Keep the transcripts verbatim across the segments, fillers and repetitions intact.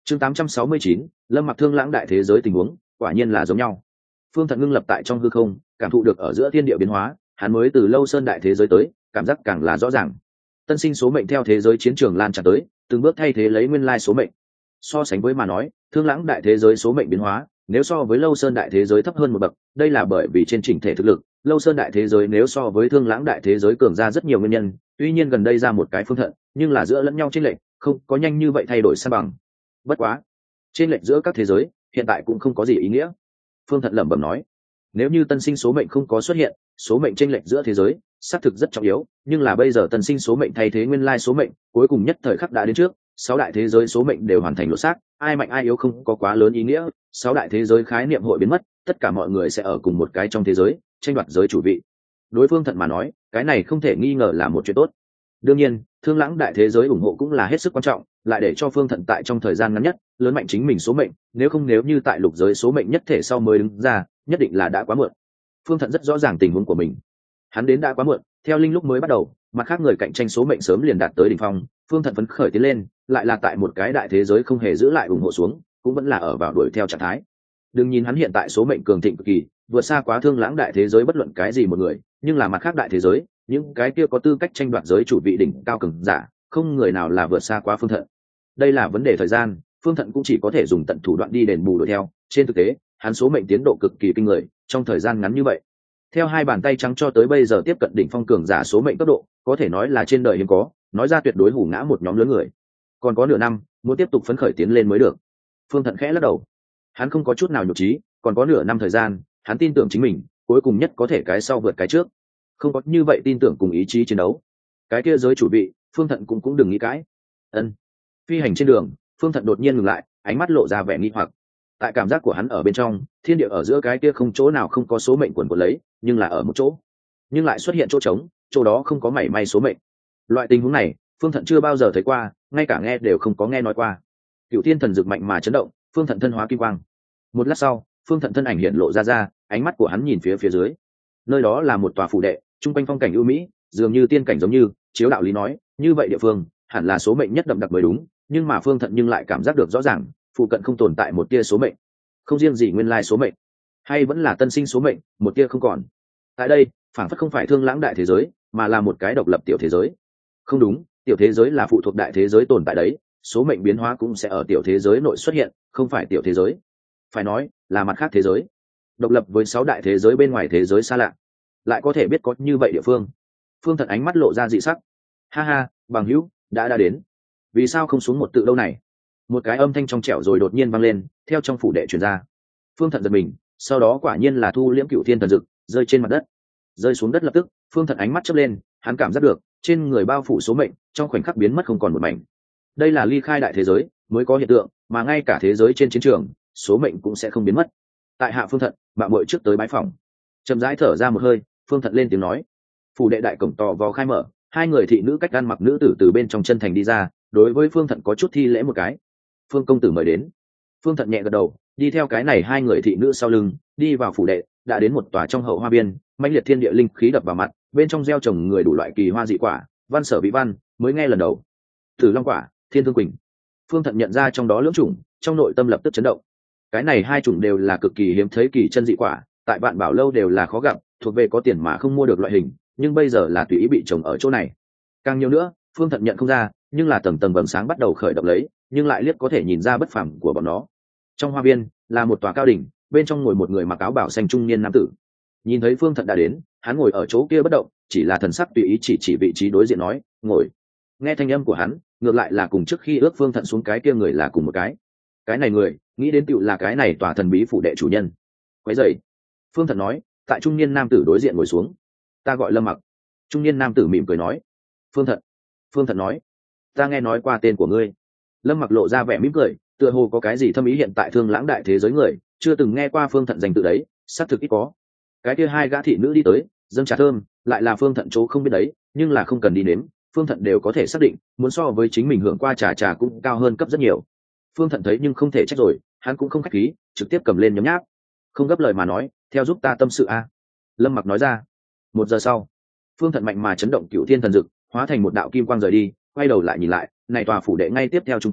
chương tám trăm sáu mươi chín, Lâm Mặc Thương Lãng đại thế giới tình huống quả nhiên là giống nhau. Phương Thận ngưng lập tại trong hư không, cảm thụ được ở giữa thiên địa biến hóa, hắn mới từ Lâu Sơn đại thế giới tới, cảm giác càng là rõ ràng. Tân sinh số mệnh theo thế giới chiến trường lan tràn tới, từng bước thay thế lấy nguyên lai số mệnh. So sánh với mà nói, Thương Lãng đại thế giới số mệnh biến hóa, nếu so với Lâu Sơn đại thế giới thấp hơn một bậc, đây là bởi vì trên chỉnh thể thực lực, Lâu Sơn đại thế giới nếu so với Thương Lãng đại thế giới cường ra rất nhiều nguyên nhân, tuy nhiên gần đây ra một cái Phương Thận, nhưng là giữa lẫn nhau chênh lệch, không có nhanh như vậy thay đổi san bằng. Bất quá, chênh lệch giữa các thế giới, hiện tại cũng không có gì ý nghĩa. Phương Thận lẩm bẩm nói, nếu như tân sinh số mệnh không có xuất hiện, số mệnh chênh lệch giữa thế giới xác thực rất trọng yếu, nhưng là bây giờ tân sinh số mệnh thay thế nguyên lai số mệnh, cuối cùng nhất thời khắc đã đến trước, sáu đại thế giới số mệnh đều hoàn thành lột xác, ai mạnh ai yếu không có quá lớn ý nghĩa, sáu đại thế giới khái niệm hội biến mất, tất cả mọi người sẽ ở cùng một cái trong thế giới, tranh đoạt giới chủ vị. Đối Phương Thận mà nói, cái này không thể nghi ngờ là một chuyện tốt. Đương nhiên, Thương Lãng đại thế giới ủng hộ cũng là hết sức quan trọng, lại để cho Phương Thận tại trong thời gian ngắn nhất lớn mạnh chính mình số mệnh, nếu không nếu như tại lục giới số mệnh nhất thể sau mới đứng ra, nhất định là đã quá muộn. Phương Thận rất rõ ràng tình huống của mình, hắn đến đã quá muộn, theo linh lúc mới bắt đầu, mặt khác người cạnh tranh số mệnh sớm liền đạt tới đỉnh phong, Phương Thận phấn khởi tiến lên, lại là tại một cái đại thế giới không hề giữ lại ủng hộ xuống, cũng vẫn là ở vào đuổi theo trạng thái. Đừng nhìn hắn hiện tại số mệnh cường thịnh cực kỳ, vượt xa quá Thương Lãng đại thế giới bất luận cái gì một người, nhưng là mặt khác đại thế giới, những cái kia có tư cách tranh đoạt giới chủ vị đỉnh cao cường giả, không người nào là vượt xa quá Phương Thận. Đây là vấn đề thời gian, Phương Thận cũng chỉ có thể dùng tận thủ đoạn đi đền bù đuổi theo, trên thực tế, hắn số mệnh tiến độ cực kỳ kinh người, trong thời gian ngắn như vậy. Theo hai bàn tay trắng cho tới bây giờ tiếp cận đỉnh phong cường giả số mệnh tốc độ, có thể nói là trên đời hiếm có, nói ra tuyệt đối hủ ngã một nhóm lớn người. Còn có nửa năm, muốn tiếp tục phấn khởi tiến lên mới được. Phương Thận khẽ lắc đầu. Hắn không có chút nào nhục trí, còn có nửa năm thời gian, hắn tin tưởng chính mình, cuối cùng nhất có thể cái sau vượt cái trước. Không có như vậy tin tưởng cùng ý chí chiến đấu. Cái kia giới chủ vị, Phương Thận cũng cũng đừng nghĩ cãi. Ân. Phi hành trên đường, Phương Thận đột nhiên ngừng lại, ánh mắt lộ ra vẻ nghi hoặc. Tại cảm giác của hắn ở bên trong, thiên địa ở giữa cái kia không chỗ nào không có số mệnh quần quật lấy, nhưng là ở một chỗ, nhưng lại xuất hiện chỗ trống, chỗ đó không có mảy may số mệnh. Loại tình huống này, Phương Thận chưa bao giờ thấy qua, ngay cả nghe đều không có nghe nói qua. Cựu Thiên Thần Dực mạnh mà chấn động, Phương Thận thân hóa kim quang. Một lát sau, Phương Thận thân ảnh hiện lộ ra ra, ánh mắt của hắn nhìn phía phía dưới. Nơi đó là một tòa phủ đệ, trung quanh phong cảnh ưu mỹ, dường như tiên cảnh giống như, chiếu đạo lý nói, như vậy địa phương hẳn là số mệnh nhất đậm đặc mới đúng, nhưng mà Phương Thận nhưng lại cảm giác được rõ ràng, phụ cận không tồn tại một tia số mệnh. Không riêng gì nguyên lai số mệnh, hay vẫn là tân sinh số mệnh, một tia không còn. Tại đây, phản phất không phải Thương Lãng đại thế giới, mà là một cái độc lập tiểu thế giới. Không đúng, tiểu thế giới là phụ thuộc đại thế giới tồn tại đấy, số mệnh biến hóa cũng sẽ ở tiểu thế giới nội xuất hiện, không phải tiểu thế giới. Phải nói, là mặt khác thế giới. Độc lập với sáu đại thế giới bên ngoài thế giới xa lạ. Lại có thể biết có như vậy địa phương. Phương Thận ánh mắt lộ ra dị sắc. Ha ha, bằng hữu, đã đã đến. Vì sao không xuống một tự đâu này? Một cái âm thanh trong trẻo rồi đột nhiên vang lên, theo trong phủ đệ truyền ra. Phương Thận giật mình, sau đó quả nhiên là Thu Liễm Cựu Thiên Thần Dực rơi trên mặt đất. Rơi xuống đất lập tức, Phương Thận ánh mắt chớp lên, hắn cảm giác được trên người bao phủ số mệnh trong khoảnh khắc biến mất không còn một mảnh. Đây là ly khai đại thế giới mới có hiện tượng, mà ngay cả thế giới trên chiến trường, số mệnh cũng sẽ không biến mất. Tại hạ Phương Thận, bạn muội trước tới bái phòng. Chậm rãi thở ra một hơi, Phương Thận lên tiếng nói. Phủ đệ đại cổng to vò khai mở, hai người thị nữ cách ăn mặc nữ tử từ bên trong chân thành đi ra, đối với Phương Thận có chút thi lễ một cái. Phương công tử mời đến. Phương Thận nhẹ gật đầu, đi theo cái này hai người thị nữ sau lưng, đi vào phủ đệ, đã đến một tòa trong hậu hoa viên, mãnh liệt thiên địa linh khí đập vào mặt, bên trong gieo trồng người đủ loại kỳ hoa dị quả, văn sở vị văn, mới nghe lần đầu. Tử Long quả, Thiên Thương Quỳnh. Phương Thận nhận ra trong đó lưỡng chủng, trong nội tâm lập tức chấn động. Cái này hai chủng đều là cực kỳ hiếm thấy kỳ chân dị quả, tại Vạn Bảo lâu đều là khó gặp, thuộc về có tiền mà không mua được loại hình, nhưng bây giờ là tùy ý bị trồng ở chỗ này. Càng nhiều nữa, Phương Thận nhận không ra, nhưng là tầng tầng vầng sáng bắt đầu khởi động lấy, nhưng lại liếc có thể nhìn ra bất phàm của bọn nó. Trong hoa viên là một tòa cao đỉnh, bên trong ngồi một người mặc áo bảo xanh trung niên nam tử. Nhìn thấy Phương Thận đã đến, hắn ngồi ở chỗ kia bất động, chỉ là thần sắc tùy ý chỉ chỉ vị trí đối diện nói, ngồi. Nghe thanh âm của hắn, ngược lại là cùng trước khi ước Phương Thận xuống cái kia người là cùng một cái. Cái này người, nghĩ đến tựu là cái này tòa thần bí phủ đệ chủ nhân. Quấy rầy. Phương Thận nói, tại trung niên nam tử đối diện ngồi xuống. Ta gọi Lâm Mặc. Trung niên nam tử mỉm cười nói. Phương Thận. Phương Thận nói, ta nghe nói qua tên của ngươi. Lâm Mặc lộ ra vẻ mỉm cười, tựa hồ có cái gì thâm ý hiện tại Thương Lãng đại thế giới người, chưa từng nghe qua Phương Thận danh tự đấy, xác thực ít có. Cái kia hai gã thị nữ đi tới, dâng trà thơm, lại là Phương Thận chỗ không biết đấy, nhưng là không cần đi nếm, Phương Thận đều có thể xác định, muốn so với chính mình hưởng qua trà trà cũng cao hơn cấp rất nhiều. Phương Thận thấy nhưng không thể trách rồi, hắn cũng không khách khí, trực tiếp cầm lên nhấm nháp. Không gấp lời mà nói, theo giúp ta tâm sự a. Lâm Mặc nói ra. Một giờ sau, Phương Thận mạnh mà chấn động Cựu Thiên Thần Dực, hóa thành một đạo kim quang rời đi, quay đầu lại nhìn lại, này tòa phủ đệ ngay tiếp theo trung quanh,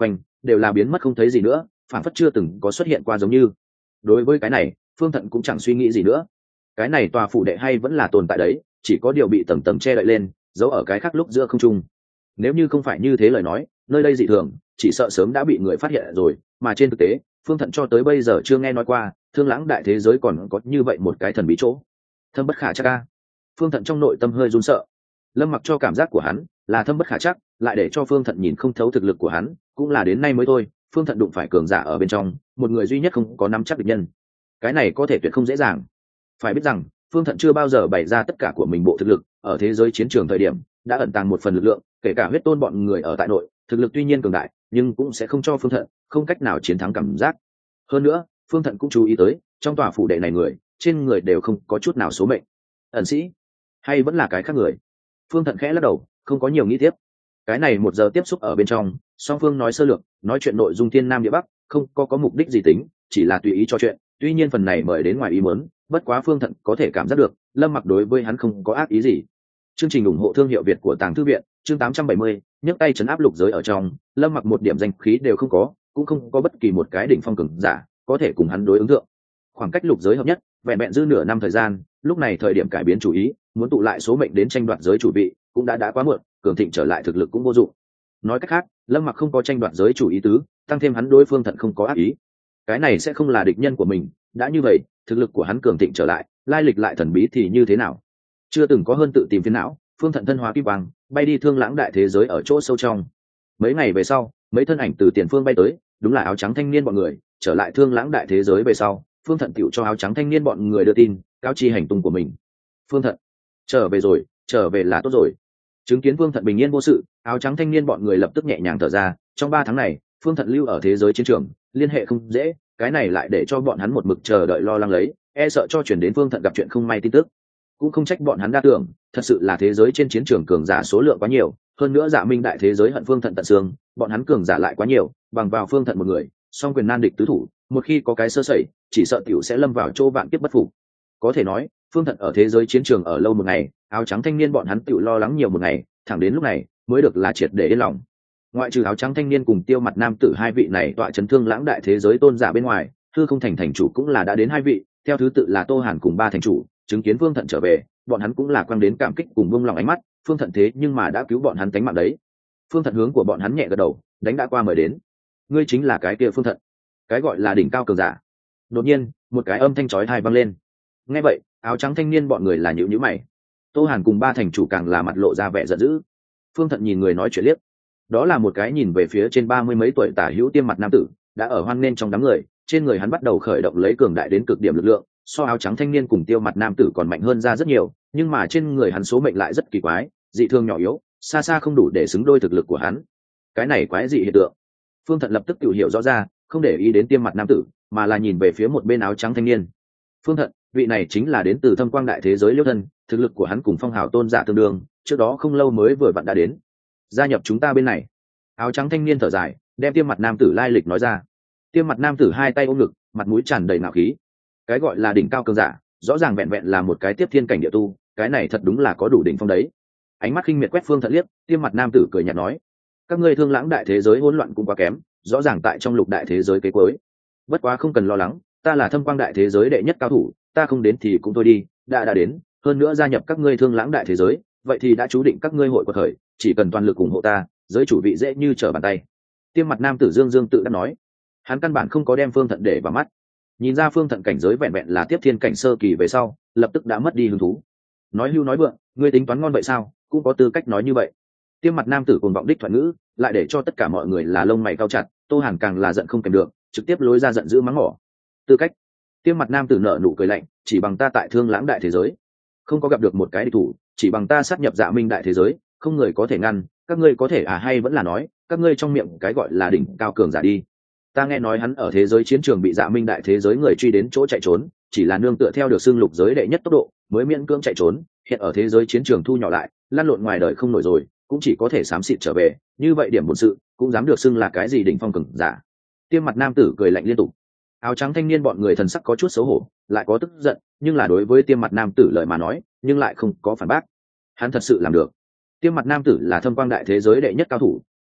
đều là biến mất không thấy gì nữa, phản phất chưa từng có xuất hiện qua giống như. Đối với cái này, Phương Thận cũng chẳng suy nghĩ gì nữa. Cái này tòa phủ đệ hay vẫn là tồn tại đấy, chỉ có điều bị tầng tầng che đậy lên, giấu ở cái khác lúc giữa không trung. Nếu như không phải như thế lời nói, nơi đây dị thường, chỉ sợ sớm đã bị người phát hiện rồi, mà trên thực tế, Phương Thận cho tới bây giờ chưa nghe nói qua, Thương Lãng đại thế giới còn có như vậy một cái thần bí chỗ. Thâm bất khả chắc a. Phương Thận trong nội tâm hơi run sợ. Lâm Mặc cho cảm giác của hắn là thâm bất khả chắc, lại để cho Phương Thận nhìn không thấu thực lực của hắn, cũng là đến nay mới thôi, Phương Thận đụng phải cường giả ở bên trong, một người duy nhất không có nắm chắc địch nhân. Cái này có thể tuyệt không dễ dàng. Phải biết rằng, Phương Thận chưa bao giờ bày ra tất cả của mình bộ thực lực, ở thế giới chiến trường thời điểm, đã ẩn tàng một phần lực lượng, kể cả huyết tôn bọn người ở tại nội, thực lực tuy nhiên cường đại, nhưng cũng sẽ không cho Phương Thận không cách nào chiến thắng cảm giác. Hơn nữa, Phương Thận cũng chú ý tới, trong tòa phủ đệ này người, trên người đều không có chút nào số mệnh. Ẩn sĩ, hay vẫn là cái khác người? Phương Thận khẽ lắc đầu, không có nhiều nghĩ tiếp. Cái này một giờ tiếp xúc ở bên trong, song phương nói sơ lược, nói chuyện nội dung thiên nam địa bắc, không có có mục đích gì tính, chỉ là tùy ý cho chuyện. Tuy nhiên phần này mời đến ngoài ý muốn, bất quá Phương Thận có thể cảm giác được, Lâm Mặc đối với hắn không có ác ý gì. Chương trình ủng hộ thương hiệu Việt của Tàng Thư Viện, chương tám trăm bảy mươi, nhấc tay trấn áp lục giới ở trong, Lâm Mặc một điểm danh khí đều không có, cũng không có bất kỳ một cái đỉnh phong cường giả có thể cùng hắn đối ứng thượng. Khoảng cách lục giới hợp nhất, vẹn vẹn dư nửa năm thời gian, lúc này thời điểm cải biến chủ ý, muốn tụ lại số mệnh đến tranh đoạt giới chủ vị, cũng đã đã quá muộn, cường thịnh trở lại thực lực cũng vô dụng. Nói cách khác, Lâm Mặc không có tranh đoạt giới chủ ý tứ, tăng thêm hắn đối Phương Thận không có ác ý. Cái này sẽ không là địch nhân của mình, đã như vậy, thực lực của hắn cường thịnh trở lại, lai lịch lại thần bí thì như thế nào? Chưa từng có hơn tự tìm phiền não, Phương Thận thân hóa kim quang, bay đi Thương Lãng đại thế giới ở chỗ sâu trong. Mấy ngày về sau, mấy thân ảnh từ tiền phương bay tới, đúng là áo trắng thanh niên bọn người, trở lại Thương Lãng đại thế giới về sau, Phương Thận tiểu cho áo trắng thanh niên bọn người đưa tin, cáo chi hành tung của mình. Phương Thận, trở về rồi, trở về là tốt rồi. Chứng kiến Phương Thận bình yên vô sự, áo trắng thanh niên bọn người lập tức nhẹ nhàng thở ra. Trong ba tháng này, Phương Thận lưu ở thế giới chiến trường, liên hệ không dễ, cái này lại để cho bọn hắn một mực chờ đợi lo lắng lấy, e sợ cho chuyển đến Phương Thận gặp chuyện không may tin tức. Cũng không trách bọn hắn đa tưởng, thật sự là thế giới trên chiến trường cường giả số lượng quá nhiều, hơn nữa Dạ Minh đại thế giới hận Phương Thận tận xương, bọn hắn cường giả lại quá nhiều, bằng vào Phương Thận một người, song quyền nan địch tứ thủ, một khi có cái sơ sẩy, chỉ sợ tiểu sẽ lâm vào chỗ vạn kiếp bất phục. Có thể nói, Phương Thận ở thế giới chiến trường ở lâu một ngày, áo trắng thanh niên bọn hắn tiểu lo lắng nhiều một ngày, thẳng đến lúc này mới được là triệt để yên lòng. Ngoại trừ áo trắng thanh niên cùng Tiêu Mặt nam tử hai vị này tọa chấn Thương Lãng đại thế giới tôn giả bên ngoài, Hư Không thành thành chủ cũng là đã đến hai vị, theo thứ tự là Tô Hàn cùng ba thành chủ. Chứng kiến Phương Thận trở về, bọn hắn cũng là quang đến cảm kích cùng buông lòng ánh mắt. Phương Thận thế nhưng mà đã cứu bọn hắn tính mạng đấy. Phương Thận hướng của bọn hắn nhẹ gật đầu, đánh đã qua mời đến. Ngươi chính là cái kia Phương Thận, cái gọi là đỉnh cao cường giả. Đột nhiên, một cái âm thanh chói tai vang lên. Nghe vậy, áo trắng thanh niên bọn người là nhíu nhíu mày. Tô Hàn cùng ba thành chủ càng là mặt lộ ra vẻ giận dữ. Phương Thận nhìn người nói chuyện liếc, đó là một cái nhìn về phía trên ba mươi mấy tuổi tả hữu tiêm mặt nam tử, đã ở hoan nghênh trong đám người, trên người hắn bắt đầu khởi động lấy cường đại đến cực điểm lực lượng, so áo trắng thanh niên cùng Tiêu Mặt nam tử còn mạnh hơn ra rất nhiều, nhưng mà trên người hắn số mệnh lại rất kỳ quái, dị thường nhỏ yếu, xa xa không đủ để xứng đôi thực lực của hắn. Cái này quái dị hiện tượng. Phương Thận lập tức tự hiểu rõ ra, không để ý đến Tiêm Mặt nam tử, mà là nhìn về phía một bên áo trắng thanh niên. Phương Thận, vị này chính là đến từ Thâm Quang đại thế giới Liêu Thân, thực lực của hắn cùng Phong Hào tôn giả tương đương, trước đó không lâu mới vừa vặn đã đến, gia nhập chúng ta bên này. Áo trắng thanh niên thở dài, đem Tiêm Mặt nam tử lai lịch nói ra. Tiêm Mặt nam tử hai tay ôm ngực, mặt mũi tràn đầy ngạo khí. Cái gọi là đỉnh cao cường giả, rõ ràng vẹn vẹn là một cái tiếp thiên cảnh địa tu, cái này thật đúng là có đủ đỉnh phong đấy. Ánh mắt khinh miệt quét Phương Thận liếc, Tiêm Mặt nam tử cười nhạt nói: các ngươi Thương Lãng đại thế giới hỗn loạn cũng quá kém, rõ ràng tại trong lục đại thế giới kế cuối. Bất quá không cần lo lắng, ta là Thâm Quang đại thế giới đệ nhất cao thủ, ta không đến thì cũng thôi đi, đã đã đến, hơn nữa gia nhập các ngươi Thương Lãng đại thế giới, vậy thì đã chú định các ngươi hội quật khởi, chỉ cần toàn lực ủng hộ ta, giới chủ vị dễ như trở bàn tay. Tiêm Mặt nam tử dương dương tự đã nói, hắn căn bản không có đem Phương Thận để vào mắt. Nhìn ra Phương Thận cảnh giới vẹn vẹn là tiếp thiên cảnh sơ kỳ về sau, lập tức đã mất đi hứng thú. Nói hưu nói vượng, ngươi tính toán ngon vậy sao, cũng có tư cách nói như vậy. Tiêm Mặt nam tử cuồng vọng đích thuận ngữ, lại để cho tất cả mọi người là lông mày cao chặt. Tô Hàn càng là giận không kèm được, trực tiếp lối ra giận dữ mắng mỏ. Tư cách? Tiêm Mặt nam tử nở nụ cười lạnh, chỉ bằng ta tại Thương Lãng đại thế giới, không có gặp được một cái địch thủ, chỉ bằng ta sát nhập Dạ Minh đại thế giới, không người có thể ngăn. Các ngươi có thể à, hay vẫn là nói các ngươi trong miệng cái gọi là đỉnh cao cường giả đi. Ta nghe nói hắn ở thế giới chiến trường bị Dạ Minh đại thế giới người truy đến chỗ chạy trốn, chỉ là nương tựa theo được xưng lục giới đệ nhất tốc độ mới miễn cưỡng chạy trốn, hiện ở thế giới chiến trường thu nhỏ lại, lăn lộn ngoài đời không nổi rồi, cũng chỉ có thể xám xịt trở về, như vậy điểm bổn sự cũng dám được xưng là cái gì đỉnh phong cường giả. Tiêm Mặt nam tử cười lạnh liên tục. Áo trắng thanh niên bọn người thần sắc có chút xấu hổ, lại có tức giận, nhưng là đối với Tiêm Mặt nam tử lời mà nói, nhưng lại không có phản bác. Hắn thật sự làm được. Tiêm Mặt nam tử là Thâm Quang đại thế giới đệ nhất cao thủ,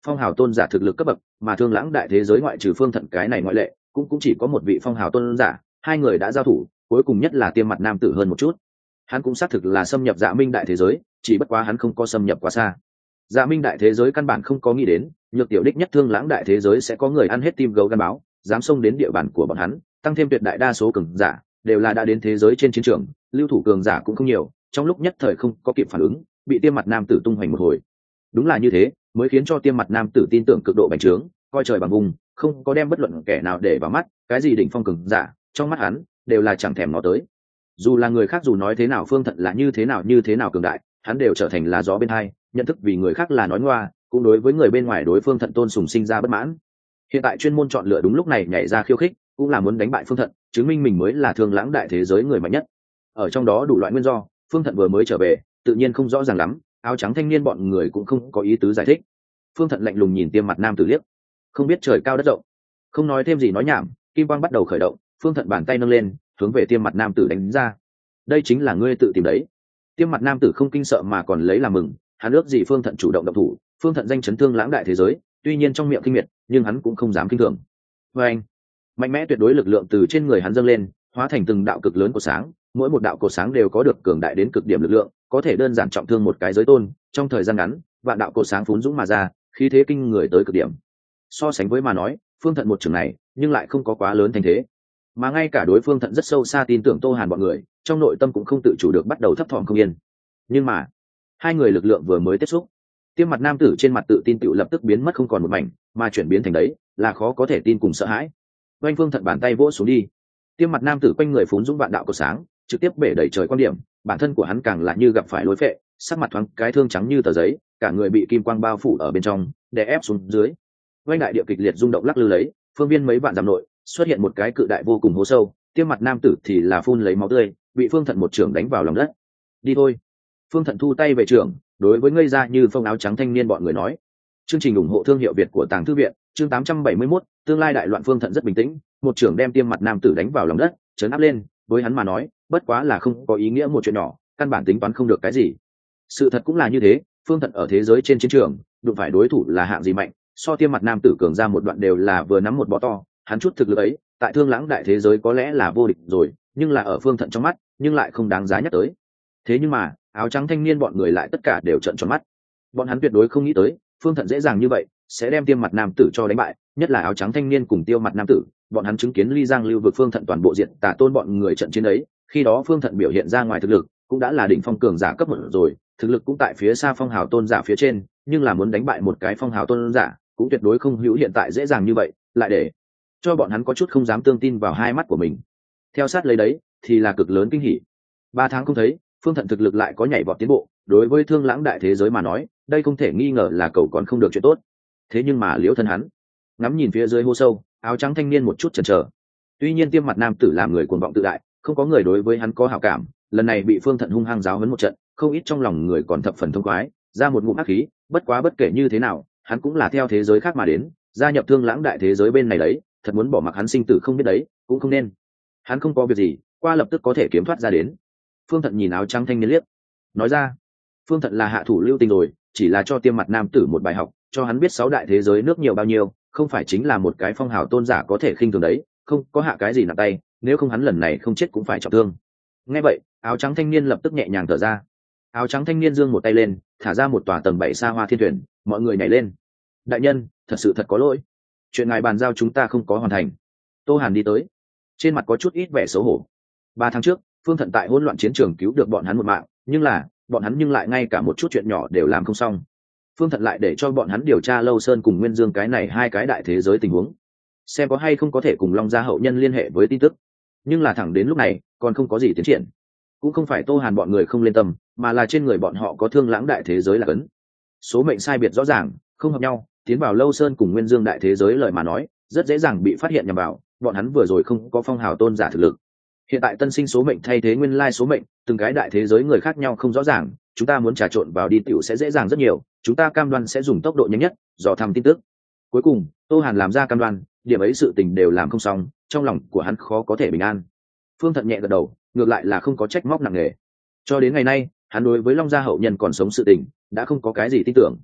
phong hào tôn giả thực lực cấp bậc, mà thương lãng đại thế giới ngoại trừ Phương Thận cái này ngoại lệ, cũng cũng chỉ có một vị phong hào tôn giả. Hai người đã giao thủ, cuối cùng nhất là Tiêm Mặt nam tử hơn một chút. Hắn cũng xác thực là xâm nhập Dạ Minh đại thế giới, chỉ bất quá hắn không có xâm nhập quá xa. Dạ Minh đại thế giới căn bản không có nghĩ đến, nhược tiểu đích nhất thương lãng đại thế giới sẽ có người ăn hết tim gấu gan báo, dám xông đến địa bàn của bọn hắn, tăng thêm tuyệt đại đa số cường giả đều là đã đến thế giới trên chiến trường, lưu thủ cường giả cũng không nhiều, trong lúc nhất thời không có kịp phản ứng, bị Tiêm Mặt nam tử tung hoành một hồi. Đúng là như thế, mới khiến cho Tiêm Mặt nam tử tin tưởng cực độ bành trướng, coi trời bằng vùng, không có đem bất luận kẻ nào để vào mắt, cái gì đỉnh phong cường giả, trong mắt hắn đều là chẳng thèm ngó tới. Dù là người khác dù nói thế nào Phương Thận là như thế nào như thế nào cường đại, hắn đều trở thành là gió bên hai, nhận thức vì người khác là nói ngoa, cũng đối với người bên ngoài đối Phương Thận tôn sùng sinh ra bất mãn. Hiện tại chuyên môn chọn lựa đúng lúc này nhảy ra khiêu khích, cũng là muốn đánh bại Phương Thận, chứng minh mình mới là thương lãng đại thế giới người mạnh nhất. Ở trong đó đủ loại nguyên do, Phương Thận vừa mới trở về, tự nhiên không rõ ràng lắm, áo trắng thanh niên bọn người cũng không có ý tứ giải thích. Phương Thận lạnh lùng nhìn Tiêm Mặt nam tử liếc, không biết trời cao đất rộng, không nói thêm gì nói nhảm, kim quang bắt đầu khởi động, Phương Thận bàn tay nâng lên, hướng về Tiêm Mặt nam tử đánh ra. Đây chính là ngươi tự tìm đấy. Tiêm Mặt nam tử không kinh sợ mà còn lấy làm mừng, hắn ước gì Phương Thận chủ động động thủ. Phương Thận danh chấn thương lãng đại thế giới, tuy nhiên trong miệng kinh miệt, nhưng hắn cũng không dám kinh thường. Và anh, mạnh mẽ tuyệt đối lực lượng từ trên người hắn dâng lên, hóa thành từng đạo cực lớn của sáng, mỗi một đạo cột sáng đều có được cường đại đến cực điểm lực lượng, có thể đơn giản trọng thương một cái giới tôn. Trong thời gian ngắn, vạn đạo cột sáng phún dũng mà ra, khí thế kinh người tới cực điểm. So sánh với mà nói, Phương Thận một trường này, nhưng lại không có quá lớn thành thế, mà ngay cả đối Phương Thận rất sâu xa tin tưởng Tô Hàn bọn người, trong nội tâm cũng không tự chủ được bắt đầu thấp thỏm không yên. Nhưng mà hai người lực lượng vừa mới tiếp xúc, Tiêm Mặt nam tử trên mặt tự tin tựu lập tức biến mất không còn một mảnh, mà chuyển biến thành đấy là khó có thể tin cùng sợ hãi. Oanh Phương Thận bàn tay vỗ xuống đi, Tiêm Mặt nam tử quanh người phún dũng vạn đạo cột sáng, trực tiếp bể đẩy trời quan điểm, bản thân của hắn càng là như gặp phải lối phệ, sắc mặt thoáng cái thương trắng như tờ giấy, cả người bị kim quang bao phủ ở bên trong, đè ép xuống dưới. Oanh đại địa kịch liệt rung động lắc lư lấy, phương viên mấy vạn dặm nội xuất hiện một cái cự đại vô cùng hố sâu. Tiêm Mặt nam tử thì là phun lấy máu tươi, bị Phương Thận một trưởng đánh vào lòng đất. Đi thôi. Phương Thận thu tay về trưởng, đối với ngây ra như phong áo trắng thanh niên bọn người nói. Chương trình ủng hộ thương hiệu Việt của Tàng Thư viện, chương tám trăm bảy mươi mốt, tương lai đại loạn. Phương Thận rất bình tĩnh, một trưởng đem Tiêm Mặt nam tử đánh vào lòng đất, trấn áp lên, với hắn mà nói, bất quá là không có ý nghĩa một chuyện nhỏ, căn bản tính toán không được cái gì. Sự thật cũng là như thế, Phương Thận ở thế giới trên chiến trường, đụng phải đối thủ là hạng gì mạnh, so Tiêm Mặt nam tử cường ra một đoạn đều là vừa nắm một bó to, hắn chút thực lực ấy, tại thương lãng đại thế giới có lẽ là vô địch rồi, nhưng là ở Phương Thận trong mắt, nhưng lại không đáng giá nhắc tới. Thế nhưng mà áo trắng thanh niên bọn người lại tất cả đều trợn tròn mắt, bọn hắn tuyệt đối không nghĩ tới Phương Thận dễ dàng như vậy sẽ đem Tiêm Mặt nam tử cho đánh bại, nhất là áo trắng thanh niên cùng Tiêu Mặt nam tử, bọn hắn chứng kiến Ly Giang lưu vực Phương Thận toàn bộ diện tả tôn bọn người trận chiến ấy, khi đó Phương Thận biểu hiện ra ngoài thực lực cũng đã là đỉnh phong cường giả cấp một rồi, thực lực cũng tại phía xa phong hào tôn giả phía trên, nhưng là muốn đánh bại một cái phong hào tôn giả cũng tuyệt đối không hữu hiện tại dễ dàng như vậy, lại để cho bọn hắn có chút không dám tương tin vào hai mắt của mình. Theo sát lấy đấy thì là cực lớn kinh hỉ. Ba tháng không thấy, Phương Thận thực lực lại có nhảy vọt tiến bộ, đối với thương lãng đại thế giới mà nói, đây không thể nghi ngờ là cầu còn không được chuyện tốt. Thế nhưng mà liễu thân hắn ngắm nhìn phía dưới hô sâu, áo trắng thanh niên một chút chần chờ. Tuy nhiên Tiêm Mặt nam tử làm người cuồng vọng tự đại, không có người đối với hắn có hảo cảm, lần này bị Phương Thận hung hăng giáo huấn một trận, không ít trong lòng người còn thập phần thông khoái, ra một ngụm ác khí. Bất quá bất kể như thế nào, hắn cũng là theo thế giới khác mà đến, gia nhập thương lãng đại thế giới bên này đấy, thật muốn bỏ mặc hắn sinh tử không biết đấy, cũng không nên. Hắn không có việc gì, qua lập tức có thể kiếm thoát ra đến. Phương Thận nhìn áo trắng thanh niên liếc, nói ra, Phương Thận là hạ thủ lưu tình rồi, chỉ là cho Tiêm Mặt nam tử một bài học, cho hắn biết sáu đại thế giới nước nhiều bao nhiêu, không phải chính là một cái phong hào tôn giả có thể khinh thường đấy, không có hạ cái gì nặng tay, nếu không hắn lần này không chết cũng phải trọng thương. Nghe vậy, áo trắng thanh niên lập tức nhẹ nhàng thở ra. Áo trắng thanh niên giương một tay lên, thả ra một tòa tầng bảy xa hoa thiên thuyền, mọi người nhảy lên. Đại nhân, thật sự thật có lỗi, chuyện ngài bàn giao chúng ta không có hoàn thành. Tô Hàn đi tới, trên mặt có chút ít vẻ xấu hổ. Ba tháng trước, Phương Thận tại hỗn loạn chiến trường cứu được bọn hắn một mạng, nhưng là bọn hắn nhưng lại ngay cả một chút chuyện nhỏ đều làm không xong. Phương Thận lại để cho bọn hắn điều tra Lâu Sơn cùng Nguyên Dương cái này hai cái đại thế giới tình huống, xem có hay không có thể cùng Long Gia hậu nhân liên hệ với tin tức. Nhưng là thẳng đến lúc này còn không có gì tiến triển. Cũng không phải Tô Hàn bọn người không lên tâm, mà là trên người bọn họ có thương lãng đại thế giới là cấn. Số mệnh sai biệt rõ ràng, không hợp nhau, tiến vào Lâu Sơn cùng Nguyên Dương đại thế giới lời mà nói, rất dễ dàng bị phát hiện nhầm vào, bọn hắn vừa rồi không có phong hào tôn giả thực lực. Hiện tại tân sinh số mệnh thay thế nguyên lai số mệnh, từng cái đại thế giới người khác nhau không rõ ràng, chúng ta muốn trà trộn vào đi tiểu sẽ dễ dàng rất nhiều, chúng ta cam đoan sẽ dùng tốc độ nhanh nhất dò thăm tin tức. Cuối cùng Tô Hàn làm ra cam đoan, điểm ấy sự tình đều làm không xong, trong lòng của hắn khó có thể bình an. Phương Thận nhẹ gật đầu, ngược lại là không có trách móc nặng nề. Cho đến ngày nay, hắn đối với Long Gia hậu nhân còn sống sự tình đã không có cái gì tin tưởng.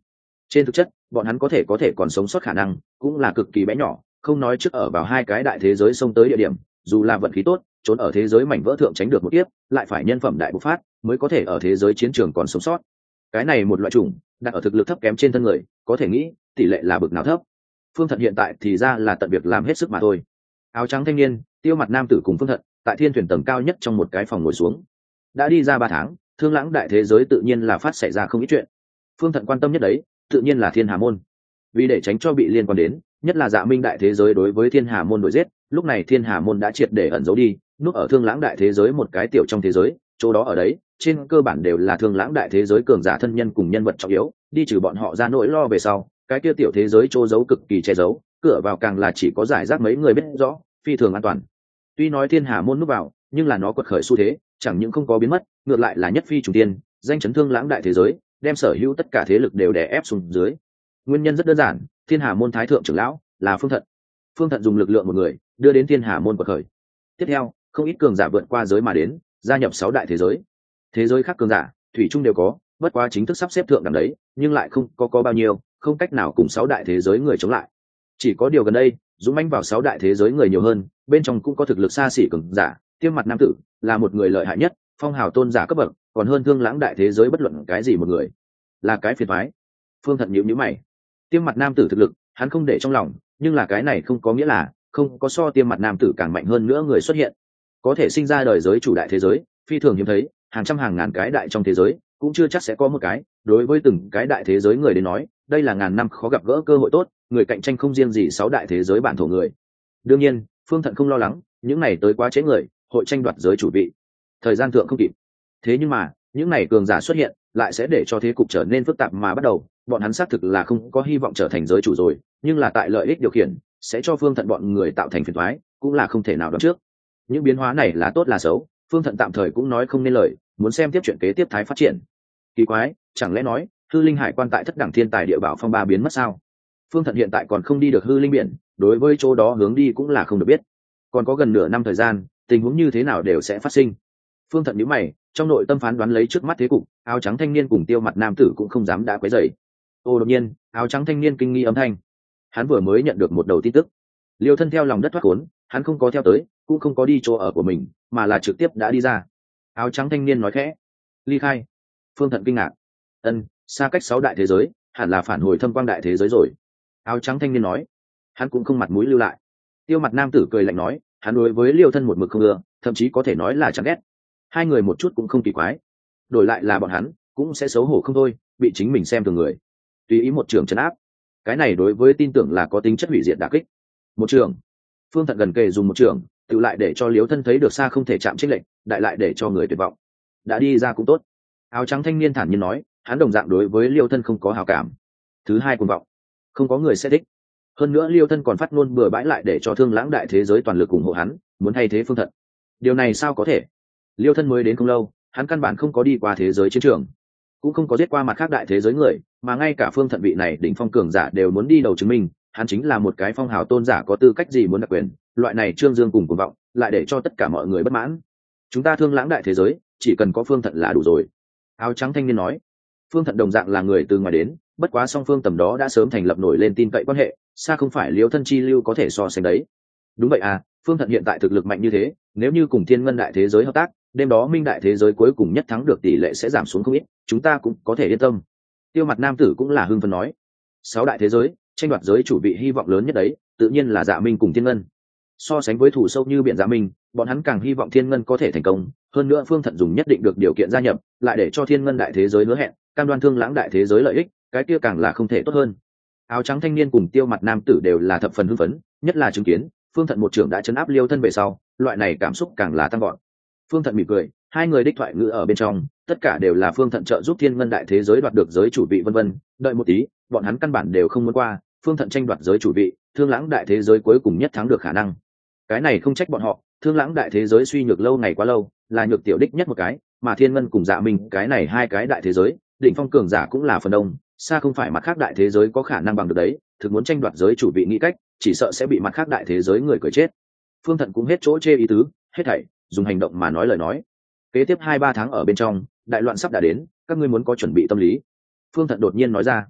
Trên thực chất bọn hắn có thể có thể còn sống sót khả năng cũng là cực kỳ bé nhỏ, không nói trước ở vào hai cái đại thế giới xông tới địa điểm, dù là vận khí tốt trốn ở thế giới mảnh vỡ thượng tránh được một kiếp, lại phải nhân phẩm đại bộc phát mới có thể ở thế giới chiến trường còn sống sót. Cái này một loại chủng đặt ở thực lực thấp kém trên thân người, có thể nghĩ tỷ lệ là bực nào thấp. Phương Thận hiện tại thì ra là tận việc làm hết sức mà thôi. Áo trắng thanh niên, tiêu mặt nam tử cùng Phương Thận tại thiên thuyền tầng cao nhất trong một cái phòng ngồi xuống. Đã đi ra ba tháng, thương lãng đại thế giới tự nhiên là phát xảy ra không ít chuyện. Phương Thận quan tâm nhất đấy tự nhiên là Thiên Hà môn, vì để tránh cho bị liên quan đến, nhất là Dạ Minh đại thế giới đối với Thiên Hà môn đuổi giết, lúc này Thiên Hà môn đã triệt để ẩn giấu đi, núp ở thương lãng đại thế giới một cái tiểu trong thế giới, chỗ đó ở đấy trên cơ bản đều là thương lãng đại thế giới cường giả thân nhân cùng nhân vật trọng yếu, đi trừ bọn họ ra nỗi lo về sau, cái kia tiểu thế giới chỗ giấu cực kỳ che giấu, cửa vào càng là chỉ có giải rác mấy người biết rõ, phi thường an toàn. Tuy nói Thiên Hà môn núp vào, nhưng là nó quật khởi xu thế chẳng những không có biến mất, ngược lại là nhất phi trùng tiên, danh chấn thương lãng đại thế giới, đem sở hữu tất cả thế lực đều đè ép xuống dưới. Nguyên nhân rất đơn giản, Thiên Hà môn thái thượng trưởng lão là Phương Thận. Phương Thận dùng lực lượng một người đưa đến Thiên Hà môn quật khởi. Tiếp theo không ít cường giả vượt qua giới mà đến, gia nhập sáu đại thế giới. Thế giới khác cường giả thủy chung đều có, bất quá chính thức sắp xếp thượng đẳng đấy, nhưng lại không có có bao nhiêu, không cách nào cùng sáu đại thế giới người chống lại. Chỉ có điều gần đây dũng mãnh vào sáu đại thế giới người nhiều hơn, bên trong cũng có thực lực xa xỉ cường giả. Tiêm mặt nam tử là một người lợi hại nhất, phong hào tôn giả cấp bậc, còn hơn thương lãng đại thế giới bất luận cái gì một người, là cái phiền toái. Phương Thận nhíu nhíu mày. Tiêm mặt nam tử thực lực hắn không để trong lòng, nhưng là cái này không có nghĩa là không có so tiêm mặt nam tử càng mạnh hơn nữa người xuất hiện. Có thể sinh ra đời giới chủ đại thế giới phi thường hiếm thấy, hàng trăm hàng ngàn cái đại trong thế giới cũng chưa chắc sẽ có một cái. Đối với từng cái đại thế giới người đến nói, đây là ngàn năm khó gặp gỡ cơ hội tốt, người cạnh tranh không riêng gì sáu đại thế giới bản thổ người. Đương nhiên Phương Thận không lo lắng những này tới quá chế người hội tranh đoạt giới chủ vị, thời gian thượng không kịp. Thế nhưng mà những này cường giả xuất hiện lại sẽ để cho thế cục trở nên phức tạp mà bắt đầu. Bọn hắn xác thực là không có hy vọng trở thành giới chủ rồi, nhưng là tại lợi ích điều khiển sẽ cho Phương Thận bọn người tạo thành phiền toái, cũng là không thể nào đoán trước. Những biến hóa này là tốt là xấu, Phương Thận tạm thời cũng nói không nên lời, muốn xem tiếp chuyện kế tiếp thái phát triển. Kỳ quái, chẳng lẽ nói hư linh hải quan tại thất đẳng thiên tài địa bảo phong ba biến mất sao? Phương Thận hiện tại còn không đi được hư linh biển, đối với chỗ đó hướng đi cũng là không được biết. Còn có gần nửa năm thời gian, tình huống như thế nào đều sẽ phát sinh. Phương Thận nhíu mày, trong nội tâm phán đoán lấy trước mắt thế cục, áo trắng thanh niên cùng tiêu mặt nam tử cũng không dám đã quấy rầy. Ô, đột nhiên áo trắng thanh niên kinh nghi âm thanh, hắn vừa mới nhận được một đầu tin tức. Liêu Thân theo lòng đất thoát khốn, hắn không có theo tới, cũng không có đi chỗ ở của mình, mà là trực tiếp đã đi ra. Áo trắng thanh niên nói khẽ, ly khai. Phương Thận kinh ngạc, ân, xa cách sáu đại thế giới, hẳn là phản hồi thâm quang đại thế giới rồi. Áo trắng thanh niên nói, hắn cũng không mặt mũi lưu lại. Tiêu mặt nam tử cười lạnh nói, hắn đối với Liêu Thân một mực không ưa, thậm chí có thể nói là chẳng ghét. Hai người một chút cũng không kỳ quái, đổi lại là bọn hắn cũng sẽ xấu hổ không thôi, bị chính mình xem thường người tùy ý một trường trấn áp. Cái này đối với tin tưởng là có tính chất hủy diệt đả kích. Một trường, Phương Thận gần kề dùng một trường tự lại để cho Liêu Thân thấy được xa không thể chạm chênh lệch, đại lại để cho người tuyệt vọng. Đã đi ra cũng tốt. Áo trắng thanh niên thản nhiên nói, hắn đồng dạng đối với Liêu Thân không có hảo cảm. Thứ hai, cuồng vọng, không có người sẽ thích. Hơn nữa Liêu Thân còn phát ngôn bừa bãi lại để cho thương lãng đại thế giới toàn lực ủng hộ hắn, muốn thay thế Phương Thận. Điều này sao có thể? Liêu Thân mới đến không lâu, hắn căn bản không có đi qua thế giới chiến trường, cũng không có giết qua mặt khác đại thế giới người, mà ngay cả Phương Thận vị này đỉnh phong cường giả đều muốn đi đầu chứng minh hắn chính là một cái phong hào tôn giả, có tư cách gì muốn đặc quyền. Loại này trương dương cùng cuồng vọng lại để cho tất cả mọi người bất mãn. Chúng ta thương lãng đại thế giới chỉ cần có Phương Thận là đủ rồi. Áo trắng thanh niên nói, Phương Thận đồng dạng là người từ ngoài đến, bất quá song phương tầm đó đã sớm thành lập nổi lên tin cậy quan hệ, xa không phải Liêu Thân chi lưu có thể so sánh đấy. Đúng vậy à, Phương Thận hiện tại thực lực mạnh như thế, nếu như cùng Thiên Ngân đại thế giới hợp tác, đêm đó Minh đại thế giới cuối cùng nhất thắng được tỷ lệ sẽ giảm xuống không ít, chúng ta cũng có thể yên tâm. Tiêu mặt nam tử cũng là hưng phấn nói, sáu đại thế giới tranh đoạt giới chủ vị hy vọng lớn nhất đấy tự nhiên là Dạ Minh cùng Thiên Ngân. So sánh với thủ sâu như biển Dạ Minh, bọn hắn càng hy vọng Thiên Ngân có thể thành công, hơn nữa Phương Thận dùng nhất định được điều kiện gia nhập, lại để cho Thiên Ngân đại thế giới hứa hẹn cam đoan thương lãng đại thế giới lợi ích, cái kia càng là không thể tốt hơn. Áo trắng thanh niên cùng tiêu mặt nam tử đều là thập phần hưng phấn, nhất là chứng kiến Phương Thận một trưởng đã chấn áp Liêu Thân về sau, loại này cảm xúc càng là tăng gọn. Phương Thận mỉm cười, hai người đích thoại ngữ ở bên trong tất cả đều là Phương Thận trợ giúp Thiên Ngân đại thế giới đoạt được giới chủ vị vân vân. Đợi một tí, bọn hắn căn bản đều không muốn qua Phương Thận tranh đoạt giới chủ vị, thương lãng đại thế giới cuối cùng nhất thắng được khả năng. Cái này không trách bọn họ, thương lãng đại thế giới suy nhược lâu ngày quá lâu, là nhược tiểu đích nhất một cái, mà Thiên Ngân cùng Dạ Minh cái này hai cái đại thế giới đỉnh phong cường giả cũng là phần đông, xa không phải mặt khác đại thế giới có khả năng bằng được đấy. Thực muốn tranh đoạt giới chủ vị nghĩ cách, chỉ sợ sẽ bị mặt khác đại thế giới người cười chết. Phương Thận cũng hết chỗ chê ý tứ, hết thảy dùng hành động mà nói lời nói. Kế tiếp hai ba tháng ở bên trong, đại loạn sắp đã đến, các ngươi muốn có chuẩn bị tâm lý. Phương Thận đột nhiên nói ra.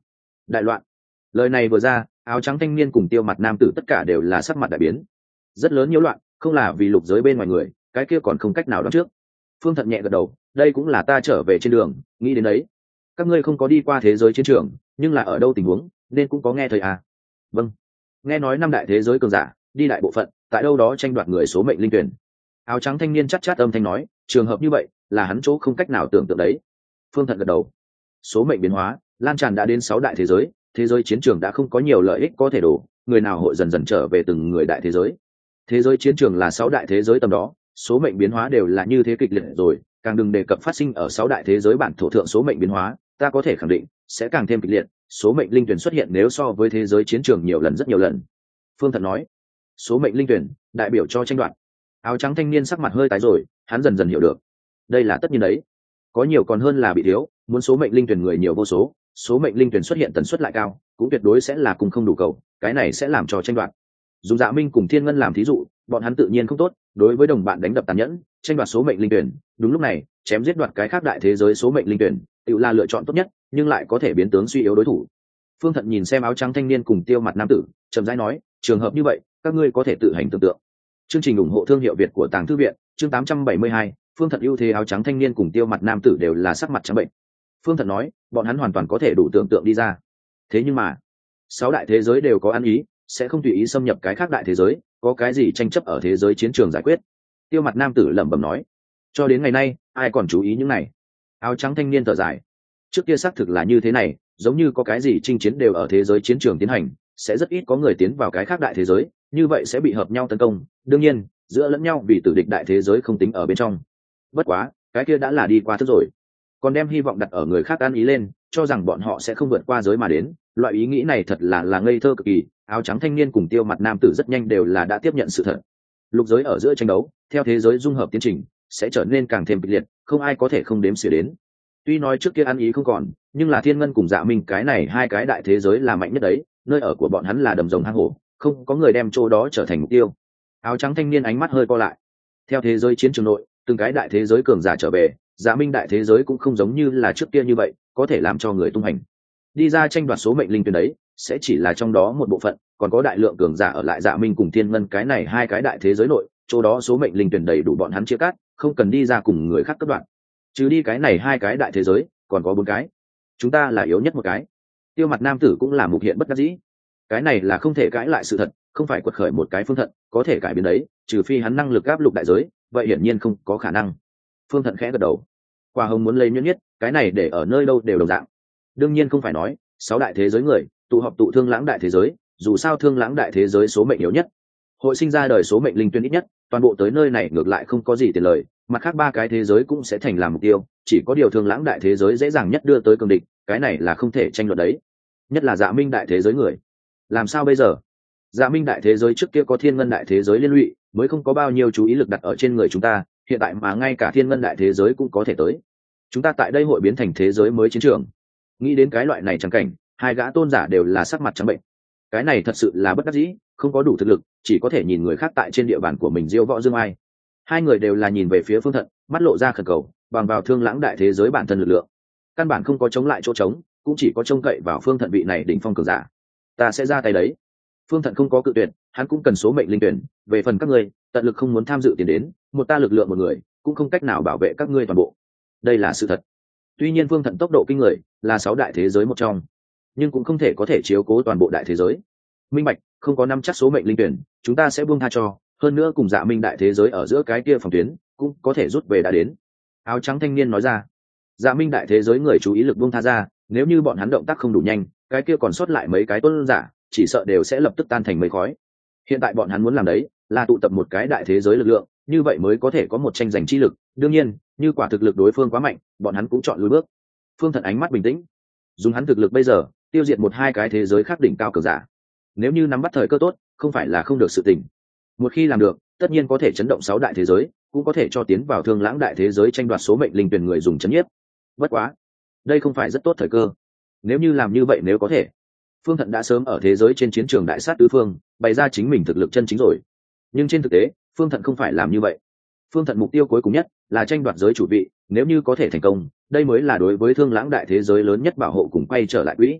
đại loạn. Lời này vừa ra, áo trắng thanh niên cùng tiêu mặt nam tử tất cả đều là sắc mặt đại biến. Rất lớn nhiễu loạn, không là vì lục giới bên ngoài người, cái kia còn không cách nào đoán trước. Phương Thận nhẹ gật đầu, đây cũng là ta trở về trên đường nghĩ đến đấy. Các ngươi không có đi qua thế giới chiến trường, nhưng là ở đâu tình huống nên cũng có nghe thời à. Vâng, nghe nói năm đại thế giới cường giả đi đại bộ phận tại đâu đó tranh đoạt người số mệnh linh tuyển. Áo trắng thanh niên chát chát âm thanh nói, trường hợp như vậy là hắn chỗ không cách nào tưởng tượng đấy. Phương Thận gật đầu. Số mệnh biến hóa lan tràn đã đến sáu đại thế giới, thế giới chiến trường đã không có nhiều lợi ích có thể đổ, người nào hội dần dần trở về từng người đại thế giới. Thế giới chiến trường là sáu đại thế giới tầm đó, số mệnh biến hóa đều là như thế kịch liệt rồi, càng đừng đề cập phát sinh ở sáu đại thế giới bản thổ thượng số mệnh biến hóa, ta có thể khẳng định sẽ càng thêm kịch liệt, số mệnh linh tuyển xuất hiện nếu so với thế giới chiến trường nhiều lần rất nhiều lần. Phương Thận nói, số mệnh linh tuyển đại biểu cho tranh đoạt. Áo trắng thanh niên sắc mặt hơi tái rồi, hắn dần dần hiểu được, đây là tất nhiên đấy, có nhiều còn hơn là bị thiếu, muốn số mệnh linh tuyển người nhiều vô số, số mệnh linh tuyển xuất hiện tần suất lại cao, cũng tuyệt đối sẽ là cùng không đủ cầu, cái này sẽ làm cho tranh đoạt. Dùng Dạ Minh cùng Thiên Ngân làm thí dụ, bọn hắn tự nhiên không tốt, đối với đồng bạn đánh đập tàn nhẫn, tranh đoạt số mệnh linh tuyển, đúng lúc này, chém giết đoạt cái khác đại thế giới số mệnh linh tuyển, tự là lựa chọn tốt nhất, nhưng lại có thể biến tướng suy yếu đối thủ. Phương Thận nhìn xem áo trắng thanh niên cùng tiêu mặt nam tử, chậm rãi nói, trường hợp như vậy, các ngươi có thể tự hành tưởng tượng. Chương trình ủng hộ thương hiệu Việt của Tàng Thư viện, chương tám trăm bảy mươi hai, Phương Thận ưu thế. Áo trắng thanh niên cùng tiêu mặt nam tử đều là sắc mặt trắng bệnh. Phương Thận nói, bọn hắn hoàn toàn có thể đủ tưởng tượng đi ra. Thế nhưng mà, sáu đại thế giới đều có ăn ý, sẽ không tùy ý xâm nhập cái khác đại thế giới, có cái gì tranh chấp ở thế giới chiến trường giải quyết. Tiêu mặt nam tử lẩm bẩm nói, cho đến ngày nay ai còn chú ý những này. Áo trắng thanh niên thở dài, trước kia xác thực là như thế này, giống như có cái gì chinh chiến đều ở thế giới chiến trường tiến hành, sẽ rất ít có người tiến vào cái khác đại thế giới, như vậy sẽ bị hợp nhau tấn công, đương nhiên giữa lẫn nhau vì tử địch đại thế giới không tính ở bên trong. Bất quá cái kia đã là đi qua thức rồi, còn đem hy vọng đặt ở người khác ăn ý lên, cho rằng bọn họ sẽ không vượt qua giới mà đến, loại ý nghĩ này thật là là ngây thơ cực kỳ. Áo trắng thanh niên cùng tiêu mặt nam tử rất nhanh đều là đã tiếp nhận sự thật. Lục giới ở giữa tranh đấu theo thế giới dung hợp tiến trình sẽ trở nên càng thêm kịch liệt, không ai có thể không đếm xỉa đến. Tuy nói trước kia ăn ý không còn, nhưng là Thiên Ngân cùng Dạ Minh cái này hai cái đại thế giới là mạnh nhất đấy, nơi ở của bọn hắn là đầm rồng hang hổ, không có người đem chỗ đó trở thành mục tiêu. Áo trắng thanh niên ánh mắt hơi co lại. Theo thế giới chiến trường nội, từng cái đại thế giới cường giả trở về, Dạ Minh đại thế giới cũng không giống như là trước kia như vậy, có thể làm cho người tung hành đi ra tranh đoạt số mệnh linh tuyển đấy, sẽ chỉ là trong đó một bộ phận, còn có đại lượng cường giả ở lại Dạ Minh cùng Thiên Ngân cái này hai cái đại thế giới nội, chỗ đó số mệnh linh tuyển đầy đủ bọn hắn chia cắt, không cần đi ra cùng người khác cắt đoạn. Trừ đi cái này hai cái đại thế giới, còn có bốn cái, chúng ta là yếu nhất một cái. Tiêu mặt nam tử cũng là mục hiện bất đắc dĩ, cái này là không thể cãi lại sự thật, không phải quật khởi một cái Phương Thận có thể cải biến đấy, trừ phi hắn năng lực áp lục đại giới, vậy hiển nhiên không có khả năng. Phương Thận khẽ gật đầu, Quả Hồng muốn lấy nhuyễn nhất, cái này để ở nơi đâu đều đồng dạng. Đương nhiên không phải nói sáu đại thế giới người tụ họp tụ Thương Lãng đại thế giới, dù sao Thương Lãng đại thế giới số mệnh yếu nhất, hội sinh ra đời số mệnh linh tuyển ít nhất, toàn bộ tới nơi này ngược lại không có gì tiền lời, mặt khác ba cái thế giới cũng sẽ thành làm mục tiêu, chỉ có điều Thương Lãng đại thế giới dễ dàng nhất đưa tới cường địch, cái này là không thể tranh luận đấy. Nhất là Dạ Minh đại thế giới người, làm sao bây giờ? Dạ Minh đại thế giới trước kia có Thiên Ngân đại thế giới liên lụy, mới không có bao nhiêu chú ý lực đặt ở trên người chúng ta, hiện tại mà ngay cả Thiên Ngân đại thế giới cũng có thể tới, chúng ta tại đây hội biến thành thế giới mới chiến trường. Nghĩ đến cái loại này chẳng cảnh, hai gã tôn giả đều là sắc mặt trắng bệnh. Cái này thật sự là bất đắc dĩ, không có đủ thực lực, chỉ có thể nhìn người khác tại trên địa bàn của mình diêu võ dương ai. Hai người đều là nhìn về phía Phương Thận, mắt lộ ra khẩn cầu, bằng vào Thương Lãng đại thế giới bản thân lực lượng, căn bản không có chống lại chỗ trống, cũng chỉ có trông cậy vào Phương Thận vị này đỉnh phong cường giả. Ta sẽ ra tay đấy. Phương Thận không có cự tuyệt, hắn cũng cần số mệnh linh tuyển, về phần các ngươi, tận lực không muốn tham dự tiền đến, một ta lực lượng một người, cũng không cách nào bảo vệ các ngươi toàn bộ. Đây là sự thật. Tuy nhiên Phương Thận tốc độ kinh người, là sáu đại thế giới một trong, nhưng cũng không thể có thể chiếu cố toàn bộ đại thế giới. Minh bạch, không có năm chắc số mệnh linh tuyển, chúng ta sẽ buông tha cho, hơn nữa cùng Dạ Minh đại thế giới ở giữa cái kia phòng tuyến, cũng có thể rút về đã đến. Áo trắng thanh niên nói ra. Dạ Minh đại thế giới người chú ý lực buông tha ra, nếu như bọn hắn động tác không đủ nhanh, cái kia còn sót lại mấy cái tôn giả, chỉ sợ đều sẽ lập tức tan thành mây khói. Hiện tại bọn hắn muốn làm đấy, là tụ tập một cái đại thế giới lực lượng, như vậy mới có thể có một tranh giành chi lực. Đương nhiên, như quả thực lực đối phương quá mạnh, bọn hắn cũng chọn lùi bước. Phương Thận ánh mắt bình tĩnh, dùng hắn thực lực bây giờ, tiêu diệt một hai cái thế giới khác đỉnh cao cường giả, nếu như nắm bắt thời cơ tốt, không phải là không được sự tình. Một khi làm được, tất nhiên có thể chấn động sáu đại thế giới, cũng có thể cho tiến vào Thương Lãng đại thế giới tranh đoạt số mệnh linh tuyển người dùng chấn nhiếp. Bất quá, đây không phải rất tốt thời cơ. Nếu như làm như vậy, nếu có thể, Phương Thận đã sớm ở thế giới trên chiến trường đại sát tứ phương, bày ra chính mình thực lực chân chính rồi. Nhưng trên thực tế, Phương Thận không phải làm như vậy. Phương Thận mục tiêu cuối cùng nhất là tranh đoạt giới chủ vị, nếu như có thể thành công, đây mới là đối với Thương Lãng đại thế giới lớn nhất bảo hộ cùng quay trở lại quỹ.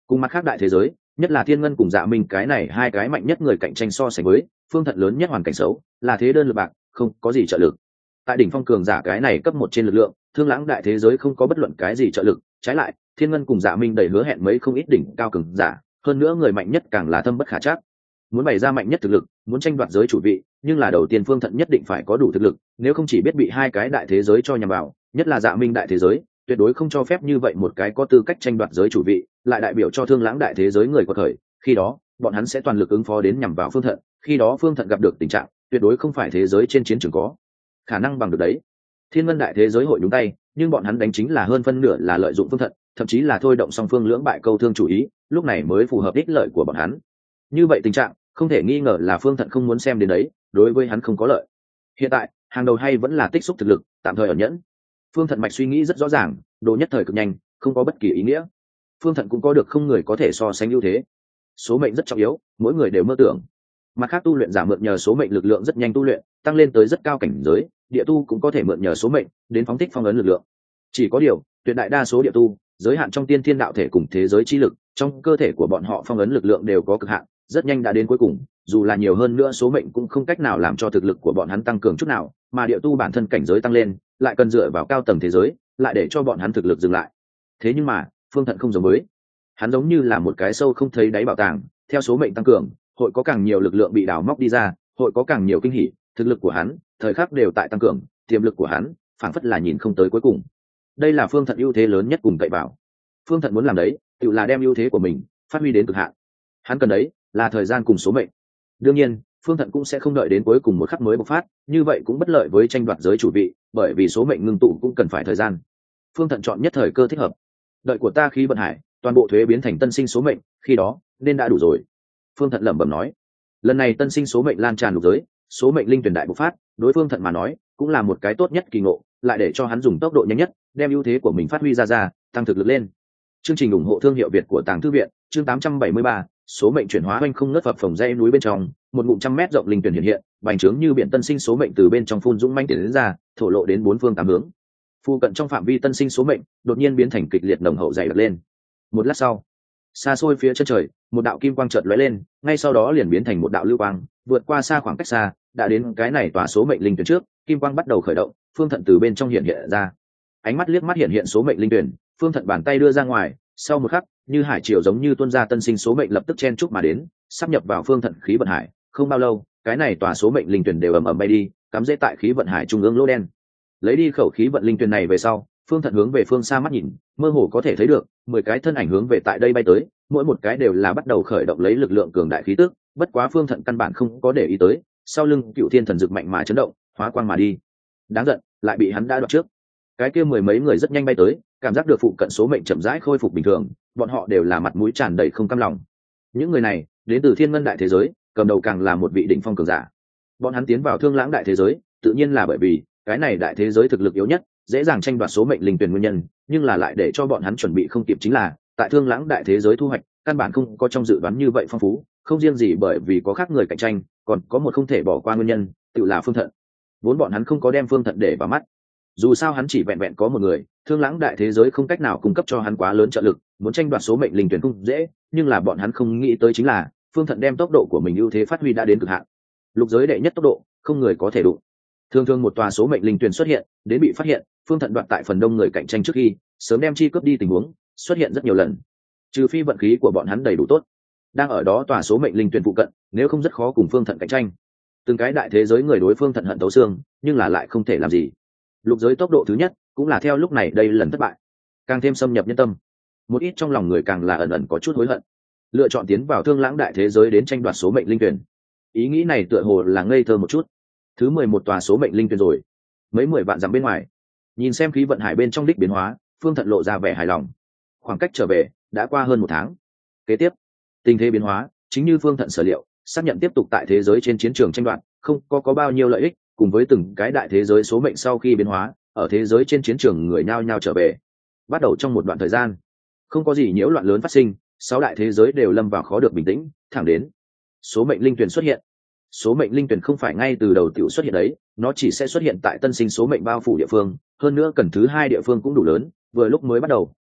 Cùng mặt khác đại thế giới, nhất là thiên ngân cùng dạ minh cái này hai cái mạnh nhất người cạnh tranh so sánh với phương thận lớn nhất hoàn cảnh xấu là thế đơn lực bạc, không có gì trợ lực. Tại đỉnh phong cường giả cái này cấp một trên lực lượng, thương lãng đại thế giới không có bất luận cái gì trợ lực, trái lại thiên ngân cùng dạ minh đầy hứa hẹn mấy không ít đỉnh cao cường giả, hơn nữa người mạnh nhất càng là thâm bất khả trắc. Muốn bày ra mạnh nhất thực lực, muốn tranh đoạt giới chủ vị, nhưng là đầu tiên phương thận nhất định phải có đủ thực lực, nếu không chỉ biết bị hai cái đại thế giới cho nhằm vào, nhất là dạ minh đại thế giới tuyệt đối không cho phép như vậy một cái có tư cách tranh đoạt giới chủ vị lại đại biểu cho thương lãng đại thế giới người của thời, khi đó bọn hắn sẽ toàn lực ứng phó đến nhằm vào phương thận, khi đó phương thận gặp được tình trạng tuyệt đối không phải thế giới trên chiến trường có khả năng bằng được đấy. Thiên ngân đại thế giới hội nhúng tay, nhưng bọn hắn đánh chính là hơn phân nửa là lợi dụng phương thận, thậm chí là thôi động song phương lưỡng bại câu thương chủ ý, lúc này mới phù hợp ích lợi của bọn hắn. Như vậy tình trạng không thể nghi ngờ là phương thận không muốn xem đến đấy, đối với hắn không có lợi. Hiện tại hàng đầu hay vẫn là tích xúc thực lực, tạm thời ẩn nhẫn. Phương thận mạch suy nghĩ rất rõ ràng, độ nhất thời cực nhanh, không có bất kỳ ý nghĩa. Phương thận cũng có được không người có thể so sánh ưu thế. Số mệnh rất trọng yếu, mỗi người đều mơ tưởng. Mặt khác tu luyện giả mượn nhờ số mệnh lực lượng rất nhanh tu luyện, tăng lên tới rất cao cảnh giới, địa tu cũng có thể mượn nhờ số mệnh đến phóng thích phong ấn lực lượng. Chỉ có điều, tuyệt đại đa số địa tu giới hạn trong tiên thiên đạo thể cùng thế giới chi lực, trong cơ thể của bọn họ phong ấn lực lượng đều có cực hạn, rất nhanh đã đến cuối cùng, dù là nhiều hơn nữa số mệnh cũng không cách nào làm cho thực lực của bọn hắn tăng cường chút nào, mà địa tu bản thân cảnh giới tăng lên, lại cần dựa vào cao tầng thế giới, lại để cho bọn hắn thực lực dừng lại. Thế nhưng mà, Phương Thận không giống với, hắn giống như là một cái sâu không thấy đáy bảo tàng, theo số mệnh tăng cường, hội có càng nhiều lực lượng bị đào móc đi ra, hội có càng nhiều kinh hỉ, thực lực của hắn, thời khắc đều tại tăng cường, tiềm lực của hắn, phảng phất là nhìn không tới cuối cùng. Đây là Phương Thận ưu thế lớn nhất cùng cậy vào. Phương Thận muốn làm đấy, tự là đem ưu thế của mình phát huy đến cực hạn. Hắn cần đấy là thời gian cùng số mệnh. Đương nhiên, Phương Thận cũng sẽ không đợi đến cuối cùng một khắc mới bộc phát, như vậy cũng bất lợi với tranh đoạt giới chủ vị, bởi vì số mệnh ngưng tụ cũng cần phải thời gian. Phương Thận chọn nhất thời cơ thích hợp. Đợi của ta khí vận hải, toàn bộ thuế biến thành tân sinh số mệnh, khi đó nên đã đủ rồi. Phương Thận lẩm bẩm nói. Lần này tân sinh số mệnh lan tràn lục giới, số mệnh linh tuyển đại bộc phát, đối Phương Thận mà nói, cũng là một cái tốt nhất kỳ ngộ, lại để cho hắn dùng tốc độ nhanh nhất, đem ưu thế của mình phát huy ra ra, tăng thực lực lên. Chương trình ủng hộ thương hiệu Việt của Tàng Thư viện, chương tám trăm bảy mươi ba, số mệnh chuyển hóa oanh không ngớt phập phồng dãy núi bên trong, một ngụm trăm mét rộng linh tuyển hiện hiện, bành trướng như biển tân sinh số mệnh từ bên trong phun dũng mãnh tiến đến ra, thổ lộ đến bốn phương tám hướng. Phu cận trong phạm vi tân sinh số mệnh, đột nhiên biến thành kịch liệt nồng hậu dày đặc lên. Một lát sau, xa xôi phía chân trời, một đạo kim quang chợt lóe lên, ngay sau đó liền biến thành một đạo lưu quang, vượt qua xa khoảng cách xa, đã đến cái này tòa số mệnh linh tuyển trước, kim quang bắt đầu khởi động, Phương Thận từ bên trong hiện hiện ra. Ánh mắt liếc mắt hiện hiện số mệnh linh tuyển, Phương Thận bàn tay đưa ra ngoài, sau một khắc, như hải triều giống như tuôn ra tân sinh số mệnh lập tức chen chúc mà đến, sắp nhập vào Phương Thận khí vận hải, không bao lâu, cái này tòa số mệnh linh tuyển đều ầm ầm bay đi, cắm rễ tại khí vận hải trung ương lỗ đen. Lấy đi khẩu khí vận linh tuyển này về sau, Phương Thận hướng về phương xa mắt nhìn, mơ hồ có thể thấy được mười cái thân ảnh hướng về tại đây bay tới, mỗi một cái đều là bắt đầu khởi động lấy lực lượng cường đại khí tức, bất quá Phương Thận căn bản không có để ý tới, sau lưng Cựu Thiên thần dực mạnh mà chấn động, hóa quang mà đi. Đáng giận, lại bị hắn đã đoạt trước. Cái kia mười mấy người rất nhanh bay tới, cảm giác được phụ cận số mệnh chậm rãi khôi phục bình thường, bọn họ đều là mặt mũi tràn đầy không cam lòng. Những người này đến từ thiên ngân đại thế giới, cầm đầu càng là một vị đỉnh phong cường giả. Bọn hắn tiến vào thương lãng đại thế giới, tự nhiên là bởi vì cái này đại thế giới thực lực yếu nhất, dễ dàng tranh đoạt số mệnh linh tuyển nguyên nhân, nhưng là lại để cho bọn hắn chuẩn bị không kịp chính là tại thương lãng đại thế giới thu hoạch căn bản không có trong dự đoán như vậy phong phú, không riêng gì bởi vì có khác người cạnh tranh, còn có một không thể bỏ qua nguyên nhân, tự là Phương Thận. Vốn bọn hắn không có đem Phương Thận để vào mắt, dù sao hắn chỉ vẹn vẹn có một người, thương lãng đại thế giới không cách nào cung cấp cho hắn quá lớn trợ lực, muốn tranh đoạt số mệnh linh tuyển không dễ, nhưng là bọn hắn không nghĩ tới chính là Phương Thận đem tốc độ của mình ưu thế phát huy đã đến cực hạn. Lục giới đệ nhất tốc độ, không người có thể đụng. Thường thường một tòa số mệnh linh tuyển xuất hiện, đến bị phát hiện, Phương Thận đoạt tại phần đông người cạnh tranh trước khi, sớm đem chi cướp đi tình huống, xuất hiện rất nhiều lần. Trừ phi vận khí của bọn hắn đầy đủ tốt, đang ở đó tòa số mệnh linh tuyển phụ cận, nếu không rất khó cùng Phương Thận cạnh tranh. Từng cái đại thế giới người đối Phương Thận hận tấu xương, nhưng là lại không thể làm gì. Lục giới tốc độ thứ nhất, cũng là theo lúc này đây lần thất bại, càng thêm xâm nhập nhân tâm. Một ít trong lòng người càng là ẩn ẩn có chút hối hận, lựa chọn tiến vào thương lãng đại thế giới đến tranh đoạt số mệnh linh tuyển. Ý nghĩ này tựa hồ là ngây thơ một chút. Thứ mười một tòa số mệnh linh tuyển rồi, mấy mười vạn dặm bên ngoài, nhìn xem khí vận hải bên trong đích biến hóa, Phương Thận lộ ra vẻ hài lòng. Khoảng cách trở về đã qua hơn một tháng. Kế tiếp, tình thế biến hóa chính như Phương Thận sở liệu, xác nhận tiếp tục tại thế giới trên chiến trường tranh đoạt, không có có bao nhiêu lợi ích, cùng với từng cái đại thế giới số mệnh sau khi biến hóa, ở thế giới trên chiến trường người nhao nhao trở về. Bắt đầu trong một đoạn thời gian, không có gì nhiễu loạn lớn phát sinh, sáu đại thế giới đều lâm vào khó được bình tĩnh, thẳng đến số mệnh linh tuyển xuất hiện. Số mệnh linh tuyển không phải ngay từ đầu tiểu xuất hiện đấy, nó chỉ sẽ xuất hiện tại tân sinh số mệnh bao phủ địa phương, hơn nữa cần thứ hai địa phương cũng đủ lớn, vừa lúc mới bắt đầu,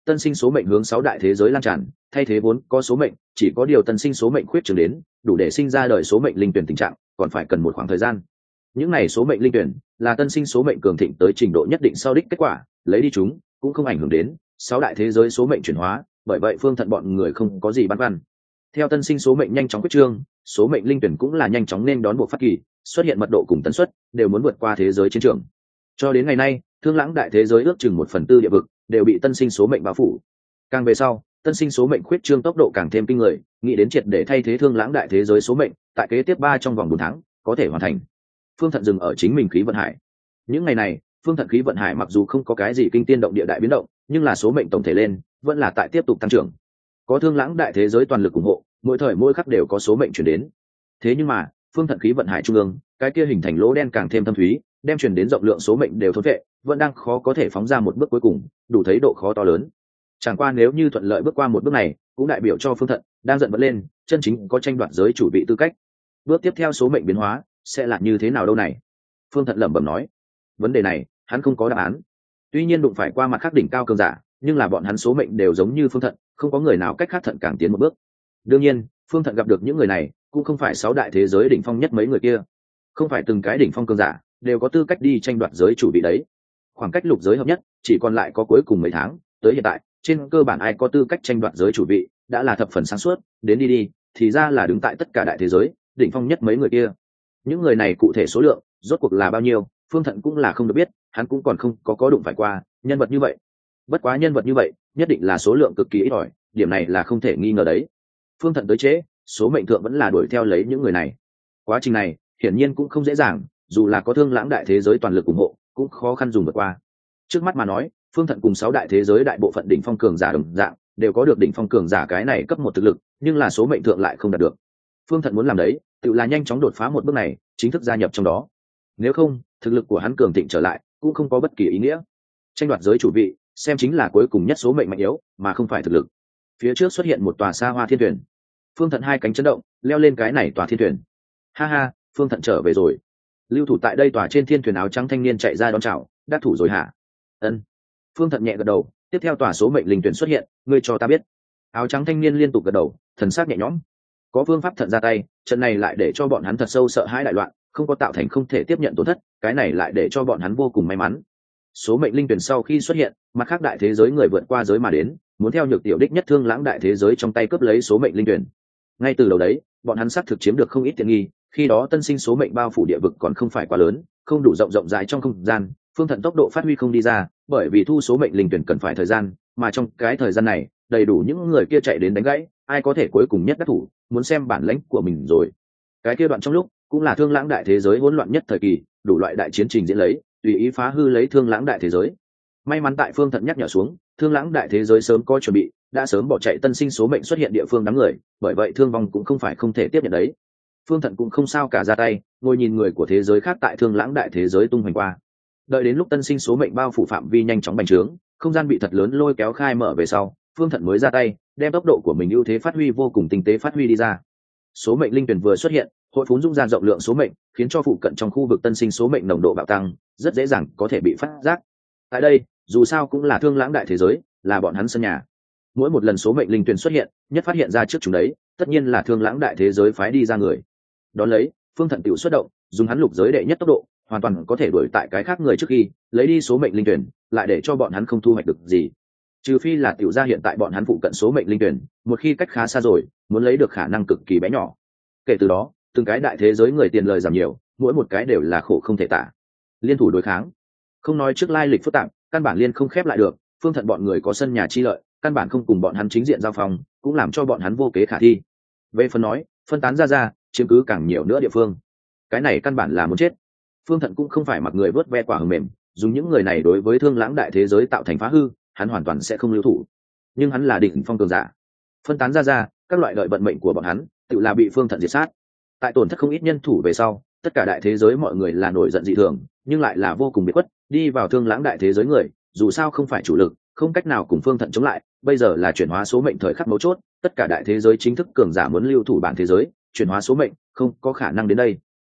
tân sinh số mệnh hướng sáu đại thế giới lan tràn, thay thế vốn có số mệnh, chỉ có điều tân sinh số mệnh khuyết trường đến đủ để sinh ra đời số mệnh linh tuyển tình trạng, còn phải cần một khoảng thời gian. Những này số mệnh linh tuyển là tân sinh số mệnh cường thịnh tới trình độ nhất định sau đích kết quả, lấy đi chúng cũng không ảnh hưởng đến sáu đại thế giới số mệnh chuyển hóa, bởi vậy Phương Thận bọn người không có gì băn khoăn. Theo tân sinh số mệnh nhanh chóng quyết trương, số mệnh linh tuyển cũng là nhanh chóng nên đón bộ phát kỳ, xuất hiện mật độ cùng tần suất đều muốn vượt qua thế giới chiến trường. Cho đến ngày nay, Thương Lãng đại thế giới ước chừng một phần tư địa vực đều bị tân sinh số mệnh bao phủ. Càng về sau, tân sinh số mệnh khuyết trương tốc độ càng thêm kinh người, nghĩ đến triệt để thay thế Thương Lãng đại thế giới số mệnh, tại kế tiếp ba trong vòng bốn tháng có thể hoàn thành. Phương Thận dừng ở chính mình khí vận hải. Những ngày này, Phương Thận khí vận hải mặc dù không có cái gì kinh tiên động địa đại biến động, nhưng là số mệnh tổng thể lên vẫn là tại tiếp tục tăng trưởng. Có Thương Lãng đại thế giới toàn lực ủng hộ, mỗi thời mỗi khắc đều có số mệnh chuyển đến. Thế nhưng mà, Phương Thận khí vận hải trung ương, cái kia hình thành lỗ đen càng thêm thâm thúy, đem truyền đến rộng lượng số mệnh đều thốn vệ, vẫn đang khó có thể phóng ra một bước cuối cùng, đủ thấy độ khó to lớn. Chẳng qua nếu như thuận lợi bước qua một bước này, cũng đại biểu cho Phương Thận đang dần vẫn lên, chân chính có tranh đoạt giới chủ vị tư cách. Bước tiếp theo số mệnh biến hóa sẽ là như thế nào đâu này? Phương Thận lẩm bẩm nói. Vấn đề này, hắn không có đáp án. Tuy nhiên đụng phải qua mặt khác đỉnh cao cường giả, nhưng là bọn hắn số mệnh đều giống như Phương Thận, không có người nào cách khác Thận càng tiến một bước. Đương nhiên, Phương Thận gặp được những người này, cũng không phải sáu đại thế giới đỉnh phong nhất mấy người kia, không phải từng cái đỉnh phong cường giả đều có tư cách đi tranh đoạt giới chủ vị đấy. Khoảng cách lục giới hợp nhất chỉ còn lại có cuối cùng mấy tháng, tới hiện tại, trên cơ bản ai có tư cách tranh đoạt giới chủ vị đã là thập phần sáng suốt, đến đi đi, thì ra là đứng tại tất cả đại thế giới đỉnh phong nhất mấy người kia. Những người này cụ thể số lượng rốt cuộc là bao nhiêu, Phương Thận cũng là không được biết, hắn cũng còn không có có đụng phải qua nhân vật như vậy. Bất quá nhân vật như vậy nhất định là số lượng cực kỳ ít ỏi, điểm này là không thể nghi ngờ đấy. Phương Thận tới trễ, số mệnh thượng vẫn là đuổi theo lấy những người này. Quá trình này hiển nhiên cũng không dễ dàng, dù là có Thương Lãng đại thế giới toàn lực ủng hộ cũng khó khăn dùng vượt qua. Trước mắt mà nói, Phương Thận cùng sáu đại thế giới đại bộ phận đỉnh phong cường giả đồng dạng đều có được đỉnh phong cường giả cái này cấp một thực lực, nhưng là số mệnh thượng lại không đạt được. Phương Thận muốn làm đấy tự là nhanh chóng đột phá một bước này, chính thức gia nhập trong đó. Nếu không, thực lực của hắn cường thịnh trở lại cũng không có bất kỳ ý nghĩa. Tranh đoạt giới chủ vị xem chính là cuối cùng nhất số mệnh mạnh yếu, mà không phải thực lực. Phía trước xuất hiện một tòa xa hoa thiên thuyền. Phương Thận hai cánh chấn động, leo lên cái này tòa thiên thuyền. Ha ha, Phương Thận trở về rồi. Lưu thủ tại đây tòa trên thiên thuyền áo trắng thanh niên chạy ra đón chào, đắc thủ rồi hả? Ân. Phương Thận nhẹ gật đầu, tiếp theo tòa số mệnh linh tuyển xuất hiện, ngươi cho ta biết. Áo trắng thanh niên liên tục gật đầu, thần sắc nhẹ nhõm. Có phương pháp Thận ra tay, trận này lại để cho bọn hắn thật sâu sợ hãi đại loạn, không có tạo thành không thể tiếp nhận tổn thất, cái này lại để cho bọn hắn vô cùng may mắn. Số mệnh linh tuyển sau khi xuất hiện, mặt khác đại thế giới người vượt qua giới mà đến, muốn theo nhược tiểu đích nhất Thương Lãng đại thế giới trong tay cướp lấy số mệnh linh tuyển. Ngay từ đầu đấy, bọn hắn xác thực chiếm được không ít tiện nghi, khi đó tân sinh số mệnh bao phủ địa vực còn không phải quá lớn, không đủ rộng rộng rãi trong không gian, Phương Thận tốc độ phát huy không đi ra, bởi vì thu số mệnh linh tuyển cần phải thời gian, mà trong cái thời gian này, đầy đủ những người kia chạy đến đánh gãy, ai có thể cuối cùng nhất đắc thủ, muốn xem bản lĩnh của mình rồi. Cái kia đoạn trong lúc, cũng là Thương Lãng đại thế giới hỗn loạn nhất thời kỳ, đủ loại đại chiến trình diễn lấy, tùy ý phá hư lấy Thương Lãng đại thế giới. May mắn tại Phương Thận nhắc nhở xuống, Thương Lãng đại thế giới sớm có chuẩn bị, đã sớm bỏ chạy tân sinh số mệnh xuất hiện địa phương đám người, bởi vậy thương vong cũng không phải không thể tiếp nhận đấy. Phương Thận cũng không sao cả ra tay, ngồi nhìn người của thế giới khác tại Thương Lãng đại thế giới tung hoành qua. Đợi đến lúc tân sinh số mệnh bao phủ phạm vi nhanh chóng bành trướng, không gian bị thật lớn lôi kéo khai mở về sau, Phương Thận mới ra tay, đem tốc độ của mình ưu thế phát huy vô cùng tinh tế phát huy đi ra. Số mệnh linh tuyển vừa xuất hiện, hội phún dung ra rộng lượng số mệnh, khiến cho phụ cận trong khu vực tân sinh số mệnh nồng độ bạo tăng, rất dễ dàng có thể bị phát giác. Tại đây, dù sao cũng là Thương Lãng đại thế giới, là bọn hắn sân nhà. Mỗi một lần số mệnh linh tuyển xuất hiện, nhất phát hiện ra trước chúng đấy, tất nhiên là Thương Lãng đại thế giới phái đi ra người. Đón lấy, Phương Thận tiểu xuất động, dùng hắn lục giới đệ nhất tốc độ, hoàn toàn có thể đuổi tại cái khác người trước khi lấy đi số mệnh linh tuyển, lại để cho bọn hắn không thu hoạch được gì. Trừ phi là tiểu gia hiện tại bọn hắn phụ cận số mệnh linh tuyển, một khi cách khá xa rồi, muốn lấy được khả năng cực kỳ bé nhỏ. Kể từ đó, từng cái đại thế giới người tiền lời giảm nhiều, mỗi một cái đều là khổ không thể tả. Liên thủ đối kháng, không nói trước lai lịch phức tạp, căn bản liên không khép lại được. Phương Thận bọn người có sân nhà chi lợi, căn bản không cùng bọn hắn chính diện giao phòng, cũng làm cho bọn hắn vô kế khả thi. Về phần nói, phân tán ra ra, chiếm cứ càng nhiều nữa địa phương, cái này căn bản là muốn chết. Phương Thận cũng không phải mặc người vớt ve quả hờ mềm, dùng những người này đối với Thương Lãng đại thế giới tạo thành phá hư, hắn hoàn toàn sẽ không lưu thủ. Nhưng hắn là đỉnh phong cường giả, phân tán ra ra, các loại đợi vận mệnh của bọn hắn, tự là bị Phương Thận diệt sát. Tại tổn thất không ít nhân thủ về sau, tất cả đại thế giới mọi người là nổi giận dị thường, nhưng lại là vô cùng biệt khuất, đi vào Thương Lãng đại thế giới người, dù sao không phải chủ lực, không cách nào cùng Phương Thận chống lại. Bây giờ là chuyển hóa số mệnh thời khắc mấu chốt, tất cả đại thế giới chính thức cường giả muốn lưu thủ bản thế giới, chuyển hóa số mệnh không có khả năng đến đây.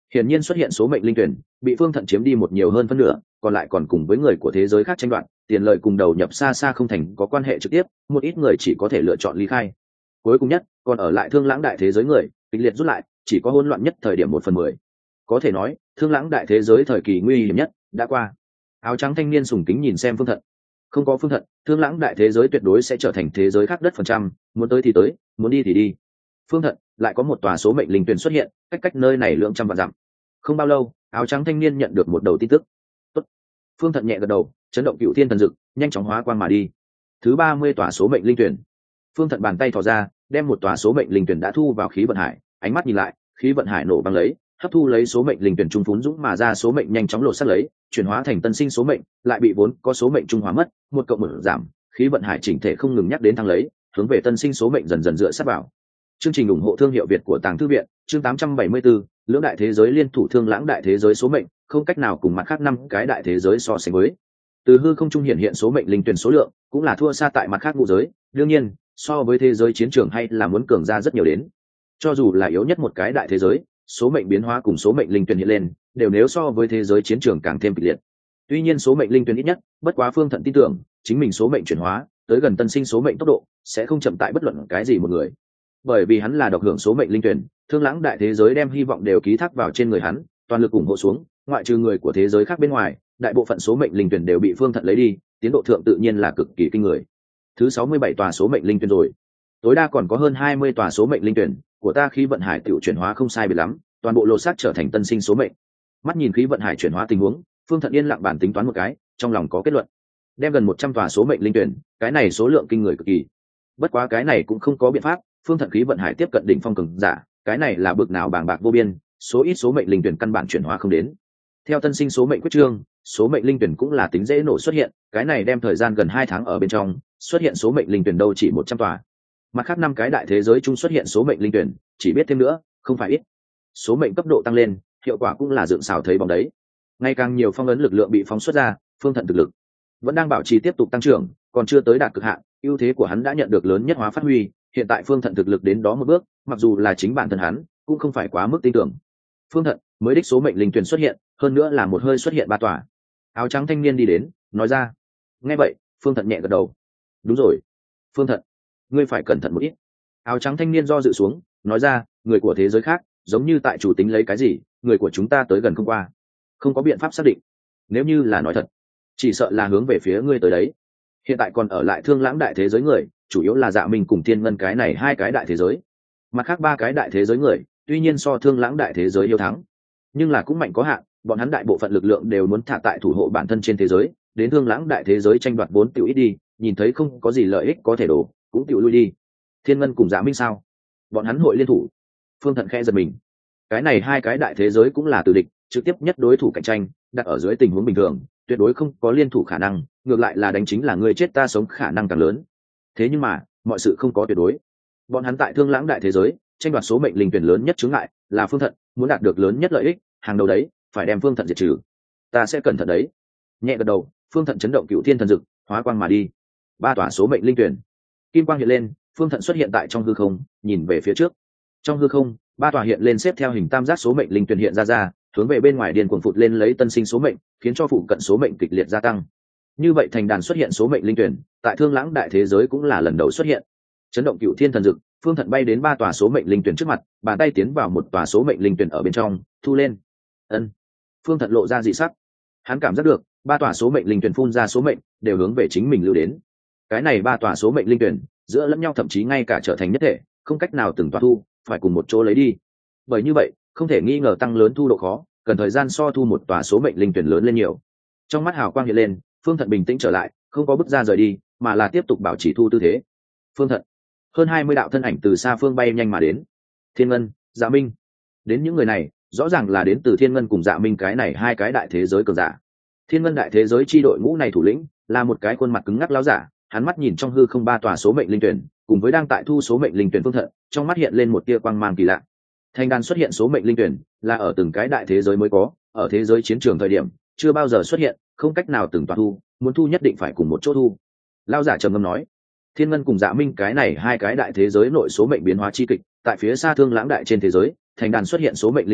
hiển nhiên xuất hiện số mệnh linh tuyển bị phương thận chiếm đi một nhiều hơn phân nửa, còn lại còn cùng với người của thế giới khác tranh đoạt, tiền lợi cùng đầu nhập xa xa không thành có quan hệ trực tiếp, một ít người chỉ có thể lựa chọn ly khai. Cuối cùng nhất còn ở lại thương lãng đại thế giới người kịch liệt rút lại, chỉ có hỗn loạn nhất thời điểm một phần mười. Có thể nói thương lãng đại thế giới thời kỳ nguy hiểm nhất đã qua. Áo trắng thanh niên sùng kính nhìn xem phương thận. Không có phương thận, thương lãng đại thế giới tuyệt đối sẽ trở thành thế giới khác đất phần trăm, muốn tới thì tới, muốn đi thì đi. Phương thận lại có một tòa số mệnh linh tuyển xuất hiện, cách cách nơi này lượng trăm vạn dặm. Không bao lâu, áo trắng thanh niên nhận được một đầu tin tức. Tốt. Phương thận nhẹ gật đầu, chấn động cựu thiên thần dực, nhanh chóng hóa quang mà đi. Thứ ba mươi tòa số mệnh linh tuyển. Phương thận bàn tay thò ra, đem một tòa số mệnh linh tuyển đã thu vào khí vận hải, ánh mắt nhìn lại, khí vận hải nổ băng lấy, hấp thu lấy số mệnh linh tuyển trung phún dũng mà ra số mệnh nhanh chóng lột xác lấy, chuyển hóa thành tân sinh số mệnh, lại bị vốn có số mệnh trung hóa mất, một cộng một giảm, khí vận hải chỉnh thể không ngừng nhắc đến thăng lấy, hướng về tân sinh số mệnh dần dần dựa sát vào. Chương trình ủng hộ thương hiệu Việt của Tàng Thư viện, chương tám trăm bảy mươi tư, lưỡng đại thế giới liên thủ thương lãng đại thế giới số mệnh, không cách nào cùng mặt khác năm cái đại thế giới so sánh với. Từ hư không trung hiện hiện số mệnh linh tuyển số lượng, cũng là thua xa tại mặt khác ngũ giới, đương nhiên, so với thế giới chiến trường hay là muốn cường ra rất nhiều đến. Cho dù là yếu nhất một cái đại thế giới, số mệnh biến hóa cùng số mệnh linh tuyển hiện lên, đều nếu so với thế giới chiến trường càng thêm kịch liệt. Tuy nhiên số mệnh linh tuyển ít nhất, bất quá Phương Thận tin tưởng, chính mình số mệnh chuyển hóa, tới gần tân sinh số mệnh tốc độ, sẽ không chậm tại bất luận cái gì một người. Bởi vì hắn là độc hưởng số mệnh linh tuyển, thương lãng đại thế giới đem hy vọng đều ký thác vào trên người hắn, toàn lực ủng hộ xuống, ngoại trừ người của thế giới khác bên ngoài, đại bộ phận số mệnh linh tuyển đều bị Phương Thận lấy đi, tiến độ thượng tự nhiên là cực kỳ kinh người. Thứ sáu mươi bảy tòa số mệnh linh tuyển rồi, tối đa còn có hơn hai mươi tòa số mệnh linh tuyển, của ta khí vận hải tiểu chuyển hóa không sai biệt lắm, toàn bộ lô sát trở thành tân sinh số mệnh. Mắt nhìn khí vận hải chuyển hóa tình huống, Phương Thận yên lặng bản tính toán một cái, trong lòng có kết luận. Đem gần một trăm tòa số mệnh linh tuyển, cái này số lượng kinh người cực kỳ. Bất quá cái này cũng không có biện pháp, Phương Thận khí vận hải tiếp cận đỉnh phong cường giả, cái này là bực nào bàng bạc vô biên, số ít số mệnh linh tuyển căn bản chuyển hóa không đến. Theo tân sinh số mệnh quyết trương, số mệnh linh tuyển cũng là tính dễ nổ xuất hiện, cái này đem thời gian gần hai tháng ở bên trong, xuất hiện số mệnh linh tuyển đâu chỉ một trăm tòa. Mặt khác năm cái đại thế giới chung xuất hiện số mệnh linh tuyển, chỉ biết thêm nữa, không phải ít. Số mệnh cấp độ tăng lên, hiệu quả cũng là dựng xào thấy bóng đấy. Ngày càng nhiều phong ấn lực lượng bị phóng xuất ra, Phương Thận thực lực vẫn đang bảo trì tiếp tục tăng trưởng, còn chưa tới đạt cực hạn, ưu thế của hắn đã nhận được lớn nhất hóa phát huy, hiện tại Phương Thận thực lực đến đó một bước, mặc dù là chính bản thân hắn, cũng không phải quá mức tin tưởng. Phương Thận mới đích số mệnh linh tuyển xuất hiện, hơn nữa là một hơi xuất hiện ba tòa. Áo trắng thanh niên đi đến, nói ra. Nghe vậy, Phương Thận nhẹ gật đầu. Đúng rồi, Phương Thận, ngươi phải cẩn thận một ít. Áo trắng thanh niên do dự xuống, nói ra, người của thế giới khác, giống như tại chủ tính lấy cái gì, người của chúng ta tới gần không qua, không có biện pháp xác định. Nếu như là nói thật, chỉ sợ là hướng về phía ngươi tới đấy. Hiện tại còn ở lại thương lãng đại thế giới người, chủ yếu là Dạ Minh cùng Thiên Ngân cái này hai cái đại thế giới. Mặt khác ba cái đại thế giới người, tuy nhiên so thương lãng đại thế giới yếu thắng, nhưng là cũng mạnh có hạn, bọn hắn đại bộ phận lực lượng đều muốn thả tại thủ hộ bản thân trên thế giới, đến thương lãng đại thế giới tranh đoạt vốn tiểu ít đi, nhìn thấy không có gì lợi ích có thể đổ, cũng tiểu lui đi. Thiên Ngân cùng Dạ Minh sao? Bọn hắn hội liên thủ? Phương Thận khẽ giật mình. Cái này hai cái đại thế giới cũng là từ địch, trực tiếp nhất đối thủ cạnh tranh, đặt ở dưới tình huống bình thường, tuyệt đối không có liên thủ khả năng, ngược lại là đánh chính là người chết ta sống khả năng càng lớn. Thế nhưng mà, mọi sự không có tuyệt đối. Bọn hắn tại thương lãng đại thế giới, tranh đoạt số mệnh linh tuyển lớn nhất chướng ngại là Phương Thận, muốn đạt được lớn nhất lợi ích, hàng đầu đấy, phải đem Phương Thận diệt trừ. Ta sẽ cẩn thận đấy. Nhẹ gật đầu, Phương Thận chấn động cựu thiên thần dực, hóa quang mà đi. Ba tòa số mệnh linh tuyển, kim quang hiện lên, Phương Thận xuất hiện tại trong hư không, nhìn về phía trước. Trong hư không, ba tòa hiện lên xếp theo hình tam giác số mệnh linh tuyển hiện ra ra, hướng về bên ngoài điên cuồng phụt lên lấy tân sinh số mệnh, khiến cho phụ cận số mệnh kịch liệt gia tăng. Như vậy thành đàn xuất hiện số mệnh linh tuyển, tại thương lãng đại thế giới cũng là lần đầu xuất hiện. Chấn động cựu thiên thần dực, Phương Thận bay đến ba tòa số mệnh linh tuyển trước mặt, bàn tay tiến vào một tòa số mệnh linh tuyển ở bên trong, thu lên. Ân. Phương Thận lộ ra dị sắc. Hắn cảm giác được, ba tòa số mệnh linh tuyển phun ra số mệnh, đều hướng về chính mình lưu đến. Cái này ba tòa số mệnh linh tuyển, giữa lẫn nhau thậm chí ngay cả trở thành nhất thể, không cách nào từng tòa thu, phải cùng một chỗ lấy đi. Bởi như vậy, không thể nghi ngờ tăng lớn thu độ khó, cần thời gian so thu một tòa số mệnh linh tuyển lớn lên nhiều. Trong mắt hào quang hiện lên, Phương Thận bình tĩnh trở lại, không có bước ra rời đi, mà là tiếp tục bảo trì thu tư thế. Phương Thận, hơn hai mươi đạo thân ảnh từ xa phương bay nhanh mà đến. Thiên Ngân, Dạ Minh. Đến những người này, rõ ràng là đến từ Thiên Ngân cùng Dạ Minh cái này hai cái đại thế giới cường giả. Thiên Ngân đại thế giới chi đội ngũ này thủ lĩnh là một cái khuôn mặt cứng ngắc láo giả, hắn mắt nhìn trong hư không ba tòa số mệnh linh tuyển, cùng với đang tại thu số mệnh linh tuyển Phương Thận, trong mắt hiện lên một tia quang mang kỳ lạ. Thành đàn xuất hiện số mệnh linh tuyển là ở từng cái đại thế giới mới có, ở thế giới chiến trường thời điểm chưa bao giờ xuất hiện, không cách nào từng tòa thu, muốn thu nhất định phải cùng một chỗ thu. Lao giả trầm ngâm nói. Thiên Ngân cùng Dạ Minh cái này hai cái đại thế giới nội số mệnh biến hóa chi kịch, tại phía xa thương lãng đại trên thế giới, thành đàn xuất hiện số mệnh linh tuyển,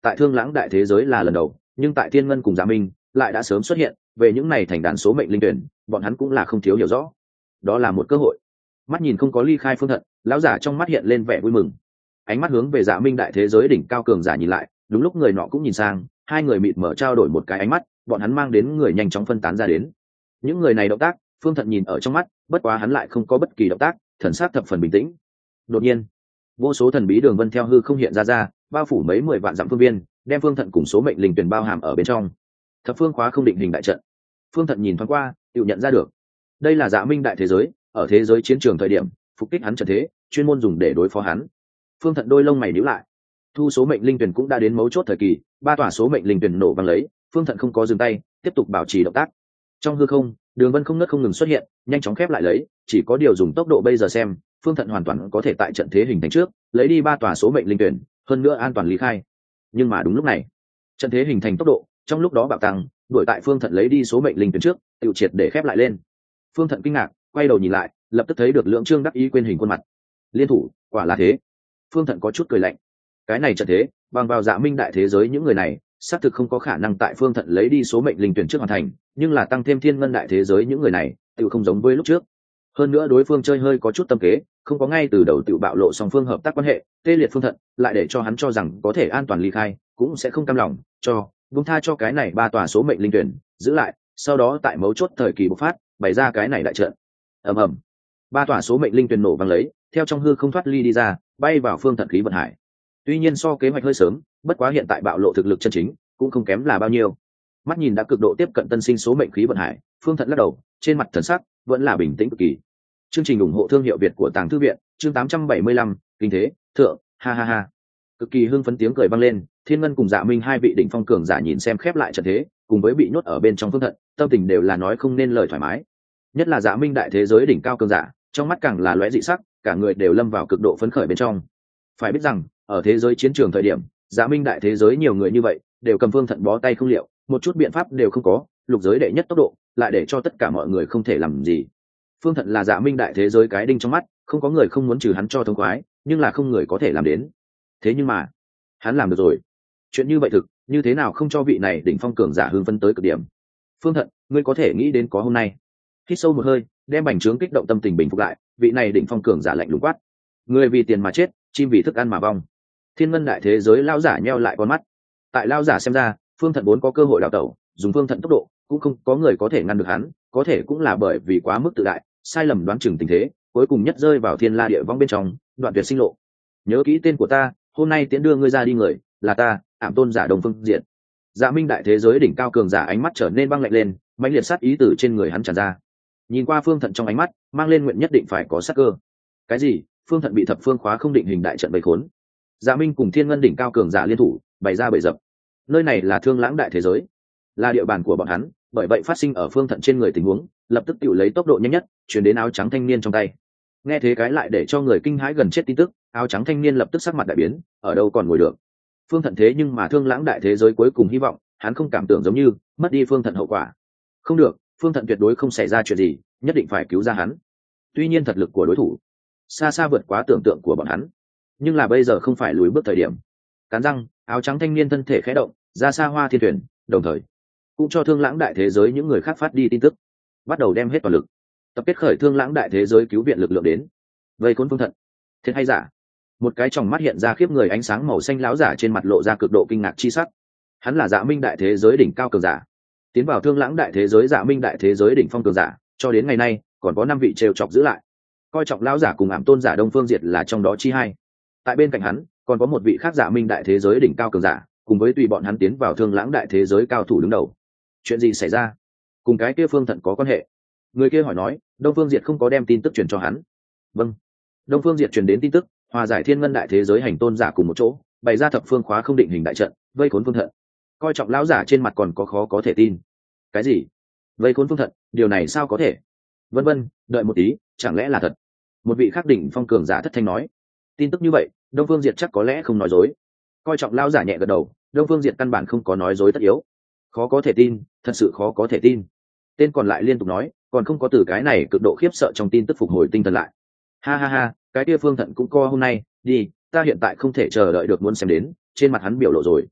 tại Thương Lãng đại thế giới là lần đầu, nhưng tại Thiên Ngân cùng Dạ Minh lại đã sớm xuất hiện, về những này thành đàn số mệnh linh tuyển, bọn hắn cũng là không thiếu hiểu rõ. Đó là một cơ hội. Mắt nhìn không có ly khai Phương Thận, lão giả trong mắt hiện lên vẻ vui mừng. Ánh mắt hướng về Dạ Minh đại thế giới đỉnh cao cường giả nhìn lại, đúng lúc người nọ cũng nhìn sang, hai người mịt mở trao đổi một cái ánh mắt, bọn hắn mang đến người nhanh chóng phân tán ra đến. Những người này động tác, Phương Thận nhìn ở trong mắt, bất quá hắn lại không có bất kỳ động tác, thần sắc thập phần bình tĩnh. Đột nhiên, vô số thần bí đường vân theo hư không hiện ra ra, bao phủ mấy mười vạn dặm phương viên, đem Phương Thận cùng số mệnh linh tuyển bao hàm ở bên trong. Thập phương khóa không định hình đại trận. Phương Thận nhìn thoáng qua, tự nhận ra được, đây là Dạ Minh đại thế giới, ở thế giới chiến trường thời điểm, phục kích hắn trận thế, chuyên môn dùng để đối phó hắn. Phương Thận đôi lông mày nhíu lại. Thu số mệnh linh tuyển cũng đã đến mấu chốt thời kỳ, ba tòa số mệnh linh tuyển nổ vang lấy, Phương Thận không có dừng tay, tiếp tục bảo trì động tác. Trong hư không, đường vân không ngớt không ngừng xuất hiện, nhanh chóng khép lại lấy, chỉ có điều dùng tốc độ bây giờ xem, Phương Thận hoàn toàn có thể tại trận thế hình thành trước, lấy đi ba tòa số mệnh linh tuyển, hơn nữa an toàn lý khai. Nhưng mà đúng lúc này, trận thế hình thành tốc độ, trong lúc đó bạo tăng, đuổi tại Phương Thận lấy đi số mệnh linh tuyển trước, tiêu triệt để khép lại lên. Phương Thận kinh ngạc, quay đầu nhìn lại, lập tức thấy được Lượng Trương đắc ý quên hình khuôn mặt. Liên thủ, quả là thế. Phương Thận có chút cười lạnh. Cái này trận thế, bằng vào Dạ Minh đại thế giới những người này, xác thực không có khả năng tại Phương Thận lấy đi số mệnh linh tuyển trước hoàn thành, nhưng là tăng thêm Thiên Ngân đại thế giới những người này, tự không giống với lúc trước. Hơn nữa đối phương chơi hơi có chút tâm kế, không có ngay từ đầu tự bạo lộ song phương hợp tác quan hệ, tê liệt Phương Thận, lại để cho hắn cho rằng có thể an toàn ly khai, cũng sẽ không cam lòng, cho buông tha cho cái này ba tòa số mệnh linh tuyển, giữ lại, sau đó tại mấu chốt thời kỳ bộc phát, bày ra cái này đại trận. Ầm ầm. Ba tòa số mệnh linh tuyển nổ vang lấy, theo trong hư không thoát ly đi ra, bay vào Phương Thận khí vận hải. Tuy nhiên so kế hoạch hơi sớm, bất quá hiện tại bạo lộ thực lực chân chính, cũng không kém là bao nhiêu. Mắt nhìn đã cực độ tiếp cận tân sinh số mệnh khí vận hải, Phương Thận lắc đầu, trên mặt thần sắc vẫn là bình tĩnh cực kỳ. Chương trình ủng hộ thương hiệu Việt của Tàng Thư viện, chương tám trăm bảy mươi lăm, kinh thế, thượng, ha ha ha. Cực kỳ hưng phấn tiếng cười vang lên, Thiên Ngân cùng Dạ Minh hai vị đỉnh phong cường giả nhìn xem khép lại trận thế, cùng với bị nhốt ở bên trong Phương Thận, tâm tình đều là nói không nên lời thoải mái. Nhất là Dạ Minh đại thế giới đỉnh cao cường giả, trong mắt càng là lóe dị sắc, cả người đều lâm vào cực độ phấn khởi bên trong. Phải biết rằng, ở thế giới chiến trường thời điểm, Dạ Minh đại thế giới nhiều người như vậy, đều cầm Phương Thận bó tay không liệu, một chút biện pháp đều không có, lục giới đệ nhất tốc độ, lại để cho tất cả mọi người không thể làm gì. Phương Thận là Dạ Minh đại thế giới cái đinh trong mắt, không có người không muốn trừ hắn cho thông khoái, nhưng là không người có thể làm đến. Thế nhưng mà, hắn làm được rồi. Chuyện như vậy thực, như thế nào không cho vị này đỉnh phong cường giả hưng phấn tới cực điểm. Phương Thận, ngươi có thể nghĩ đến có hôm nay. Hít sâu một hơi, đem bành trướng kích động tâm tình bình phục lại, vị này đỉnh phong cường giả lạnh lùng quát. Người vì tiền mà chết, chim vì thức ăn mà vong. Thiên Ngân đại thế giới lao giả nheo lại con mắt. Tại lao giả xem ra, Phương Thận vốn có cơ hội đào tẩu, dùng Phương Thận tốc độ, cũng không có người có thể ngăn được hắn, có thể cũng là bởi vì quá mức tự đại, sai lầm đoán chừng tình thế, cuối cùng nhất rơi vào thiên la địa vong bên trong, đoạn tuyệt sinh lộ. Nhớ kỹ tên của ta, hôm nay tiễn đưa ngươi ra đi người, là ta, Ảm Tôn giả Đông Phương Diện. Dạ Minh đại thế giới đỉnh cao cường giả ánh mắt trở nên băng lạnh lên, mãnh liệt sát ý từ trên người hắn tràn ra. Nhìn qua Phương Thận trong ánh mắt, mang lên nguyện nhất định phải có sát cơ. Cái gì? Phương Thận bị thập phương khóa không định hình đại trận vây khốn. Dạ Minh cùng Thiên Ngân đỉnh cao cường giả liên thủ, bày ra bầy dập. Nơi này là Thương Lãng đại thế giới, là địa bàn của bọn hắn, bởi vậy phát sinh ở Phương Thận trên người tình huống, lập tức tự lấy tốc độ nhanh nhất, chuyển đến áo trắng thanh niên trong tay. Nghe thế cái lại để cho người kinh hãi gần chết tin tức, áo trắng thanh niên lập tức sắc mặt đại biến, ở đâu còn ngồi được. Phương Thận thế nhưng mà Thương Lãng đại thế giới cuối cùng hy vọng, hắn không cảm tưởng giống như mất đi Phương Thận hậu quả. Không được, Phương Thận tuyệt đối không xảy ra chuyện gì, nhất định phải cứu ra hắn. Tuy nhiên thật lực của đối thủ xa xa vượt quá tưởng tượng của bọn hắn, nhưng là bây giờ không phải lùi bước thời điểm. Cắn răng, áo trắng thanh niên thân thể khẽ động, ra xa hoa thiên thuyền, đồng thời cũng cho Thương Lãng đại thế giới những người khác phát đi tin tức, bắt đầu đem hết toàn lực tập kết khởi Thương Lãng đại thế giới cứu viện lực lượng đến vây khốn Phương Thận. Thiệt hay giả? Một cái tròng mắt hiện ra khiếp người ánh sáng màu xanh láo giả trên mặt lộ ra cực độ kinh ngạc chi sắc. Hắn là Dạ Minh đại thế giới đỉnh cao cường giả, tiến vào Thương Lãng đại thế giới Dạ Minh đại thế giới đỉnh phong cường giả, cho đến ngày nay còn có năm vị trêu chọc giữ lại. Coi trọng lão giả cùng Ảm Tôn giả Đông Phương Diệt là trong đó chi hai. Tại bên cạnh hắn còn có một vị khác Dạ Minh đại thế giới đỉnh cao cường giả, cùng với tùy bọn hắn tiến vào Thương Lãng đại thế giới cao thủ đứng đầu. Chuyện gì xảy ra? Cùng cái kia Phương Thận có quan hệ? Người kia hỏi nói. Đông Phương Diệt không có đem tin tức truyền cho hắn. Vâng. Đông Phương Diệt truyền đến tin tức, hòa giải Thiên Ngân đại thế giới hành tôn giả cùng một chỗ, bày ra thập phương khóa không định hình đại trận, vây khốn Phương Thận. Coi trọng lão giả trên mặt còn có khó có thể tin. Cái gì? Vây khốn Phương Thận? Điều này sao có thể? Vân vân, đợi một tí, chẳng lẽ là thật? Một vị khắc đỉnh phong cường giả thất thanh nói. Tin tức như vậy, Đông Phương Diệt chắc có lẽ không nói dối. Coi trọng lão giả nhẹ gật đầu, Đông Phương Diệt căn bản không có nói dối tất yếu. Khó có thể tin, thật sự khó có thể tin. Tên còn lại liên tục nói, còn không có từ cái này cực độ khiếp sợ trong tin tức phục hồi tinh thần lại. Ha ha ha, cái kia Phương Thận cũng co hôm nay, đi, ta hiện tại không thể chờ đợi được muốn xem đến, trên mặt hắn biểu lộ rồi.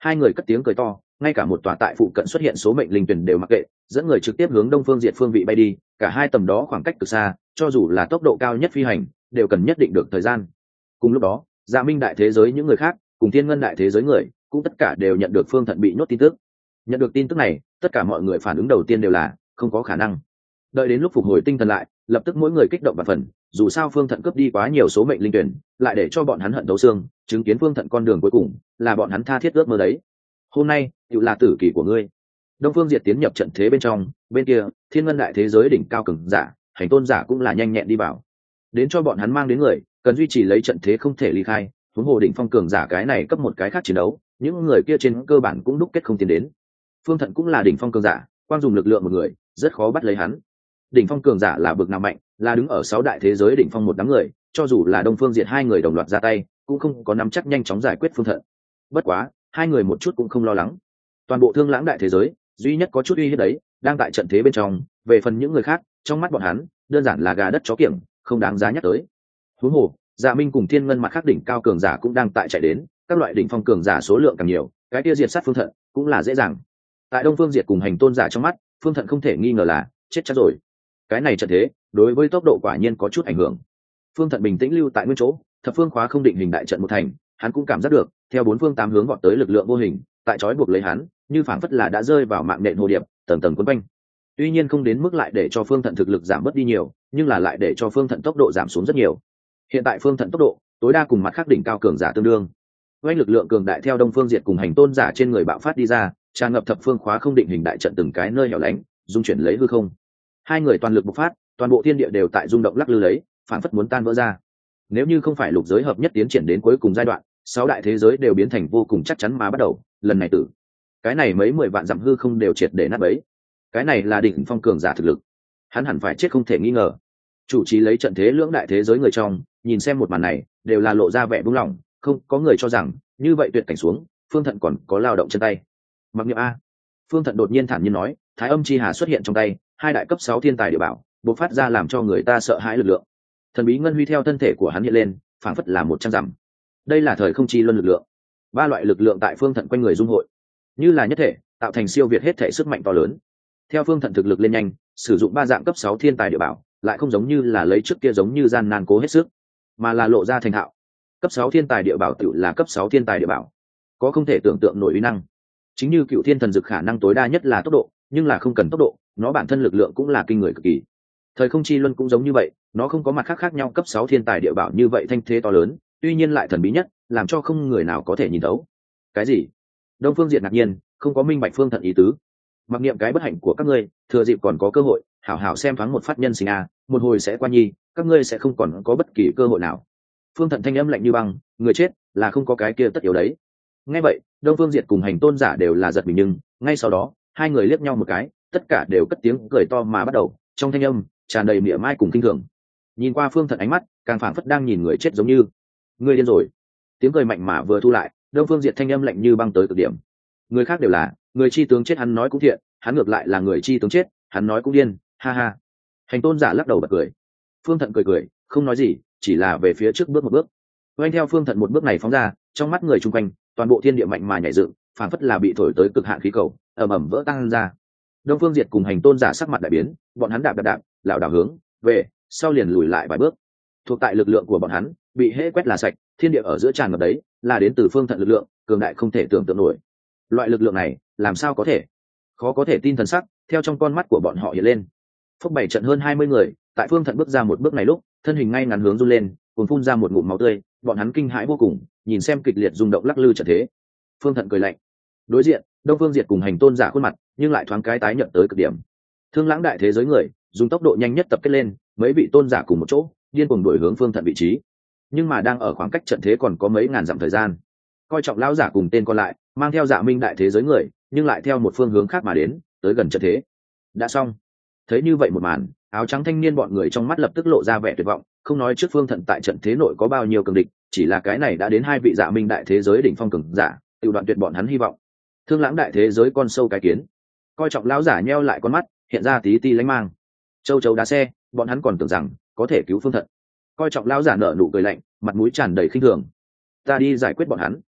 Hai người cất tiếng cười to, ngay cả một tòa tại phụ cận xuất hiện số mệnh linh tuyển đều mặc kệ, dẫn người trực tiếp hướng đông phương diệt phương vị bay đi. Cả hai tầm đó khoảng cách cực xa, cho dù là tốc độ cao nhất phi hành đều cần nhất định được thời gian. Cùng lúc đó, Dạ Minh đại thế giới những người khác cùng Thiên Ngân đại thế giới người cũng tất cả đều nhận được Phương Thận bị nhốt tin tức. Nhận được tin tức này, tất cả mọi người phản ứng đầu tiên đều là không có khả năng. Đợi đến lúc phục hồi tinh thần lại, lập tức mỗi người kích động và phần, dù sao Phương Thận cướp đi quá nhiều số mệnh linh tuyển, lại để cho bọn hắn hận thấu xương, chứng kiến Phương Thận con đường cuối cùng là bọn hắn tha thiết ước mơ đấy. Hôm nay tự là tử kỳ của ngươi. Đông Phương Diệt tiến nhập trận thế bên trong, bên kia Thiên Ngân đại thế giới đỉnh cao cường giả, hành tôn giả cũng là nhanh nhẹn đi vào. Đến cho bọn hắn mang đến người, cần duy trì lấy trận thế không thể ly khai. Huống hồ đỉnh phong cường giả cái này cấp một cái khác chiến đấu, những người kia trên cơ bản cũng đúc kết không tiến đến. Phương Thận cũng là đỉnh phong cường giả, quan dùng lực lượng một người rất khó bắt lấy hắn. Đỉnh phong cường giả là bực nào mạnh, là đứng ở sáu đại thế giới đỉnh phong một đám người, cho dù là Đông Phương Diệt hai người đồng loạt ra tay, cũng không có nắm chắc nhanh chóng giải quyết Phương Thận. Bất quá, hai người một chút cũng không lo lắng. Toàn bộ Thương Lãng đại thế giới, duy nhất có chút uy hiếp đấy, đang tại trận thế bên trong, về phần những người khác, trong mắt bọn hắn, đơn giản là gà đất chó kiểng, không đáng giá nhắc tới. Huống hồ, Dạ Minh cùng Thiên Ngân mặt khác đỉnh cao cường giả cũng đang tại chạy đến, các loại đỉnh phong cường giả số lượng càng nhiều, cái kia diệt sát Phương Thận cũng là dễ dàng. Tại Đông Phương Diệt cùng hành tôn giả trong mắt, Phương Thận không thể nghi ngờ là chết chắc rồi. Cái này trận thế, đối với tốc độ quả nhiên có chút ảnh hưởng. Phương Thận bình tĩnh lưu tại nguyên chỗ, thập phương khóa không định hình đại trận một thành, hắn cũng cảm giác được, theo bốn phương tám hướng vọt tới lực lượng vô hình, tại trói buộc lấy hắn, như phảng phất là đã rơi vào mạng nện hồ điệp, tầng tầng quấn quanh. Tuy nhiên không đến mức lại để cho Phương Thận thực lực giảm bớt đi nhiều, nhưng là lại để cho Phương Thận tốc độ giảm xuống rất nhiều. Hiện tại Phương Thận tốc độ tối đa cùng mặt khác đỉnh cao cường giả tương đương. Oanh lực lượng cường đại theo Đông Phương Diệt cùng hành tôn giả trên người bạo phát đi ra, tràn ngập thập phương khóa không định hình đại trận từng cái nơi hẻo lánh, dung chuyển lấy hư không. Hai người toàn lực bộc phát, toàn bộ thiên địa đều tại rung động lắc lư lấy, phản phất muốn tan vỡ ra. Nếu như không phải lục giới hợp nhất tiến triển đến cuối cùng giai đoạn, sáu đại thế giới đều biến thành vô cùng chắc chắn mà bắt đầu, lần này tử. Cái này mấy mười vạn dặm hư không đều triệt để nát bấy. Cái này là đỉnh phong cường giả thực lực. Hắn hẳn phải chết không thể nghi ngờ. Chủ trì lấy trận thế lưỡng đại thế giới người trong, nhìn xem một màn này, đều là lộ ra vẻ buông lỏng, không có người cho rằng, như vậy tuyệt cảnh xuống, Phương Thận còn có lao động chân tay. Mặc niệm a. Phương Thận đột nhiên thản nhiên nói, Thái Âm chi hà xuất hiện trong tay, hai đại cấp sáu thiên tài địa bảo, bộc phát ra làm cho người ta sợ hãi lực lượng. Thần bí ngân huy theo thân thể của hắn hiện lên, phảng phất là một trăm dặm. Đây là thời không chi luân lực lượng. Ba loại lực lượng tại Phương Thận quanh người dung hội, như là nhất thể, tạo thành siêu việt hết thể sức mạnh to lớn. Theo Phương Thận thực lực lên nhanh, sử dụng ba dạng cấp sáu thiên tài địa bảo, lại không giống như là lấy trước kia giống như gian nan cố hết sức, mà là lộ ra thành thạo. Cấp sáu thiên tài địa bảo tự là cấp sáu thiên tài địa bảo, có không thể tưởng tượng nổi uy năng. Chính như Cựu Thiên Thần Dực khả năng tối đa nhất là tốc độ, nhưng là không cần tốc độ, nó bản thân lực lượng cũng là kinh người cực kỳ. Thời không chi luân cũng giống như vậy, nó không có mặt khác khác nhau cấp sáu thiên tài địa bảo như vậy thanh thế to lớn, tuy nhiên lại thần bí nhất, làm cho không người nào có thể nhìn thấu. Cái gì? Đông Phương Diệt ngạc nhiên, không có minh bạch Phương Thận ý tứ. Mặc niệm cái bất hạnh của các ngươi, thừa dịp còn có cơ hội, hảo hảo xem thoáng một phát nhân sinh a, một hồi sẽ qua nhi, các ngươi sẽ không còn có bất kỳ cơ hội nào. Phương Thận thanh âm lạnh như băng, người chết là không có cái kia tất yếu đấy. Nghe vậy, Đông Phương Diệt cùng hành tôn giả đều là giật mình, nhưng ngay sau đó, hai người liếc nhau một cái, tất cả đều cất tiếng cười to mà bắt đầu, trong thanh âm tràn đầy mỉa mai cùng kinh thường. Nhìn qua Phương Thận ánh mắt, càng phảng phất đang nhìn người chết giống như, ngươi điên rồi. Tiếng cười mạnh mà vừa thu lại, Đông Phương Diệt thanh âm lạnh như băng tới cực điểm. Người khác đều là, người chi tướng chết hắn nói cũng thiện, hắn ngược lại là người chi tướng chết, hắn nói cũng điên, ha ha. Hành tôn giả lắc đầu bật cười. Phương Thận cười cười, không nói gì, chỉ là về phía trước bước một bước. Quanh theo Phương Thận một bước này phóng ra, trong mắt người chung quanh, toàn bộ thiên địa mạnh mà nhảy dựng, phảng phất là bị thổi tới cực hạn khí cầu, ầm ầm vỡ tan ra. Đông Phương Diệt cùng hành tôn giả sắc mặt đại biến, bọn hắn đạp đạp đạp, lảo đảo hướng về sau liền lùi lại vài bước. Thuộc tại lực lượng của bọn hắn, bị hễ quét là sạch, thiên địa ở giữa tràn ngập đấy, là đến từ Phương Thận lực lượng, cường đại không thể tưởng tượng nổi. Loại lực lượng này, làm sao có thể? Khó có thể tin thần sắc, theo trong con mắt của bọn họ hiện lên. Phốc bảy trận hơn hai mươi người, tại Phương Thận bước ra một bước này lúc, thân hình ngay ngắn hướng run lên, cùng phun ra một ngụm máu tươi, bọn hắn kinh hãi vô cùng, nhìn xem kịch liệt rung động lắc lư trận thế. Phương Thận cười lạnh. Đối diện, Đông Phương Diệt cùng hành tôn giả khuôn mặt, nhưng lại thoáng cái tái nhợt tới cực điểm. Thương Lãng đại thế giới người, dùng tốc độ nhanh nhất tập kết lên, mấy vị tôn giả cùng một chỗ, điên cuồng đuổi hướng Phương Thận vị trí. Nhưng mà đang ở khoảng cách trận thế còn có mấy ngàn dặm thời gian. Coi trọng lão giả cùng tên còn lại, mang theo Dạ Minh đại thế giới người, nhưng lại theo một phương hướng khác mà đến, tới gần trận thế. Đã xong. Thấy như vậy một màn, áo trắng thanh niên bọn người trong mắt lập tức lộ ra vẻ tuyệt vọng, không nói trước Phương Thận tại trận thế nội có bao nhiêu cường địch, chỉ là cái này đã đến hai vị Dạ Minh đại thế giới đỉnh phong cường giả, tự đoạn tuyệt bọn hắn hy vọng. Thương Lãng đại thế giới con sâu cái kiến, coi trọng lão giả nheo lại con mắt, hiện ra tí ti lánh mang. Châu chấu đá xe, bọn hắn còn tưởng rằng có thể cứu Phương Thận. Coi trọng lão giả nở nụ cười lạnh, mặt mũi tràn đầy khinh thường. Ta đi giải quyết bọn hắn.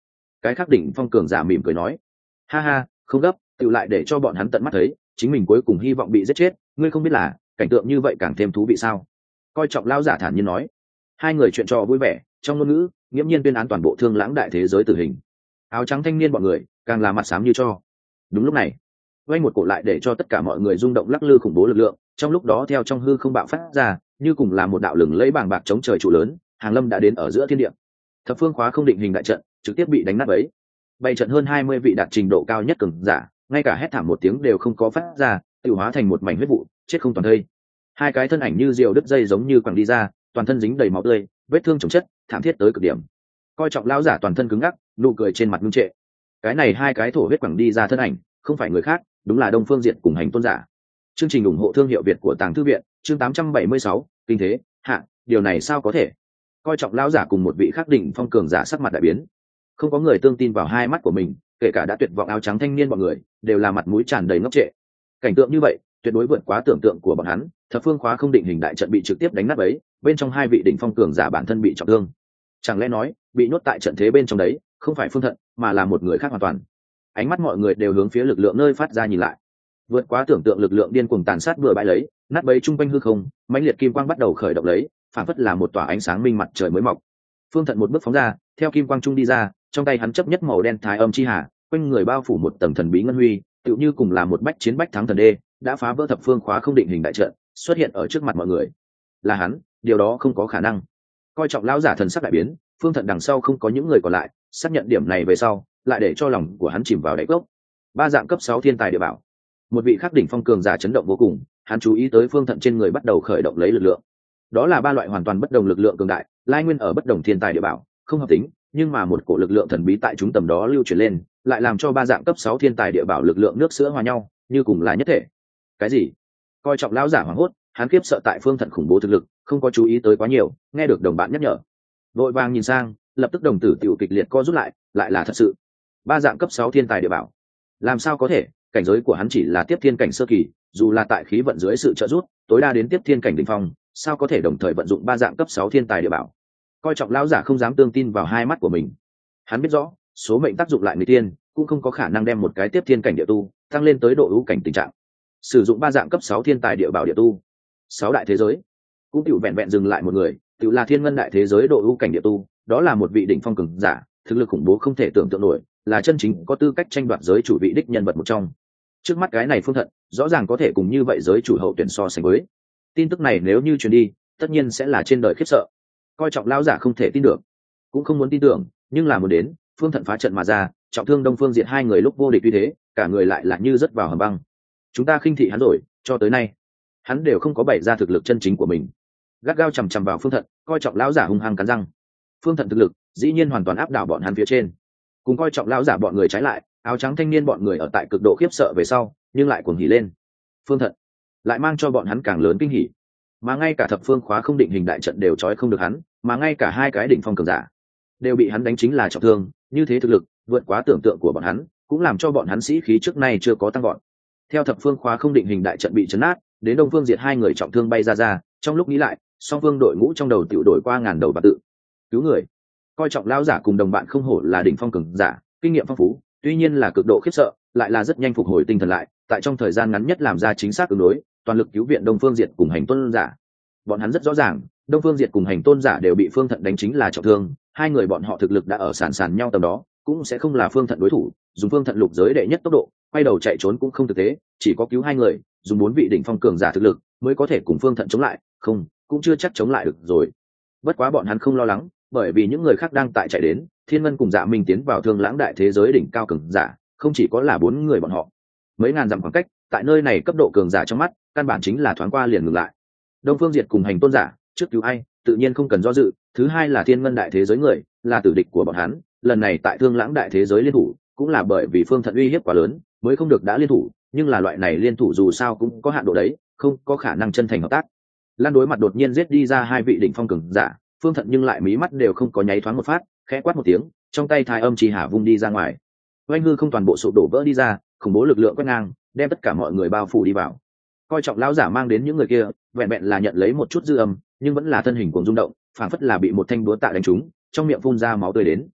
Cái khác đỉnh phong cường giả mỉm cười nói, ha ha, không gấp, tự lại để cho bọn hắn tận mắt thấy chính mình cuối cùng hy vọng bị giết chết, ngươi không biết là cảnh tượng như vậy càng thêm thú vị sao? Coi trọng lão giả thản nhiên nói. Hai người chuyện trò vui vẻ, trong ngôn ngữ nghiễm nhiên tuyên án toàn bộ Thương Lãng đại thế giới tử hình. Áo trắng thanh niên bọn người càng là mặt xám như cho. Đúng lúc này, vay một cổ lại để cho tất cả mọi người rung động lắc lư khủng bố lực lượng, trong lúc đó theo trong hư không bạo phát ra, như cùng là một đạo lừng lẫy bàng bạc chống trời trụ lớn, hàng lâm đã đến ở giữa thiên địa. Thập phương khóa không định hình đại trận trực tiếp bị đánh nát bấy. Bày trận hơn hai mươi vị đạt trình độ cao nhất cường giả, ngay cả hét thảm một tiếng đều không có phát ra, tiêu hóa thành một mảnh huyết vụ, chết không toàn thây. Hai cái thân ảnh như diều đứt dây giống như quẳng đi ra, toàn thân dính đầy máu tươi, vết thương chồng chất, thảm thiết tới cực điểm. Coi trọng lão giả toàn thân cứng ngắc, nụ cười trên mặt ngưng trệ. Cái này hai cái thổ huyết quẳng đi ra thân ảnh, không phải người khác, đúng là Đông Phương Diệt cùng Hành Tôn giả. Chương trình ủng hộ thương hiệu Việt của Tàng Thư viện, chương tám trăm bảy mươi sáu, kinh thế, hạ, điều này sao có thể? Coi trọng lão giả cùng một vị khắc đỉnh phong cường giả sắc mặt đại biến. Không có người tương tin vào hai mắt của mình, kể cả đã tuyệt vọng áo trắng thanh niên bọn người, đều là mặt mũi tràn đầy ngốc trệ. Cảnh tượng như vậy, tuyệt đối vượt quá tưởng tượng của bọn hắn, thập phương khóa không định hình đại trận bị trực tiếp đánh nát bấy, bên trong hai vị đỉnh phong cường giả bản thân bị trọng thương. Chẳng lẽ nói, bị nhốt tại trận thế bên trong đấy, không phải Phương Thận, mà là một người khác hoàn toàn. Ánh mắt mọi người đều hướng phía lực lượng nơi phát ra nhìn lại. Vượt quá tưởng tượng lực lượng điên cuồng tàn sát bừa bãi lấy, nát bấy trung quanh hư không, mãnh liệt kim quang bắt đầu khởi động lấy, phản phất là một tỏa ánh sáng minh mặt trời mới mọc. Phương Thận một bước phóng ra, theo kim quang trung đi ra, trong tay hắn chấp nhất màu đen thái âm chi hà, quanh người bao phủ một tầng thần bí ngân huy, tựu như cùng là một bách chiến bách thắng thần đê, đã phá vỡ thập phương khóa không định hình đại trận, xuất hiện ở trước mặt mọi người. Là hắn, điều đó không có khả năng. Coi trọng lão giả thần sắc đại biến, Phương Thận đằng sau không có những người còn lại, xác nhận điểm này về sau, lại để cho lòng của hắn chìm vào đáy cốc. Ba dạng cấp sáu thiên tài địa bảo. Một vị khắc đỉnh phong cường giả chấn động vô cùng, hắn chú ý tới Phương Thận trên người bắt đầu khởi động lấy lực lượng. Đó là ba loại hoàn toàn bất đồng lực lượng cường đại, lai nguyên ở bất đồng thiên tài địa bảo, không hợp tính, nhưng mà một cổ lực lượng thần bí tại chúng tầm đó lưu chuyển lên, lại làm cho ba dạng cấp sáu thiên tài địa bảo lực lượng nước sữa hòa nhau, như cùng là nhất thể. Cái gì? Coi trọng lão giả hoảng hốt, hắn kiếp sợ tại Phương Thận khủng bố thực lực, không có chú ý tới quá nhiều, nghe được đồng bạn nhắc nhở, vội vàng nhìn sang, lập tức đồng tử tiểu kịch liệt co rút lại, lại là thật sự. Ba dạng cấp sáu thiên tài địa bảo. Làm sao có thể, cảnh giới của hắn chỉ là tiếp thiên cảnh sơ kỳ, dù là tại khí vận dưới sự trợ giúp, tối đa đến tiếp thiên cảnh đỉnh phong, sao có thể đồng thời vận dụng ba dạng cấp sáu thiên tài địa bảo? Coi trọng lão giả không dám tương tin vào hai mắt của mình. Hắn biết rõ, số mệnh tác dụng lại người tiên, cũng không có khả năng đem một cái tiếp thiên cảnh địa tu tăng lên tới độ ưu cảnh tình trạng. Sử dụng ba dạng cấp sáu thiên tài địa bảo địa tu, sáu đại thế giới, cũng tiểu vẹn vẹn dừng lại một người, tiểu là thiên ngân đại thế giới độ ưu cảnh địa tu, đó là một vị đỉnh phong cường giả, thực lực khủng bố không thể tưởng tượng nổi, là chân chính có tư cách tranh đoạt giới chủ vị đích nhân vật một trong. Trước mắt cái này Phương Thận, rõ ràng có thể cùng như vậy giới chủ hậu tuyển so sánh với. Tin tức này nếu như truyền đi, tất nhiên sẽ là trên đời khiếp sợ. Coi trọng lão giả không thể tin được, cũng không muốn tin tưởng, nhưng là muốn đến, Phương Thận phá trận mà ra, trọng thương Đông Phương Diệt hai người lúc vô địch như thế, cả người lại là như rớt vào hầm băng. Chúng ta khinh thị hắn rồi, cho tới nay, hắn đều không có bày ra thực lực chân chính của mình. Gắt gao chằm chằm vào Phương Thận, coi trọng lão giả hung hăng cắn răng. Phương Thận thực lực, dĩ nhiên hoàn toàn áp đảo bọn hắn phía trên. Cùng coi trọng lão giả bọn người trái lại, áo trắng thanh niên bọn người ở tại cực độ khiếp sợ về sau, nhưng lại cuồng hỉ lên. Phương Thận lại mang cho bọn hắn càng lớn kinh hỉ, mà ngay cả thập phương khóa không định hình đại trận đều trói không được hắn, mà ngay cả hai cái đỉnh phong cường giả đều bị hắn đánh chính là trọng thương, như thế thực lực vượt quá tưởng tượng của bọn hắn, cũng làm cho bọn hắn sĩ khí trước nay chưa có tăng gọn. Theo thập phương khóa không định hình đại trận bị chấn nát, đến Đông Phương Diệt hai người trọng thương bay ra ra, trong lúc nghĩ lại, song phương đội ngũ trong đầu tiểu đổi qua ngàn đầu và tự cứu người. Coi trọng lão giả cùng đồng bạn không hổ là đỉnh phong cường giả, kinh nghiệm phong phú, tuy nhiên là cực độ khiếp sợ, lại là rất nhanh phục hồi tinh thần lại, tại trong thời gian ngắn nhất làm ra chính xác ứng đối, toàn lực cứu viện Đông Phương Diệt cùng Hành Tôn giả. Bọn hắn rất rõ ràng, Đông Phương Diệt cùng Hành Tôn giả đều bị Phương Thận đánh chính là trọng thương, hai người bọn họ thực lực đã ở sàn sàn nhau tầm đó, cũng sẽ không là Phương Thận đối thủ, dùng Phương Thận lục giới đệ nhất tốc độ, quay đầu chạy trốn cũng không thực tế, chỉ có cứu hai người, dùng bốn vị đỉnh phong cường giả thực lực mới có thể cùng Phương Thận chống lại, không, cũng chưa chắc chống lại được rồi. Bất quá bọn hắn không lo lắng, bởi vì những người khác đang tại chạy đến, Thiên Ngân cùng Dạ Minh tiến vào Thương Lãng đại thế giới đỉnh cao cường giả, không chỉ có là bốn người bọn họ. Mấy ngàn dặm khoảng cách, tại nơi này cấp độ cường giả trong mắt, căn bản chính là thoáng qua liền ngừng lại. Đông Phương Diệt cùng Hành Tôn giả, trước cứu ai, tự nhiên không cần do dự, thứ hai là Thiên Ngân đại thế giới người, là tử địch của bọn hắn, lần này tại Thương Lãng đại thế giới liên thủ, cũng là bởi vì Phương Thận uy hiếp quá lớn, mới không được đã liên thủ, nhưng là loại này liên thủ dù sao cũng có hạn độ đấy, không có khả năng chân thành hợp tác. Lan đối mặt đột nhiên giết đi ra hai vị đỉnh phong cường giả, Phương Thận nhưng lại mí mắt đều không có nháy thoáng một phát, khẽ quát một tiếng, trong tay thái âm chi hà vung đi ra ngoài. Oanh hư không toàn bộ sụp đổ vỡ đi ra, khủng bố lực lượng quét ngang, đem tất cả mọi người bao phủ đi vào. Coi trọng lão giả mang đến những người kia, vẹn vẹn là nhận lấy một chút dư âm, nhưng vẫn là thân hình cuồng rung động, phảng phất là bị một thanh búa tạ đánh trúng, trong miệng phun ra máu tươi đến.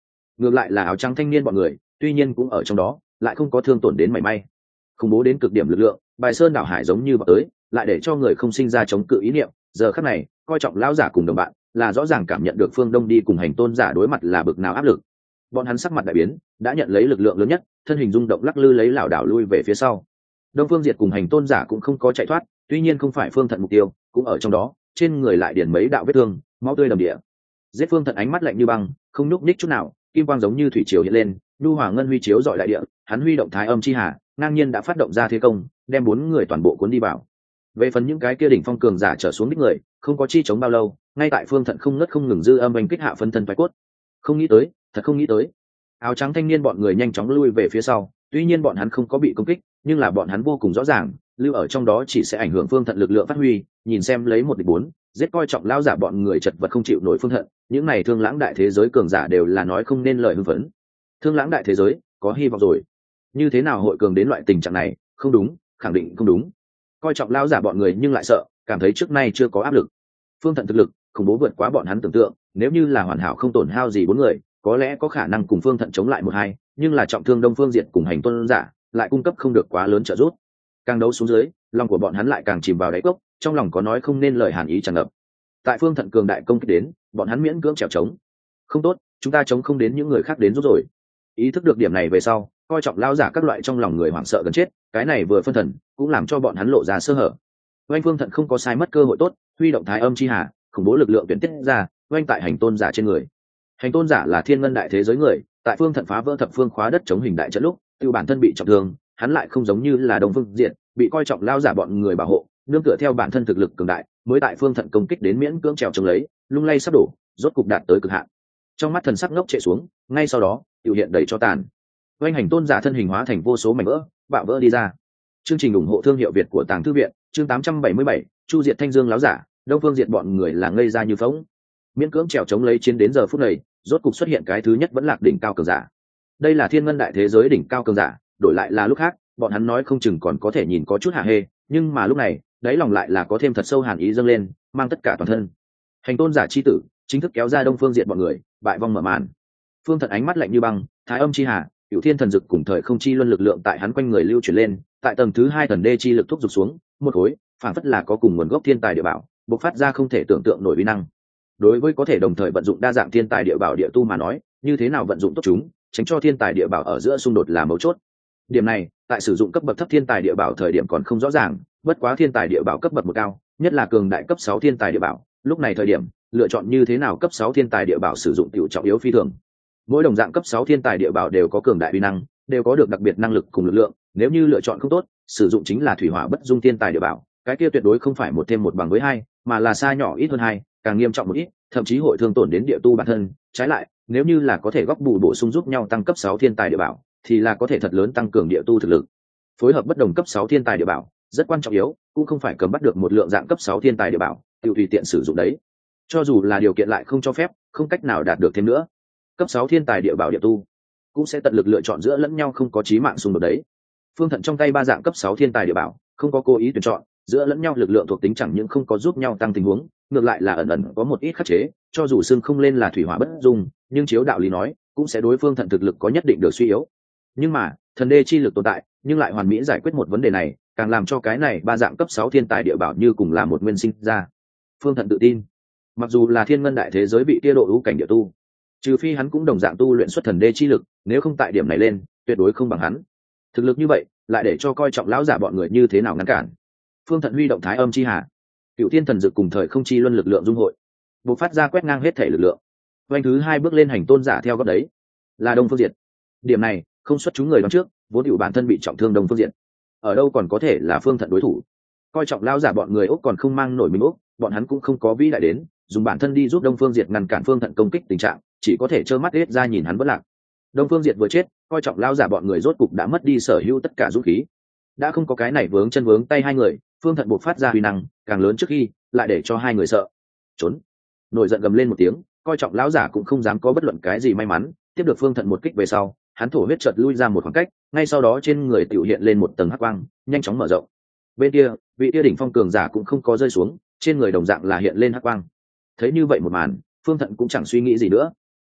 ngược lại là áo trắng thanh niên bọn người tuy nhiên cũng ở trong đó lại không có thương tổn đến mảy may. Khủng bố đến cực điểm lực lượng, bài sơn đảo hải giống như vào tới, lại để cho người không sinh ra chống cự ý niệm. Giờ khắc này coi trọng lão giả cùng đồng bạn là rõ ràng cảm nhận được phương đông đi cùng hành tôn giả đối mặt là bực nào áp lực. Bọn hắn sắc mặt đại biến, đã nhận lấy lực lượng lớn nhất, thân hình rung động lắc lư lấy lảo đảo lui về phía sau. Đông Phương Diệt cùng hành tôn giả cũng không có chạy thoát, tuy nhiên không phải Phương Thận mục tiêu, cũng ở trong đó, trên người lại điển mấy đạo vết thương, máu tươi đầm địa. Giết Phương Thận ánh mắt lạnh như băng, không nhúc nhích chút nào, kim quang giống như thủy triều hiện lên, nhu hòa ngân huy chiếu dọi đại địa, hắn huy động thái âm chi hà, ngang nhiên đã phát động ra thế công, đem bốn người toàn bộ cuốn đi vào. Về phần những cái kia đỉnh phong cường giả trở xuống đích người, không có chi chống bao lâu, ngay tại Phương Thận không ngớt không ngừng dư âm oanh kích hạ phân thân phái cốt. Không nghĩ tới, thật không nghĩ tới. Áo trắng thanh niên bọn người nhanh chóng lui về phía sau, tuy nhiên bọn hắn không có bị công kích, nhưng là bọn hắn vô cùng rõ ràng, lưu ở trong đó chỉ sẽ ảnh hưởng Phương Thận lực lượng phát huy, nhìn xem lấy một địch bốn, giết coi trọng lao giả bọn người chật vật không chịu nổi Phương Thận, những này thương lãng đại thế giới cường giả đều là nói không nên lời hưng phấn. Thương lãng đại thế giới, có hy vọng rồi. Như thế nào hội cường đến loại tình trạng này, không đúng, khẳng định không đúng. Coi trọng lao giả bọn người nhưng lại sợ, cảm thấy trước nay chưa có áp lực. Phương Thận thực lực khủng bố vượt quá bọn hắn tưởng tượng, nếu như là hoàn hảo không tổn hao gì bốn người, có lẽ có khả năng cùng Phương Thận chống lại một hai, nhưng là trọng thương Đông Phương Diệt cùng hành tôn giả lại cung cấp không được quá lớn trợ giúp. Càng đấu xuống dưới, lòng của bọn hắn lại càng chìm vào đáy cốc, trong lòng có nói không nên lời hàn ý tràn ngập. Tại Phương Thận cường đại công kích đến, bọn hắn miễn cưỡng trèo trống. Không tốt, chúng ta chống không đến những người khác đến giúp rồi. Ý thức được điểm này về sau, coi trọng lao giả các loại trong lòng người hoảng sợ gần chết, cái này vừa phân thần, cũng làm cho bọn hắn lộ ra sơ hở. Oanh Phương Thận không có sai mất cơ hội tốt, huy động thái âm chi hà, khủng bố lực lượng tuyển tiết ra, oanh tại hành tôn giả trên người. Hành tôn giả là thiên ngân đại thế giới người, tại Phương Thận phá vỡ thập phương khóa đất chống hình đại trận lúc, tiêu bản thân bị trọng thương, hắn lại không giống như là Đông Phương Diệt, bị coi trọng lao giả bọn người bảo hộ, nương tựa theo bản thân thực lực cường đại, mới tại Phương Thận công kích đến miễn cưỡng trèo chống lấy, lung lay sắp đổ, rốt cục đạt tới cực hạn. Trong mắt thần sắc ngốc trệ xuống, ngay sau đó, tiểu hiện đầy cho tàn. Oanh hành tôn giả thân hình hóa thành vô số mảnh vỡ, bạo vỡ đi ra. Chương trình ủng hộ thương hiệu Việt của Tàng Thư viện, chương tám trăm bảy mươi bảy, Chu Diệt Thanh Dương láo giả, Đông Phương Diệt bọn người là ngây ra như phỗng. Miễn cưỡng trèo chống lấy chiến đến giờ phút này, rốt cục xuất hiện cái thứ nhất vẫn lạc đỉnh cao cường giả. Đây là thiên ngân đại thế giới đỉnh cao cường giả, đổi lại là lúc khác, bọn hắn nói không chừng còn có thể nhìn có chút hạ hê, nhưng mà lúc này, đáy lòng lại là có thêm thật sâu hàn ý dâng lên, mang tất cả toàn thân. Hành tôn giả chi tử, chính thức kéo ra Đông Phương Diệt bọn người, bại vong mở màn. Phương Thận ánh mắt lạnh như băng, thái âm chi hà, cửu thiên thần dực cùng thời không chi luân lực lượng tại hắn quanh người lưu chuyển lên, tại tầng thứ hai thần đê chi lực thúc giục xuống, một khối, phản phất là có cùng nguồn gốc thiên tài địa bảo, bộc phát ra không thể tưởng tượng nổi uy năng. Đối với có thể đồng thời vận dụng đa dạng thiên tài địa bảo địa tu mà nói, như thế nào vận dụng tốt chúng, tránh cho thiên tài địa bảo ở giữa xung đột là mấu chốt. Điểm này, tại sử dụng cấp bậc thấp thiên tài địa bảo thời điểm còn không rõ ràng, bất quá thiên tài địa bảo cấp bậc một cao, nhất là cường đại cấp sáu thiên tài địa bảo, lúc này thời điểm, lựa chọn như thế nào cấp sáu thiên tài địa bảo sử dụng tiểu trọng yếu phi thường. Mỗi đồng dạng cấp sáu thiên tài địa bảo đều có cường đại uy năng, đều có được đặc biệt năng lực cùng lực lượng, nếu như lựa chọn không tốt, sử dụng chính là thủy hỏa bất dung thiên tài địa bảo, cái kia tuyệt đối không phải một thêm một bằng với hai, mà là xa nhỏ ít hơn hai, càng nghiêm trọng một ít, thậm chí hội thương tổn đến địa tu bản thân. Trái lại, nếu như là có thể góp bù bổ sung giúp nhau tăng cấp sáu thiên tài địa bảo, thì là có thể thật lớn tăng cường địa tu thực lực. Phối hợp bất đồng cấp sáu thiên tài địa bảo, rất quan trọng yếu, cũng không phải cầm bắt được một lượng dạng cấp sáu thiên tài địa bảo, tự tùy tiện sử dụng đấy. Cho dù là điều kiện lại không cho phép, không cách nào đạt được thêm nữa, cấp sáu thiên tài địa bảo địa tu cũng sẽ tận lực lựa chọn giữa lẫn nhau không có chí mạng xung đột đấy. Phương Thận trong tay ba dạng cấp sáu thiên tài địa bảo, không có cố ý tuyển chọn, giữa lẫn nhau lực lượng thuộc tính chẳng những không có giúp nhau tăng tình huống, ngược lại là ẩn ẩn có một ít khắc chế, cho dù xương không lên là thủy hỏa bất dung, nhưng chiếu đạo lý nói, cũng sẽ đối Phương Thận thực lực có nhất định được suy yếu. Nhưng mà, thần đê chi lực tồn tại, nhưng lại hoàn mỹ giải quyết một vấn đề này, càng làm cho cái này ba dạng cấp sáu thiên tài địa bảo như cùng là một nguyên sinh ra. Phương Thận tự tin, mặc dù là thiên ngân đại thế giới bị tia độ ưu cảnh địa tu, trừ phi hắn cũng đồng dạng tu luyện xuất thần đê chi lực, nếu không tại điểm này lên, tuyệt đối không bằng hắn. Thực lực như vậy, lại để cho coi trọng lão giả bọn người như thế nào ngăn cản. Phương Thận huy động thái âm chi hà, cựu thiên thần dực cùng thời không chi luân lực lượng dung hội, bộc phát ra quét ngang hết thể lực lượng. Oanh thứ hai bước lên hành tôn giả theo góc đấy, là Đông Phương Diệt. Điểm này, không xuất chúng người đoán trước, vốn hữu bản thân bị trọng thương Đông Phương Diệt, ở đâu còn có thể là Phương Thận đối thủ. Coi trọng lão giả bọn người úc còn không mang nổi mình úc, bọn hắn cũng không có vĩ đại đến, dùng bản thân đi giúp Đông Phương Diệt ngăn cản Phương Thận công kích tình trạng, chỉ có thể trơ mắt hết ra nhìn hắn vẫn lạc. Đông Phương Diệt vừa chết, coi trọng lão giả bọn người rốt cục đã mất đi sở hữu tất cả dũng khí, đã không có cái này vướng chân vướng tay hai người. Phương Thận buộc phát ra huy năng càng lớn trước khi, lại để cho hai người sợ trốn, nổi giận gầm lên một tiếng. Coi trọng lão giả cũng không dám có bất luận cái gì may mắn, tiếp được Phương Thận một kích về sau, hắn thổ huyết chợt lui ra một khoảng cách, ngay sau đó trên người tiểu hiện lên một tầng hắc quang, nhanh chóng mở rộng. Bên kia, vị kia đỉnh phong cường giả cũng không có rơi xuống, trên người đồng dạng là hiện lên hắc quang. Thấy như vậy một màn, Phương Thận cũng chẳng suy nghĩ gì nữa.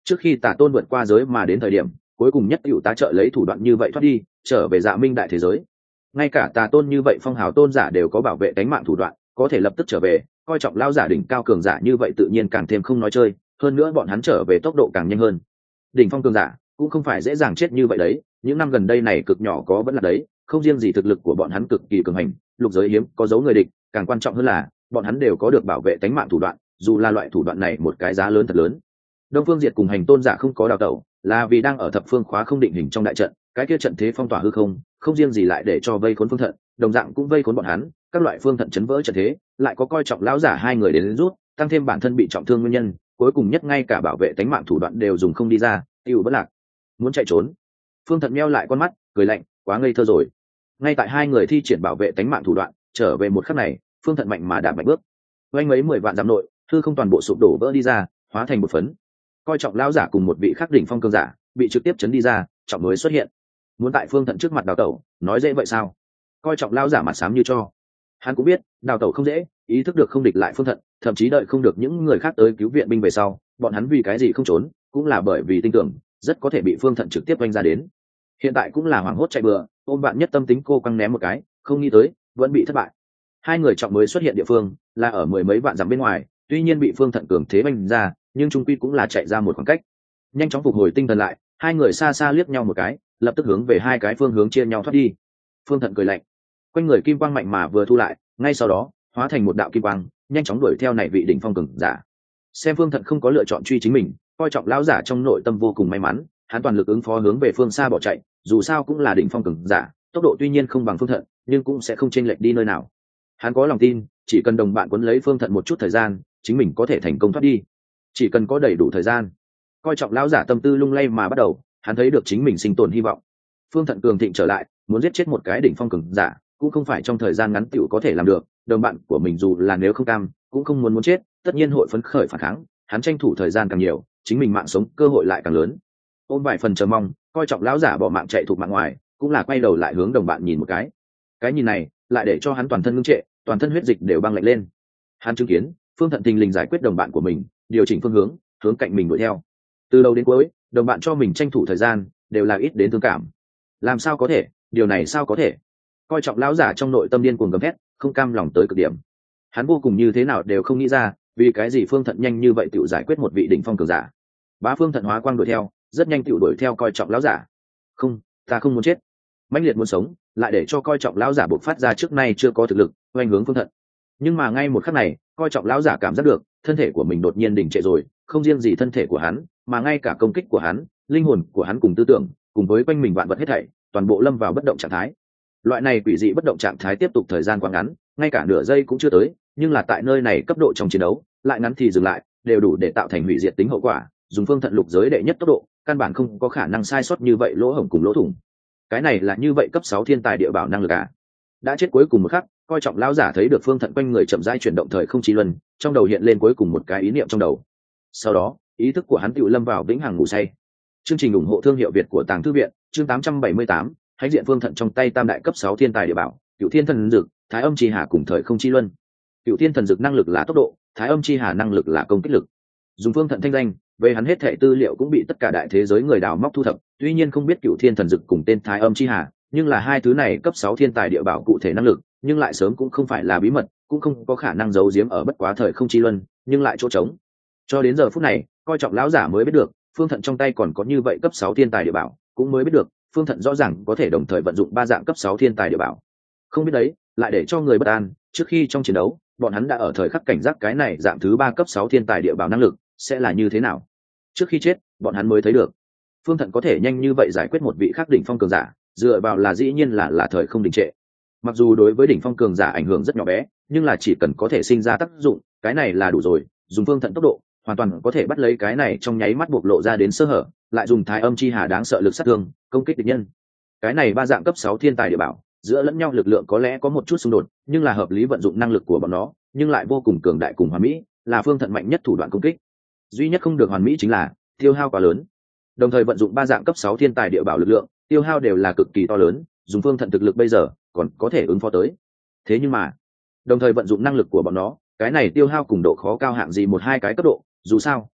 trước khi tà tôn vượt qua giới mà đến thời điểm cuối cùng nhất cựu tá trợ lấy thủ đoạn như vậy thoát đi trở về dạ minh đại thế giới. Ngay cả tà tôn như vậy phong hào tôn giả đều có bảo vệ tính mạng thủ đoạn, có thể lập tức trở về, coi trọng lao giả đỉnh cao cường giả như vậy tự nhiên càng thêm không nói chơi, hơn nữa bọn hắn trở về tốc độ càng nhanh hơn. Đỉnh phong cường giả cũng không phải dễ dàng chết như vậy đấy, những năm gần đây này cực nhỏ có vẫn là đấy, không riêng gì thực lực của bọn hắn cực kỳ cường hành, lục giới hiếm có dấu người địch, càng quan trọng hơn là bọn hắn đều có được bảo vệ tính mạng thủ đoạn, dù là loại thủ đoạn này một cái giá lớn thật lớn. Đông Phương Diệt cùng hành tôn giả không có đào tẩu, là vì đang ở thập phương khóa không định hình trong đại trận, cái kia trận thế phong tỏa hư không, không riêng gì lại để cho vây khốn phương thận, đồng dạng cũng vây khốn bọn hắn, các loại phương thận chấn vỡ trận thế, lại có coi trọng lão giả hai người đến, đến rút, tăng thêm bản thân bị trọng thương nguyên nhân, cuối cùng nhất ngay cả bảo vệ tính mạng thủ đoạn đều dùng không đi ra, tiêu bất lạc. Muốn chạy trốn. Phương Thận meo lại con mắt, cười lạnh, quá ngây thơ rồi. Ngay tại hai người thi triển bảo vệ tính mạng thủ đoạn, trở về một khắc này, Phương Thận mạnh mà đạp mạnh bước. Oanh mấy mười vạn dặm nội, hư không toàn bộ sụp đổ vỡ đi ra, hóa thành một phấn. Coi trọng lão giả cùng một vị khắc đỉnh phong cường giả, bị trực tiếp chấn đi ra, trọng mới xuất hiện. Muốn tại Phương Thận trước mặt đào tẩu, nói dễ vậy sao? Coi trọng lão giả mặt xám như cho. Hắn cũng biết, đào tẩu không dễ, ý thức được không địch lại Phương Thận, thậm chí đợi không được những người khác tới cứu viện binh về sau, bọn hắn vì cái gì không trốn, cũng là bởi vì tin tưởng rất có thể bị Phương Thận trực tiếp oanh ra đến. Hiện tại cũng là hoảng hốt chạy bừa, ôm bạn nhất tâm tính cô quăng ném một cái, không nghĩ tới vẫn bị thất bại. Hai người trọng mới xuất hiện địa phương là ở mười mấy vạn dặm bên ngoài, tuy nhiên bị Phương Thận cường thế oanh ra, nhưng trung quy cũng là chạy ra một khoảng cách. Nhanh chóng phục hồi tinh thần lại, hai người xa xa liếc nhau một cái, lập tức hướng về hai cái phương hướng chia nhau thoát đi. Phương Thận cười lạnh, quanh người kim quang mạnh mà vừa thu lại, ngay sau đó hóa thành một đạo kim quang, nhanh chóng đuổi theo này vị đỉnh phong cường giả. Xem Phương Thận không có lựa chọn truy chính mình, coi trọng lão giả trong nội tâm vô cùng may mắn, hắn toàn lực ứng phó hướng về phương xa bỏ chạy, dù sao cũng là đỉnh phong cường giả, tốc độ tuy nhiên không bằng Phương Thận, nhưng cũng sẽ không chênh lệch đi nơi nào. Hắn có lòng tin, chỉ cần đồng bạn quấn lấy Phương Thận một chút thời gian, chính mình có thể thành công thoát đi. Chỉ cần có đầy đủ thời gian. Coi trọng lão giả tâm tư lung lay mà bắt đầu, hắn thấy được chính mình sinh tồn hy vọng. Phương Thận cường thịnh trở lại, muốn giết chết một cái đỉnh phong cường giả, cũng không phải trong thời gian ngắn tiểu có thể làm được, đồng bạn của mình dù là nếu không cam, cũng không muốn muốn chết, tất nhiên hội phấn khởi phản kháng, hắn tranh thủ thời gian càng nhiều, chính mình mạng sống cơ hội lại càng lớn. Ôm vài phần chờ mong, coi trọng lão giả bỏ mạng chạy thuộc mạng ngoài, cũng là quay đầu lại hướng đồng bạn nhìn một cái. Cái nhìn này, lại để cho hắn toàn thân ngưng trệ, toàn thân huyết dịch đều băng lạnh lên. Hắn chứng kiến, Phương Thận thình lình giải quyết đồng bạn của mình, điều chỉnh phương hướng, hướng cạnh mình đuổi theo. Từ đầu đến cuối, đồng bạn cho mình tranh thủ thời gian, đều là ít đến thương cảm. Làm sao có thể, điều này sao có thể? Coi trọng lão giả trong nội tâm điên cuồng gầm thét, không cam lòng tới cực điểm. Hắn vô cùng như thế nào đều không nghĩ ra, vì cái gì Phương Thận nhanh như vậy tự giải quyết một vị đỉnh phong cường giả. Bá Phương Thận hóa quang đuổi theo, rất nhanh tự đuổi theo coi trọng lão giả. Không, ta không muốn chết, mãnh liệt muốn sống, lại để cho coi trọng lão giả bộc phát ra trước nay chưa có thực lực, oanh hướng Phương Thận. Nhưng mà ngay một khắc này, coi trọng lão giả cảm giác được, thân thể của mình đột nhiên đình trệ rồi, không riêng gì thân thể của hắn, mà ngay cả công kích của hắn, linh hồn của hắn cùng tư tưởng, cùng với quanh mình vạn vật hết thảy, toàn bộ lâm vào bất động trạng thái. Loại này quỷ dị bất động trạng thái tiếp tục thời gian quá ngắn, ngay cả nửa giây cũng chưa tới, nhưng là tại nơi này cấp độ trong chiến đấu, lại ngắn thì dừng lại, đều đủ để tạo thành hủy diệt tính hậu quả, dùng Phương Thận lục giới đệ nhất tốc độ, căn bản không có khả năng sai sót như vậy lỗ hổng cùng lỗ thủng. Cái này là như vậy cấp sáu thiên tài địa bảo năng lực à? Đã chết cuối cùng một khắc, coi trọng lão giả thấy được Phương Thận quanh người chậm rãi chuyển động thời không chi luân, trong đầu hiện lên cuối cùng một cái ý niệm trong đầu. Sau đó, ý thức của hắn tựu lâm vào vĩnh hằng ngủ say. Chương trình ủng hộ thương hiệu Việt của Tàng Thư viện, chương tám trăm bảy mươi tám, hãnh diện Phương Thận trong tay tam đại cấp sáu thiên tài địa bảo, Cửu Thiên Thần Dực, Thái Âm Chi Hà cùng thời không chi luân. Cửu Thiên Thần Dực năng lực là tốc độ, Thái Âm Chi Hà năng lực là công kích lực. Dùng Phương Thận thanh danh, về hắn hết thảy tư liệu cũng bị tất cả đại thế giới người đào móc thu thập, tuy nhiên không biết Cửu Thiên Thần Dực cùng tên Thái Âm Chi Hà, nhưng là hai thứ này cấp sáu thiên tài địa bảo cụ thể năng lực, nhưng lại sớm cũng không phải là bí mật, cũng không có khả năng giấu giếm ở bất quá thời không chi luân, nhưng lại chỗ trống. Cho đến giờ phút này, coi trọng lão giả mới biết được, Phương Thận trong tay còn có như vậy cấp sáu thiên tài địa bảo, cũng mới biết được, Phương Thận rõ ràng có thể đồng thời vận dụng ba dạng cấp sáu thiên tài địa bảo. Không biết đấy, lại để cho người bất an, trước khi trong chiến đấu, bọn hắn đã ở thời khắc cảnh giác cái này dạng thứ ba cấp sáu thiên tài địa bảo năng lực sẽ là như thế nào. Trước khi chết, bọn hắn mới thấy được, Phương Thận có thể nhanh như vậy giải quyết một vị khắc đỉnh phong cường giả, dựa vào là dĩ nhiên là là thời không đình trệ. Mặc dù đối với đỉnh phong cường giả ảnh hưởng rất nhỏ bé, nhưng là chỉ cần có thể sinh ra tác dụng, cái này là đủ rồi. Dùng Phương Thận tốc độ, hoàn toàn có thể bắt lấy cái này trong nháy mắt bộc lộ ra đến sơ hở, lại dùng Thái Âm Chi Hà đáng sợ lực sát thương công kích địch nhân. Cái này ba dạng cấp sáu thiên tài địa bảo, giữa lẫn nhau lực lượng có lẽ có một chút xung đột, nhưng là hợp lý vận dụng năng lực của bọn nó, nhưng lại vô cùng cường đại cùng hoàn mỹ, là Phương Thận mạnh nhất thủ đoạn công kích. Duy nhất không được hoàn mỹ chính là tiêu hao quá lớn. Đồng thời vận dụng ba dạng cấp sáu thiên tài địa bảo lực lượng, tiêu hao đều là cực kỳ to lớn, dùng Phương Thận thực lực bây giờ còn có thể ứng phó tới. Thế nhưng mà, đồng thời vận dụng năng lực của bọn nó, cái này tiêu hao cùng độ khó cao hạng gì một hai cái cấp độ, dù sao,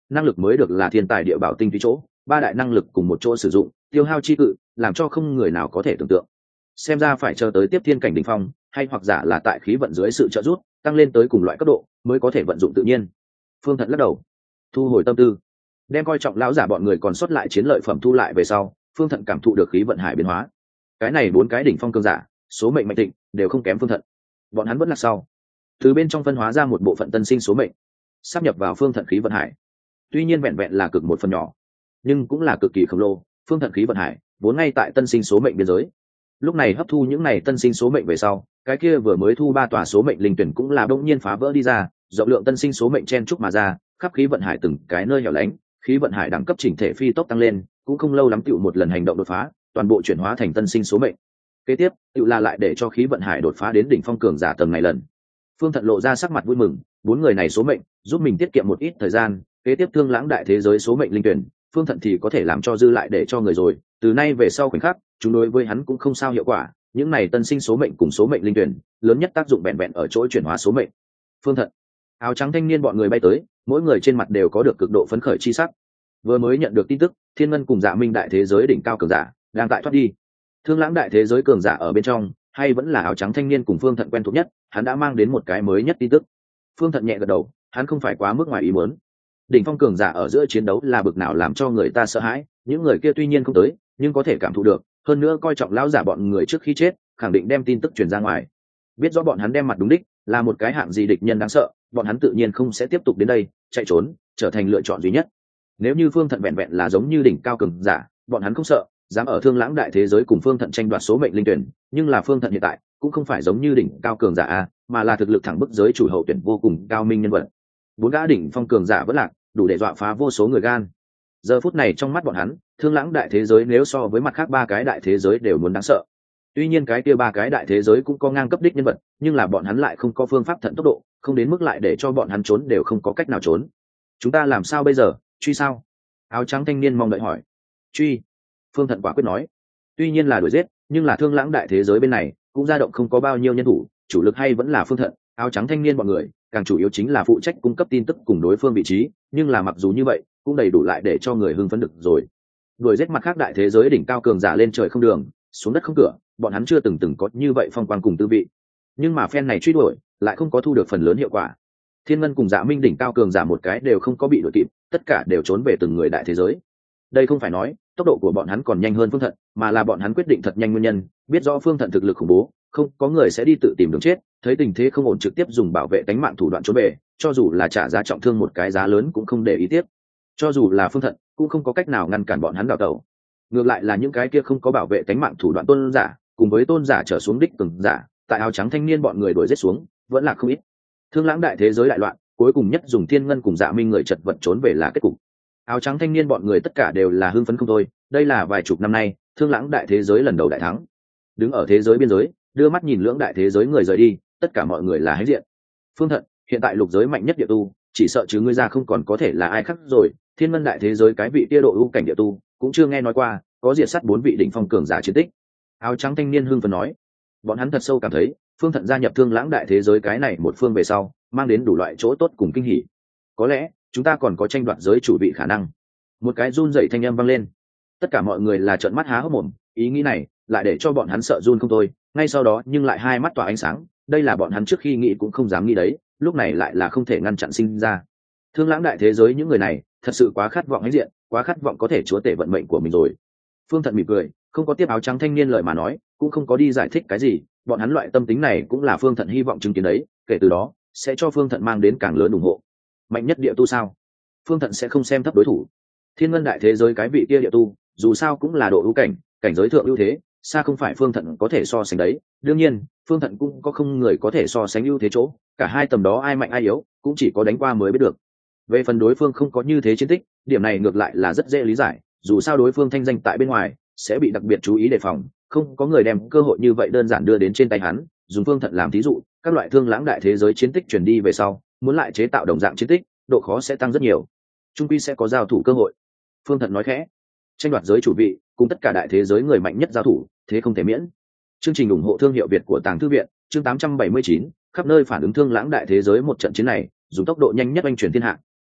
năng lực mới được là thiên tài địa bảo tinh túy chỗ, ba đại năng lực cùng một chỗ sử dụng, tiêu hao chi cự, làm cho không người nào có thể tưởng tượng. Xem ra phải chờ tới tiếp thiên cảnh đỉnh phong, hay hoặc giả là tại khí vận dưới sự trợ giúp tăng lên tới cùng loại cấp độ mới có thể vận dụng tự nhiên. Phương Thận lắc đầu, thu hồi tâm tư, đem coi trọng lão giả bọn người còn sót lại chiến lợi phẩm thu lại về sau, Phương Thận cảm thụ được khí vận hải biến hóa. Cái này bốn cái đỉnh phong cường giả, số mệnh mạnh thịnh đều không kém Phương Thận. Bọn hắn vẫn là sau, từ bên trong phân hóa ra một bộ phận tân sinh số mệnh, sắp nhập vào Phương Thận khí vận hải. Tuy nhiên vẹn vẹn là cực một phần nhỏ, nhưng cũng là cực kỳ khổng lồ. Phương Thận khí vận hải vốn ngay tại tân sinh số mệnh biên giới, lúc này hấp thu những này tân sinh số mệnh về sau, cái kia vừa mới thu ba tòa số mệnh linh tuyển cũng là đông nhiên phá vỡ đi ra, rộng lượng tân sinh số mệnh chen trúc mà ra, khắp khí vận hải từng cái nơi hẻo lánh, khí vận hải đẳng cấp chỉnh thể phi tốc tăng lên, cũng không lâu lắm tựu một lần hành động đột phá, toàn bộ chuyển hóa thành tân sinh số mệnh. Kế tiếp tựu là lại để cho khí vận hải đột phá đến đỉnh phong cường giả tầng này lần. Phương Thận lộ ra sắc mặt vui mừng, bốn người này số mệnh giúp mình tiết kiệm một ít thời gian, kế tiếp thương lãng đại thế giới số mệnh linh tuyển, Phương Thận thì có thể làm cho dư lại để cho người rồi, từ nay về sau khoảnh khắc chúng đối với hắn cũng không sao hiệu quả. Những này tân sinh số mệnh cùng số mệnh linh tuyển lớn nhất tác dụng vẹn vẹn ở chỗ chuyển hóa số mệnh. Phương Thận, áo trắng thanh niên bọn người bay tới, mỗi người trên mặt đều có được cực độ phấn khởi chi sắc. Vừa mới nhận được tin tức, Thiên Ngân cùng Dạ Minh đại thế giới đỉnh cao cường giả đang tại thoát đi. Thương lãng đại thế giới cường giả ở bên trong, hay vẫn là áo trắng thanh niên cùng Phương Thận quen thuộc nhất, hắn đã mang đến một cái mới nhất tin tức. Phương Thận nhẹ gật đầu, hắn không phải quá mức ngoài ý muốn. Đỉnh phong cường giả ở giữa chiến đấu là bực nào làm cho người ta sợ hãi, những người kia tuy nhiên không tới, nhưng có thể cảm thụ được, hơn nữa coi trọng lão giả bọn người trước khi chết, khẳng định đem tin tức truyền ra ngoài. Biết rõ bọn hắn đem mặt đúng đích, là một cái hạng gì địch nhân đáng sợ, bọn hắn tự nhiên không sẽ tiếp tục đến đây, chạy trốn, trở thành lựa chọn duy nhất. Nếu như Phương Thận vẹn vẹn là giống như đỉnh cao cường giả, bọn hắn không sợ, dám ở Thương Lãng đại thế giới cùng Phương Thận tranh đoạt số mệnh linh tuyển, nhưng là Phương Thận hiện tại cũng không phải giống như đỉnh cao cường giả a, mà là thực lực thẳng bức giới chủ hậu tuyển vô cùng cao minh nhân vật. Bốn gã đỉnh phong cường giả vẫn lạc, đủ để dọa phá vô số người gan. Giờ phút này trong mắt bọn hắn, Thương Lãng đại thế giới nếu so với mặt khác ba cái đại thế giới đều muốn đáng sợ. Tuy nhiên cái kia ba cái đại thế giới cũng có ngang cấp đích nhân vật, nhưng là bọn hắn lại không có phương pháp thận tốc độ, không đến mức lại để cho bọn hắn trốn đều không có cách nào trốn. Chúng ta làm sao bây giờ, truy sao? Áo trắng thanh niên mong đợi hỏi. Truy. Phương Thận quả quyết nói. Tuy nhiên là đuổi giết, nhưng là Thương Lãng đại thế giới bên này cũng dao động không có bao nhiêu nhân thủ, chủ lực hay vẫn là Phương Thận. Áo trắng thanh niên bọn người càng chủ yếu chính là phụ trách cung cấp tin tức cùng đối phương vị trí, nhưng là mặc dù như vậy cũng đầy đủ lại để cho người hưng phấn được rồi. Đuổi giết mặt khác đại thế giới đỉnh cao cường giả lên trời không đường, xuống đất không cửa, bọn hắn chưa từng từng có như vậy phong quang cùng tư vị. Nhưng mà phen này truy đuổi lại không có thu được phần lớn hiệu quả. Thiên Ngân cùng Dạ Minh đỉnh cao cường giả một cái đều không có bị đuổi kịp, tất cả đều trốn về từng người đại thế giới. Đây không phải nói tốc độ của bọn hắn còn nhanh hơn Phương Thận, mà là bọn hắn quyết định thật nhanh nguyên nhân, biết rõ Phương Thận thực lực khủng bố, không có người sẽ đi tự tìm đường chết, thấy tình thế không ổn trực tiếp dùng bảo vệ tính mạng thủ đoạn trốn về, cho dù là trả giá trọng thương một cái giá lớn cũng không để ý tiếp. Cho dù là Phương Thận cũng không có cách nào ngăn cản bọn hắn đào tẩu. Ngược lại là những cái kia không có bảo vệ tính mạng thủ đoạn tôn giả, cùng với tôn giả trở xuống đích cường giả, tại áo trắng thanh niên bọn người đuổi giết xuống, vẫn là không ít. Thương Lãng đại thế giới đại loạn, cuối cùng nhất dùng Thiên Ngân cùng Dạ Minh người chật vật trốn về là kết cục. Áo trắng thanh niên bọn người tất cả đều là hưng phấn không thôi, đây là vài chục năm nay Thương Lãng đại thế giới lần đầu đại thắng. Đứng ở thế giới biên giới, đưa mắt nhìn lưỡng đại thế giới người rời đi, tất cả mọi người là hãnh diện. Phương Thận, hiện tại lục giới mạnh nhất địa tu, chỉ sợ chứ ngươi ra không còn có thể là ai khác rồi. Thiên Ngân đại thế giới cái vị tia độ ưu cảnh địa tu cũng chưa nghe nói qua, có diệt sát bốn vị đỉnh phong cường giả chiến tích. Áo trắng thanh niên hưng phấn nói, bọn hắn thật sâu cảm thấy Phương Thận gia nhập Thương Lãng đại thế giới cái này một phương về sau, mang đến đủ loại chỗ tốt cùng kinh hỉ. Có lẽ chúng ta còn có tranh đoạt giới chủ vị khả năng. Một cái run dậy thanh âm vang lên, tất cả mọi người là trợn mắt há hốc mồm, ý nghĩ này lại để cho bọn hắn sợ run không thôi, ngay sau đó nhưng lại hai mắt tỏa ánh sáng, đây là bọn hắn trước khi nghĩ cũng không dám nghĩ đấy, lúc này lại là không thể ngăn chặn sinh ra. Thương Lãng đại thế giới những người này thật sự quá khát vọng hãnh diện, quá khát vọng có thể chúa tể vận mệnh của mình rồi. Phương Thận mỉm cười, không có tiếp áo trắng thanh niên lời mà nói, cũng không có đi giải thích cái gì, bọn hắn loại tâm tính này cũng là Phương Thận hy vọng chứng kiến đấy, kể từ đó sẽ cho Phương Thận mang đến càng lớn ủng hộ. Mạnh nhất địa tu sao? Phương Thận sẽ không xem thấp đối thủ. Thiên Ngân đại thế giới cái vị kia địa tu, dù sao cũng là độ ưu cảnh, cảnh giới thượng ưu thế, xa không phải Phương Thận có thể so sánh đấy. Đương nhiên, Phương Thận cũng có không người có thể so sánh ưu thế chỗ, cả hai tầm đó ai mạnh ai yếu, cũng chỉ có đánh qua mới biết được. Về phần đối phương không có như thế chiến tích, điểm này ngược lại là rất dễ lý giải, dù sao đối phương thanh danh tại bên ngoài sẽ bị đặc biệt chú ý đề phòng, không có người đem cơ hội như vậy đơn giản đưa đến trên tay hắn. Dùng Phương Thận làm thí dụ, các loại Thương Lãng đại thế giới chiến tích truyền đi về sau, muốn lại chế tạo đồng dạng chiến tích, độ khó sẽ tăng rất nhiều. Trung quy sẽ có giao thủ cơ hội. Phương Thận nói khẽ, tranh đoạt giới chủ vị cùng tất cả đại thế giới người mạnh nhất giao thủ, thế không thể miễn. Chương trình ủng hộ thương hiệu Việt của Tàng Thư viện, chương tám trăm bảy mươi chín, khắp nơi phản ứng Thương Lãng đại thế giới một trận chiến này, dùng tốc độ nhanh nhất oanh chuyển thiên hạ.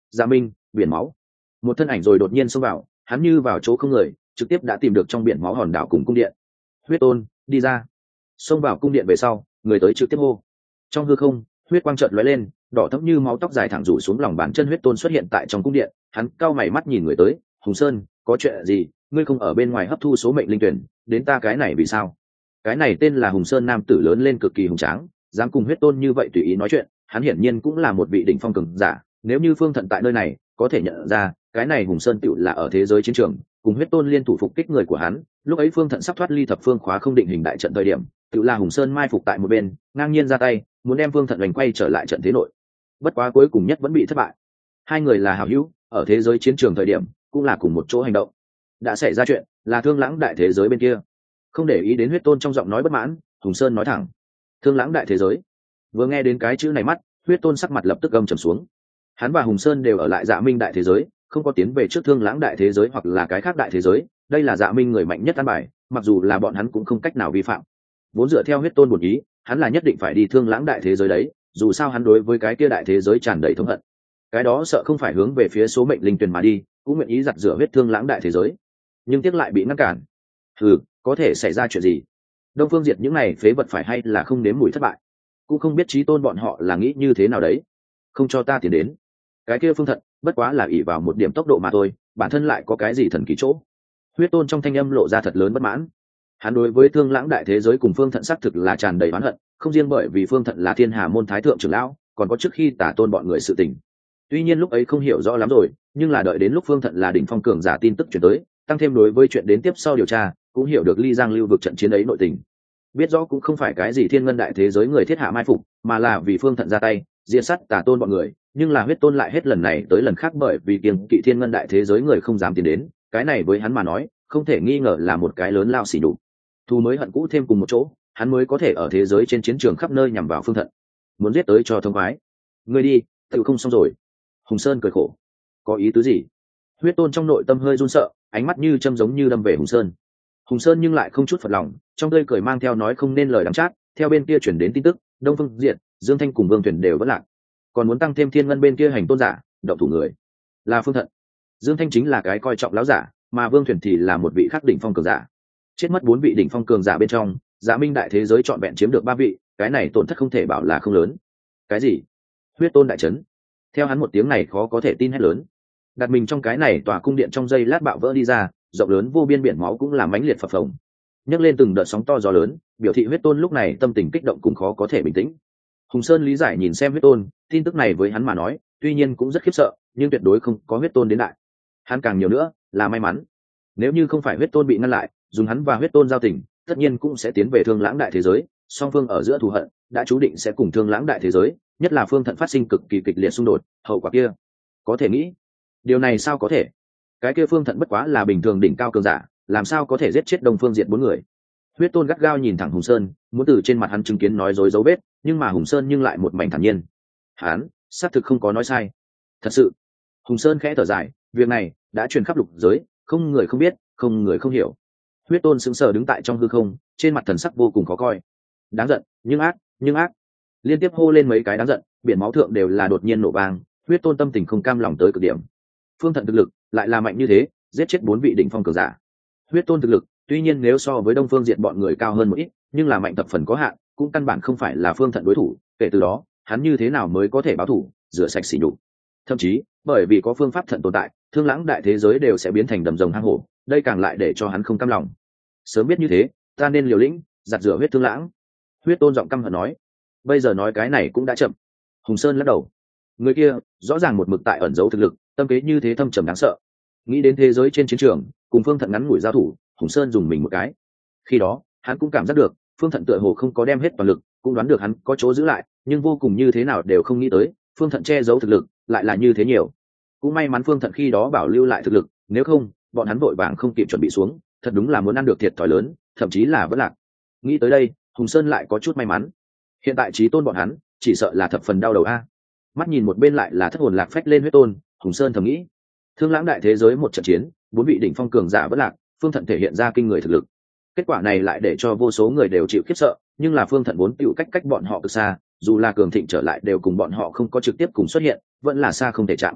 Dạ Minh, biển máu. Một thân ảnh rồi đột nhiên xông vào, hắn như vào chỗ không người, trực tiếp đã tìm được trong biển máu hòn đảo cùng cung điện. Huyết Tôn, đi ra. Xông vào cung điện về sau, người tới trực tiếp hô. Trong hư không, huyết quang chợt lóe lên, đỏ thẫm như máu tóc dài thẳng rủ xuống lòng bàn chân. Huyết Tôn xuất hiện tại trong cung điện, hắn cau mày mắt nhìn người tới. Hùng Sơn, có chuyện gì? Ngươi không ở bên ngoài hấp thu số mệnh linh tuyển, đến ta cái này vì sao? Cái này tên là Hùng Sơn nam tử lớn lên cực kỳ hùng tráng, dám cùng Huyết Tôn như vậy tùy ý nói chuyện, hắn hiển nhiên cũng là một vị đỉnh phong cường giả. Nếu như Phương Thận tại nơi này, có thể nhận ra, cái này Hùng Sơn tựu là ở thế giới chiến trường, cùng Huyết Tôn liên thủ phục kích người của hắn. Lúc ấy Phương Thận sắp thoát ly thập phương khóa không định hình đại trận thời điểm, tựu là Hùng Sơn mai phục tại một bên, ngang nhiên ra tay, muốn đem Phương Thận đánh quay trở lại trận thế nội. Bất quá cuối cùng nhất vẫn bị thất bại. Hai người là hảo hữu, ở thế giới chiến trường thời điểm, cũng là cùng một chỗ hành động. Đã xảy ra chuyện, là Thương Lãng đại thế giới bên kia. Không để ý đến Huyết Tôn trong giọng nói bất mãn, Hùng Sơn nói thẳng: Thương Lãng đại thế giới. Vừa nghe đến cái chữ này mắt, Huyết Tôn sắc mặt lập tức gầm trầm xuống. Hắn và Hùng Sơn đều ở lại Dạ Minh đại thế giới, không có tiến về trước Thương Lãng đại thế giới hoặc là cái khác đại thế giới. Đây là Dạ Minh người mạnh nhất an bài, mặc dù là bọn hắn cũng không cách nào vi phạm. Vốn dựa theo Huyết Tôn bổn ý, hắn là nhất định phải đi Thương Lãng đại thế giới đấy, dù sao hắn đối với cái kia đại thế giới tràn đầy thống hận. Cái đó sợ không phải hướng về phía số mệnh linh tuyển mà đi, cũng nguyện ý giặt rửa huyết Thương Lãng đại thế giới, nhưng tiếc lại bị ngăn cản. Ừ, có thể xảy ra chuyện gì? Đông Phương Diệt những này phế vật phải hay là không nếm mùi thất bại, cũng không biết chí tôn bọn họ là nghĩ như thế nào đấy, không cho ta tiến đến. Cái kia Phương Thận bất quá là ỷ vào một điểm tốc độ mà thôi, bản thân lại có cái gì thần kỳ chỗ? Huyết Tôn trong thanh âm lộ ra thật lớn bất mãn. Hắn đối với Thương Lãng đại thế giới cùng Phương Thận xác thực là tràn đầy oán hận, không riêng bởi vì Phương Thận là Thiên Hà môn thái thượng trưởng lão, còn có trước khi Tả Tôn bọn người sự tình. Tuy nhiên lúc ấy không hiểu rõ lắm rồi, nhưng là đợi đến lúc Phương Thận là đỉnh phong cường giả tin tức truyền tới, tăng thêm đối với chuyện đến tiếp sau điều tra, cũng hiểu được Ly Giang lưu vực trận chiến ấy nội tình. Biết rõ cũng không phải cái gì Thiên Ngân đại thế giới người thiết hạ mai phục, mà là vì Phương Thận ra tay, diệt sát Tả Tôn bọn người, nhưng là Huyết Tôn lại hết lần này tới lần khác bởi vì kiêng kỵ Thiên Ngân đại thế giới người không dám tiến đến, cái này với hắn mà nói, không thể nghi ngờ là một cái lớn lao xỉ nhục. Thu mới hận cũ thêm cùng một chỗ, hắn mới có thể ở thế giới trên chiến trường khắp nơi nhằm vào Phương Thận, muốn giết tới cho thông khoái. Ngươi đi, tự không xong rồi. Hùng Sơn cười khổ. Có ý tứ gì? Huyết Tôn trong nội tâm hơi run sợ, ánh mắt như châm giống như đâm về Hùng Sơn. Hùng Sơn nhưng lại không chút phật lòng, trong tươi cười mang theo nói không nên lời đắng chát. Theo bên kia chuyển đến tin tức, Đông Phương Diệt, Dương Thanh cùng Vương Tuyển đều vẫn lạc, còn muốn tăng thêm Thiên Ngân bên kia hành tôn giả, động thủ người là Phương Thận. Dương Thanh chính là cái coi trọng lão giả, mà Vương Tuyển thì là một vị khắc đỉnh phong cường giả. Chết mất bốn vị đỉnh phong cường giả bên trong, Dạ Minh đại thế giới trọn vẹn chiếm được ba vị, cái này tổn thất không thể bảo là không lớn. Cái gì? Huyết Tôn đại chấn. Theo hắn một tiếng này khó có thể tin hết lớn. Đặt mình trong cái này tòa cung điện trong giây lát bạo vỡ đi ra, rộng lớn vô biên biển máu cũng làm mãnh liệt phập phồng, nhấc lên từng đợt sóng to gió lớn, biểu thị Huyết Tôn lúc này tâm tình kích động cũng khó có thể bình tĩnh. Hùng Sơn lý giải nhìn xem Huyết Tôn, tin tức này với hắn mà nói, tuy nhiên cũng rất khiếp sợ, nhưng tuyệt đối không có Huyết Tôn đến đại. Hắn càng nhiều nữa là may mắn. Nếu như không phải Huyết Tôn bị ngăn lại, dùng hắn và Huyết Tôn giao tình, tất nhiên cũng sẽ tiến về Thương Lãng đại thế giới, song phương ở giữa thù hận đã chú định sẽ cùng Thương Lãng đại thế giới, nhất là Phương Thận phát sinh cực kỳ kịch liệt xung đột, hậu quả kia có thể nghĩ. Điều này sao có thể? Cái kia Phương Thận bất quá là bình thường đỉnh cao cường giả, làm sao có thể giết chết Đông Phương Diệt bốn người? Huyết Tôn gắt gao nhìn thẳng Hùng Sơn, muốn từ trên mặt hắn chứng kiến nói dối dấu vết, nhưng mà Hùng Sơn nhưng lại một mảnh thản nhiên. Hắn xác thực không có nói sai. Thật sự. Hùng Sơn khẽ thở dài, việc này đã truyền khắp lục giới, không người không biết, không người không hiểu. Huyết Tôn sững sờ đứng tại trong hư không, trên mặt thần sắc vô cùng khó coi. Đáng giận, nhưng ác, nhưng ác. Liên tiếp hô lên mấy cái đáng giận, biển máu thượng đều là đột nhiên nổ vang. Huyết Tôn tâm tình không cam lòng tới cực điểm. Phương Thận thực lực lại là mạnh như thế, giết chết bốn vị đỉnh phong cường giả. Huyết Tôn thực lực tuy nhiên nếu so với Đông Phương Diệt bọn người cao hơn một ít, nhưng là mạnh thập phần có hạn, cũng căn bản không phải là Phương Thận đối thủ. Kể từ đó, hắn như thế nào mới có thể báo thù, rửa sạch sỉ nhục? Thậm chí, bởi vì có phương pháp thận tồn tại, Thương Lãng đại thế giới đều sẽ biến thành đầm rồng hang hổ, đây càng lại để cho hắn không cam lòng. Sớm biết như thế, ta nên liều lĩnh, giặt rửa huyết Thương Lãng. Huyết Tôn giọng căm hận nói. Bây giờ nói cái này cũng đã chậm. Hùng Sơn lắc đầu. Người kia rõ ràng một mực tại ẩn giấu thực lực, tâm kế như thế thâm trầm đáng sợ. Nghĩ đến thế giới trên chiến trường, cùng Phương Thận ngắn ngủi giao thủ, Hùng Sơn dùng mình một cái. Khi đó, hắn cũng cảm giác được, Phương Thận tựa hồ không có đem hết toàn lực, cũng đoán được hắn có chỗ giữ lại, nhưng vô cùng như thế nào đều không nghĩ tới, Phương Thận che giấu thực lực lại là như thế nhiều. Cũng may mắn Phương Thận khi đó bảo lưu lại thực lực, nếu không, bọn hắn vội vàng không kịp chuẩn bị xuống, thật đúng là muốn ăn được thiệt thòi lớn, thậm chí là vỡ lạc. Nghĩ tới đây, Hùng Sơn lại có chút may mắn. Hiện tại chí tôn bọn hắn, chỉ sợ là thập phần đau đầu a. Mắt nhìn một bên lại là thất hồn lạc phách lên Huyết Tôn, Hùng Sơn thầm nghĩ, Thương Lãng đại thế giới một trận chiến, bốn vị đỉnh phong cường giả vỡ lạc, Phương Thận thể hiện ra kinh người thực lực. Kết quả này lại để cho vô số người đều chịu khiếp sợ, nhưng là Phương Thận vốn tựu cách cách bọn họ cực xa, dù là cường thịnh trở lại đều cùng bọn họ không có trực tiếp cùng xuất hiện, vẫn là xa không thể chạm.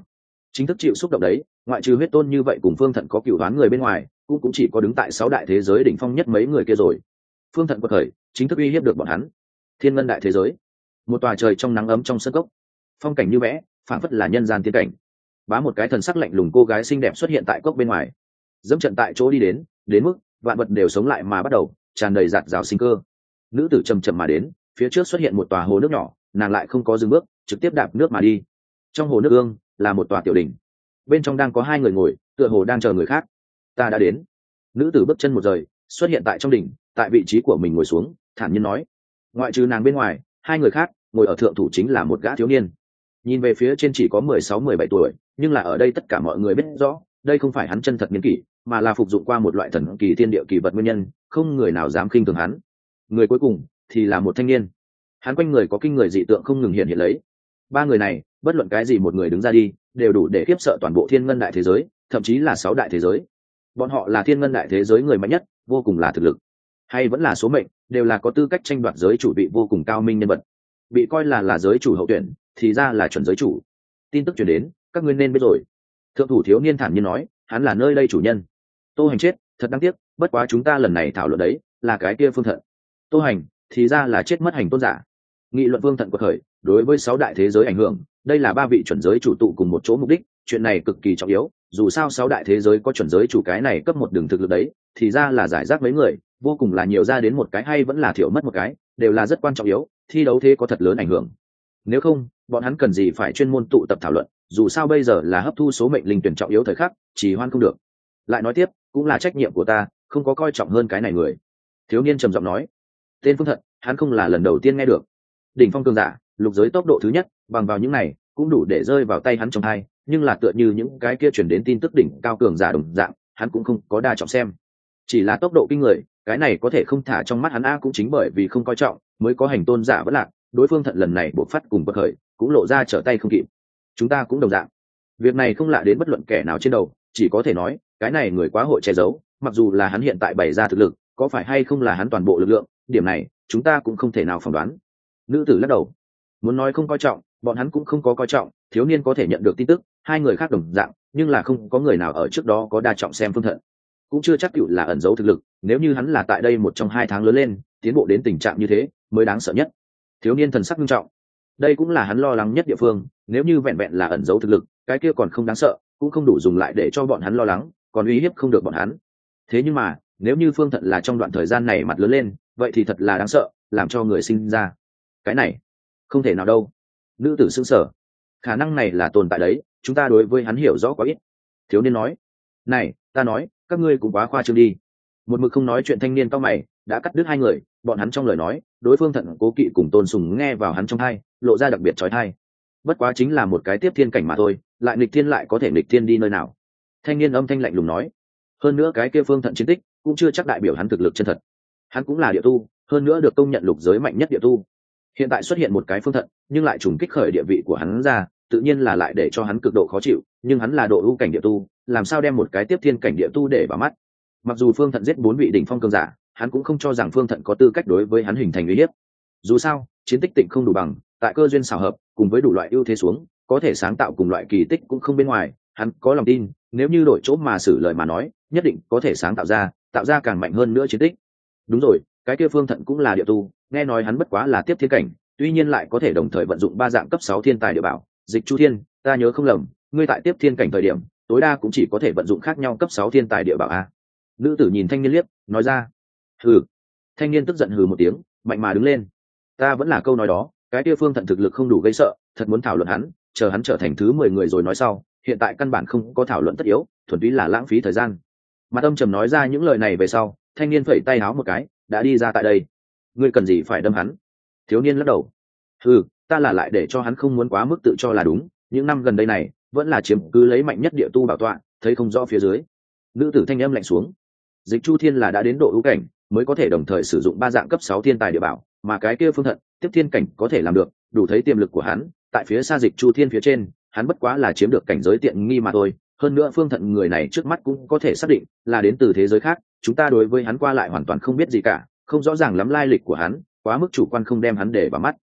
chính thức chịu xúc động đấy, ngoại trừ huyết tôn như vậy cùng phương thận có cựu đoán người bên ngoài, cũng cũng chỉ có đứng tại sáu đại thế giới đỉnh phong nhất mấy người kia rồi. Phương thận quật khởi chính thức uy hiếp được bọn hắn. Thiên ngân đại thế giới, một tòa trời trong nắng ấm trong sân cốc, phong cảnh như vẽ, phảng phất là nhân gian tiên cảnh. Bá một cái thần sắc lạnh lùng cô gái xinh đẹp xuất hiện tại cốc bên ngoài, dẫm trận tại chỗ đi đến, đến mức vạn vật đều sống lại mà bắt đầu tràn đầy giạt rào sinh cơ. Nữ tử chầm chậm mà đến, phía trước xuất hiện một tòa hồ nước nhỏ, nàng lại không có dừng bước, trực tiếp đạp nước mà đi. Trong hồ nước ương là một tòa tiểu đỉnh, bên trong đang có hai người ngồi, tựa hồ đang chờ người khác. Ta đã đến. Nữ tử bước chân một rời, xuất hiện tại trong đỉnh, tại vị trí của mình ngồi xuống, thản nhiên nói. Ngoại trừ nàng bên ngoài, hai người khác ngồi ở thượng thủ chính là một gã thiếu niên. Nhìn về phía trên chỉ có mười sáu mười bảy tuổi, nhưng là ở đây tất cả mọi người biết rõ, đây không phải hắn chân thật niên kỷ, mà là phục dụng qua một loại thần kỳ thiên địa kỳ vật nguyên nhân, không người nào dám khinh thường hắn. Người cuối cùng thì là một thanh niên, hắn quanh người có kinh người dị tượng không ngừng hiện hiện lấy. Ba người này, bất luận cái gì một người đứng ra đi, đều đủ để khiếp sợ toàn bộ thiên ngân đại thế giới, thậm chí là sáu đại thế giới. Bọn họ là thiên ngân đại thế giới người mạnh nhất, vô cùng là thực lực, hay vẫn là số mệnh, đều là có tư cách tranh đoạt giới chủ vị vô cùng cao minh nhân vật, bị coi là là giới chủ hậu tuyển, thì ra là chuẩn giới chủ. Tin tức truyền đến, các ngươi nên biết rồi. Thượng thủ thiếu niên thản nhiên nói, hắn là nơi đây chủ nhân. Tô Hành chết, thật đáng tiếc, bất quá chúng ta lần này thảo luận đấy là cái kia Phương Thận. Tô Hành thì ra là chết mất hành tôn giả. Nghị luận Phương Thận của khởi đối với sáu đại thế giới ảnh hưởng, đây là ba vị chuẩn giới chủ tụ cùng một chỗ mục đích, chuyện này cực kỳ trọng yếu, dù sao sáu đại thế giới có chuẩn giới chủ cái này cấp một đường thực lực đấy, thì ra là giải rác mấy người, vô cùng là nhiều ra đến một cái hay vẫn là thiểu mất một cái, đều là rất quan trọng yếu, thi đấu thế có thật lớn ảnh hưởng. Nếu không, bọn hắn cần gì phải chuyên môn tụ tập thảo luận, dù sao bây giờ là hấp thu số mệnh linh tuyển trọng yếu thời khắc, chỉ hoan không được. Lại nói tiếp, cũng là trách nhiệm của ta, không có coi trọng hơn cái này người. Thiếu niên trầm giọng nói, tên Phương Thận, hắn không là lần đầu tiên nghe được. Đỉnh phong cường giả, lục giới tốc độ thứ nhất, bằng vào những này, cũng đủ để rơi vào tay hắn trong hai, nhưng là tựa như những cái kia truyền đến tin tức đỉnh cao cường giả đồng dạng, hắn cũng không có đa trọng xem. Chỉ là tốc độ kinh người, cái này có thể không thả trong mắt hắn a, cũng chính bởi vì không coi trọng, mới có hành tôn giả vẫn lạc, đối phương Thận lần này buộc phát cùng bất khởi, cũng lộ ra trở tay không kịp. Chúng ta cũng đồng dạng. Việc này không lạ đến bất luận kẻ nào trên đầu, chỉ có thể nói, cái này người quá hội che giấu, mặc dù là hắn hiện tại bày ra thực lực, có phải hay không là hắn toàn bộ lực lượng, điểm này chúng ta cũng không thể nào phỏng đoán. Nữ tử lắc đầu, muốn nói không coi trọng, bọn hắn cũng không có coi trọng, thiếu niên có thể nhận được tin tức, hai người khác đồng dạng, nhưng là không có người nào ở trước đó có đa trọng xem Phương Thận, cũng chưa chắc cựu là ẩn giấu thực lực, nếu như hắn là tại đây một trong hai tháng lớn lên, tiến bộ đến tình trạng như thế, mới đáng sợ nhất. Thiếu niên thần sắc nghiêm trọng, đây cũng là hắn lo lắng nhất địa phương, nếu như vẹn vẹn là ẩn giấu thực lực, cái kia còn không đáng sợ, cũng không đủ dùng lại để cho bọn hắn lo lắng, còn uy hiếp không được bọn hắn. Thế nhưng mà, nếu như Phương Thận là trong đoạn thời gian này mặt lớn lên, vậy thì thật là đáng sợ, làm cho người sinh ra. Cái này, không thể nào đâu. Nữ tử sững sờ, khả năng này là tồn tại đấy, chúng ta đối với hắn hiểu rõ quá ít. Thiếu niên nói, này, ta nói, các ngươi cũng quá khoa trương đi. Một mực không nói chuyện thanh niên cao mày, đã cắt đứt hai người, bọn hắn trong lời nói, đối phương Thận cố kỵ cùng tôn sùng nghe vào hắn trong tai, lộ ra đặc biệt chói tai. Bất quá chính là một cái tiếp thiên cảnh mà thôi, lại nghịch thiên lại có thể nghịch thiên đi nơi nào? Thanh niên âm thanh lạnh lùng nói. Hơn nữa cái kia Phương Thận chiến tích, cũng chưa chắc đại biểu hắn thực lực chân thật. Hắn cũng là địa tu, hơn nữa được công nhận lục giới mạnh nhất địa tu. Hiện tại xuất hiện một cái Phương Thận, nhưng lại trùng kích khởi địa vị của hắn ra, tự nhiên là lại để cho hắn cực độ khó chịu, nhưng hắn là độ ưu cảnh địa tu, làm sao đem một cái tiếp thiên cảnh địa tu để vào mắt? Mặc dù Phương Thận giết bốn vị đỉnh phong cường giả, hắn cũng không cho rằng Phương Thận có tư cách đối với hắn hình thành uy hiếp. Dù sao, chiến tích tịnh không đủ bằng, tại cơ duyên xảo hợp, cùng với đủ loại ưu thế xuống, có thể sáng tạo cùng loại kỳ tích cũng không bên ngoài, hắn có lòng tin, nếu như đổi chỗ mà xử lời mà nói, nhất định có thể sáng tạo ra, tạo ra càng mạnh hơn nữa chiến tích. Đúng rồi, cái kia Phương Thận cũng là địa tu, nghe nói hắn bất quá là tiếp thiên cảnh, tuy nhiên lại có thể đồng thời vận dụng ba dạng cấp sáu thiên tài địa bảo, Dịch Chu Thiên, ta nhớ không lầm, ngươi tại tiếp thiên cảnh thời điểm, tối đa cũng chỉ có thể vận dụng khác nhau cấp sáu thiên tài địa bảo a. Nữ tử nhìn thanh niên liếc, nói ra. Hừ. Thanh niên tức giận hừ một tiếng, mạnh mà đứng lên. Ta vẫn là câu nói đó, cái kia Phương Thận thực lực không đủ gây sợ, thật muốn thảo luận hắn, chờ hắn trở thành thứ mười người rồi nói sau, hiện tại căn bản không có thảo luận tất yếu, thuần túy là lãng phí thời gian. Mặt âm trầm nói ra những lời này về sau, thanh niên phẩy tay áo một cái, đã đi ra tại đây. Ngươi cần gì phải đâm hắn? Thiếu niên lắc đầu. Ừ, ta là lại để cho hắn không muốn quá mức tự cho là đúng, những năm gần đây này, vẫn là chiếm cứ lấy mạnh nhất địa tu bảo tọa, thấy không rõ phía dưới. Nữ tử thanh âm lạnh xuống. Dịch Chu Thiên là đã đến độ ưu cảnh, mới có thể đồng thời sử dụng ba dạng cấp sáu thiên tài địa bảo, mà cái kia Phương Thận, tiếp thiên cảnh có thể làm được, đủ thấy tiềm lực của hắn, tại phía xa Dịch Chu Thiên phía trên, hắn bất quá là chiếm được cảnh giới tiện nghi mà thôi. Hơn nữa Phương Thận người này trước mắt cũng có thể xác định là đến từ thế giới khác, chúng ta đối với hắn qua lại hoàn toàn không biết gì cả, không rõ ràng lắm lai lịch của hắn, quá mức chủ quan không đem hắn để vào mắt.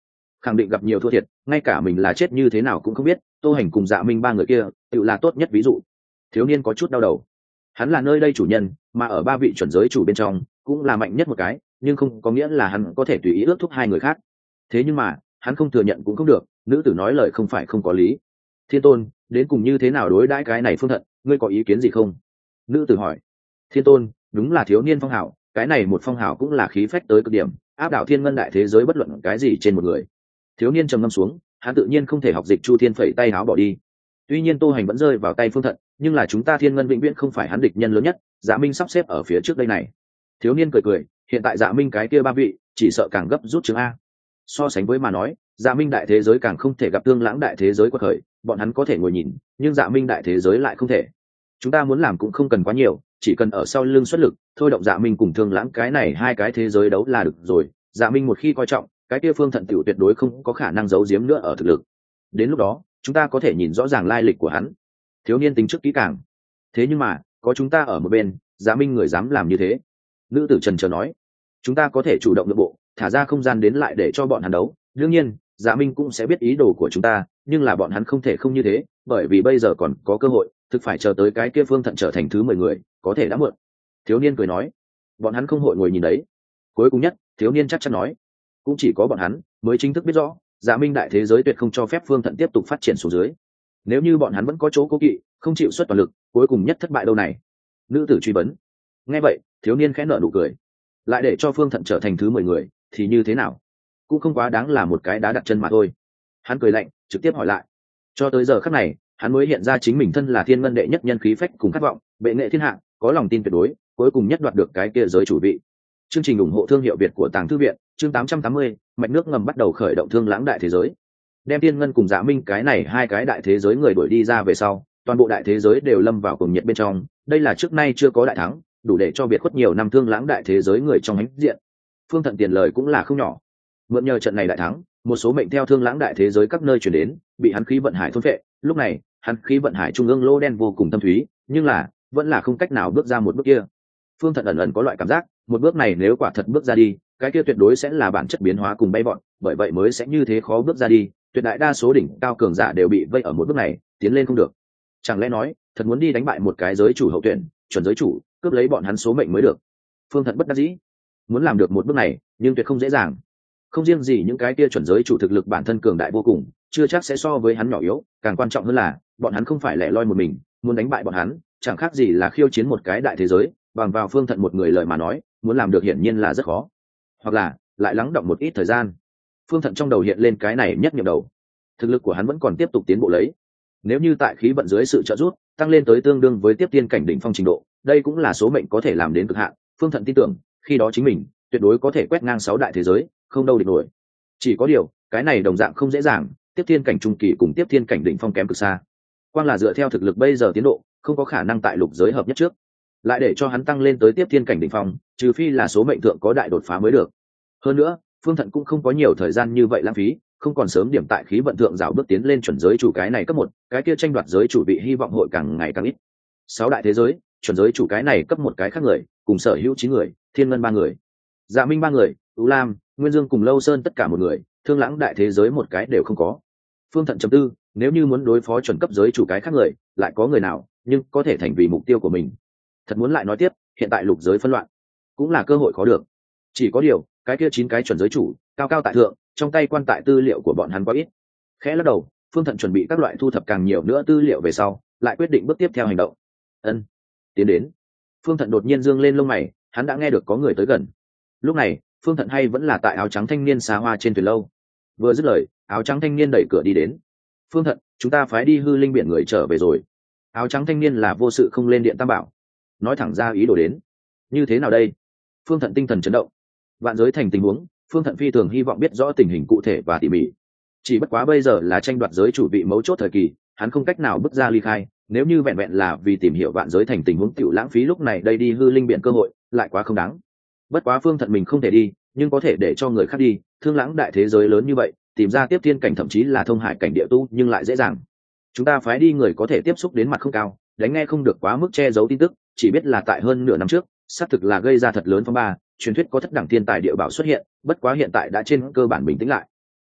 khẳng định gặp nhiều thua thiệt, ngay cả mình là chết như thế nào cũng không biết. Tô Hành cùng Dạ Minh ba người kia tự là tốt nhất ví dụ. Thiếu niên có chút đau đầu. Hắn là nơi đây chủ nhân, mà ở ba vị chuẩn giới chủ bên trong cũng là mạnh nhất một cái, nhưng không có nghĩa là hắn có thể tùy ý ước thúc hai người khác. Thế nhưng mà hắn không thừa nhận cũng không được, nữ tử nói lời không phải không có lý. Thiên Tôn, đến cùng như thế nào đối đãi cái này Phương Thận, ngươi có ý kiến gì không? Nữ tử hỏi. Thiên Tôn, đúng là thiếu niên phong hào, cái này một phong hào cũng là khí phách tới cực điểm, áp đảo thiên ngân đại thế giới bất luận cái gì trên một người. Thiếu niên trầm ngâm xuống, hắn tự nhiên không thể học dịch Chu Thiên phẩy tay áo bỏ đi. Tuy nhiên Tô Hành vẫn rơi vào tay Phương Thận, nhưng là chúng ta thiên ngân vĩnh viễn không phải hắn địch nhân lớn nhất. Dạ Minh sắp xếp ở phía trước đây này. Thiếu niên cười cười, hiện tại Dạ Minh cái kia ba vị chỉ sợ càng gấp rút chứng a. So sánh với mà nói, Dạ Minh đại thế giới càng không thể gặp Thương Lãng đại thế giới quật khởi, bọn hắn có thể ngồi nhìn, nhưng Dạ Minh đại thế giới lại không thể. Chúng ta muốn làm cũng không cần quá nhiều, chỉ cần ở sau lưng xuất lực, thôi động Dạ Minh cùng Thương Lãng cái này hai cái thế giới đấu là được rồi. Dạ Minh một khi coi trọng, cái kia Phương Thận tiểu tuyệt đối không có khả năng giấu giếm nữa ở thực lực. Đến lúc đó, chúng ta có thể nhìn rõ ràng lai lịch của hắn. Thiếu niên tính trước kỹ càng. Thế nhưng mà, có chúng ta ở một bên, Dạ Minh người dám làm như thế? Nữ tử trần trờ nói. Chúng ta có thể chủ động nội bộ, thả ra không gian đến lại để cho bọn hắn đấu. Đương nhiên, Dạ Minh cũng sẽ biết ý đồ của chúng ta, nhưng là bọn hắn không thể không như thế, bởi vì bây giờ còn có cơ hội, thực phải chờ tới cái kia Phương Thận trở thành thứ mười người, có thể đã muộn. Thiếu niên cười nói. Bọn hắn không hội ngồi nhìn đấy. Cuối cùng nhất, thiếu niên chắc chắn nói. Cũng chỉ có bọn hắn mới chính thức biết rõ, Dạ Minh đại thế giới tuyệt không cho phép Phương Thận tiếp tục phát triển xuống dưới. Nếu như bọn hắn vẫn có chỗ cố kỵ, không chịu xuất toàn lực, cuối cùng nhất thất bại đâu này. Nữ tử truy vấn. Nghe vậy, thiếu niên khẽ nở nụ cười. Lại để cho Phương Thận trở thành thứ mười người thì như thế nào? Cũng không quá đáng là một cái đá đặt chân mà thôi. Hắn cười lạnh, trực tiếp hỏi lại. Cho tới giờ khắc này, hắn mới hiện ra chính mình thân là thiên ngân đệ nhất nhân khí phách cùng khát vọng, bệ nghệ thiên hạ, có lòng tin tuyệt đối, cuối cùng nhất đoạt được cái kia giới chủ vị. Chương trình ủng hộ thương hiệu Việt của Tàng Thư viện, chương tám trăm tám mươi, mạch nước ngầm bắt đầu khởi động Thương Lãng đại thế giới. Đem Thiên Ngân cùng Dạ Minh cái này hai cái đại thế giới người đuổi đi ra về sau, toàn bộ đại thế giới đều lâm vào cuồng nhiệt bên trong, đây là trước nay chưa có đại thắng, đủ để cho biệt khuất nhiều năm Thương Lãng đại thế giới người trong hánh diện. Phương Thận tiền lời cũng là không nhỏ. Mượn nhờ trận này đại thắng, một số mệnh theo Thương Lãng đại thế giới các nơi chuyển đến, bị hắn khí vận hải thôn phệ, lúc này, hắn khí vận hải trung ương lô đen vô cùng thâm thúy, nhưng là, vẫn là không cách nào bước ra một bước kia. Phương Thận ẩn ẩn có loại cảm giác, một bước này nếu quả thật bước ra đi, cái kia tuyệt đối sẽ là bản chất biến hóa cùng bay vọt, bởi vậy mới sẽ như thế khó bước ra đi, tuyệt đại đa số đỉnh cao cường giả đều bị vây ở một bước này, tiến lên không được. Chẳng lẽ nói, thật muốn đi đánh bại một cái giới chủ hậu tuyển, chuẩn giới chủ, cướp lấy bọn hắn số mệnh mới được. Phương Thận bất đắc dĩ, muốn làm được một bước này, nhưng tuyệt không dễ dàng. Không riêng gì những cái kia chuẩn giới chủ thực lực bản thân cường đại vô cùng, chưa chắc sẽ so với hắn nhỏ yếu, càng quan trọng hơn là, bọn hắn không phải lẻ loi một mình, muốn đánh bại bọn hắn, chẳng khác gì là khiêu chiến một cái đại thế giới, bằng vào Phương Thận một người lời mà nói, muốn làm được hiển nhiên là rất khó. Hoặc là, lại lắng động một ít thời gian. Phương Thận trong đầu hiện lên cái này nhất niệm đầu. Thực lực của hắn vẫn còn tiếp tục tiến bộ lấy. Nếu như tại khí vận dưới sự trợ giúp, tăng lên tới tương đương với tiếp tiên cảnh đỉnh phong trình độ, đây cũng là số mệnh có thể làm đến cực hạn. Phương Thận tin tưởng, khi đó chính mình tuyệt đối có thể quét ngang sáu đại thế giới, không đâu địch nổi. Chỉ có điều, cái này đồng dạng không dễ dàng, tiếp tiên cảnh trung kỳ cùng tiếp tiên cảnh đỉnh phong kém cực xa. Quang là dựa theo thực lực bây giờ tiến độ, không có khả năng tại lục giới hợp nhất trước. Lại để cho hắn tăng lên tới tiếp tiên cảnh đỉnh phong, trừ phi là số mệnh thượng có đại đột phá mới được. Hơn nữa, Phương Thận cũng không có nhiều thời gian như vậy lãng phí, không còn sớm điểm tại khí vận thượng rào bước tiến lên chuẩn giới chủ cái này cấp một, cái kia tranh đoạt giới chủ vị hy vọng hội càng ngày càng ít. Sáu đại thế giới, chuẩn giới chủ cái này cấp một cái khác người, cùng sở hữu chín người, Thiên Ngân ba người, Dạ Minh ba người, Tú Lam, Nguyên Dương cùng Lâu Sơn tất cả một người, Thương Lãng đại thế giới một cái đều không có. Phương Thận chấm tư, nếu như muốn đối phó chuẩn cấp giới chủ cái khác người, lại có người nào, nhưng có thể thành vì mục tiêu của mình. Thật muốn lại nói tiếp, hiện tại lục giới phân loạn, cũng là cơ hội khó được. Chỉ có điều, cái kia chín cái chuẩn giới chủ, cao cao tại thượng, trong tay quan tại tư liệu của bọn hắn quá ít. Khẽ lắc đầu, Phương Thận chuẩn bị các loại thu thập càng nhiều nữa tư liệu về sau, lại quyết định bước tiếp theo hành động. Ân, tiến đến. Phương Thận đột nhiên dương lên lông mày, hắn đã nghe được có người tới gần. Lúc này, Phương Thận hay vẫn là tại áo trắng thanh niên xa hoa trên thuyền lâu. Vừa dứt lời, áo trắng thanh niên đẩy cửa đi đến. Phương Thận, chúng ta phái đi hư linh biển người trở về rồi. Áo trắng thanh niên là vô sự không lên điện tam bảo, nói thẳng ra ý đồ đến. Như thế nào đây? Phương Thận tinh thần chấn động. Vạn giới thành tình huống, Phương Thận phi thường hy vọng biết rõ tình hình cụ thể và tỉ mỉ. Chỉ bất quá bây giờ là tranh đoạt giới chủ vị mấu chốt thời kỳ, hắn không cách nào bước ra ly khai. Nếu như vẹn vẹn là vì tìm hiểu vạn giới thành tình huống tiểu lãng phí lúc này đây đi hư linh biển cơ hội, lại quá không đáng. Bất quá Phương Thận mình không thể đi, nhưng có thể để cho người khác đi. Thương Lãng đại thế giới lớn như vậy, tìm ra tiếp thiên cảnh thậm chí là thông hải cảnh địa tu, nhưng lại dễ dàng. Chúng ta phái đi người có thể tiếp xúc đến mặt không cao, đánh nghe không được quá mức che giấu tin tức, chỉ biết là tại hơn nửa năm trước, xác thực là gây ra thật lớn phong ba, truyền thuyết có thất đẳng thiên tài địa bảo xuất hiện, bất quá hiện tại đã trên cơ bản bình tĩnh lại.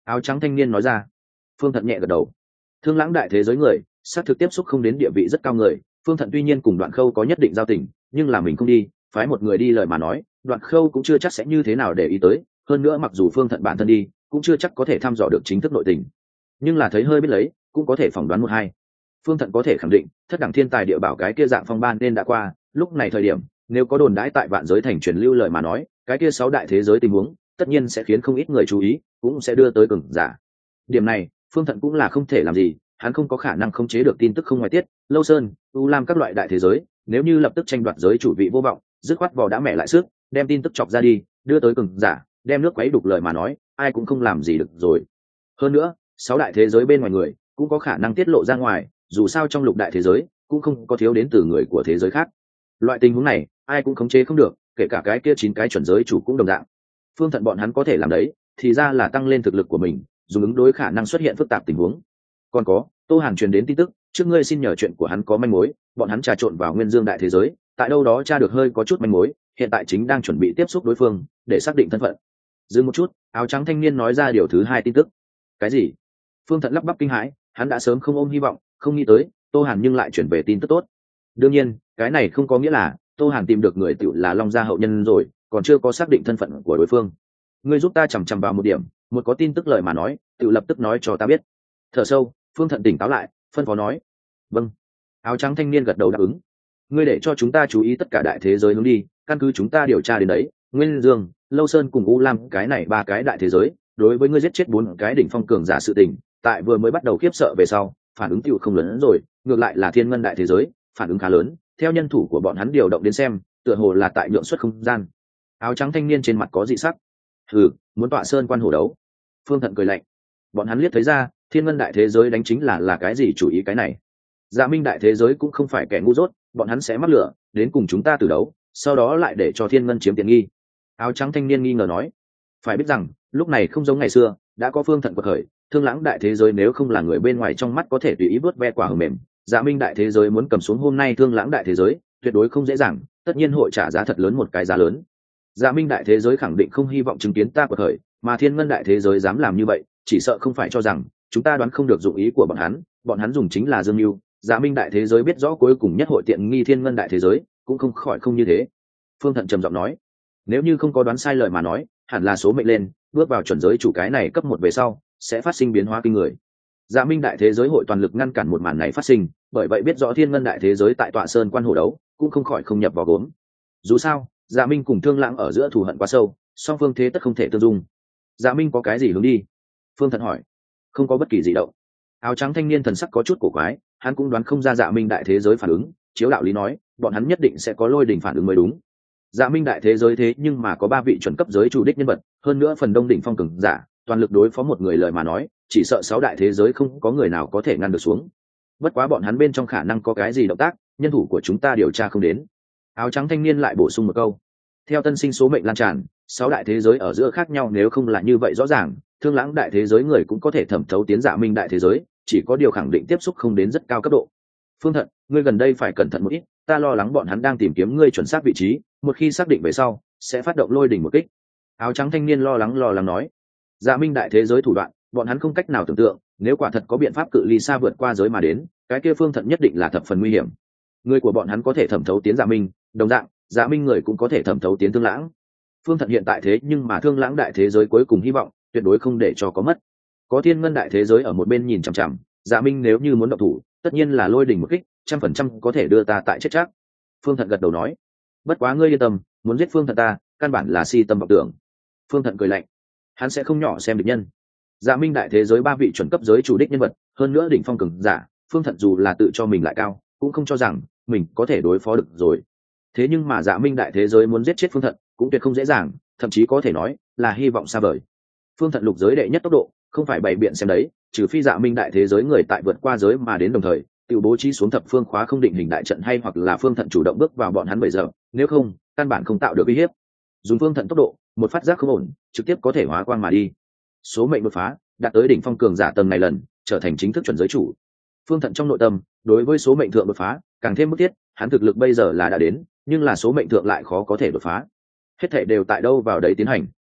Áo trắng thanh niên nói ra. Phương Thận nhẹ gật đầu. Thương Lãng đại thế giới người xác thực tiếp xúc không đến địa vị rất cao người. Phương Thận tuy nhiên cùng Đoạn Khâu có nhất định giao tình, nhưng là mình không đi, phái một người đi lời mà nói, Đoạn Khâu cũng chưa chắc sẽ như thế nào để ý tới. Hơn nữa mặc dù Phương Thận bản thân đi, cũng chưa chắc có thể thăm dò được chính thức nội tình, nhưng là thấy hơi biết lấy, cũng có thể phỏng đoán một hai. Phương Thận có thể khẳng định, thất đẳng thiên tài địa bảo cái kia dạng phong ban nên đã qua. Lúc này thời điểm, nếu có đồn đãi tại vạn giới thành truyền lưu lời mà nói, cái kia sáu đại thế giới tình huống, tất nhiên sẽ khiến không ít người chú ý, cũng sẽ đưa tới cường giả. Điểm này, Phương Thận cũng là không thể làm gì, hắn không có khả năng khống chế được tin tức không ngoài tiết. Lâu Sơn, U Lam các loại đại thế giới, nếu như lập tức tranh đoạt giới chủ vị vô vọng, dứt khoát vò đã mẹ lại sức, đem tin tức chọc ra đi, đưa tới cường giả, đem nước quấy đục lời mà nói, ai cũng không làm gì được rồi. Hơn nữa, sáu đại thế giới bên ngoài người cũng có khả năng tiết lộ ra ngoài, dù sao trong lục đại thế giới cũng không có thiếu đến từ người của thế giới khác. Loại tình huống này, ai cũng khống chế không được, kể cả cái kia chín cái chuẩn giới chủ cũng đồng dạng. Phương Thận bọn hắn có thể làm đấy, thì ra là tăng lên thực lực của mình, dùng ứng đối khả năng xuất hiện phức tạp tình huống. Còn có, Tô Hàn truyền đến tin tức, trước ngươi xin nhờ chuyện của hắn có manh mối, bọn hắn trà trộn vào Nguyên Dương đại thế giới, tại đâu đó tra được hơi có chút manh mối, hiện tại chính đang chuẩn bị tiếp xúc đối phương, để xác định thân phận. Dừng một chút, áo trắng thanh niên nói ra điều thứ hai tin tức. Cái gì? Phương Thận lắp bắp kinh hãi, hắn đã sớm không ôm hy vọng, không nghĩ tới Tô Hàn nhưng lại chuyển về tin tức tốt. Đương nhiên, cái này không có nghĩa là Tô Hàn tìm được người tựu là Long gia hậu nhân rồi, còn chưa có xác định thân phận của đối phương. Ngươi giúp ta chằm chằm vào một điểm, một có tin tức lời mà nói, tựu lập tức nói cho ta biết. Thở sâu, Phương Thận tỉnh táo lại, phân phó nói. Vâng. Áo trắng thanh niên gật đầu đáp ứng. Ngươi để cho chúng ta chú ý tất cả đại thế giới hướng đi, căn cứ chúng ta điều tra đến đấy, Nguyên Dương, Lâu Sơn cùng U Lam cái này ba cái đại thế giới, đối với ngươi giết chết bốn cái đỉnh phong cường giả sự tình, tại vừa mới bắt đầu khiếp sợ về sau, phản ứng tựu không lớn hơn rồi, ngược lại là Thiên Ngân đại thế giới, phản ứng khá lớn, theo nhân thủ của bọn hắn điều động đến xem, tựa hồ là tại nhượng suất không gian. Áo trắng thanh niên trên mặt có dị sắc. Hừ, muốn tọa sơn quan hổ đấu. Phương Thận cười lạnh. Bọn hắn liếc thấy ra, Thiên Ngân đại thế giới đánh chính là là cái gì chủ ý cái này. Dạ Minh đại thế giới cũng không phải kẻ ngu dốt, bọn hắn sẽ mắc lửa, đến cùng chúng ta từ đấu, sau đó lại để cho Thiên Ngân chiếm tiện nghi. Áo trắng thanh niên nghi ngờ nói. Phải biết rằng, lúc này không giống ngày xưa, đã có Phương Thận quật khởi, Thương Lãng đại thế giới nếu không là người bên ngoài trong mắt có thể tùy ý vớt ve quả hờ mềm, Dạ Minh đại thế giới muốn cầm xuống hôm nay Thương Lãng đại thế giới, tuyệt đối không dễ dàng, tất nhiên hội trả giá thật lớn một cái giá lớn. Dạ Minh đại thế giới khẳng định không hy vọng chứng kiến ta quật khởi, mà Thiên Ngân đại thế giới dám làm như vậy, chỉ sợ không phải cho rằng chúng ta đoán không được dụng ý của bọn hắn, bọn hắn dùng chính là dương mưu. Dạ Minh đại thế giới biết rõ cuối cùng nhất hội tiện nghi Thiên Ngân đại thế giới, cũng không khỏi không như thế. Phương Thận trầm giọng nói, nếu như không có đoán sai lời mà nói, hẳn là số mệnh lên, bước vào chuẩn giới chủ cái này cấp một về sau, sẽ phát sinh biến hóa kinh người. Dạ Minh đại thế giới hội toàn lực ngăn cản một màn này phát sinh, bởi vậy biết rõ Thiên Ngân đại thế giới tại tọa sơn quan hổ đấu, cũng không khỏi không nhập vào gốm. Dù sao, Dạ Minh cùng Thương Lãng ở giữa thù hận quá sâu, song phương thế tất không thể tương dung. Dạ Minh có cái gì hướng đi? Phương Thận hỏi. Không có bất kỳ gì đâu. Áo trắng thanh niên thần sắc có chút cổ quái, hắn cũng đoán không ra Dạ Minh đại thế giới phản ứng, chiếu đạo lý nói, bọn hắn nhất định sẽ có lôi đỉnh phản ứng mới đúng. Dạ Minh đại thế giới thế nhưng mà có ba vị chuẩn cấp giới chủ đích nhân vật, hơn nữa phần đông đỉnh phong cường giả, toàn lực đối phó một người lời mà nói, chỉ sợ sáu đại thế giới không có người nào có thể ngăn được xuống. Bất quá bọn hắn bên trong khả năng có cái gì động tác, nhân thủ của chúng ta điều tra không đến. Áo trắng thanh niên lại bổ sung một câu. Theo tân sinh số mệnh lan tràn, sáu đại thế giới ở giữa khác nhau nếu không là như vậy rõ ràng, Thương Lãng đại thế giới người cũng có thể thẩm thấu tiến Dạ Minh đại thế giới, chỉ có điều khẳng định tiếp xúc không đến rất cao cấp độ. Phương Thận, ngươi gần đây phải cẩn thận một ít, ta lo lắng bọn hắn đang tìm kiếm ngươi chuẩn xác vị trí, một khi xác định về sau, sẽ phát động lôi đỉnh một kích. Áo trắng thanh niên lo lắng lo lắng nói. Dạ Minh đại thế giới thủ đoạn, bọn hắn không cách nào tưởng tượng, nếu quả thật có biện pháp cự ly xa vượt qua giới mà đến, cái kia Phương Thận nhất định là thập phần nguy hiểm. Người của bọn hắn có thể thẩm thấu tiến Dạ Minh, đồng dạng, Dạ Minh người cũng có thể thẩm thấu tiến Thương Lãng. Phương Thận hiện tại thế nhưng mà Thương Lãng đại thế giới cuối cùng hy vọng, tuyệt đối không để cho có mất. Có Thiên Ngân đại thế giới ở một bên nhìn chằm chằm, Dạ Minh nếu như muốn động thủ, tất nhiên là lôi đỉnh một kích, trăm phần trăm có thể đưa ta tại chết chắc. Phương Thận gật đầu nói. Bất quá ngươi yên tâm, muốn giết Phương Thận ta, căn bản là si tâm vọng tưởng. Phương Thận cười lạnh, hắn sẽ không nhỏ xem địch nhân. Dạ Minh đại thế giới ba vị chuẩn cấp giới chủ đích nhân vật, hơn nữa đỉnh phong cường giả, Phương Thận dù là tự cho mình lại cao, cũng không cho rằng mình có thể đối phó được rồi. Thế nhưng mà Dạ Minh đại thế giới muốn giết chết Phương Thận, cũng tuyệt không dễ dàng, thậm chí có thể nói là hy vọng xa vời. Phương Thận lục giới đệ nhất tốc độ, không phải bày biện xem đấy, trừ phi Dạ Minh đại thế giới người tại vượt qua giới mà đến đồng thời, tự bố trí xuống thập phương khóa không định hình đại trận hay hoặc là Phương Thận chủ động bước vào bọn hắn bảy giờ, nếu không, căn bản không tạo được uy hiếp. Dùng Phương Thận tốc độ, một phát giác không ổn, trực tiếp có thể hóa quang mà đi. Số mệnh đột phá, đạt tới đỉnh phong cường giả tầng này lần, trở thành chính thức chuẩn giới chủ. Phương Thận trong nội tâm, đối với số mệnh thượng đột phá, càng thêm bức thiết, hắn thực lực bây giờ là đã đến, nhưng là số mệnh thượng lại khó có thể đột phá. Hết thảy đều tại đâu vào đấy tiến hành.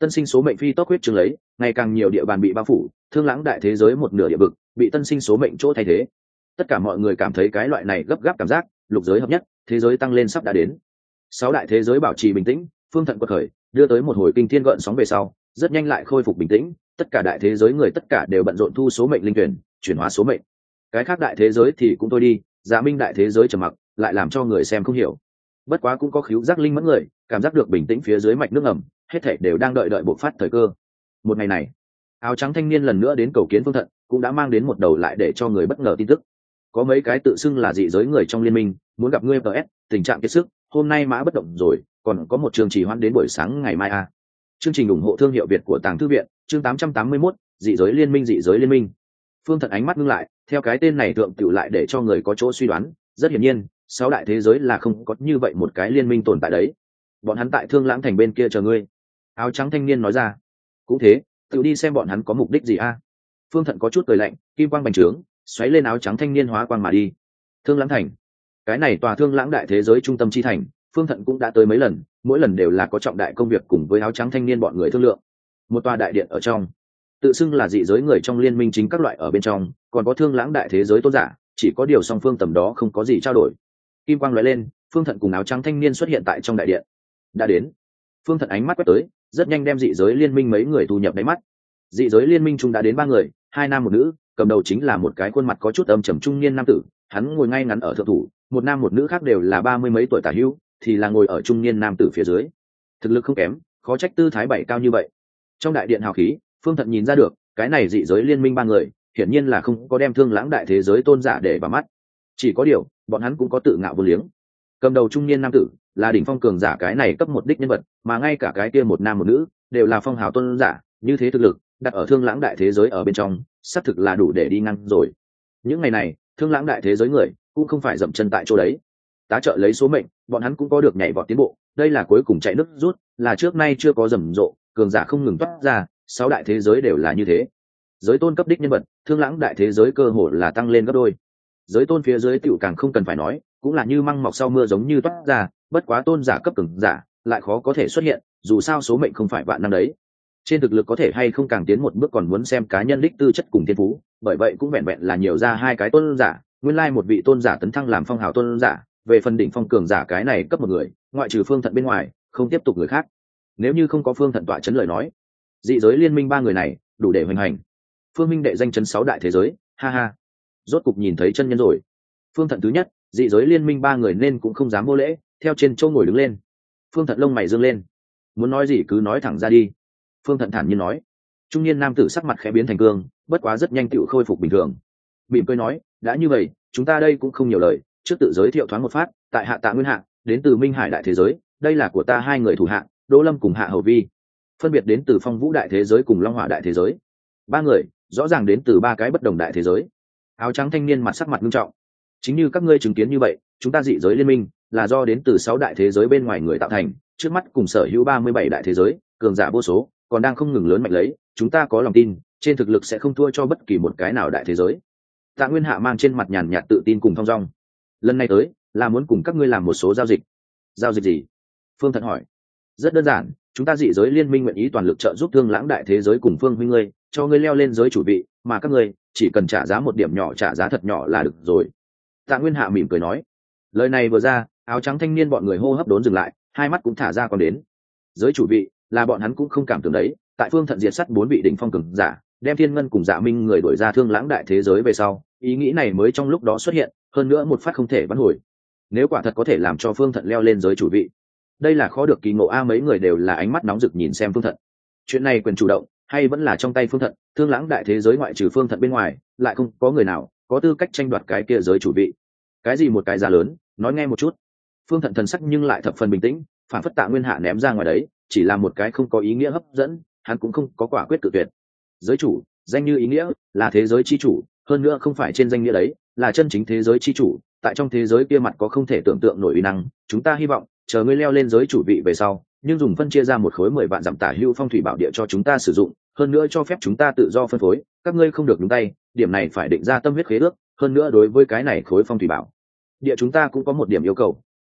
Tân sinh số mệnh phi tốc huyết trương lấy, ngày càng nhiều địa bàn bị bao phủ, thương lãng đại thế giới một nửa địa vực bị tân sinh số mệnh chỗ thay thế. Tất cả mọi người cảm thấy cái loại này gấp gáp cảm giác, lục giới hợp nhất, thế giới tăng lên sắp đã đến. Sáu đại thế giới bảo trì bình tĩnh, phương thận quật khởi, đưa tới một hồi kinh thiên gợn sóng về sau, rất nhanh lại khôi phục bình tĩnh, tất cả đại thế giới người tất cả đều bận rộn thu số mệnh linh tuyển, chuyển hóa số mệnh. Cái khác đại thế giới thì cũng thôi đi, Dạ Minh đại thế giới trầm mặc, lại làm cho người xem không hiểu. Bất quá cũng có khíu giác linh mẫn người, cảm giác được bình tĩnh phía dưới mạch nước ngầm, hết thảy đều đang đợi đợi bộc phát thời cơ. Một ngày này, áo trắng thanh niên lần nữa đến cầu kiến phương thận, cũng đã mang đến một đầu lại để cho người bất ngờ tin tức. Có mấy cái tự xưng là dị giới người trong liên minh muốn gặp ngươi vs, tình trạng kiệt sức, hôm nay mã bất động rồi, còn có một chương trì hoãn đến buổi sáng ngày mai a. À. Chương trình ủng hộ thương hiệu Việt của Tàng Thư viện, chương tám trăm tám mươi mốt, dị giới liên minh dị giới liên minh. Phương Thận ánh mắt ngưng lại, theo cái tên này thượng tiểu lại để cho người có chỗ suy đoán, rất hiển nhiên, sáu đại thế giới là không có như vậy một cái liên minh tồn tại đấy. Bọn hắn tại Thương Lãng thành bên kia chờ ngươi. Áo trắng thanh niên nói ra. Cũng thế, tiểu đi xem bọn hắn có mục đích gì a. À. Phương Thận có chút cười lạnh, kim quang bành trướng, xoáy lên áo trắng thanh niên hóa quang mà đi. Thương Lãng thành, cái này tòa Thương Lãng đại thế giới trung tâm chi thành, Phương Thận cũng đã tới mấy lần, mỗi lần đều là có trọng đại công việc cùng với áo trắng thanh niên bọn người thương lượng. Một tòa đại điện ở trong, tự xưng là dị giới người trong liên minh chính các loại ở bên trong, còn có Thương Lãng đại thế giới tôn giả, chỉ có điều song phương tầm đó không có gì trao đổi. Kim quang lóe lên, Phương Thận cùng áo trắng thanh niên xuất hiện tại trong đại điện. Đã đến. Phương Thận ánh mắt quét tới, rất nhanh đem dị giới liên minh mấy người thu nhập đáy mắt. Dị giới liên minh chúng đã đến ba người, hai nam một nữ, cầm đầu chính là một cái khuôn mặt có chút âm trầm trung niên nam tử, hắn ngồi ngay ngắn ở thượng thủ, một nam một nữ khác đều là ba mươi mấy tuổi tả hữu, thì là ngồi ở trung niên nam tử phía dưới. Thực lực không kém, khó trách tư thái bảy cao như vậy. Trong đại điện hào khí, Phương Thận nhìn ra được, cái này dị giới liên minh ba người, hiển nhiên là không có đem Thương Lãng đại thế giới tôn giả để vào mắt. Chỉ có điều, bọn hắn cũng có tự ngạo vô liếng. Cầm đầu trung niên nam tử là đỉnh phong cường giả cái này cấp một đích nhân vật, mà ngay cả cái kia một nam một nữ đều là phong hào tôn giả, như thế thực lực đặt ở Thương Lãng đại thế giới ở bên trong, xác thực là đủ để đi ngang rồi. Những ngày này, Thương Lãng đại thế giới người cũng không phải dậm chân tại chỗ đấy, tá trợ lấy số mệnh, bọn hắn cũng có được nhảy vọt tiến bộ, đây là cuối cùng chạy nước rút, là trước nay chưa có rầm rộ, cường giả không ngừng toát ra, sáu đại thế giới đều là như thế. Giới tôn cấp đích nhân vật, Thương Lãng đại thế giới cơ hội là tăng lên gấp đôi. Giới tôn phía dưới tiểu càng không cần phải nói, cũng là như măng mọc sau mưa giống như toát ra, bất quá tôn giả cấp cường giả lại khó có thể xuất hiện, dù sao số mệnh không phải vạn năng đấy. Trên thực lực có thể hay không càng tiến một bước còn muốn xem cá nhân đích tư chất cùng thiên phú, bởi vậy cũng vẹn vẹn là nhiều ra hai cái tôn giả, nguyên lai một vị tôn giả tấn thăng làm phong hào tôn giả, về phần đỉnh phong cường giả cái này cấp một người, ngoại trừ Phương Thận bên ngoài, không tiếp tục người khác. Nếu như không có Phương Thận tọa chấn lời nói, dị giới liên minh ba người này đủ để hoành hành. Phương Minh đệ danh chấn sáu đại thế giới, ha ha. Rốt cục nhìn thấy chân nhân rồi. Phương Thận thứ nhất, dị giới liên minh ba người nên cũng không dám vô lễ, theo trên chỗ ngồi đứng lên. Phương Thận lông mày dương lên, muốn nói gì cứ nói thẳng ra đi. Phương Thận thản nhiên nói. Trung niên nam tử sắc mặt khẽ biến thành cương, bất quá rất nhanh tựu khôi phục bình thường. Mỉm cười nói, đã như vậy, chúng ta đây cũng không nhiều lời, trước tự giới thiệu thoáng một phát, tại hạ Tạ Nguyên Hạ, đến từ Minh Hải đại thế giới, đây là của ta hai người thủ hạ, Đỗ Lâm cùng Hạ Hầu Vi, phân biệt đến từ Phong Vũ đại thế giới cùng Long Hỏa đại thế giới. Ba người, rõ ràng đến từ ba cái bất đồng đại thế giới. Áo trắng thanh niên mặt sắc mặt nghiêm trọng. Chính như các ngươi chứng kiến như vậy, chúng ta dị giới liên minh là do đến từ sáu đại thế giới bên ngoài người tạo thành, trước mắt cùng sở hữu ba mươi bảy đại thế giới, cường giả vô số, còn đang không ngừng lớn mạnh lấy, chúng ta có lòng tin, trên thực lực sẽ không thua cho bất kỳ một cái nào đại thế giới. Tạ Nguyên Hạ mang trên mặt nhàn nhạt tự tin cùng thong dong. Lần này tới, là muốn cùng các ngươi làm một số giao dịch. Giao dịch gì? Phương Thận hỏi. Rất đơn giản, chúng ta dị giới liên minh nguyện ý toàn lực trợ giúp Thương Lãng đại thế giới cùng Phương huynh ngươi, cho ngươi leo lên giới chủ vị, mà các ngươi chỉ cần trả giá một điểm nhỏ, trả giá thật nhỏ là được rồi. Tạ Nguyên Hạ mỉm cười nói. Lời này vừa ra, áo trắng thanh niên bọn người hô hấp đốn dừng lại, hai mắt cũng thả ra còn đến. Giới chủ vị là bọn hắn cũng không cảm tưởng đấy, tại Phương Thận diệt sắt bốn vị đỉnh phong cường giả, đem Thiên Ngân cùng Dạ Minh người đuổi ra Thương Lãng đại thế giới về sau, ý nghĩ này mới trong lúc đó xuất hiện, hơn nữa một phát không thể vãn hồi. Nếu quả thật có thể làm cho Phương Thận leo lên giới chủ vị, đây là khó được kỳ ngộ a. Mấy người đều là ánh mắt nóng rực nhìn xem Phương Thận. Chuyện này quyền chủ động hay vẫn là trong tay Phương Thận, Thương Lãng đại thế giới ngoại trừ Phương Thận bên ngoài, lại không có người nào có tư cách tranh đoạt cái kia giới chủ vị. Cái gì một cái giá lớn, nói nghe một chút. Phương Thận thần sắc nhưng lại thập phần bình tĩnh, phản phất Tạ Nguyên Hạ ném ra ngoài đấy, chỉ là một cái không có ý nghĩa hấp dẫn, hắn cũng không có quả quyết cự tuyệt. Giới chủ, danh như ý nghĩa, là thế giới chi chủ, hơn nữa không phải trên danh nghĩa đấy, là chân chính thế giới chi chủ, tại trong thế giới kia mặt có không thể tưởng tượng nổi uy năng, chúng ta hy vọng chờ ngươi leo lên giới chủ vị về sau, nhưng dùng phân chia ra một khối mười vạn dặm tả hữu phong thủy bảo địa cho chúng ta sử dụng, hơn nữa cho phép chúng ta tự do phân phối, các ngươi không được nhúng tay, điểm này phải định ra tâm huyết khế ước, hơn nữa đối với cái này khối phong thủy bảo địa chúng ta cũng có một điểm yêu cầu,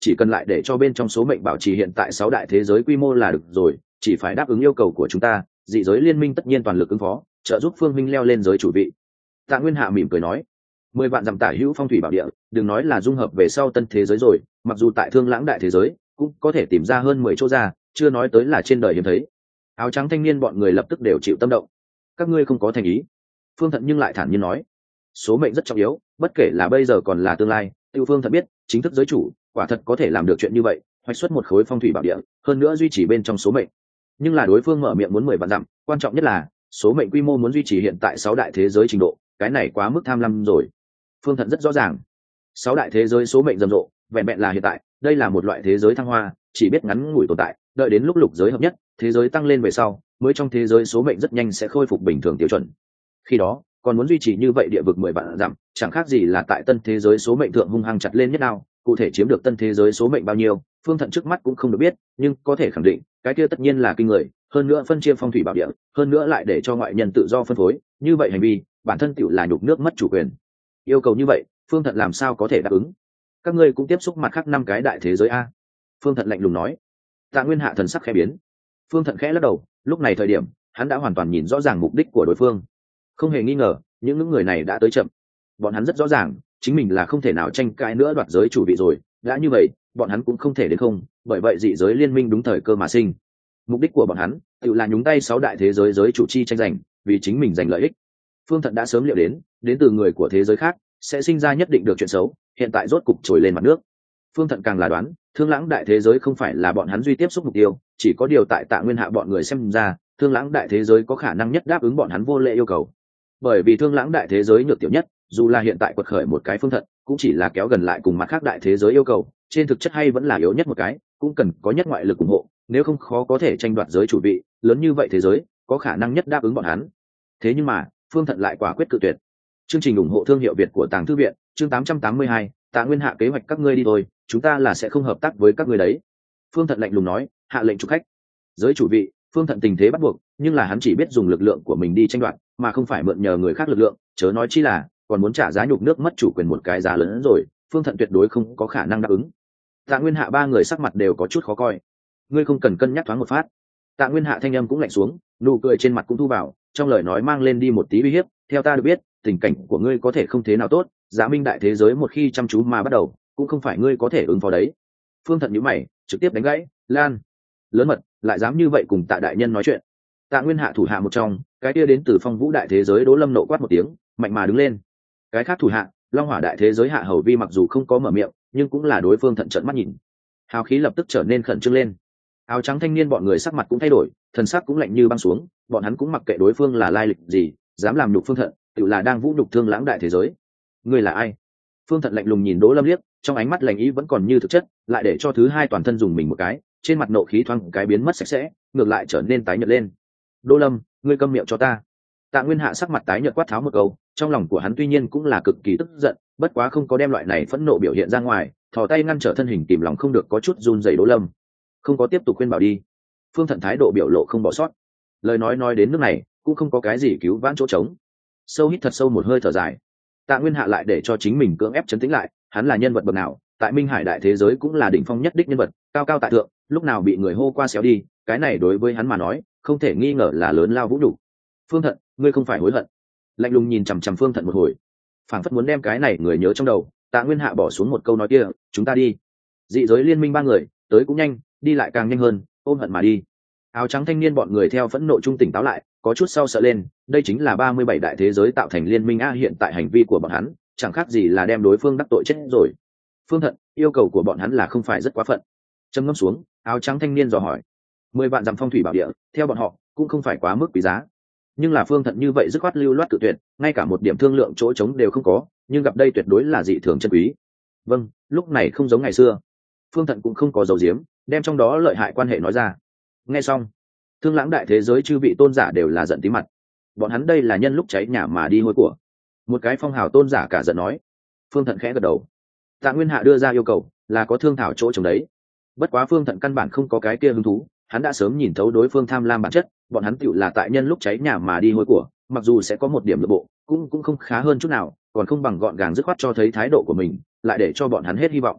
chỉ cần lại để cho bên trong số mệnh bảo trì hiện tại sáu đại thế giới quy mô là được rồi, chỉ phải đáp ứng yêu cầu của chúng ta, dị giới liên minh tất nhiên toàn lực ứng phó, trợ giúp Phương Minh leo lên giới chủ vị. Tạ Nguyên Hạ mỉm cười nói, mười vạn dặm tả hữu phong thủy bảo địa, đừng nói là dung hợp về sau tân thế giới rồi, mặc dù tại Thương Lãng đại thế giới cũng có thể tìm ra hơn mười chỗ ra, chưa nói tới là trên đời hiếm thấy. Áo trắng thanh niên bọn người lập tức đều chịu tâm động. Các ngươi không có thành ý. Phương Thận nhưng lại thản nhiên nói, số mệnh rất trọng yếu, bất kể là bây giờ còn là tương lai, Tiêu Phương Thận biết, chính thức giới chủ, quả thật có thể làm được chuyện như vậy, hoạch xuất một khối phong thủy bảo địa, hơn nữa duy trì bên trong số mệnh. Nhưng là đối phương mở miệng muốn mười vạn dặm, quan trọng nhất là số mệnh quy mô muốn duy trì hiện tại sáu đại thế giới trình độ, cái này quá mức tham lam rồi. Phương Thận rất rõ ràng, sáu đại thế giới số mệnh rầm rộ, vẹn vẹn là hiện tại, đây là một loại thế giới thăng hoa, chỉ biết ngắn ngủi tồn tại, đợi đến lúc lục giới hợp nhất, thế giới tăng lên về sau, mới trong thế giới số mệnh rất nhanh sẽ khôi phục bình thường tiêu chuẩn. Khi đó, còn muốn duy trì như vậy địa vực mười vạn dặm, chẳng khác gì là tại tân thế giới số mệnh thượng hung hăng chặt lên nhất nào, cụ thể chiếm được tân thế giới số mệnh bao nhiêu, Phương Thận trước mắt cũng không được biết, nhưng có thể khẳng định, cái kia tất nhiên là kinh người, hơn nữa phân chia phong thủy bảo địa, hơn nữa lại để cho ngoại nhân tự do phân phối, như vậy hành vi, bản thân tựu là nhục nước mất chủ quyền. Yêu cầu như vậy, Phương Thận làm sao có thể đáp ứng? Các ngươi cũng tiếp xúc mặt khác năm cái đại thế giới a? Phương Thận lạnh lùng nói. Tạ Nguyên Hạ thần sắc khẽ biến. Phương Thận khẽ lắc đầu, lúc này thời điểm, hắn đã hoàn toàn nhìn rõ ràng mục đích của đối phương. Không hề nghi ngờ, những những người này đã tới chậm. Bọn hắn rất rõ ràng, chính mình là không thể nào tranh cãi nữa đoạt giới chủ vị rồi, đã như vậy, bọn hắn cũng không thể đến không, bởi vậy dị giới liên minh đúng thời cơ mà sinh. Mục đích của bọn hắn, tự là nhúng tay sáu đại thế giới giới chủ chi tranh giành, vì chính mình giành lợi ích. Phương Thận đã sớm liệu đến, đến từ người của thế giới khác sẽ sinh ra nhất định được chuyện xấu, hiện tại rốt cục trồi lên mặt nước. Phương Thận càng là đoán, Thương Lãng đại thế giới không phải là bọn hắn duy tiếp xúc mục tiêu, chỉ có điều tại Tạ Nguyên Hạ bọn người xem ra, Thương Lãng đại thế giới có khả năng nhất đáp ứng bọn hắn vô lệ yêu cầu. Bởi vì Thương Lãng đại thế giới nhược tiểu nhất, dù là hiện tại quật khởi một cái Phương Thận, cũng chỉ là kéo gần lại cùng mặt khác đại thế giới yêu cầu, trên thực chất hay vẫn là yếu nhất một cái, cũng cần có nhất ngoại lực ủng hộ, nếu không khó có thể tranh đoạt giới chủ vị, lớn như vậy thế giới, có khả năng nhất đáp ứng bọn hắn. Thế nhưng mà, Phương Thận lại quả quyết cự tuyệt. Chương trình ủng hộ thương hiệu Việt của Tàng Thư viện, chương tám trăm tám mươi hai, Tạ Nguyên Hạ kế hoạch các ngươi đi thôi, chúng ta là sẽ không hợp tác với các ngươi đấy. Phương Thận lạnh lùng nói, hạ lệnh chủ khách. Giới chủ vị, Phương Thận tình thế bắt buộc, nhưng là hắn chỉ biết dùng lực lượng của mình đi tranh đoạt, mà không phải mượn nhờ người khác lực lượng, chớ nói chi là còn muốn trả giá nhục nước mất chủ quyền một cái giá lớn hơn rồi, Phương Thận tuyệt đối không có khả năng đáp ứng. Tạ Nguyên Hạ ba người sắc mặt đều có chút khó coi. Ngươi không cần cân nhắc thoáng một phát. Tạ Nguyên Hạ thanh âm cũng lạnh xuống, nụ cười trên mặt cũng thu vào, trong lời nói mang lên đi một tí uy hiếp, theo ta được biết, tình cảnh của ngươi có thể không thế nào tốt, Giá Minh đại thế giới một khi chăm chú mà bắt đầu, cũng không phải ngươi có thể ứng phó đấy. Phương Thận nhíu mày, trực tiếp đánh gãy, Lan, lớn mật, lại dám như vậy cùng Tạ đại nhân nói chuyện. Tạ Nguyên Hạ thủ hạ một trong, cái kia đến từ Phong Vũ đại thế giới Đỗ Lâm nộ quát một tiếng, mạnh mà đứng lên. Cái khác thủ hạ, Long Hỏa đại thế giới Hạ Hầu Vi mặc dù không có mở miệng, nhưng cũng là đối phương thận trợn mắt nhìn. Hào khí lập tức trở nên khẩn trương lên. Áo trắng thanh niên bọn người sắc mặt cũng thay đổi, thần sắc cũng lạnh như băng xuống, bọn hắn cũng mặc kệ đối phương là lai lịch gì, dám làm nhục Phương Thận, tự là đang vũ nhục Thương Lãng đại thế giới. Ngươi là ai? Phương Thận lạnh lùng nhìn Đỗ Lâm liếc, trong ánh mắt lạnh ý vẫn còn như thực chất, lại để cho thứ hai toàn thân dùng mình một cái, trên mặt nộ khí thoáng cái biến mất sạch sẽ, ngược lại trở nên tái nhợt lên. Đỗ Lâm, ngươi câm miệng cho ta. Tạ Nguyên Hạ sắc mặt tái nhợt quát tháo một câu, trong lòng của hắn tuy nhiên cũng là cực kỳ tức giận, bất quá không có đem loại này phẫn nộ biểu hiện ra ngoài, thò tay ngăn trở thân hình kìm lòng không được có chút run rẩy Đỗ Lâm. Không có tiếp tục khuyên bảo đi. Phương Thận thái độ biểu lộ không bỏ sót. Lời nói nói đến nước này, cũng không có cái gì cứu vãn chỗ trống. Sâu hít thật sâu một hơi thở dài. Tạ Nguyên Hạ lại để cho chính mình cưỡng ép trấn tĩnh lại, hắn là nhân vật bậc nào, tại Minh Hải đại thế giới cũng là đỉnh phong nhất đích nhân vật, cao cao tại thượng, lúc nào bị người hô qua xéo đi, cái này đối với hắn mà nói, không thể nghi ngờ là lớn lao vũ nhục. Phương Thận, ngươi không phải hối hận. Lạnh lùng nhìn chằm chằm Phương Thận một hồi, phảng phất muốn đem cái này người nhớ trong đầu. Tạ Nguyên Hạ bỏ xuống một câu nói kia, chúng ta đi. Dị giới liên minh ba người, tới cũng nhanh, đi lại càng nhanh hơn, ôm hận mà đi. Áo trắng thanh niên bọn người theo phẫn nộ trung tỉnh táo lại, có chút sau sợ lên, đây chính là ba mươi bảy đại thế giới tạo thành liên minh a, hiện tại hành vi của bọn hắn, chẳng khác gì là đem đối phương đắc tội chết rồi. Phương Thận, yêu cầu của bọn hắn là không phải rất quá phận. Trầm ngâm xuống, áo trắng thanh niên dò hỏi, mười vạn dặm phong thủy bảo địa, theo bọn họ, cũng không phải quá mức quý giá. Nhưng là Phương Thận như vậy dứt khoát lưu loát cự tuyệt, ngay cả một điểm thương lượng chỗ trống đều không có, nhưng gặp đây tuyệt đối là dị thường chân quý. Vâng, lúc này không giống ngày xưa. Phương Thận cũng không có dầu diếm, đem trong đó lợi hại quan hệ nói ra. Nghe xong, Thương Lãng đại thế giới chư vị tôn giả đều là giận tí mặt. Bọn hắn đây là nhân lúc cháy nhà mà đi hôi của. Một cái phong hào tôn giả cả giận nói. Phương Thận khẽ gật đầu. Tạ Nguyên Hạ đưa ra yêu cầu là có thương thảo chỗ trống đấy. Bất quá Phương Thận căn bản không có cái kia hứng thú, hắn đã sớm nhìn thấu đối phương tham lam bản chất, bọn hắn tựu là tại nhân lúc cháy nhà mà đi hôi của, mặc dù sẽ có một điểm nội bộ, cũng cũng không khá hơn chút nào, còn không bằng gọn gàng dứt khoát cho thấy thái độ của mình, lại để cho bọn hắn hết hy vọng.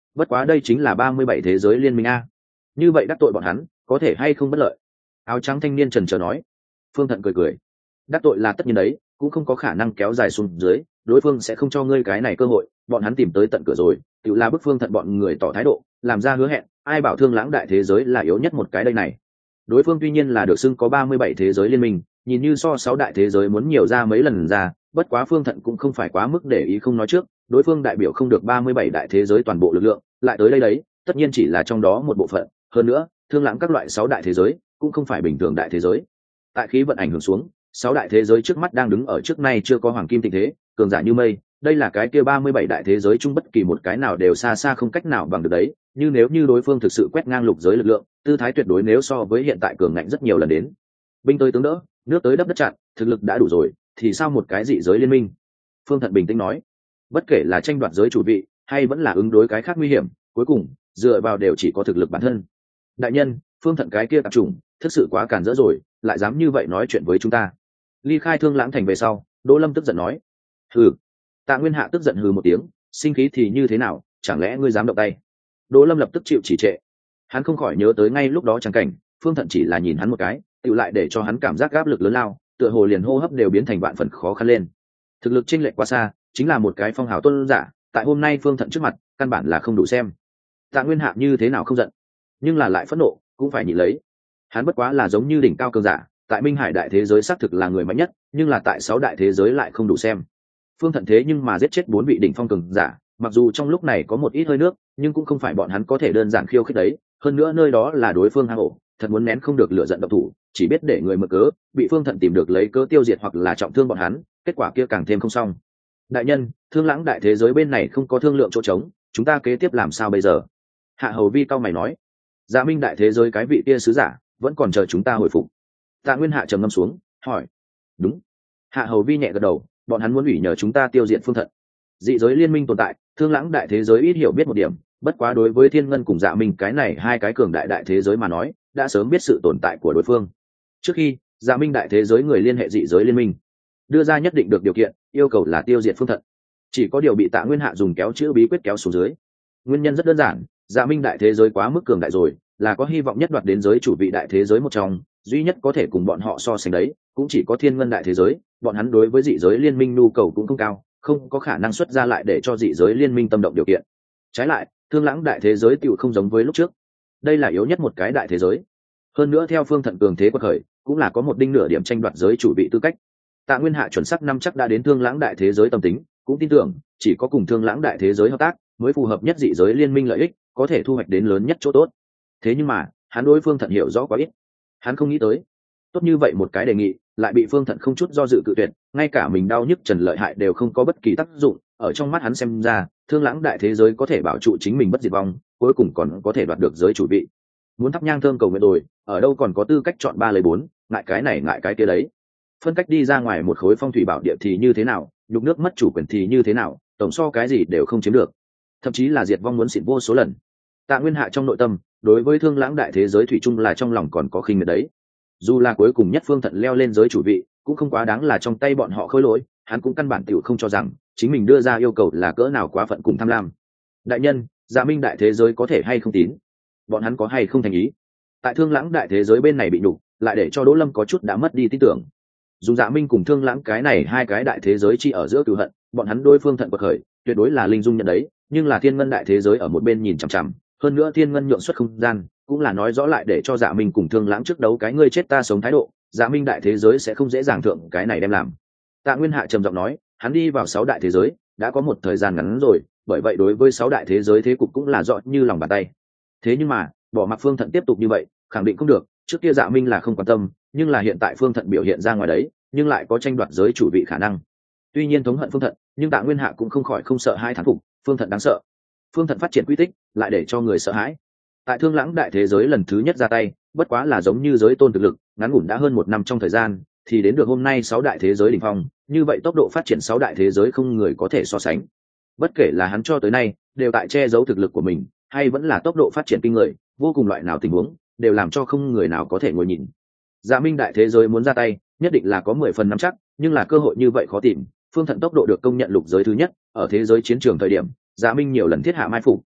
bất quá đây chính là ba mươi bảy thế giới liên minh a, như vậy đắc tội bọn hắn có thể hay không bất lợi? Áo trắng thanh niên trần trờ nói. Phương Thận cười cười, đắc tội là tất nhiên đấy, cũng không có khả năng kéo dài xuống dưới, đối phương sẽ không cho ngươi cái này cơ hội, bọn hắn tìm tới tận cửa rồi, tự là bức Phương Thận bọn người tỏ thái độ, làm ra hứa hẹn, ai bảo Thương Lãng đại thế giới là yếu nhất một cái đây này. Đối phương tuy nhiên là được xưng có ba mươi bảy thế giới liên minh, nhìn như so sáu đại thế giới muốn nhiều ra mấy lần ra, bất quá Phương Thận cũng không phải quá mức để ý không nói trước, đối phương đại biểu không được ba mươi bảy đại thế giới toàn bộ lực lượng, lại tới đây đấy, tất nhiên chỉ là trong đó một bộ phận, hơn nữa, Thương Lãng các loại sáu đại thế giới cũng không phải bình thường đại thế giới. Tại khí vận ảnh hưởng xuống, sáu đại thế giới trước mắt đang đứng ở trước nay chưa có hoàng kim tình thế, cường giả như mây, đây là cái kia ba mươi bảy đại thế giới chung bất kỳ một cái nào đều xa xa không cách nào bằng được đấy, như nếu như đối phương thực sự quét ngang lục giới lực lượng, tư thái tuyệt đối nếu so với hiện tại cường ngạnh rất nhiều lần đến. Binh tới tướng đỡ, nước tới đắp đất chặn, thực lực đã đủ rồi, thì sao một cái dị giới liên minh? Phương Thận bình tĩnh nói, bất kể là tranh đoạt giới chủ vị hay vẫn là ứng đối cái khác nguy hiểm, cuối cùng dựa vào đều chỉ có thực lực bản thân. Đại nhân, Phương Thận cái kia tạp chủng thực sự quá cản rỡ rồi, lại dám như vậy nói chuyện với chúng ta. Ly khai Thương Lãng thành về sau, Đỗ Lâm tức giận nói. Hừ. Tạ Nguyên Hạ tức giận hừ một tiếng, sinh khí thì như thế nào, chẳng lẽ ngươi dám động tay? Đỗ Lâm lập tức chịu chỉ trệ. Hắn không khỏi nhớ tới ngay lúc đó chẳng cảnh, Phương Thận chỉ là nhìn hắn một cái, tự lại để cho hắn cảm giác áp lực lớn lao, tựa hồ liền hô hấp đều biến thành vạn phần khó khăn lên. Thực lực chênh lệch quá xa, chính là một cái phong hào tôn giả, tại hôm nay Phương Thận trước mặt, căn bản là không đủ xem. Tạ Nguyên Hạ như thế nào không giận, nhưng là lại phẫn nộ, cũng phải nhịn lấy. Hắn bất quá là giống như đỉnh cao cường giả, tại Minh Hải đại thế giới xác thực là người mạnh nhất, nhưng là tại sáu đại thế giới lại không đủ xem. Phương Thận thế nhưng mà giết chết bốn vị đỉnh phong cường giả, mặc dù trong lúc này có một ít hơi nước, nhưng cũng không phải bọn hắn có thể đơn giản khiêu khích đấy, hơn nữa nơi đó là đối phương hang ổ, thật muốn nén không được lửa giận độc thủ, chỉ biết để người mượn cớ, bị Phương Thận tìm được lấy cớ tiêu diệt hoặc là trọng thương bọn hắn, kết quả kia càng thêm không xong. Đại nhân, Thương Lãng đại thế giới bên này không có thương lượng chỗ trống, chúng ta kế tiếp làm sao bây giờ? Hạ Hầu Vi cao mày nói. Dạ Minh đại thế giới cái vị kia sứ giả vẫn còn chờ chúng ta hồi phục. Tạ Nguyên Hạ trầm ngâm xuống, hỏi. Đúng. Hạ Hầu Vi nhẹ gật đầu, bọn hắn muốn ủy nhờ chúng ta tiêu diệt Phương Thận. Dị giới liên minh tồn tại, Thương Lãng đại thế giới ít hiểu biết một điểm, bất quá đối với Thiên Ngân cùng Dạ Minh cái này hai cái cường đại đại thế giới mà nói, đã sớm biết sự tồn tại của đối phương. Trước khi Dạ Minh đại thế giới người liên hệ dị giới liên minh, đưa ra nhất định được điều kiện, yêu cầu là tiêu diệt Phương Thận. Chỉ có điều bị Tạ Nguyên Hạ dùng kéo chữ bí quyết kéo xuống dưới. Nguyên nhân rất đơn giản, Dạ Minh đại thế giới quá mức cường đại rồi, là có hy vọng nhất đoạt đến giới chủ vị đại thế giới một trong, duy nhất có thể cùng bọn họ so sánh đấy, cũng chỉ có Thiên Ngân đại thế giới, bọn hắn đối với dị giới liên minh nhu cầu cũng không cao, không có khả năng xuất ra lại để cho dị giới liên minh tâm động điều kiện. Trái lại, Thương Lãng đại thế giới tựu không giống với lúc trước. Đây là yếu nhất một cái đại thế giới. Hơn nữa theo Phương Thận cường thế quật khởi, cũng là có một đinh nửa điểm tranh đoạt giới chủ vị tư cách. Tạ Nguyên Hạ chuẩn xác năm chắc đã đến Thương Lãng đại thế giới tâm tính, cũng tin tưởng chỉ có cùng Thương Lãng đại thế giới hợp tác mới phù hợp nhất dị giới liên minh lợi ích, có thể thu hoạch đến lớn nhất chỗ tốt. Thế nhưng mà, hắn đối Phương Thận hiểu rõ quá ít. Hắn không nghĩ tới, tốt như vậy một cái đề nghị, lại bị Phương Thận không chút do dự cự tuyệt, ngay cả mình đau nhức trần lợi hại đều không có bất kỳ tác dụng, ở trong mắt hắn xem ra, Thương Lãng đại thế giới có thể bảo trụ chính mình bất diệt vong, cuối cùng còn có thể đoạt được giới chủ vị. Muốn thắp nhang thơm cầu nguyện rồi, ở đâu còn có tư cách chọn ba lấy bốn, ngại cái này ngại cái kia đấy. Phân cách đi ra ngoài một khối phong thủy bảo địa thì như thế nào, nhục nước mất chủ quyền thì như thế nào, tổng so cái gì đều không chiếm được. Thậm chí là diệt vong muốn xịn vô số lần. Tạ Nguyên Hạ trong nội tâm, đối với Thương Lãng đại thế giới thủy chung là trong lòng còn có khinh miệt đấy. Dù là cuối cùng nhất Phương Thận leo lên giới chủ vị, cũng không quá đáng là trong tay bọn họ khôi lỗi, hắn cũng căn bản tiểu không cho rằng chính mình đưa ra yêu cầu là cỡ nào quá phận cùng tham lam. Đại nhân, Dạ Minh đại thế giới có thể hay không tín? Bọn hắn có hay không thành ý? Tại Thương Lãng đại thế giới bên này bị nhục, lại để cho Đỗ Lâm có chút đã mất đi tin tưởng. Dù Dạ Minh cùng Thương Lãng cái này hai cái đại thế giới chỉ ở giữa cừu hận, bọn hắn đối Phương Thận bậc khởi, tuyệt đối là linh dung nhận đấy, nhưng là Thiên Ngân đại thế giới ở một bên nhìn chằm chằm, hơn nữa Thiên Ngân nhượng xuất không gian, cũng là nói rõ lại để cho Dạ Minh cùng Thương Lãng trước đấu cái ngươi chết ta sống thái độ, Dạ Minh đại thế giới sẽ không dễ dàng thượng cái này đem làm. Tạ Nguyên Hạ trầm giọng nói, hắn đi vào sáu đại thế giới, đã có một thời gian ngắn rồi, bởi vậy đối với sáu đại thế giới thế cục cũng là rõ như lòng bàn tay. Thế nhưng mà, bỏ mặc Phương Thận tiếp tục như vậy, khẳng định không được, trước kia Dạ Minh là không quan tâm, nhưng là hiện tại Phương Thận biểu hiện ra ngoài đấy, nhưng lại có tranh đoạt giới chủ vị khả năng. Tuy nhiên thống hận Phương Thận, nhưng Tạ Nguyên Hạ cũng không khỏi không sợ hai thán phục, Phương Thận đáng sợ. Phương Thận phát triển quy tích, lại để cho người sợ hãi. Tại Thương Lãng đại thế giới lần thứ nhất ra tay, bất quá là giống như giới tôn thực lực, ngắn ngủn đã hơn một năm trong thời gian, thì đến được hôm nay sáu đại thế giới đỉnh phong, như vậy tốc độ phát triển sáu đại thế giới không người có thể so sánh. Bất kể là hắn cho tới nay, đều tại che giấu thực lực của mình, hay vẫn là tốc độ phát triển kinh người, vô cùng loại nào tình huống, đều làm cho không người nào có thể ngồi nhìn. Dạ Minh đại thế giới muốn ra tay, nhất định là có mười phần nắm chắc, nhưng là cơ hội như vậy khó tìm. Phương Thận tốc độ được công nhận lục giới thứ nhất, ở thế giới chiến trường thời điểm, Dạ Minh nhiều lần thiết hạ mai phục,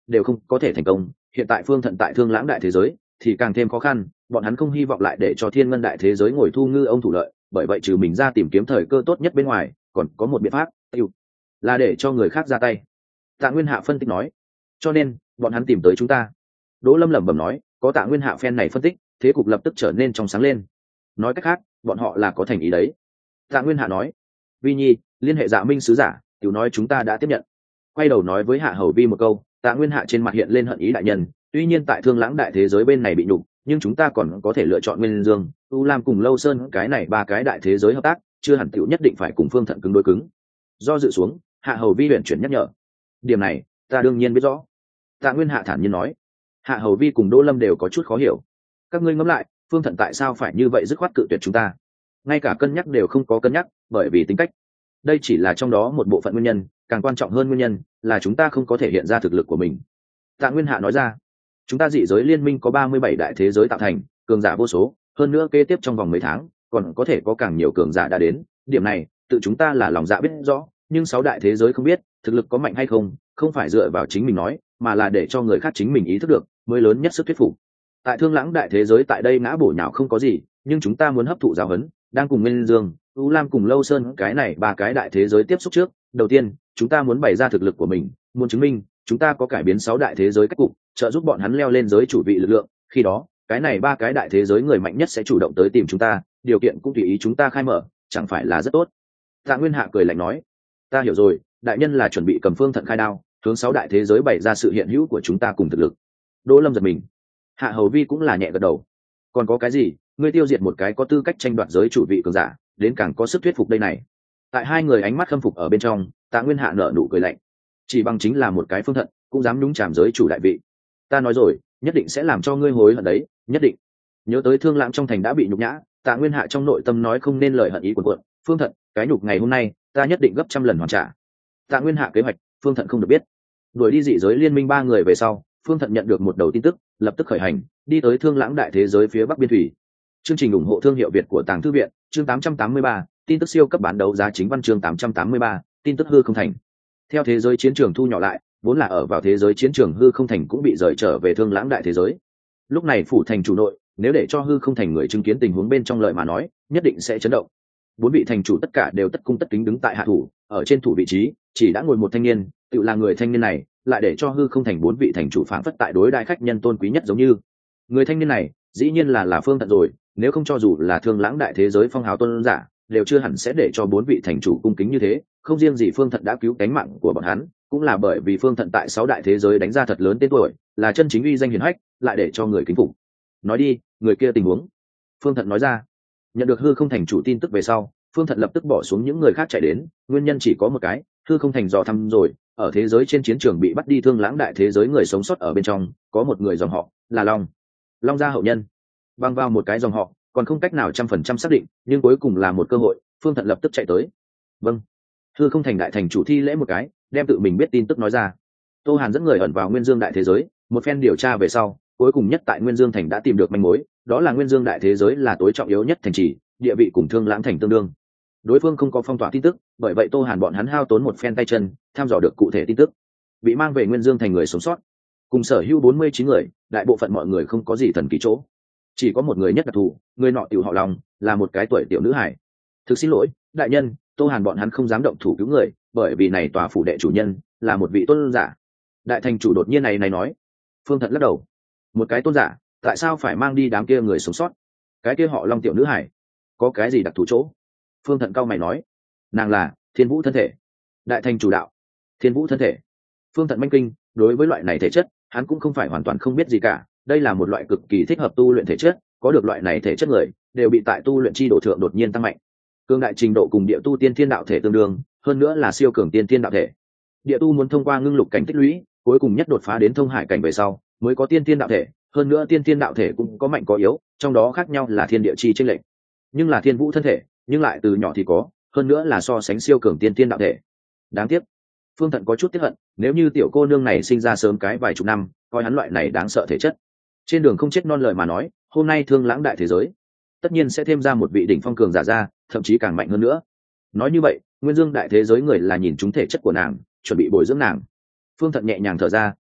đều không có thể thành công, hiện tại phương thận tại thương lãng đại thế giới thì càng thêm khó khăn, bọn hắn không hy vọng lại để cho thiên ngân đại thế giới ngồi thu ngư ông thủ lợi, bởi vậy trừ mình ra tìm kiếm thời cơ tốt nhất bên ngoài, còn có một biện pháp tiêu là để cho người khác ra tay. Tạ Nguyên Hạ phân tích nói, cho nên bọn hắn tìm tới chúng ta. Đỗ Lâm lẩm bẩm nói, có Tạ Nguyên Hạ phen này phân tích, thế cục lập tức trở nên trong sáng lên. Nói cách khác, bọn họ là có thành ý đấy. Tạ Nguyên Hạ nói, Vi Nhi liên hệ Dạ Minh sứ giả, tiểu nói chúng ta đã tiếp nhận. Quay đầu nói với Hạ Hầu Vi một câu, Tạ Nguyên Hạ trên mặt hiện lên hận ý đại nhân, tuy nhiên tại thương lãng đại thế giới bên này bị nhục, nhưng chúng ta còn có thể lựa chọn Nguyên Dương, U Lam cùng Lâu Sơn cái này ba cái đại thế giới hợp tác, chưa hẳn tiểu nhất định phải cùng phương thận cứng đối cứng. Do dự xuống, Hạ Hầu Vi luyện chuyển nhắc nhở, điểm này ta đương nhiên biết rõ. Tạ Nguyên Hạ thản nhiên nói. Hạ Hầu Vi cùng Đỗ Lâm đều có chút khó hiểu. Các ngươi ngẫm lại, phương thận tại sao phải như vậy dứt khoát cự tuyệt chúng ta, ngay cả cân nhắc đều không có cân nhắc, bởi vì tính cách. Đây chỉ là trong đó một bộ phận nguyên nhân, càng quan trọng hơn nguyên nhân là chúng ta không có thể hiện ra thực lực của mình. Tạ Nguyên Hạ nói ra, chúng ta dị giới liên minh có ba mươi bảy đại thế giới tạo thành, cường giả vô số, hơn nữa kế tiếp trong vòng mấy tháng còn có thể có càng nhiều cường giả đã đến, điểm này tự chúng ta là lòng dạ biết rõ, nhưng sáu đại thế giới không biết thực lực có mạnh hay không, không phải dựa vào chính mình nói, mà là để cho người khác chính mình ý thức được mới lớn nhất sức thuyết phục. Tại thương lãng đại thế giới tại đây ngã bổ nhào không có gì, nhưng chúng ta muốn hấp thụ giáo huấn, đang cùng Nguyên Dương, U Lam cùng Lâu Sơn cái này ba cái đại thế giới tiếp xúc trước, đầu tiên chúng ta muốn bày ra thực lực của mình, muốn chứng minh chúng ta có cải biến sáu đại thế giới cách cục, trợ giúp bọn hắn leo lên giới chủ vị lực lượng, khi đó cái này ba cái đại thế giới người mạnh nhất sẽ chủ động tới tìm chúng ta, điều kiện cũng tùy ý chúng ta khai mở, chẳng phải là rất tốt. Tạ Nguyên Hạ cười lạnh nói, ta hiểu rồi, đại nhân là chuẩn bị cầm phương thận khai đao, hướng sáu đại thế giới bày ra sự hiện hữu của chúng ta cùng thực lực. Đỗ Lâm giật mình. Hạ Hầu Vi cũng là nhẹ gật đầu. Còn có cái gì, ngươi tiêu diệt một cái có tư cách tranh đoạt giới chủ vị cường giả, đến càng có sức thuyết phục đây này. Tại hai người ánh mắt khâm phục ở bên trong, Tạ Nguyên Hạ nở nụ cười lạnh, chỉ bằng chính là một cái phương thận cũng dám nhúng chàm giới chủ đại vị, ta nói rồi, nhất định sẽ làm cho ngươi hối hận đấy, nhất định. Nhớ tới thương lãng trong thành đã bị nhục nhã, Tạ Nguyên Hạ trong nội tâm nói không nên lời hận ý của quận, phương thận, cái nhục ngày hôm nay ta nhất định gấp trăm lần hoàn trả. Tạ Nguyên Hạ kế hoạch, phương thận không được biết. Đuổi đi dị giới liên minh ba người về sau, phương thận nhận được một đầu tin tức, lập tức khởi hành đi tới thương lãng đại thế giới phía bắc biên thủy. Chương trình ủng hộ thương hiệu Việt của Tàng Thư viện, chương tám trăm tám mươi ba, tin tức siêu cấp bán đấu giá chính văn, chương tám trăm tám mươi ba, tin tức hư không thành. Theo thế giới chiến trường thu nhỏ lại, vốn là ở vào thế giới chiến trường hư không thành cũng bị rời trở về thương lãng đại thế giới. Lúc này phủ thành chủ nội, nếu để cho hư không thành người chứng kiến tình huống bên trong lời mà nói, nhất định sẽ chấn động. Bốn vị thành chủ tất cả đều tất cung tất kính đứng tại hạ thủ, ở trên thủ vị trí chỉ đã ngồi một thanh niên, tự là người thanh niên này lại để cho hư không thành bốn vị thành chủ phảng phất tại đối đại khách nhân tôn quý nhất giống như. Người thanh niên này dĩ nhiên là là phương thận rồi, nếu không cho dù là thương lãng đại thế giới phong hào tôn giả đều chưa hẳn sẽ để cho bốn vị thành chủ cung kính như thế. Không riêng gì phương thận đã cứu cánh mạng của bọn hắn, cũng là bởi vì phương thận tại sáu đại thế giới đánh ra thật lớn tên tuổi, là chân chính uy danh hiển hách, lại để cho người kính phục. Nói đi, người kia tình huống. Phương thận nói ra. Nhận được hư không thành chủ tin tức về sau, phương thận lập tức bỏ xuống những người khác chạy đến, nguyên nhân chỉ có một cái, hư không thành dò thăm rồi, ở thế giới trên chiến trường bị bắt đi thương lãng đại thế giới người sống sót ở bên trong có một người dòng họ là long long gia hậu nhân. Băng vào một cái dòng họ còn không cách nào trăm phần trăm xác định, nhưng cuối cùng là một cơ hội, phương thận lập tức chạy tới. Vâng. Hư không thành đại thành chủ thi lễ một cái, đem tự mình biết tin tức nói ra. Tô Hàn dẫn người ẩn vào Nguyên Dương đại thế giới, một phen điều tra về sau, cuối cùng nhất tại Nguyên Dương thành đã tìm được manh mối, đó là Nguyên Dương đại thế giới là tối trọng yếu nhất thành trì, địa vị cùng thương lãng thành tương đương. Đối phương không có phong tỏa tin tức, bởi vậy Tô Hàn bọn hắn hao tốn một phen tay chân, tham dò được cụ thể tin tức. Bị mang về Nguyên Dương thành người sống sót, cùng sở hữu bốn mươi chín người, đại bộ phận mọi người không có gì thần kỳ chỗ, chỉ có một người nhất đặc thù, người nọ tiểu họ Long, là một cái tuổi tiểu nữ hải. Thực xin lỗi, đại nhân, Tô Hàn bọn hắn không dám động thủ cứu người, bởi vì này tòa phủ đệ chủ nhân là một vị tôn giả. Đại thành chủ đột nhiên này này nói. Phương Thận lắc đầu. Một cái tôn giả, tại sao phải mang đi đám kia người sống sót? Cái kia họ Long tiểu nữ hải, có cái gì đặc thù chỗ? Phương Thận cau mày nói. Nàng là Thiên Vũ thân thể. Đại thành chủ đạo. Thiên Vũ thân thể. Phương Thận manh kinh, đối với loại này thể chất, hắn cũng không phải hoàn toàn không biết gì cả. Đây là một loại cực kỳ thích hợp tu luyện thể chất, có được loại này thể chất người, đều bị tại tu luyện chi độ thượng đột nhiên tăng mạnh. Cường đại trình độ cùng địa tu tiên thiên đạo thể tương đương, hơn nữa là siêu cường tiên thiên đạo thể. Địa tu muốn thông qua ngưng lục cảnh tích lũy, cuối cùng nhất đột phá đến thông hải cảnh về sau, mới có tiên thiên đạo thể, hơn nữa tiên thiên đạo thể cũng có mạnh có yếu, trong đó khác nhau là thiên địa chi chênh lệch. Nhưng là Thiên Vũ thân thể, nhưng lại từ nhỏ thì có, hơn nữa là so sánh siêu cường tiên thiên đạo thể. Đáng tiếc, Phương Thận có chút tiếc hận, nếu như tiểu cô nương này sinh ra sớm cái vài chục năm, coi hắn loại này đáng sợ thể chất. Trên đường không chết non lời mà nói, hôm nay thương lãng đại thế giới, tất nhiên sẽ thêm ra một vị đỉnh phong cường giả ra, thậm chí càng mạnh hơn nữa. Nói như vậy, Nguyên Dương đại thế giới người là nhìn chúng thể chất của nàng, chuẩn bị bồi dưỡng nàng. Phương Thận nhẹ nhàng thở ra,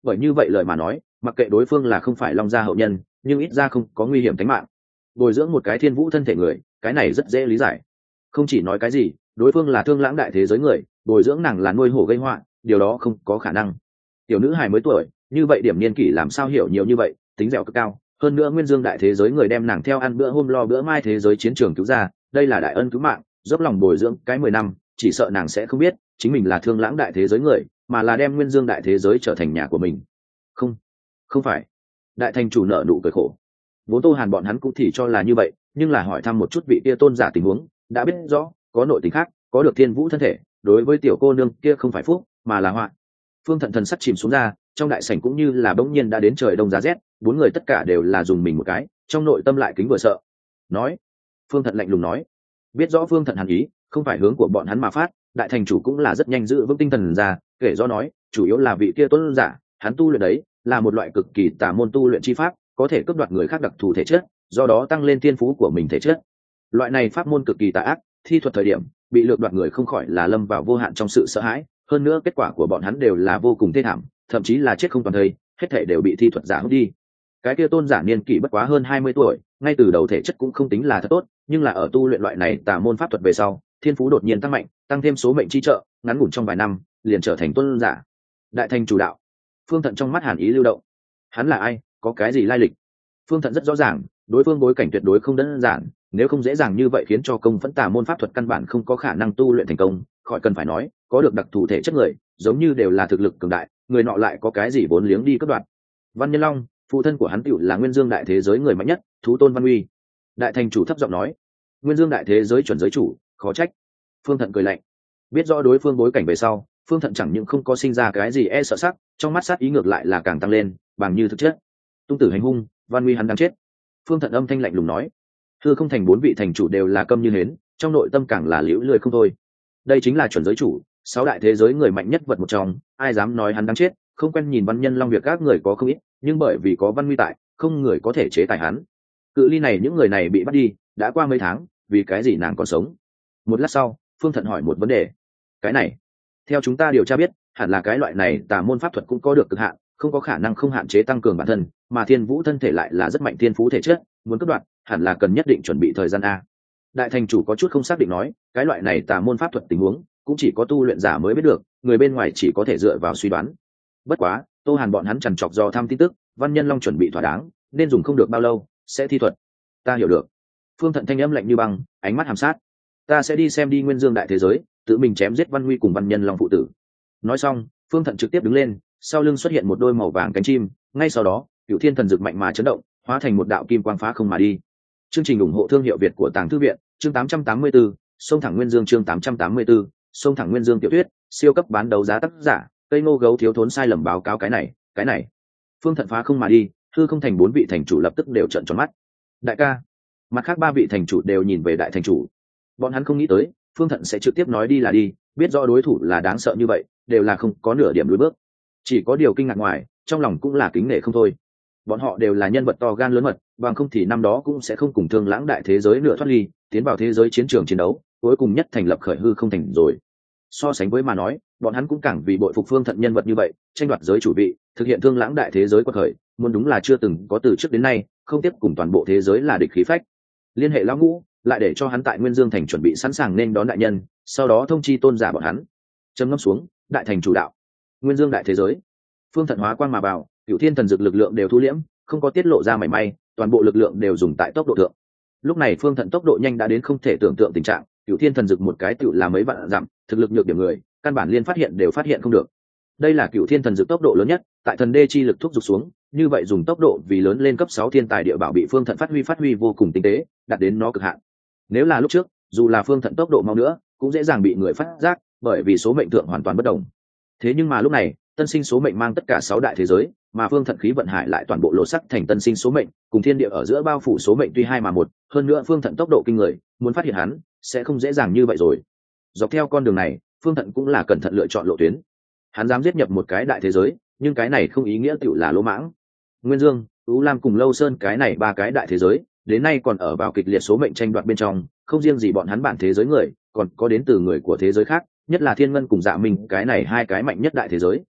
bởi như vậy lời mà nói, mặc kệ đối phương là không phải long gia hậu nhân, nhưng ít ra không có nguy hiểm tính mạng. Bồi dưỡng một cái thiên vũ thân thể người, cái này rất dễ lý giải. Không chỉ nói cái gì, đối phương là thương lãng đại thế giới người, bồi dưỡng nàng là nuôi hổ gây họa, điều đó không có khả năng. Tiểu nữ hài mới tuổi, như vậy điểm niên kỷ làm sao hiểu nhiều như vậy, tính dẻo cực cao. Hơn nữa nguyên dương đại thế giới người đem nàng theo ăn bữa hôm lo bữa mai thế giới chiến trường cứu ra, đây là đại ân cứu mạng, dốc lòng bồi dưỡng cái mười năm, chỉ sợ nàng sẽ không biết chính mình là thương lãng đại thế giới người, mà là đem nguyên dương đại thế giới trở thành nhà của mình. Không, không phải. Đại thành chủ nợ nụ cười khổ. Vốn Tô Hàn bọn hắn cũng thì cho là như vậy, nhưng là hỏi thăm một chút vị kia tôn giả tình huống, đã biết rõ có nội tình khác, có được thiên vũ thân thể, đối với tiểu cô nương kia không phải phúc mà là họa. Phương Thận thần sắc chìm xuống ra, trong đại sảnh cũng như là bỗng nhiên đã đến trời đông giá rét, bốn người tất cả đều là dùng mình một cái, trong nội tâm lại kính vừa sợ. Nói, Phương Thận lạnh lùng nói, biết rõ Phương Thận hàn ý, không phải hướng của bọn hắn mà phát, đại thành chủ cũng là rất nhanh giữ vững tinh thần ra, kể rõ nói, chủ yếu là vị kia tôn giả, hắn tu luyện đấy là một loại cực kỳ tà môn tu luyện chi pháp, có thể cướp đoạt người khác đặc thù thể chất, do đó tăng lên thiên phú của mình thể chất. Loại này pháp môn cực kỳ tà ác, thi thuật thời điểm bị lược đoạt người không khỏi là lâm vào vô hạn trong sự sợ hãi, hơn nữa kết quả của bọn hắn đều là vô cùng thê thảm, thậm chí là chết không toàn thây, hết thể đều bị thi thuật giả hút đi. Cái kia tôn giả niên kỷ bất quá hơn hai mươi tuổi, ngay từ đầu thể chất cũng không tính là thật tốt, nhưng là ở tu luyện loại này tà môn pháp thuật về sau, thiên phú đột nhiên tăng mạnh, tăng thêm số mệnh chi trợ, ngắn ngủn trong vài năm liền trở thành tôn giả. Đại thành chủ đạo. Phương Thận trong mắt hàn ý lưu động. Hắn là ai, có cái gì lai lịch? Phương Thận rất rõ ràng, đối phương bối cảnh tuyệt đối không đơn giản, nếu không dễ dàng như vậy khiến cho công phẫn tà môn pháp thuật căn bản không có khả năng tu luyện thành công, khỏi cần phải nói, có được đặc thù thể chất người, giống như đều là thực lực cường đại, người nọ lại có cái gì vốn liếng đi cướp đoạt. Văn Nhân Long, phụ thân của hắn tựu là nguyên dương đại thế giới người mạnh nhất, thú tôn Văn Uy. Đại thành chủ thấp giọng nói, nguyên dương đại thế giới chuẩn giới chủ, khó trách. Phương Thận cười lạnh, biết rõ đối phương bối cảnh về sau, Phương Thận chẳng những không có sinh ra cái gì e sợ sắc, trong mắt sát ý ngược lại là càng tăng lên, bằng như thực chất. Tung tử hành hung, Văn Uy hắn đang chết. Phương Thận âm thanh lạnh lùng nói, thưa không thành bốn vị thành chủ đều là câm như hến, trong nội tâm càng là liễu lười không thôi. Đây chính là chuẩn giới chủ, sáu đại thế giới người mạnh nhất vật một trong, ai dám nói hắn đang chết, không quen nhìn Văn Nhân Long việc các người có không ít, nhưng bởi vì có Văn Uy tại, không người có thể chế tài hắn. Cự ly này những người này bị bắt đi, đã qua mấy tháng, vì cái gì nàng còn sống? Một lát sau, Phương Thận hỏi một vấn đề. Cái này, theo chúng ta điều tra biết, hẳn là cái loại này tà môn pháp thuật cũng có được cực hạn, không có khả năng không hạn chế tăng cường bản thân, mà thiên vũ thân thể lại là rất mạnh thiên phú thể chất, muốn cắt đoạn, hẳn là cần nhất định chuẩn bị thời gian a. Đại thành chủ có chút không xác định nói, cái loại này tà môn pháp thuật tình huống, cũng chỉ có tu luyện giả mới biết được, người bên ngoài chỉ có thể dựa vào suy đoán. Bất quá, Tô Hàn bọn hắn chằn chọc do thăm tin tức, Văn Nhân Long chuẩn bị thỏa đáng, nên dùng không được bao lâu, sẽ thi thuật. Ta hiểu được. Phương Thận thanh âm lạnh như băng, ánh mắt hàm sát. Ta sẽ đi xem đi nguyên dương đại thế giới, tự mình chém giết Văn Uy cùng Văn Nhân Long phụ tử. Nói xong, Phương Thận trực tiếp đứng lên, sau lưng xuất hiện một đôi màu vàng cánh chim, ngay sau đó, Cửu Thiên Thần Dực mạnh mà chấn động, hóa thành một đạo kim quang phá không mà đi. Chương trình ủng hộ thương hiệu Việt của Tàng Thư viện, chương tám trăm tám mươi tư, sông thẳng nguyên dương chương tám trăm tám mươi tư, sông thẳng nguyên dương tiểu thuyết, siêu cấp bán đấu giá tác giả, cây ngô gấu thiếu thốn sai lầm báo cáo cái này, cái này. Phương Thận phá không mà đi, hư không thành bốn vị thành chủ lập tức đều trợn tròn mắt. Đại ca, mặt khác ba vị thành chủ đều nhìn về đại thành chủ. Bọn hắn không nghĩ tới, Phương Thận sẽ trực tiếp nói đi là đi, biết rõ đối thủ là đáng sợ như vậy, đều là không có nửa điểm lùi bước. Chỉ có điều kinh ngạc ngoài, trong lòng cũng là kính nể không thôi. Bọn họ đều là nhân vật to gan lớn mật, bằng không thì năm đó cũng sẽ không cùng Thương Lãng đại thế giới nửa thoát ly, tiến vào thế giới chiến trường chiến đấu, cuối cùng nhất thành lập khởi hư không thành rồi. So sánh với mà nói, bọn hắn cũng càng vì bội phục Phương Thận nhân vật như vậy, tranh đoạt giới chủ vị, thực hiện Thương Lãng đại thế giới quật khởi, muốn đúng là chưa từng có từ trước đến nay, không tiếp cùng toàn bộ thế giới là địch khí phách. Liên hệ lão ngũ, lại để cho hắn tại Nguyên Dương thành chuẩn bị sẵn sàng nên đón đại nhân, sau đó thông chi tôn giả bọn hắn. Trầm ngâm xuống, đại thành chủ đạo. Nguyên Dương đại thế giới. Phương Thận hóa quang mà vào, Cửu Thiên Thần Dực lực lượng đều thu liễm, không có tiết lộ ra mảy may, toàn bộ lực lượng đều dùng tại tốc độ thượng. Lúc này Phương Thận tốc độ nhanh đã đến không thể tưởng tượng tình trạng, Cửu Thiên Thần Dực một cái tựu là mấy vạn dặm, thực lực nhược điểm người, căn bản liên phát hiện đều phát hiện không được. Đây là Cửu Thiên Thần Dực tốc độ lớn nhất, tại thần đê chi lực thúc giục xuống, như vậy dùng tốc độ vì lớn lên cấp sáu thiên tài địa bảo bị Phương Thận phát huy phát huy vô cùng tinh tế, đạt đến nó cực hạn. Nếu là lúc trước, dù là Phương Thận tốc độ mau nữa, cũng dễ dàng bị người phát giác, bởi vì số mệnh thượng hoàn toàn bất đồng. Thế nhưng mà lúc này, tân sinh số mệnh mang tất cả sáu đại thế giới, mà Phương Thận khí vận hải lại toàn bộ lộ sắc thành tân sinh số mệnh, cùng thiên địa ở giữa bao phủ số mệnh tuy hai mà một, hơn nữa Phương Thận tốc độ kinh người, muốn phát hiện hắn sẽ không dễ dàng như vậy rồi. Dọc theo con đường này, Phương Thận cũng là cẩn thận lựa chọn lộ tuyến. Hắn dám giết nhập một cái đại thế giới, nhưng cái này không ý nghĩa tựu là lỗ mãng. Nguyên Dương, Ú Lam cùng Lâu Sơn cái này ba cái đại thế giới, đến nay còn ở vào kịch liệt số mệnh tranh đoạt bên trong, không riêng gì bọn hắn bản thế giới người, còn có đến từ người của thế giới khác, nhất là Thiên Ngân cùng Dạ Minh cái này hai cái mạnh nhất đại thế giới.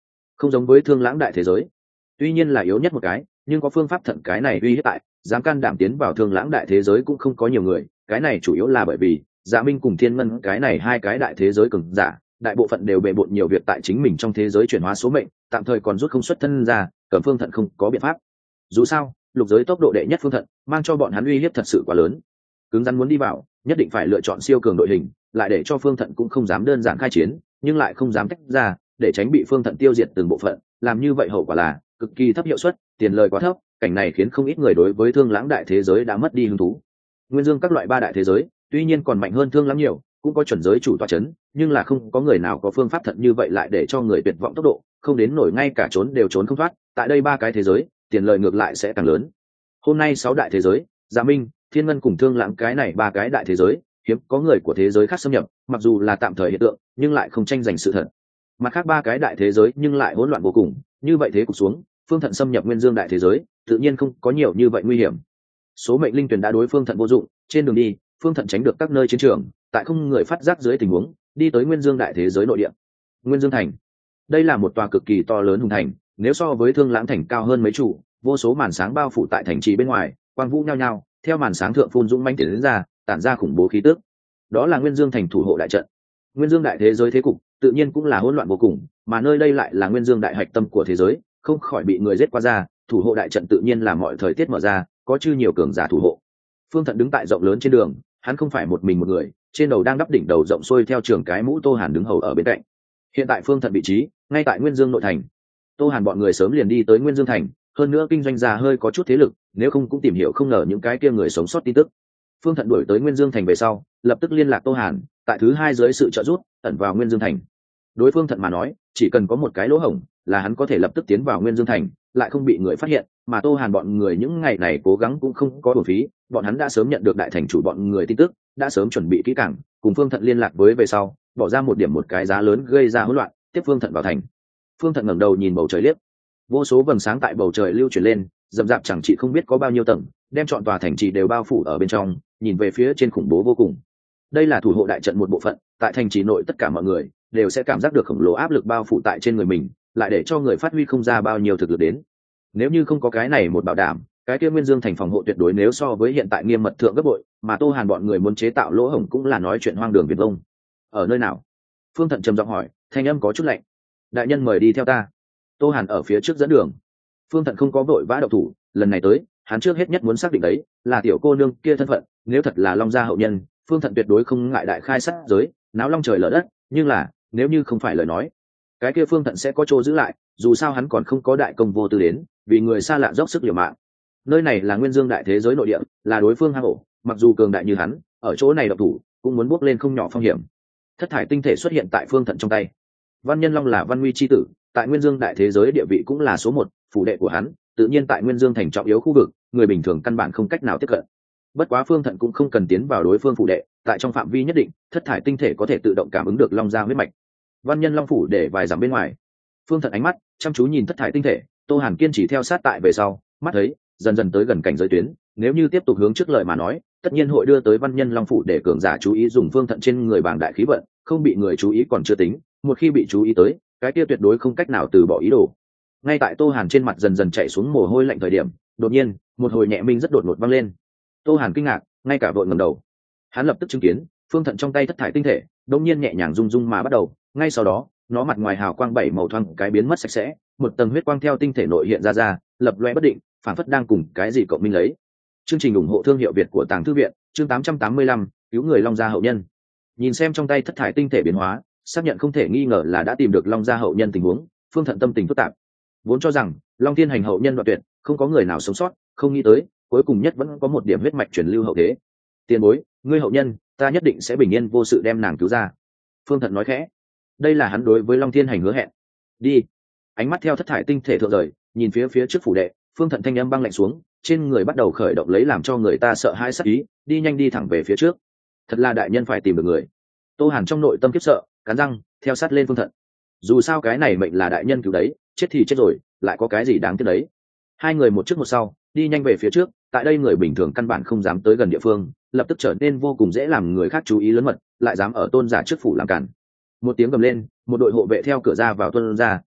không giống với thương lãng đại thế giới. Tuy nhiên là yếu nhất một cái, nhưng có phương pháp thận cái này uy hiếp tại, dám can đảm tiến vào thương lãng đại thế giới cũng không có nhiều người. Cái này chủ yếu là bởi vì Dạ Minh cùng Thiên Ngân cái này hai cái đại thế giới cường giả, đại bộ phận đều bề bộn nhiều việc tại chính mình trong thế giới chuyển hóa số mệnh, tạm thời còn rút không xuất thân ra, Cẩm Phương Thận không có biện pháp. Dù sao, lục giới tốc độ đệ nhất Phương Thận, mang cho bọn hắn uy hiếp thật sự quá lớn. Cứng rắn muốn đi vào, nhất định phải lựa chọn siêu cường đội hình, lại để cho Phương Thận cũng không dám đơn giản khai chiến, nhưng lại không dám tách ra, để tránh bị Phương Thận tiêu diệt từng bộ phận, làm như vậy hậu quả là cực kỳ thấp hiệu suất, tiền lời quá thấp, cảnh này khiến không ít người đối với Thương Lãng đại thế giới đã mất đi hứng thú. Nguyên Dương các loại ba đại thế giới, tuy nhiên còn mạnh hơn Thương Lãng nhiều, cũng có chuẩn giới chủ tọa chấn, nhưng là không có người nào có phương pháp thận như vậy lại để cho người tuyệt vọng tốc độ, không đến nổi ngay cả trốn đều trốn không thoát. Tại đây ba cái thế giới, tiền lợi ngược lại sẽ càng lớn. Hôm nay sáu đại thế giới, Dạ Minh, Thiên Ngân cùng Thương Lãng cái này ba cái đại thế giới, hiếm có người của thế giới khác xâm nhập, mặc dù là tạm thời hiện tượng, nhưng lại không tranh giành sự thật. Mặt khác ba cái đại thế giới nhưng lại hỗn loạn vô cùng, như vậy thế cục xuống, Phương Thận xâm nhập Nguyên Dương đại thế giới, tự nhiên không có nhiều như vậy nguy hiểm. Số mệnh linh tuyển đã đối Phương Thận vô dụng, trên đường đi, Phương Thận tránh được các nơi chiến trường, tại không người phát giác dưới tình huống, đi tới Nguyên Dương đại thế giới nội địa. Nguyên Dương thành, đây là một tòa cực kỳ to lớn hùng thành, nếu so với Thương Lãng thành cao hơn mấy trụ, vô số màn sáng bao phủ tại thành trì bên ngoài, quang vũ nhao nhao, theo màn sáng thượng phun dũng mãnh tiến đến ra, tản ra khủng bố khí tức. Đó là Nguyên Dương thành thủ hộ đại trận. Nguyên Dương đại thế giới thế cục, tự nhiên cũng là hỗn loạn vô cùng, mà nơi đây lại là Nguyên Dương đại hạch tâm của thế giới, không khỏi bị người giết qua ra, thủ hộ đại trận tự nhiên là mọi thời tiết mở ra, có chư nhiều cường giả thủ hộ. Phương Thận đứng tại rộng lớn trên đường, hắn không phải một mình một người, trên đầu đang đắp đỉnh đầu rộng xuôi theo trường cái mũ Tô Hàn đứng hầu ở bên cạnh. Hiện tại Phương Thận vị trí ngay tại Nguyên Dương nội thành. Tô Hàn bọn người sớm liền đi tới Nguyên Dương thành, hơn nữa kinh doanh già hơi có chút thế lực, nếu không cũng tìm hiểu không ngờ những cái kia người sống sót tin tức. Phương Thận đuổi tới Nguyên Dương thành về sau, lập tức liên lạc Tô Hàn, tại thứ hai dưới sự trợ giúp, ẩn vào Nguyên Dương thành. Đối phương Thận mà nói, chỉ cần có một cái lỗ hổng, là hắn có thể lập tức tiến vào Nguyên Dương thành, lại không bị người phát hiện, mà Tô Hàn bọn người những ngày này cố gắng cũng không có uổng phí, bọn hắn đã sớm nhận được đại thành chủ bọn người tin tức, đã sớm chuẩn bị kỹ càng, cùng Phương Thận liên lạc với về sau, bỏ ra một điểm một cái giá lớn gây ra hỗn loạn, tiếp Phương Thận vào thành. Phương Thận ngẩng đầu nhìn bầu trời liếc, vô số vầng sáng tại bầu trời lưu chuyển lên, rậm rạp chẳng trị không biết có bao nhiêu tầng, đem trọn tòa thành trì đều bao phủ ở bên trong, nhìn về phía trên khủng bố vô cùng. Đây là thủ hộ đại trận một bộ phận, tại thành trì nội tất cả mọi người đều sẽ cảm giác được khổng lồ áp lực bao phủ tại trên người mình, lại để cho người phát huy không ra bao nhiêu thực lực đến. Nếu như không có cái này một bảo đảm, cái kia Nguyên Dương thành phòng hộ tuyệt đối nếu so với hiện tại nghiêm mật thượng gấp bội, mà Tô Hàn bọn người muốn chế tạo lỗ hổng cũng là nói chuyện hoang đường viển vông. Ở nơi nào? Phương Thận trầm giọng hỏi, thanh âm có chút lạnh. Đại nhân mời đi theo ta. Tô Hàn ở phía trước dẫn đường. Phương Thận không có vội vã động thủ, lần này tới, hắn trước hết nhất muốn xác định đấy là tiểu cô nương kia thân phận, nếu thật là Long gia hậu nhân, Phương Thận tuyệt đối không ngại đại khai sát giới, náo long trời lở đất, nhưng là, nếu như không phải lời nói, cái kia Phương Thận sẽ có chỗ giữ lại, dù sao hắn còn không có đại công vô tư đến, vì người xa lạ dốc sức liều mạng. Nơi này là Nguyên Dương đại thế giới nội địa, là đối phương hang ổ, mặc dù cường đại như hắn, ở chỗ này độc thủ, cũng muốn bước lên không nhỏ phong hiểm. Thất thải tinh thể xuất hiện tại Phương Thận trong tay. Văn Nhân Long là Văn Nguy chi tử, tại Nguyên Dương đại thế giới địa vị cũng là số một, phủ đệ của hắn, tự nhiên tại Nguyên Dương thành trọng yếu khu vực, người bình thường căn bản không cách nào tiếp cận. Bất quá Phương Thận cũng không cần tiến vào đối phương phủ đệ, tại trong phạm vi nhất định, thất thải tinh thể có thể tự động cảm ứng được long gia huyết mạch. Văn Nhân Long phủ để vài dặm bên ngoài. Phương Thận ánh mắt chăm chú nhìn thất thải tinh thể, Tô Hàn kiên trì theo sát tại về sau, mắt thấy dần dần tới gần cảnh giới tuyến, nếu như tiếp tục hướng trước lời mà nói, tất nhiên hội đưa tới Văn Nhân Long phủ để cường giả chú ý dùng Phương Thận trên người bàng đại khí vận, không bị người chú ý còn chưa tính, một khi bị chú ý tới, cái kia tuyệt đối không cách nào từ bỏ ý đồ. Ngay tại Tô Hàn trên mặt dần dần chạy xuống mồ hôi lạnh thời điểm, đột nhiên, một hồi nhẹ minh rất đột ngột vang lên. Tô Hàn kinh ngạc, ngay cả vội ngẩng đầu. Hắn lập tức chứng kiến, Phương Thận trong tay thất thải tinh thể, đột nhiên nhẹ nhàng rung rung mà bắt đầu, ngay sau đó, nó mặt ngoài hào quang bảy màu thoáng cái biến mất sạch sẽ, một tầng huyết quang theo tinh thể nội hiện ra ra, lập loè bất định, phản phất đang cùng cái gì cộng minh lấy. Chương trình ủng hộ thương hiệu Việt của Tàng Thư viện, chương tám trăm tám mươi lăm, cứu người Long gia hậu nhân. Nhìn xem trong tay thất thải tinh thể biến hóa, xác nhận không thể nghi ngờ là đã tìm được Long gia hậu nhân tình huống, Phương Thận tâm tình phức tạp. Vốn cho rằng Long Thiên Hành hậu nhân đoạn tuyệt, không có người nào sống sót, không nghĩ tới, cuối cùng nhất vẫn có một điểm huyết mạch truyền lưu hậu thế. Tiền bối, ngươi hậu nhân, ta nhất định sẽ bình yên vô sự đem nàng cứu ra. Phương Thận nói khẽ. Đây là hắn đối với Long Thiên Hành hứa hẹn. Đi. Ánh mắt theo thất thải tinh thể thượng rời, nhìn phía phía trước phủ đệ, Phương Thận thanh âm băng lạnh xuống, trên người bắt đầu khởi động lấy làm cho người ta sợ hãi sắc ý, đi nhanh đi thẳng về phía trước. Thật là đại nhân phải tìm được người. Tô Hàn trong nội tâm kiếp sợ, cắn răng, theo sát lên Phương Thận. Dù sao cái này mệnh là đại nhân cứu đấy, chết thì chết rồi, lại có cái gì đáng tiếc đấy. Hai người một trước một sau, đi nhanh về phía trước, tại đây người bình thường căn bản không dám tới gần địa phương, lập tức trở nên vô cùng dễ làm người khác chú ý lớn mật, lại dám ở tôn giả trước phủ làm cản. Một tiếng gầm lên, một đội hộ vệ theo cửa ra vào tuân ra,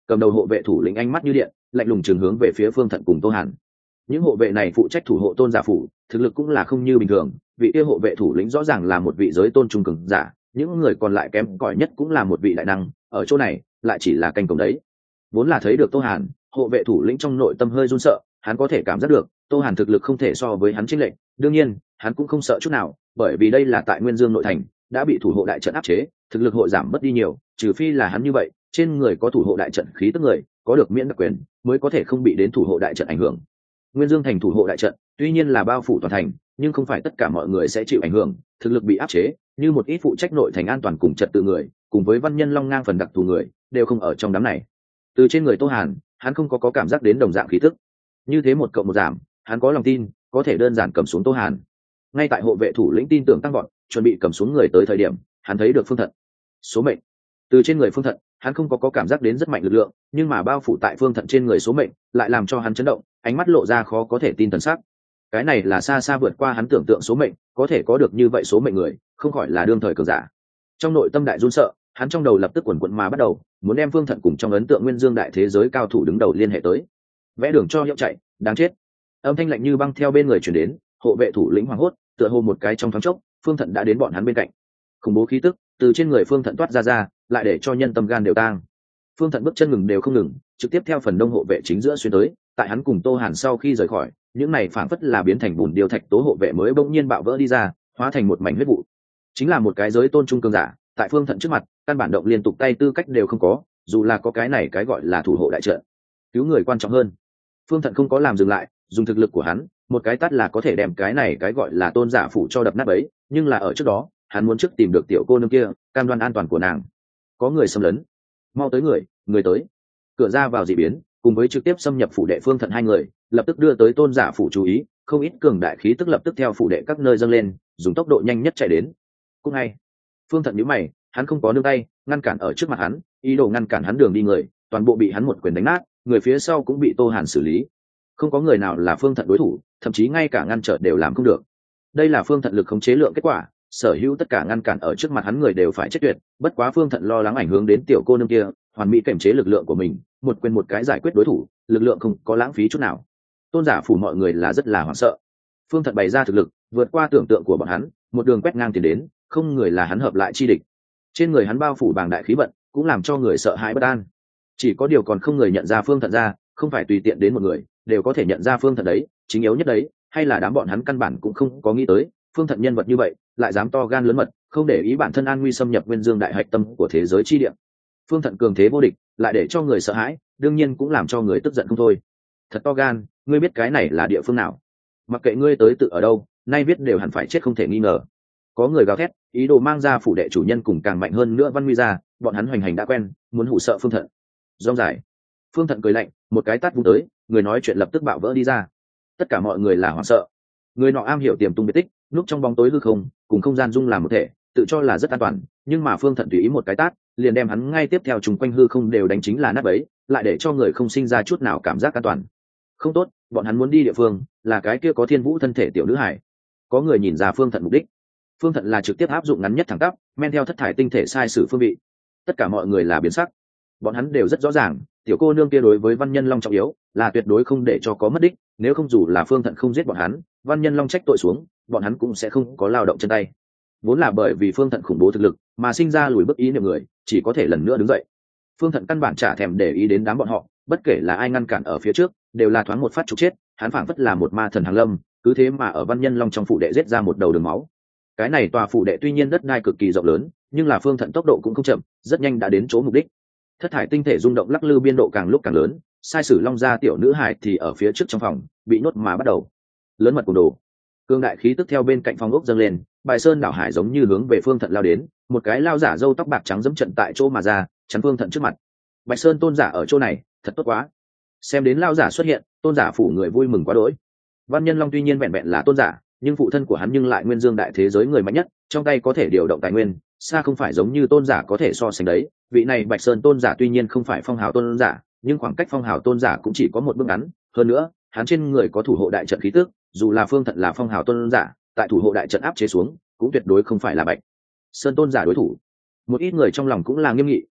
cầm đầu hộ vệ thủ lĩnh ánh mắt như điện, lạnh lùng trường hướng về phía Phương Thận cùng Tô Hàn. Những hộ vệ này phụ trách thủ hộ tôn giả phủ, thực lực cũng là không như bình thường, vị kia hộ vệ thủ lĩnh rõ ràng là một vị giới tôn trung cường giả, những người còn lại kém cỏi nhất cũng là một vị đại năng, ở chỗ này lại chỉ là canh cổng đấy. Vốn là thấy được Tô Hàn, hộ vệ thủ lĩnh trong nội tâm hơi run sợ, hắn có thể cảm giác được Tô Hàn thực lực không thể so với hắn chênh lệch, đương nhiên hắn cũng không sợ chút nào, bởi vì đây là tại Nguyên Dương nội thành, đã bị thủ hộ đại trận áp chế, thực lực hội giảm mất đi nhiều, trừ phi là hắn như vậy, trên người có thủ hộ đại trận khí tức người, có được miễn đặc quyền, mới có thể không bị đến thủ hộ đại trận ảnh hưởng. Nguyên Dương thành thủ hộ đại trận, tuy nhiên là bao phủ toàn thành, nhưng không phải tất cả mọi người sẽ chịu ảnh hưởng, thực lực bị áp chế, như một ít phụ trách nội thành an toàn cùng trật tự người, cùng với văn nhân long ngang phần đặc thù người, đều không ở trong đám này. Từ trên người Tô Hàn, hắn không có, có cảm giác đến đồng dạng khí tức. Như thế một cộng một giảm, hắn có lòng tin, có thể đơn giản cầm xuống Tô Hàn. Ngay tại hộ vệ thủ lĩnh tin tưởng tăng vọt, chuẩn bị cầm xuống người tới thời điểm, hắn thấy được Phương Thận. Số mệnh. Từ trên người Phương Thận, hắn không có, có cảm giác đến rất mạnh lực lượng, nhưng mà bao phủ tại Phương Thận trên người số mệnh, lại làm cho hắn chấn động, ánh mắt lộ ra khó có thể tin thần sắc. Cái này là xa xa vượt qua hắn tưởng tượng số mệnh, có thể có được như vậy số mệnh người, không khỏi là đương thời cường giả. Trong nội tâm đại run sợ, hắn trong đầu lập tức quần quật mà bắt đầu, muốn đem Phương Thận cùng trong ấn tượng Nguyên Dương đại thế giới cao thủ đứng đầu liên hệ tới. Vẽ đường cho hiệu chạy, đáng chết. Âm thanh lạnh như băng theo bên người truyền đến, hộ vệ thủ lĩnh hoảng hốt, tựa hồ một cái trong thoáng chốc, Phương Thận đã đến bọn hắn bên cạnh. Khủng bố khí tức từ trên người Phương Thận toát ra ra, lại để cho nhân tâm gan đều tang. Phương Thận bước chân ngừng đều không ngừng, trực tiếp theo phần đông hộ vệ chính giữa xuyên tới, tại hắn cùng Tô Hàn sau khi rời khỏi, những này phảng phất là biến thành bùn điều thạch tố hộ vệ mới bỗng nhiên bạo vỡ đi ra, hóa thành một mảnh huyết vụ. Chính là một cái giới tôn trung cường giả, tại Phương Thận trước mặt, căn bản động liên tục tay tư cách đều không có, dù là có cái này cái gọi là thủ hộ đại trận, cứu người quan trọng hơn. Phương Thận không có làm dừng lại, dùng thực lực của hắn, một cái tát là có thể đem cái này cái gọi là tôn giả phủ cho đập nát ấy, nhưng là ở trước đó, hắn muốn trước tìm được tiểu cô nương kia, cam đoan an toàn của nàng. Có người xâm lấn, mau tới người, người tới. Cửa ra vào dị biến, cùng với trực tiếp xâm nhập phủ đệ Phương Thận hai người, lập tức đưa tới tôn giả phủ chú ý, không ít cường đại khí tức lập tức theo phủ đệ các nơi dâng lên, dùng tốc độ nhanh nhất chạy đến. Cũng ngay, Phương Thận nhíu mày, hắn không có nương tay, ngăn cản ở trước mặt hắn, ý đồ ngăn cản hắn đường đi người, toàn bộ bị hắn một quyền đánh nát, người phía sau cũng bị Tô Hàn xử lý. Không có người nào là Phương Thận đối thủ, thậm chí ngay cả ngăn trở đều làm không được. Đây là Phương Thận lực khống chế lượng kết quả, sở hữu tất cả ngăn cản ở trước mặt hắn người đều phải chết tuyệt, bất quá Phương Thận lo lắng ảnh hưởng đến tiểu cô nương kia, hoàn mỹ kiểm chế lực lượng của mình, một quyền một cái giải quyết đối thủ, lực lượng không có lãng phí chút nào. Tôn giả phủ mọi người là rất là hoảng sợ. Phương Thận bày ra thực lực, vượt qua tưởng tượng của bọn hắn, một đường quét ngang tiền đến, không người là hắn hợp lại chi địch. Trên người hắn bao phủ bàng đại khí vận, cũng làm cho người sợ hãi bất an. Chỉ có điều còn không người nhận ra Phương Thận ra, không phải tùy tiện đến một người đều có thể nhận ra Phương Thận đấy, chính yếu nhất đấy, hay là đám bọn hắn căn bản cũng không có nghĩ tới, Phương Thận nhân vật như vậy, lại dám to gan lớn mật, không để ý bản thân an nguy xâm nhập Nguyên Dương đại hạch tâm của thế giới chi địa. Phương Thận cường thế vô địch, lại để cho người sợ hãi, đương nhiên cũng làm cho người tức giận không thôi. Thật to gan, ngươi biết cái này là địa phương nào? Mặc kệ ngươi tới tự ở đâu, nay biết đều hẳn phải chết không thể nghi ngờ. Có người gào thét, ý đồ mang ra phủ đệ chủ nhân cùng càng mạnh hơn nữa Văn Nguy ra, bọn hắn hoành hành đã quen, muốn hù sợ Phương Thận. Rong dài. Phương Thận cười lạnh, một cái tát vung tới, người nói chuyện lập tức bạo vỡ đi ra. Tất cả mọi người là hoảng sợ. Người nọ am hiểu tiềm tung biệt tích, núp trong bóng tối hư không, cùng không gian dung làm một thể, tự cho là rất an toàn, nhưng mà Phương Thận tùy ý một cái tát, liền đem hắn ngay tiếp theo trùng quanh hư không đều đánh chính là nát bấy, lại để cho người không sinh ra chút nào cảm giác an toàn. Không tốt, bọn hắn muốn đi địa phương, là cái kia có thiên vũ thân thể tiểu nữ hải. Có người nhìn ra Phương Thận mục đích. Phương Thận là trực tiếp áp dụng ngắn nhất thẳng tắp, men theo thất thải tinh thể sai sử phương vị. Tất cả mọi người là biến sắc. Bọn hắn đều rất rõ ràng, tiểu cô nương kia đối với Văn Nhân Long trọng yếu, là tuyệt đối không để cho có mất đích, nếu không dù là Phương Thận không giết bọn hắn, Văn Nhân Long trách tội xuống, bọn hắn cũng sẽ không có lao động chân tay. Vốn là bởi vì Phương Thận khủng bố thực lực, mà sinh ra lùi bước ý niệm người, chỉ có thể lần nữa đứng dậy. Phương Thận căn bản chả thèm để ý đến đám bọn họ, bất kể là ai ngăn cản ở phía trước, đều là thoáng một phát trục chết, hắn phảng phất là một ma thần hàng lâm, cứ thế mà ở Văn Nhân Long trong phủ đệ giết ra một đầu đường máu. Cái này tòa phủ đệ tuy nhiên đất đai cực kỳ rộng lớn, nhưng là Phương Thận tốc độ cũng không chậm, rất nhanh đã đến chỗ mục đích. Thất thải tinh thể rung động lắc lư biên độ càng lúc càng lớn, sai sử Long gia tiểu nữ hải thì ở phía trước trong phòng, bị nhốt mà bắt đầu. Lớn mật cùng đồ. Cương đại khí tức theo bên cạnh phòng ốc dâng lên, bài sơn đảo hải giống như hướng về Phương Thận lao đến, một cái lao giả râu tóc bạc trắng dẫm trận tại chỗ mà ra, chắn Phương Thận trước mặt. Bạch Sơn tôn giả ở chỗ này, thật tốt quá. Xem đến lao giả xuất hiện, tôn giả phủ người vui mừng quá đỗi. Văn Nhân Long tuy nhiên vẹn vẹn là tôn giả, nhưng phụ thân của hắn nhưng lại Nguyên Dương đại thế giới người mạnh nhất, trong tay có thể điều động tài nguyên, xa không phải giống như tôn giả có thể so sánh đấy. Vị này Bạch Sơn tôn giả tuy nhiên không phải phong hào tôn giả, nhưng khoảng cách phong hào tôn giả cũng chỉ có một bước ngắn, hơn nữa, hắn trên người có thủ hộ đại trận khí tức, dù là Phương Thận là phong hào tôn giả, tại thủ hộ đại trận áp chế xuống, cũng tuyệt đối không phải là Bạch Sơn tôn giả đối thủ. Một ít người trong lòng cũng là nghiêm nghị,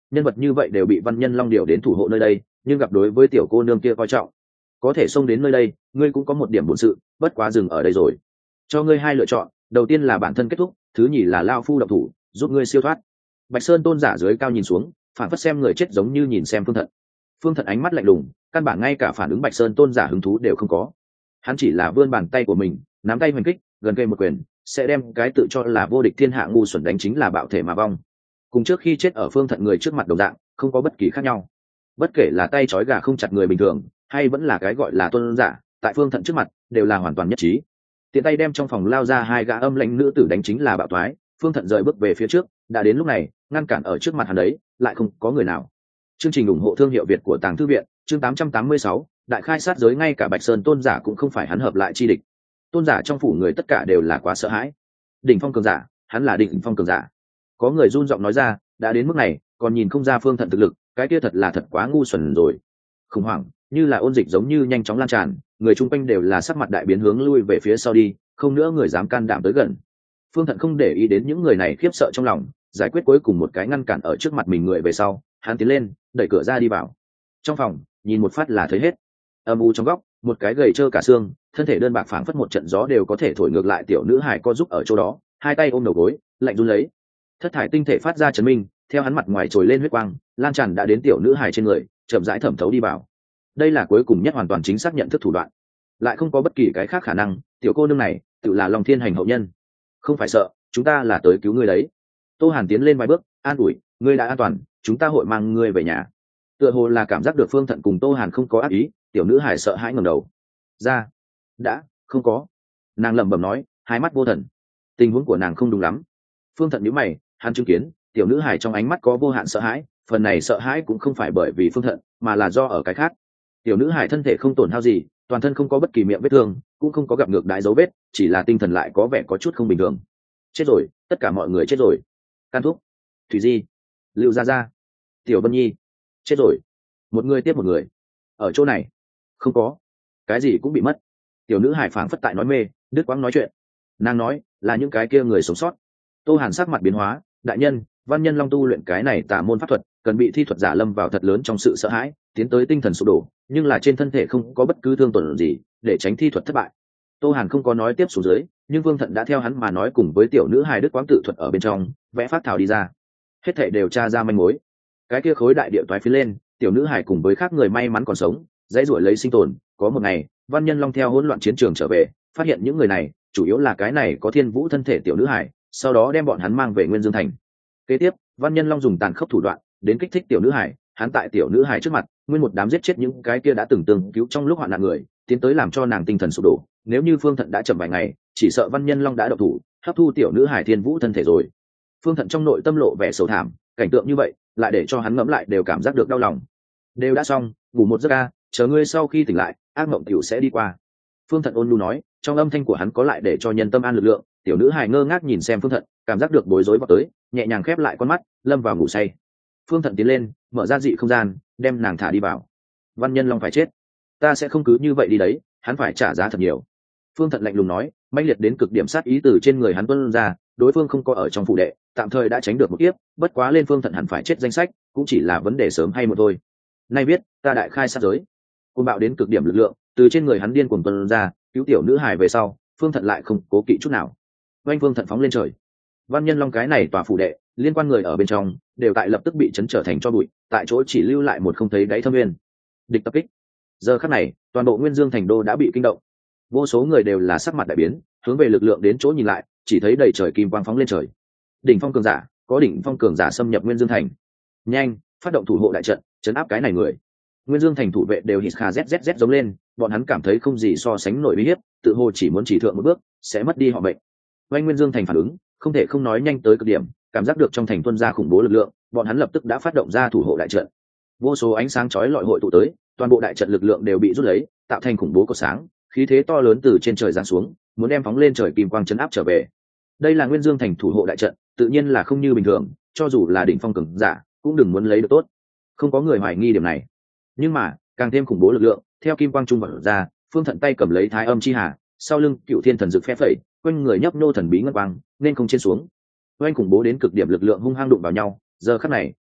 nhân vật như vậy đều bị Văn Nhân Long điều đến thủ hộ nơi đây, nhưng gặp đối với tiểu cô nương kia coi trọng, có thể xông đến nơi đây, ngươi cũng có một điểm bổn sự, bất quá dừng ở đây rồi. Cho ngươi hai lựa chọn, đầu tiên là bản thân kết thúc, thứ nhì là lao phu động thủ, giúp ngươi siêu thoát. Bạch Sơn tôn giả dưới cao nhìn xuống, phản phất xem người chết giống như nhìn xem Phương Thận. Phương Thận ánh mắt lạnh lùng, căn bản ngay cả phản ứng Bạch Sơn tôn giả hứng thú đều không có. Hắn chỉ là vươn bàn tay của mình, nắm tay hoành kích, gần cây một quyền, sẽ đem cái tự cho là vô địch thiên hạ ngu xuẩn đánh chính là bạo thể mà vong. Cùng trước khi chết ở Phương Thận người trước mặt đồng dạng, không có bất kỳ khác nhau. Bất kể là tay trói gà không chặt người bình thường, hay vẫn là cái gọi là tôn giả, tại Phương Thận trước mặt đều là hoàn toàn nhất trí. Tiện tay đem trong phòng lao ra hai gã âm lãnh nữ tử đánh chính là bạo thoái. Phương Thận rời bước về phía trước, đã đến lúc này, ngăn cản ở trước mặt hắn đấy, lại không có người nào. Chương trình ủng hộ thương hiệu Việt của Tàng Thư viện, chương tám trăm tám mươi sáu, đại khai sát giới, ngay cả Bạch Sơn tôn giả cũng không phải hắn hợp lại chi địch. Tôn giả trong phủ người tất cả đều là quá sợ hãi. Đỉnh phong cường giả, hắn là đỉnh phong cường giả. Có người run giọng nói ra, đã đến mức này, còn nhìn không ra Phương Thận thực lực, cái kia thật là thật quá ngu xuẩn rồi. Khủng hoảng, như là ôn dịch giống như nhanh chóng lan tràn, người chung quanh đều là sắc mặt đại biến hướng lui về phía sau đi, không nữa người dám can đảm tới gần. Phương Thận không để ý đến những người này khiếp sợ trong lòng, giải quyết cuối cùng một cái ngăn cản ở trước mặt mình người về sau, hắn tiến lên, đẩy cửa ra đi vào. Trong phòng, nhìn một phát là thấy hết. Âm u trong góc, một cái gầy trơ cả xương, thân thể đơn bạc phảng phất một trận gió đều có thể thổi ngược lại tiểu nữ hài co giúp ở chỗ đó, hai tay ôm đầu gối, lạnh run lấy. Thất thải tinh thể phát ra chấn minh, theo hắn mặt ngoài trồi lên huyết quang, lan tràn đã đến tiểu nữ hài trên người, chậm rãi thẩm thấu đi vào. Đây là cuối cùng nhất hoàn toàn chính xác nhận thức thủ đoạn, lại không có bất kỳ cái khác khả năng, tiểu cô nương này tự là Long Thiên Hành hậu nhân. Không phải sợ, chúng ta là tới cứu ngươi đấy. Tô Hàn tiến lên vài bước, an ủi, ngươi đã an toàn, chúng ta hội mang ngươi về nhà. Tựa hồ là cảm giác được Phương Thận cùng Tô Hàn không có ác ý, tiểu nữ hải sợ hãi ngẩng đầu ra. Đã không có, nàng lẩm bẩm nói, hai mắt vô thần. Tình huống của nàng không đúng lắm. Phương Thận nhíu mày, hắn chứng kiến tiểu nữ hải trong ánh mắt có vô hạn sợ hãi, phần này sợ hãi cũng không phải bởi vì Phương Thận, mà là do ở cái khác. Tiểu nữ hải thân thể không tổn hao gì, toàn thân không có bất kỳ miệng vết thương, cũng không có gặp ngược đái dấu vết, chỉ là tinh thần lại có vẻ có chút không bình thường. Chết rồi, tất cả mọi người chết rồi. Can Thúc, Thủy Di, Lưu Gia Gia, Tiểu Vân Nhi, chết rồi. Một người tiếp một người. Ở chỗ này, không có, cái gì cũng bị mất. Tiểu nữ hải phảng phất tại nói mê, đứt quãng nói chuyện. Nàng nói, là những cái kia người sống sót. Tô Hàn sắc mặt biến hóa, đại nhân, Văn Nhân Long tu luyện cái này tà môn pháp thuật, cần bị thi thuật giả lâm vào thật lớn trong sự sợ hãi, tiến tới tinh thần sụp đổ, nhưng là trên thân thể không có bất cứ thương tổn gì, để tránh thi thuật thất bại. Tô Hàn không có nói tiếp xuống dưới, nhưng Vương Thận đã theo hắn mà nói cùng với tiểu nữ hài đức quáng tự thuật ở bên trong, vẽ phát thảo đi ra. Hết thảy đều tra ra manh mối. Cái kia khối đại địa toái phía lên, tiểu nữ hài cùng với khác người may mắn còn sống, dãy rủa lấy sinh tồn. Có một ngày, Văn Nhân Long theo hỗn loạn chiến trường trở về, phát hiện những người này, chủ yếu là cái này có thiên vũ thân thể tiểu nữ hài, sau đó đem bọn hắn mang về Nguyên Dương Thành. Kế tiếp, Văn Nhân Long dùng tàn khốc thủ đoạn, đến kích thích tiểu nữ hài, hắn tại tiểu nữ hài trước mặt, nguyên một đám giết chết những cái kia đã từng từng cứu trong lúc hoạn nạn người, tiến tới làm cho nàng tinh thần sụp đổ. Nếu như Phương Thận đã chậm vài ngày, chỉ sợ Văn Nhân Long đã độc thủ, hấp thu tiểu nữ hài thiên vũ thân thể rồi. Phương Thận trong nội tâm lộ vẻ sầu thảm, cảnh tượng như vậy, lại để cho hắn ngẫm lại đều cảm giác được đau lòng. Đều đã xong, ngủ một giấc a, chờ ngươi sau khi tỉnh lại, ác mộng tiểu sẽ đi qua. Phương Thận ôn nhu nói, trong âm thanh của hắn có lại để cho nhân tâm an lực lượng. Tiểu nữ hài ngơ ngác nhìn xem Phương Thận, cảm giác được bối rối vào tới, nhẹ nhàng khép lại con mắt, lâm vào ngủ say. Phương Thận tiến lên, mở ra dị không gian, đem nàng thả đi vào. Văn Nhân Long phải chết, ta sẽ không cứ như vậy đi đấy, hắn phải trả giá thật nhiều. Phương Thận lạnh lùng nói, mãnh liệt đến cực điểm sát ý từ trên người hắn tuôn ra. Đối phương không có ở trong phủ đệ, tạm thời đã tránh được một kiếp, bất quá lên Phương Thận hẳn phải chết danh sách, cũng chỉ là vấn đề sớm hay muộn thôi. Nay biết, ta đại khai sát giới. Côn bạo đến cực điểm lực lượng, từ trên người hắn điên cuồng tuôn ra, cứu tiểu nữ hài về sau, Phương Thận lại không cố kỵ chút nào. Oanh Phương Thận phóng lên trời. Văn Nhân Long cái này tòa phủ đệ, liên quan người ở bên trong, đều tại lập tức bị chấn trở thành tro bụi, tại chỗ chỉ lưu lại một không thấy đáy thâm nguyên. Địch tập kích. Giờ khắc này, toàn bộ Nguyên Dương thành đô đã bị kinh động. Vô số người đều là sắc mặt đại biến, hướng về lực lượng đến chỗ nhìn lại, chỉ thấy đầy trời kim quang phóng lên trời. Đỉnh phong cường giả, có đỉnh phong cường giả xâm nhập Nguyên Dương thành. Nhanh, phát động thủ hộ đại trận, chấn áp cái này người. Nguyên Dương thành thủ vệ đều hít kha zzz giống lên, bọn hắn cảm thấy không gì so sánh nổi uy hiếp, tự hồ chỉ muốn chỉ thượng một bước, sẽ mất đi họ mệnh. Oanh Nguyên Dương thành phản ứng, không thể không nói nhanh tới cực điểm, cảm giác được trong thành tuôn ra khủng bố lực lượng, bọn hắn lập tức đã phát động ra thủ hộ đại trận. Vô số ánh sáng chói lọi hội tụ tới, toàn bộ đại trận lực lượng đều bị rút lấy, tạo thành khủng bố cột sáng, khí thế to lớn từ trên trời giáng xuống, muốn đem phóng lên trời kim quang chấn áp trở về. Đây là Nguyên Dương thành thủ hộ đại trận, tự nhiên là không như bình thường, cho dù là đỉnh phong cường giả, cũng đừng muốn lấy được tốt. Không có người hoài nghi điểm này. Nhưng mà, càng thêm khủng bố lực lượng, theo kim quang trung vào ra, Phương Thận tay cầm lấy Thái Âm chi hà, sau lưng Cựu Thiên thần dực phe phẩy, quanh người nhấp nô thần bí ngân quang, nên không trên xuống. Oanh khủng bố đến cực điểm lực lượng hung hăng đụng vào nhau, giờ khắc này,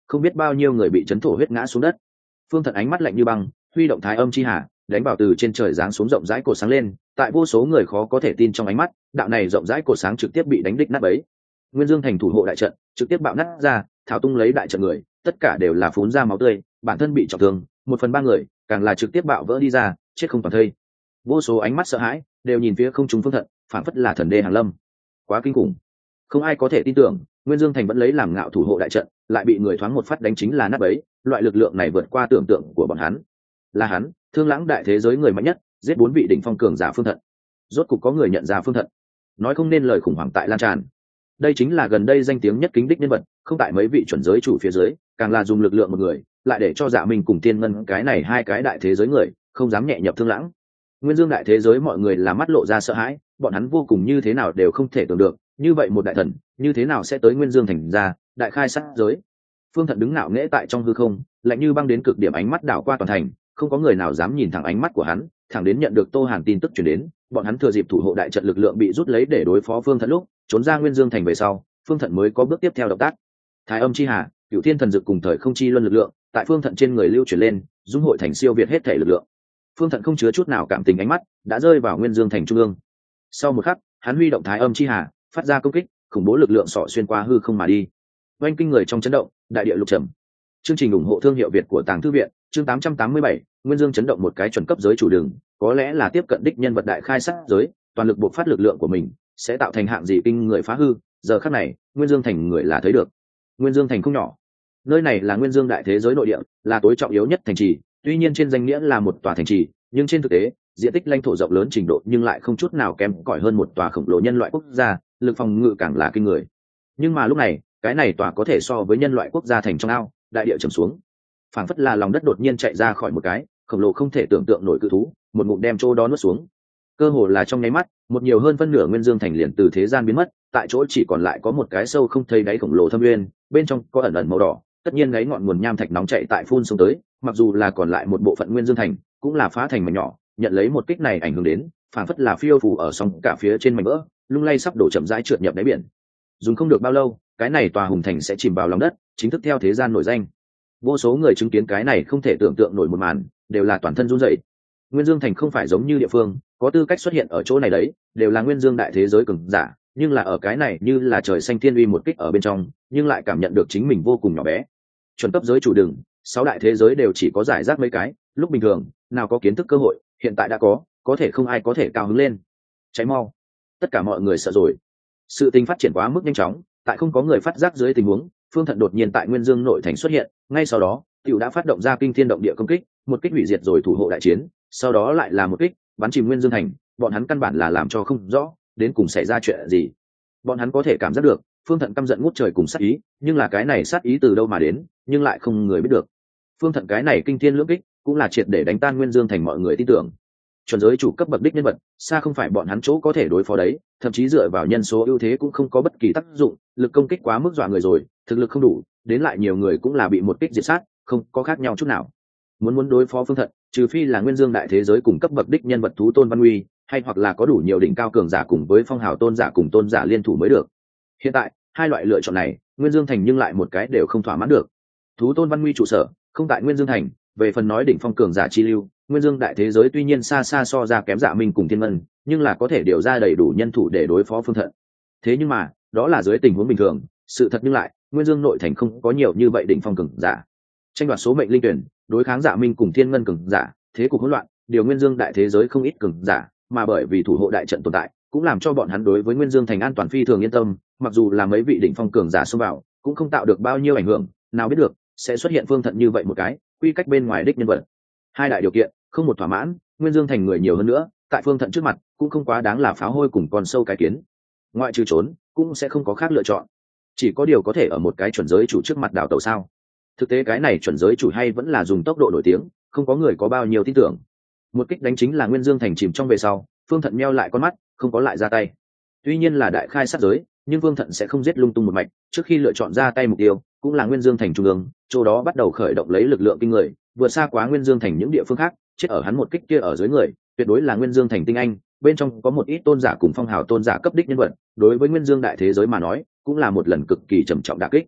không biết bao nhiêu người bị chấn thổ huyết ngã xuống đất. Phương Thận ánh mắt lạnh như băng, huy động thái âm chi hà, đánh vào từ trên trời giáng xuống rộng rãi cột sáng lên, tại vô số người khó có thể tin trong ánh mắt, đạo này rộng rãi cột sáng trực tiếp bị đánh đích nát bấy. Nguyên Dương thành thủ hộ đại trận trực tiếp bạo nát ra, tháo tung lấy đại trận người, tất cả đều là phun ra máu tươi, bản thân bị trọng thương, một phần ba người càng là trực tiếp bạo vỡ đi ra, chết không toàn thây. Vô số ánh mắt sợ hãi đều nhìn phía không trung Phương Thận, phảng phất là thần đê hàng lâm. Quá kinh khủng, không ai có thể tin tưởng, Nguyên Dương thành vẫn lấy làm ngạo thủ hộ đại trận, lại bị người thoáng một phát đánh chính là nát bấy. Loại lực lượng này vượt qua tưởng tượng của bọn hắn. Là hắn, Thương Lãng đại thế giới người mạnh nhất, giết bốn vị đỉnh phong cường giả Phương Thận. Rốt cục có người nhận ra Phương Thận, nói không nên lời khủng hoảng tại lan tràn. Đây chính là gần đây danh tiếng nhất kính đích nhân vật, không tại mấy vị chuẩn giới chủ phía dưới, càng là dùng lực lượng một người, lại để cho Dạ Minh cùng Tiên Ngân cái này hai cái đại thế giới người không dám nhẹ nhập Thương Lãng. Nguyên Dương đại thế giới mọi người là mắt lộ ra sợ hãi, bọn hắn vô cùng như thế nào đều không thể tưởng được, như vậy một đại thần, như thế nào sẽ tới Nguyên Dương thành ra, đại khai sát giới. Phương Thận đứng ngạo nghễ tại trong hư không, lạnh như băng đến cực điểm, ánh mắt đảo qua toàn thành, không có người nào dám nhìn thẳng ánh mắt của hắn, thẳng đến nhận được Tô Hàn tin tức truyền đến, bọn hắn thừa dịp thủ hộ đại trận lực lượng bị rút lấy để đối phó Phương Thận lúc trốn ra Nguyên Dương thành về sau, Phương Thận mới có bước tiếp theo động tác. Thái âm chi hà, Cửu Thiên thần dực cùng thời không chi luân lực lượng, tại Phương Thận trên người lưu chuyển lên, dung hội thành siêu việt hết thể lực lượng. Phương Thận không chứa chút nào cảm tình ánh mắt, đã rơi vào Nguyên Dương thành trung ương. Sau một khắc, hắn huy động Thái âm chi hà, phát ra công kích, khủng bố lực lượng xỏ xuyên qua hư không mà đi. Oanh kinh người trong chấn động, đại địa lục trầm. Chương trình ủng hộ thương hiệu Việt của Tàng Thư viện, chương tám trăm tám mươi bảy, Nguyên Dương chấn động một cái chuẩn cấp giới chủ đường, có lẽ là tiếp cận đích nhân vật đại khai sát giới, toàn lực buộc phát lực lượng của mình, sẽ tạo thành hạng gì kinh người phá hư, giờ khắc này, Nguyên Dương thành người là thấy được. Nguyên Dương thành không nhỏ. Nơi này là Nguyên Dương đại thế giới nội địa, là tối trọng yếu nhất thành trì, tuy nhiên trên danh nghĩa là một tòa thành trì, nhưng trên thực tế, diện tích lãnh thổ rộng lớn trình độ nhưng lại không chút nào kém cỏi hơn một tòa khổng lồ nhân loại quốc gia, lực phòng ngự càng là kinh người. Nhưng mà lúc này, cái này tòa có thể so với nhân loại quốc gia thành trong ao, đại địa trầm xuống, phảng phất là lòng đất đột nhiên chạy ra khỏi một cái khổng lồ không thể tưởng tượng nổi cự thú, một ngụm đem chỗ đó nuốt xuống. Cơ hồ là trong nháy mắt, một nhiều hơn phân nửa Nguyên Dương thành liền từ thế gian biến mất, tại chỗ chỉ còn lại có một cái sâu không thấy đáy khổng lồ thâm nguyên, bên trong có ẩn ẩn màu đỏ, tất nhiên gáy ngọn nguồn nham thạch nóng chạy tại phun xuống tới, mặc dù là còn lại một bộ phận Nguyên Dương thành, cũng là phá thành mảnh nhỏ, nhận lấy một kích này ảnh hưởng đến, phảng phất là phiêu phù ở sóng cả phía trên mảnh vỡ, lung lay sắp đổ chậm rãi trượt nhập đáy biển. Dùng không được bao lâu, cái này tòa hùng thành sẽ chìm vào lòng đất, chính thức theo thế gian nổi danh. Vô số người chứng kiến cái này không thể tưởng tượng nổi một màn, đều là toàn thân run rẩy. Nguyên Dương thành không phải giống như địa phương, có tư cách xuất hiện ở chỗ này đấy, đều là Nguyên Dương đại thế giới cường giả, nhưng là ở cái này như là trời xanh thiên uy một kích ở bên trong, nhưng lại cảm nhận được chính mình vô cùng nhỏ bé. Chuẩn cấp giới chủ đường, sáu đại thế giới đều chỉ có giải rác mấy cái, lúc bình thường, nào có kiến thức cơ hội, hiện tại đã có, có thể không ai có thể cao hứng lên. Cháy mau. Tất cả mọi người sợ rồi. Sự tình phát triển quá mức nhanh chóng, tại không có người phát giác dưới tình huống, Phương Thận đột nhiên tại Nguyên Dương nội thành xuất hiện, ngay sau đó, Tiểu đã phát động ra kinh thiên động địa công kích, một kích hủy diệt rồi thủ hộ đại chiến, sau đó lại là một kích, bắn chìm Nguyên Dương thành, bọn hắn căn bản là làm cho không rõ, đến cùng xảy ra chuyện gì. Bọn hắn có thể cảm giác được, Phương Thận căm giận ngút trời cùng sát ý, nhưng là cái này sát ý từ đâu mà đến, nhưng lại không người biết được. Phương Thận cái này kinh thiên lưỡng kích, cũng là triệt để đánh tan Nguyên Dương thành mọi người tin tưởng. Chuẩn giới chủ cấp bậc đích nhân vật, xa không phải bọn hắn chỗ có thể đối phó đấy, thậm chí dựa vào nhân số ưu thế cũng không có bất kỳ tác dụng, lực công kích quá mức dọa người rồi, thực lực không đủ, đến lại nhiều người cũng là bị một kích diệt sát, không có khác nhau chút nào. Muốn muốn đối phó Phương Thận, trừ phi là Nguyên Dương đại thế giới cùng cấp bậc đích nhân vật thú tôn văn uy, hay hoặc là có đủ nhiều đỉnh cao cường giả cùng với phong hào tôn giả cùng tôn giả liên thủ mới được. Hiện tại, hai loại lựa chọn này, Nguyên Dương thành nhưng lại một cái đều không thỏa mãn được. Thú tôn văn uy trụ sở không tại Nguyên Dương thành, về phần nói đỉnh phong cường giả chi lưu, Nguyên Dương đại thế giới tuy nhiên xa xa so ra kém Dạ Minh cùng Thiên Ngân, nhưng là có thể điều ra đầy đủ nhân thủ để đối phó Phương Thận. Thế nhưng mà, đó là dưới tình huống bình thường, sự thật nhưng lại, Nguyên Dương nội thành không có nhiều như vậy đỉnh phong cường giả. Tranh đoạt số mệnh linh tuyển, đối kháng Dạ Minh cùng Thiên Ngân cường giả, thế cục hỗn loạn, điều Nguyên Dương đại thế giới không ít cường giả, mà bởi vì thủ hộ đại trận tồn tại, cũng làm cho bọn hắn đối với Nguyên Dương thành an toàn phi thường yên tâm, mặc dù là mấy vị đỉnh phong cường giả xông vào, cũng không tạo được bao nhiêu ảnh hưởng, nào biết được sẽ xuất hiện Phương Thận như vậy một cái quy cách bên ngoài đích nhân vật. Hai đại điều kiện không một thỏa mãn, Nguyên Dương thành người nhiều hơn nữa, tại Phương Thận trước mặt cũng không quá đáng là pháo hôi cùng con sâu cái kiến, ngoại trừ trốn cũng sẽ không có khác lựa chọn, chỉ có điều có thể ở một cái chuẩn giới chủ trước mặt đảo tàu sao. Thực tế cái này chuẩn giới chủ hay vẫn là dùng tốc độ nổi tiếng, không có người có bao nhiêu tin tưởng. Một kích đánh chính là Nguyên Dương thành chìm trong về sau, Phương Thận meo lại con mắt, không có lại ra tay. Tuy nhiên là đại khai sát giới, nhưng Phương Thận sẽ không giết lung tung một mạch, trước khi lựa chọn ra tay mục tiêu cũng là Nguyên Dương thành trung ương, chỗ đó bắt đầu khởi động lấy lực lượng kinh người, vượt xa quá Nguyên Dương thành những địa phương khác, chết ở hắn một kích kia ở dưới người, tuyệt đối là Nguyên Dương thành tinh anh, bên trong có một ít tôn giả cùng phong hào tôn giả cấp đích nhân vật, đối với Nguyên Dương đại thế giới mà nói, cũng là một lần cực kỳ trầm trọng đả kích.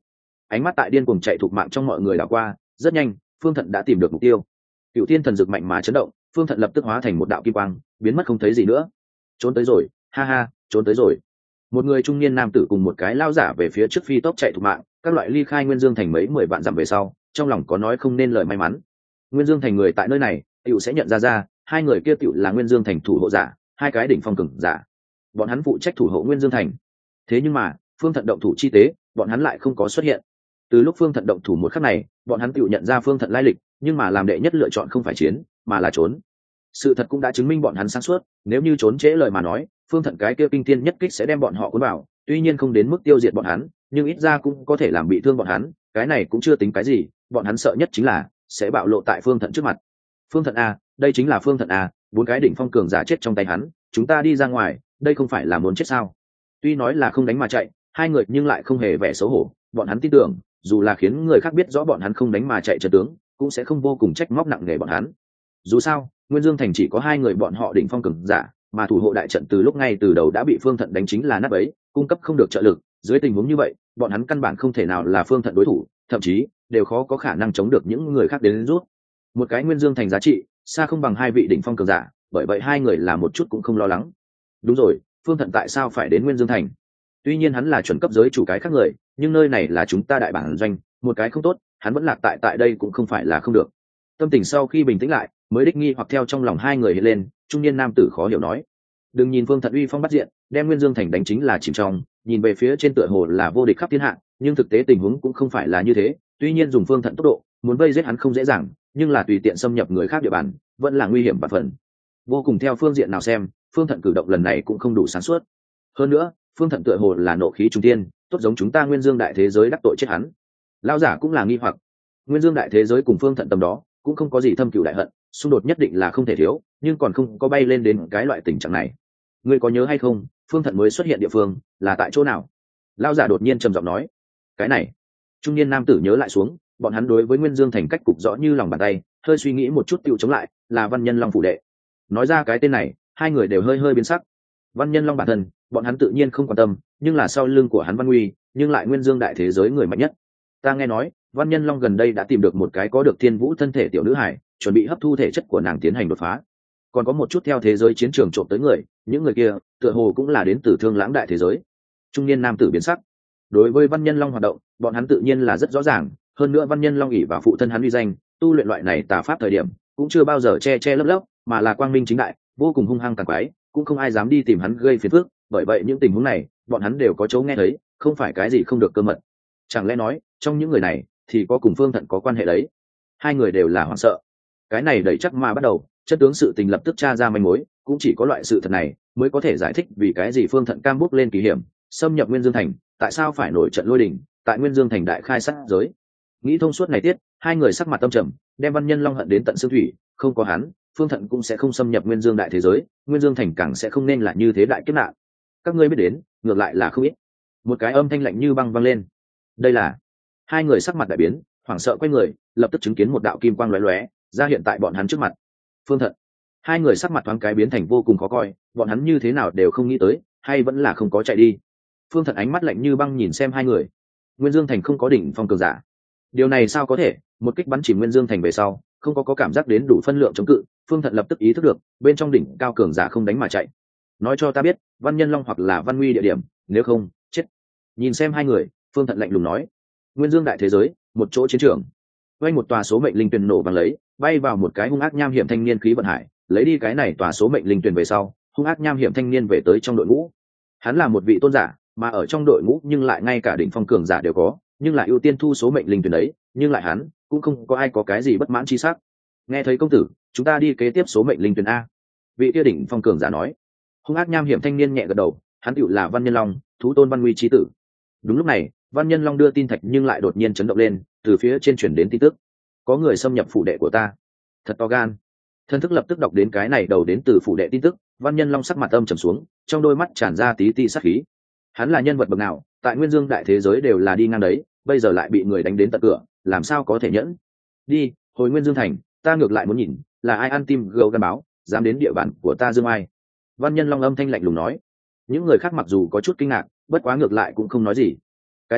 ánh mắt tại điên cuồng chạy thục mạng trong mọi người đảo qua, rất nhanh Phương Thận đã tìm được mục tiêu. Cựu thiên thần dực mạnh mà chấn động, Phương Thận lập tức hóa thành một đạo kim quang, biến mất không thấy gì nữa. Trốn tới rồi, ha ha, trốn tới rồi. Một người trung niên nam tử cùng một cái lao giả về phía trước phi tốc chạy thục mạng, các loại ly khai Nguyên Dương thành mấy mười vạn dặm về sau, trong lòng có nói không nên lời may mắn. Nguyên Dương thành người tại nơi này, tiểu sẽ nhận ra ra, hai người kia tiểu là Nguyên Dương thành thủ hộ giả, hai cái đỉnh phong cường giả. Bọn hắn phụ trách thủ hộ Nguyên Dương thành. Thế nhưng mà, Phương Thận động thủ chi tế, bọn hắn lại không có xuất hiện. Từ lúc Phương Thận động thủ một khắc này, bọn hắn tiểu nhận ra Phương Thận lai lịch, nhưng mà làm đệ nhất lựa chọn không phải chiến, mà là trốn. Sự thật cũng đã chứng minh bọn hắn sáng suốt, nếu như trốn trễ lời mà nói, Phương Thận cái kia kinh thiên nhất kích sẽ đem bọn họ cuốn vào, tuy nhiên không đến mức tiêu diệt bọn hắn, nhưng ít ra cũng có thể làm bị thương bọn hắn, cái này cũng chưa tính cái gì, bọn hắn sợ nhất chính là sẽ bạo lộ tại Phương Thận trước mặt. Phương Thận a, đây chính là Phương Thận a, bốn cái đỉnh phong cường giả chết trong tay hắn, chúng ta đi ra ngoài, đây không phải là muốn chết sao? Tuy nói là không đánh mà chạy, hai người nhưng lại không hề vẻ xấu hổ, bọn hắn tin tưởng, dù là khiến người khác biết rõ bọn hắn không đánh mà chạy trận tướng, cũng sẽ không vô cùng trách móc nặng nề bọn hắn. Dù sao, Nguyên Dương thành chỉ có hai người bọn họ đỉnh phong cường giả, mà thủ hộ đại trận từ lúc ngay từ đầu đã bị Phương Thận đánh chính là nát bấy, cung cấp không được trợ lực, dưới tình huống như vậy, bọn hắn căn bản không thể nào là Phương Thận đối thủ, thậm chí đều khó có khả năng chống được những người khác đến rút. Một cái Nguyên Dương thành giá trị, xa không bằng hai vị đỉnh phong cường giả, bởi vậy hai người là một chút cũng không lo lắng. Đúng rồi, Phương Thận tại sao phải đến Nguyên Dương thành? Tuy nhiên hắn là chuẩn cấp giới chủ cái khác người, nhưng nơi này là chúng ta đại bản doanh, một cái không tốt, hắn vẫn lạc tại tại đây cũng không phải là không được. Tâm tình sau khi bình tĩnh lại, mới đích nghi hoặc theo trong lòng hai người hiện lên, trung niên nam tử khó hiểu nói: đừng nhìn Phương Thận uy phong bắt diện, đem Nguyên Dương thành đánh chính là chìm trong, nhìn về phía trên tựa hồ là vô địch khắp thiên hạ, nhưng thực tế tình huống cũng không phải là như thế. Tuy nhiên dùng Phương Thận tốc độ, muốn vây giết hắn không dễ dàng, nhưng là tùy tiện xâm nhập người khác địa bàn, vẫn là nguy hiểm và phần. Vô cùng theo phương diện nào xem, Phương Thận cử động lần này cũng không đủ sáng suốt. Hơn nữa, Phương Thận tựa hồ là nộ khí trung tiên, tốt giống chúng ta Nguyên Dương đại thế giới đắc tội chết hắn. Lão giả cũng là nghi hoặc, Nguyên Dương đại thế giới cùng Phương Thận tầm đó cũng không có gì thâm cừu đại hận, xung đột nhất định là không thể thiếu, nhưng còn không có bay lên đến cái loại tình trạng này. Ngươi có nhớ hay không, Phương Thận mới xuất hiện địa phương là tại chỗ nào? Lão giả đột nhiên trầm giọng nói. Cái này, trung niên nam tử nhớ lại xuống, bọn hắn đối với Nguyên Dương thành cách cục rõ như lòng bàn tay, hơi suy nghĩ một chút tựu chống lại, là Văn Nhân Long phủ đệ. Nói ra cái tên này, hai người đều hơi hơi biến sắc. Văn Nhân Long bản thân, bọn hắn tự nhiên không quan tâm, nhưng là sau lưng của hắn Văn Nguy, nhưng lại Nguyên Dương đại thế giới người mạnh nhất. Ta nghe nói, Văn Nhân Long gần đây đã tìm được một cái có được thiên vũ thân thể tiểu nữ hải, chuẩn bị hấp thu thể chất của nàng tiến hành đột phá. Còn có một chút theo thế giới chiến trường trộm tới người, những người kia, tựa hồ cũng là đến từ Thương Lãng đại thế giới. Trung niên nam tử biến sắc. Đối với Văn Nhân Long hoạt động, bọn hắn tự nhiên là rất rõ ràng, hơn nữa Văn Nhân Long ỷ vào phụ thân hắn uy danh, tu luyện loại này tà pháp thời điểm, cũng chưa bao giờ che che lấp lấp, mà là quang minh chính đại, vô cùng hung hăng tàn quái, cũng không ai dám đi tìm hắn gây phiền phức, bởi vậy những tình huống này, bọn hắn đều có chỗ nghe thấy, không phải cái gì không được cơ mật. Chẳng lẽ nói, trong những người này thì có cùng Phương Thận có quan hệ đấy? Hai người đều là hoảng sợ. Cái này đẩy chắc mà bắt đầu, chất tướng sự tình lập tức tra ra manh mối, cũng chỉ có loại sự thật này mới có thể giải thích vì cái gì Phương Thận cam bước lên kỳ hiểm, xâm nhập Nguyên Dương thành, tại sao phải nổi trận lôi đình, tại Nguyên Dương thành đại khai sát giới. Nghĩ thông suốt này tiết, hai người sắc mặt tâm trầm, đem Văn Nhân Long hận đến tận xương thủy, không có hắn, Phương Thận cũng sẽ không xâm nhập Nguyên Dương đại thế giới, Nguyên Dương thành càng sẽ không nên là như thế đại kiếp nạn. Các ngươi biết đến, ngược lại là không biết. Một cái âm thanh lạnh như băng vang lên. Đây là... Hai người sắc mặt đại biến, hoảng sợ quay người, lập tức chứng kiến một đạo kim quang lóe lóe ra hiện tại bọn hắn trước mặt. Phương Thận. Hai người sắc mặt thoáng cái biến thành vô cùng khó coi, bọn hắn như thế nào đều không nghĩ tới, hay vẫn là không có chạy đi. Phương Thận ánh mắt lạnh như băng nhìn xem hai người. Nguyên Dương thành không có đỉnh phong cường giả. Điều này sao có thể? Một kích bắn chỉ Nguyên Dương thành về sau, không có có cảm giác đến đủ phân lượng chống cự, Phương Thận lập tức ý thức được, bên trong đỉnh cao cường giả không đánh mà chạy. Nói cho ta biết, Văn Nhân Long hoặc là Văn Nguy địa điểm, nếu không, chết. Nhìn xem hai người, Phương Thận lạnh lùng nói. Nguyên Dương đại thế giới, một chỗ chiến trường. Quanh một tòa số mệnh linh tuyền nổ vang lấy, bay vào một cái hung ác nham hiểm thanh niên khí vận hải, lấy đi cái này tòa số mệnh linh tuyền về sau, hung ác nham hiểm thanh niên về tới trong đội ngũ. Hắn là một vị tôn giả, mà ở trong đội ngũ nhưng lại ngay cả đỉnh phong cường giả đều có, nhưng lại ưu tiên thu số mệnh linh tuyền đấy, nhưng lại hắn cũng không có ai có cái gì bất mãn chi sắc. Nghe thấy công tử, chúng ta đi kế tiếp số mệnh linh tuyền a. Vị kia đỉnh phong cường giả nói. Hung ác nham hiểm thanh niên nhẹ gật đầu, hắn tựu là Văn Nhân Long, thú tôn Văn Nguy chi tử. Đúng lúc này, Văn Nhân Long đưa tin thạch nhưng lại đột nhiên chấn động lên, từ phía trên chuyển đến tin tức. Có người xâm nhập phủ đệ của ta. Thật to gan. Thân thức lập tức đọc đến cái này đầu đến từ phủ đệ tin tức, Văn Nhân Long sắc mặt âm trầm xuống, trong đôi mắt tràn ra tí tí sát khí. Hắn là nhân vật bậc nào, tại Nguyên Dương đại thế giới đều là đi ngang đấy, bây giờ lại bị người đánh đến tận cửa, làm sao có thể nhẫn. Đi, hồi Nguyên Dương thành, ta ngược lại muốn nhìn, là ai ăn tim gấu gan báo, dám đến địa bàn của ta Dương Ai. Văn Nhân Long âm thanh lạnh lùng nói. Những người khác mặc dù có chút kinh ngạc, bất quá ngược lại cũng không nói gì. Cái gì?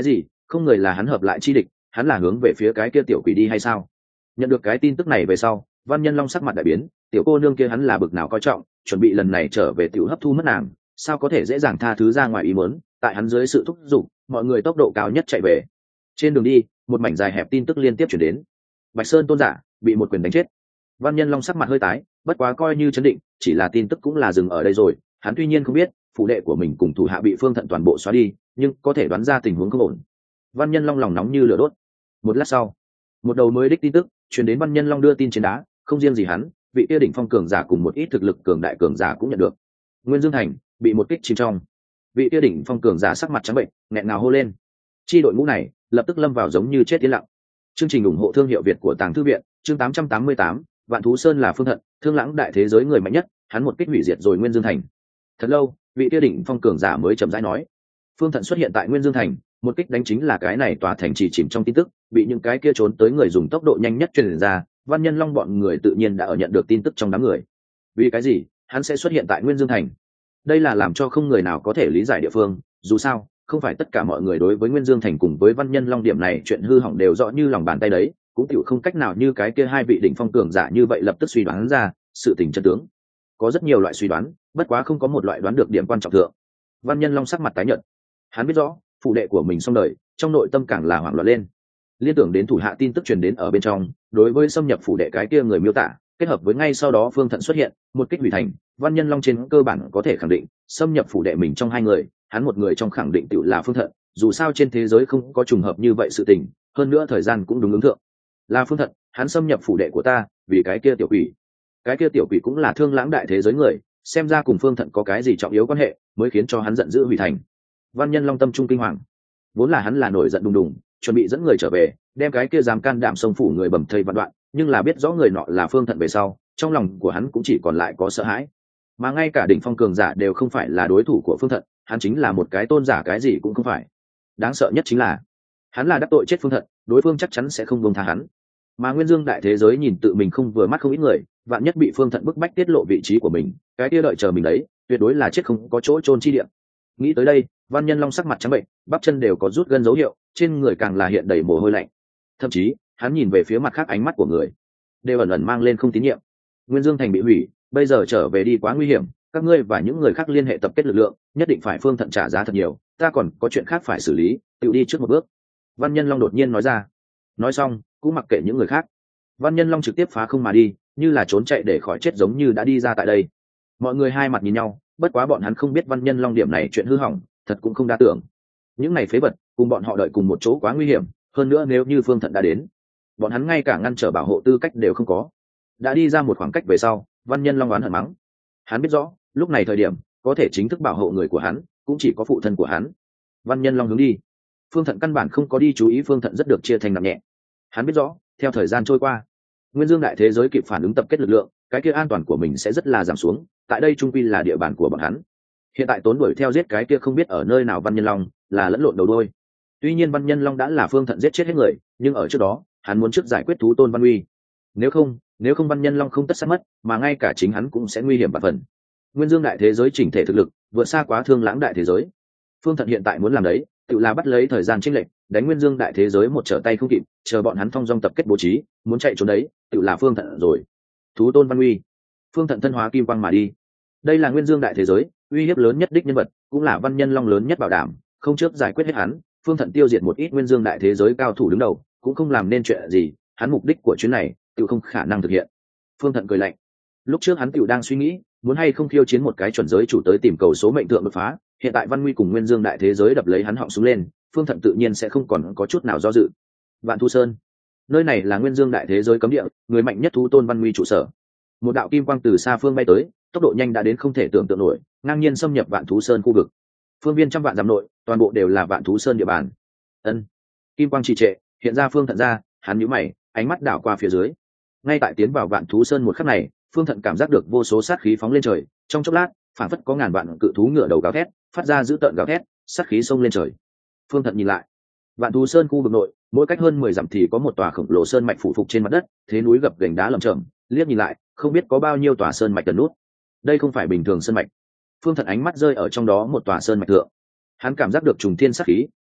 không người là hắn hợp lại chi địch, hắn là hướng về phía cái kia tiểu quỷ đi hay sao? Nhận được cái tin tức này về sau, Văn Nhân Long sắc mặt đại biến, tiểu cô nương kia hắn là bực nào coi trọng, chuẩn bị lần này trở về tiểu hấp thu mất nàng, sao có thể dễ dàng tha thứ ra ngoài ý muốn. Tại hắn dưới sự thúc giục, mọi người tốc độ cao nhất chạy về. Trên đường đi, một mảnh dài hẹp tin tức liên tiếp chuyển đến. Bạch Sơn tôn giả bị một quyền đánh chết. Văn Nhân Long sắc mặt hơi tái, bất quá coi như chấn định, chỉ là tin tức cũng là dừng ở đây rồi. Hắn tuy nhiên không biết phụ đệ của mình cùng thủ hạ bị Phương Thận toàn bộ xóa đi, nhưng có thể đoán ra tình huống không ổn. Văn Nhân Long lòng nóng như lửa đốt. Một lát sau, một đầu mới đích tin tức truyền đến. Văn Nhân Long đưa tin trên đá, không riêng gì hắn, vị kia đỉnh phong cường giả cùng một ít thực lực cường đại cường giả cũng nhận được. Nguyên Dương Thành bị một kích chìm trong. Vị kia đỉnh phong cường giả sắc mặt trắng bệnh, nghẹn ngào hô lên. Chi đội ngũ này lập tức lâm vào giống như chết yên lặng. Chương trình ủng hộ thương hiệu Việt của Tàng Thư viện, chương tám trăm tám mươi tám, Vạn Thú Sơn là Phương Thận, Thương Lãng đại thế giới người mạnh nhất, hắn một kích hủy diệt rồi Nguyên Dương Thành. Thật lâu, vị kia đỉnh phong cường giả mới chậm rãi nói, Phương Thận xuất hiện tại Nguyên Dương Thành, một kích đánh chính là cái này tòa thành chỉ chìm trong tin tức, bị những cái kia trốn tới người dùng tốc độ nhanh nhất truyền ra. Văn Nhân Long bọn người tự nhiên đã ở nhận được tin tức trong đám người. Vì cái gì hắn sẽ xuất hiện tại Nguyên Dương Thành? Đây là làm cho không người nào có thể lý giải địa phương. Dù sao, không phải tất cả mọi người đối với Nguyên Dương Thành cùng với Văn Nhân Long điểm này chuyện hư hỏng đều rõ như lòng bàn tay đấy, cũng chịu không cách nào như cái kia hai vị đỉnh phong cường giả như vậy lập tức suy đoán ra sự tình chân tướng. Có rất nhiều loại suy đoán, bất quá không có một loại đoán được điểm quan trọng thượng. Văn Nhân Long sắc mặt tái nhợt, hắn biết rõ phụ đệ của mình xong đời, trong nội tâm càng là hoảng loạn lên. Liên tưởng đến thủ hạ tin tức truyền đến ở bên trong, đối với xâm nhập phủ đệ cái kia người miêu tả, kết hợp với ngay sau đó Phương Thận xuất hiện, một kích hủy thành, Văn Nhân Long trên cơ bản có thể khẳng định, xâm nhập phủ đệ mình trong hai người, hắn một người trong khẳng định tự là Phương Thận. Dù sao trên thế giới không có trùng hợp như vậy sự tình, hơn nữa thời gian cũng đúng ứng thượng. Là Phương Thận, hắn xâm nhập phủ đệ của ta, vì cái kia tiểu quỷ. Cái kia tiểu quỷ cũng là Thương Lãng đại thế giới người, xem ra cùng Phương Thận có cái gì trọng yếu quan hệ, mới khiến cho hắn giận dữ hủy thành. Văn Nhân Long tâm trung kinh hoàng, vốn là hắn là nổi giận đùng đùng, chuẩn bị dẫn người trở về, đem cái kia dám can đảm xông phủ người bầm thây vạn đoạn, nhưng là biết rõ người nọ là Phương Thận về sau, trong lòng của hắn cũng chỉ còn lại có sợ hãi. Mà ngay cả đỉnh phong cường giả đều không phải là đối thủ của Phương Thận, hắn chính là một cái tôn giả cái gì cũng không phải. Đáng sợ nhất chính là hắn là đắc tội chết Phương Thận, đối phương chắc chắn sẽ không buông tha hắn. Mà Nguyên Dương đại thế giới nhìn tự mình không vừa mắt không ít người, vạn nhất bị Phương Thận bức bách tiết lộ vị trí của mình, cái kia đợi chờ mình đấy, tuyệt đối là chết không có chỗ chôn chi địa. Nghĩ tới đây, Văn Nhân Long sắc mặt trắng bệnh, bắp chân đều có rút gân dấu hiệu, trên người càng là hiện đầy mồ hôi lạnh. Thậm chí, hắn nhìn về phía mặt khác, ánh mắt của người đều ẩn ẩn mang lên không tín nhiệm. Nguyên Dương Thành bị hủy, bây giờ trở về đi quá nguy hiểm, các ngươi và những người khác liên hệ tập kết lực lượng, nhất định phải Phương Thận trả giá thật nhiều, ta còn có chuyện khác phải xử lý, tự đi trước một bước. Văn Nhân Long đột nhiên nói ra. Nói xong, cũng mặc kệ những người khác. Văn Nhân Long trực tiếp phá không mà đi, như là trốn chạy để khỏi chết giống như đã đi ra tại đây. Mọi người hai mặt nhìn nhau, bất quá bọn hắn không biết Văn Nhân Long điểm này chuyện hư hỏng, thật cũng không đa tưởng. Những này phế vật, cùng bọn họ đợi cùng một chỗ quá nguy hiểm, hơn nữa nếu như Phương Thận đã đến, bọn hắn ngay cả ngăn trở bảo hộ tư cách đều không có. Đã đi ra một khoảng cách về sau, Văn Nhân Long oán hận mắng. Hắn biết rõ, lúc này thời điểm, có thể chính thức bảo hộ người của hắn, cũng chỉ có phụ thân của hắn. Văn Nhân Long hướng đi. Phương Thận căn bản không có đi chú ý Phương Thận rất được chia thành nặng nhẹ. Hắn biết rõ, theo thời gian trôi qua, Nguyên Dương đại thế giới kịp phản ứng tập kết lực lượng, cái kia an toàn của mình sẽ rất là giảm xuống, tại đây trung quy là địa bàn của bọn hắn. Hiện tại tốn đuổi theo giết cái kia không biết ở nơi nào Văn Nhân Long, là lẫn lộn đầu đuôi. Tuy nhiên Văn Nhân Long đã là Phương Thận giết chết hết người, nhưng ở trước đó, hắn muốn trước giải quyết thú tôn Văn Uy. Nếu không, nếu không Văn Nhân Long không tất sát mất, mà ngay cả chính hắn cũng sẽ nguy hiểm vạn phần. Nguyên Dương đại thế giới chỉnh thể thực lực, vượt xa quá Thương Lãng đại thế giới. Phương Thận hiện tại muốn làm đấy, tự là bắt lấy thời gian chênh lệch, đánh Nguyên Dương đại thế giới một trở tay không kịp, chờ bọn hắn thông dong tập kết bố trí, muốn chạy trốn đấy, tự là Phương Thận rồi. Thú tôn Văn Uy. Phương Thận thân hóa kim quang mà đi. Đây là Nguyên Dương đại thế giới uy hiếp lớn nhất đích nhân vật, cũng là Văn Nhân Long lớn nhất bảo đảm, không trước giải quyết hết hắn, Phương Thận tiêu diệt một ít Nguyên Dương đại thế giới cao thủ đứng đầu, cũng không làm nên chuyện gì, hắn mục đích của chuyến này tự không khả năng thực hiện. Phương Thận cười lạnh. Lúc trước hắn tự đang suy nghĩ, muốn hay không khiêu chiến một cái chuẩn giới chủ tới tìm cầu số mệnh tượng đột phá, hiện tại Văn Nguy cùng Nguyên Dương đại thế giới đập lấy hắn họng xuống lên, Phương Thận tự nhiên sẽ không còn có chút nào do dự. Vạn Thú Sơn, nơi này là Nguyên Dương đại thế giới cấm địa, người mạnh nhất thú tôn Văn Nguy trụ sở. Một đạo kim quang từ xa phương bay tới, tốc độ nhanh đã đến không thể tưởng tượng nổi, ngang nhiên xâm nhập Vạn Thú Sơn khu vực. Phương viên trăm vạn dặm nội, toàn bộ đều là Vạn Thú Sơn địa bàn. Ân. Kim quang trì trệ, hiện ra Phương Thận ra, hắn nhíu mày, ánh mắt đảo qua phía dưới. Ngay tại tiến vào Vạn Thú Sơn một khắc này, Phương Thận cảm giác được vô số sát khí phóng lên trời, trong chốc lát, phản phất có ngàn vạn cự thú ngửa đầu gào thét, phát ra dữ tợn gào thét, sát khí xông lên trời. Phương Thận nhìn lại, Vạn Thú Sơn khu vực nội, mỗi cách hơn mười dặm thì có một tòa khổng lồ sơn mạch phủ phục trên mặt đất, thế núi gập ghềnh đá lởm chởm, liếc nhìn lại, không biết có bao nhiêu tòa sơn mạch tần nút. Đây không phải bình thường sơn mạch. Phương Thận ánh mắt rơi ở trong đó một tòa sơn mạch thượng. Hắn cảm giác được trùng thiên sát khí,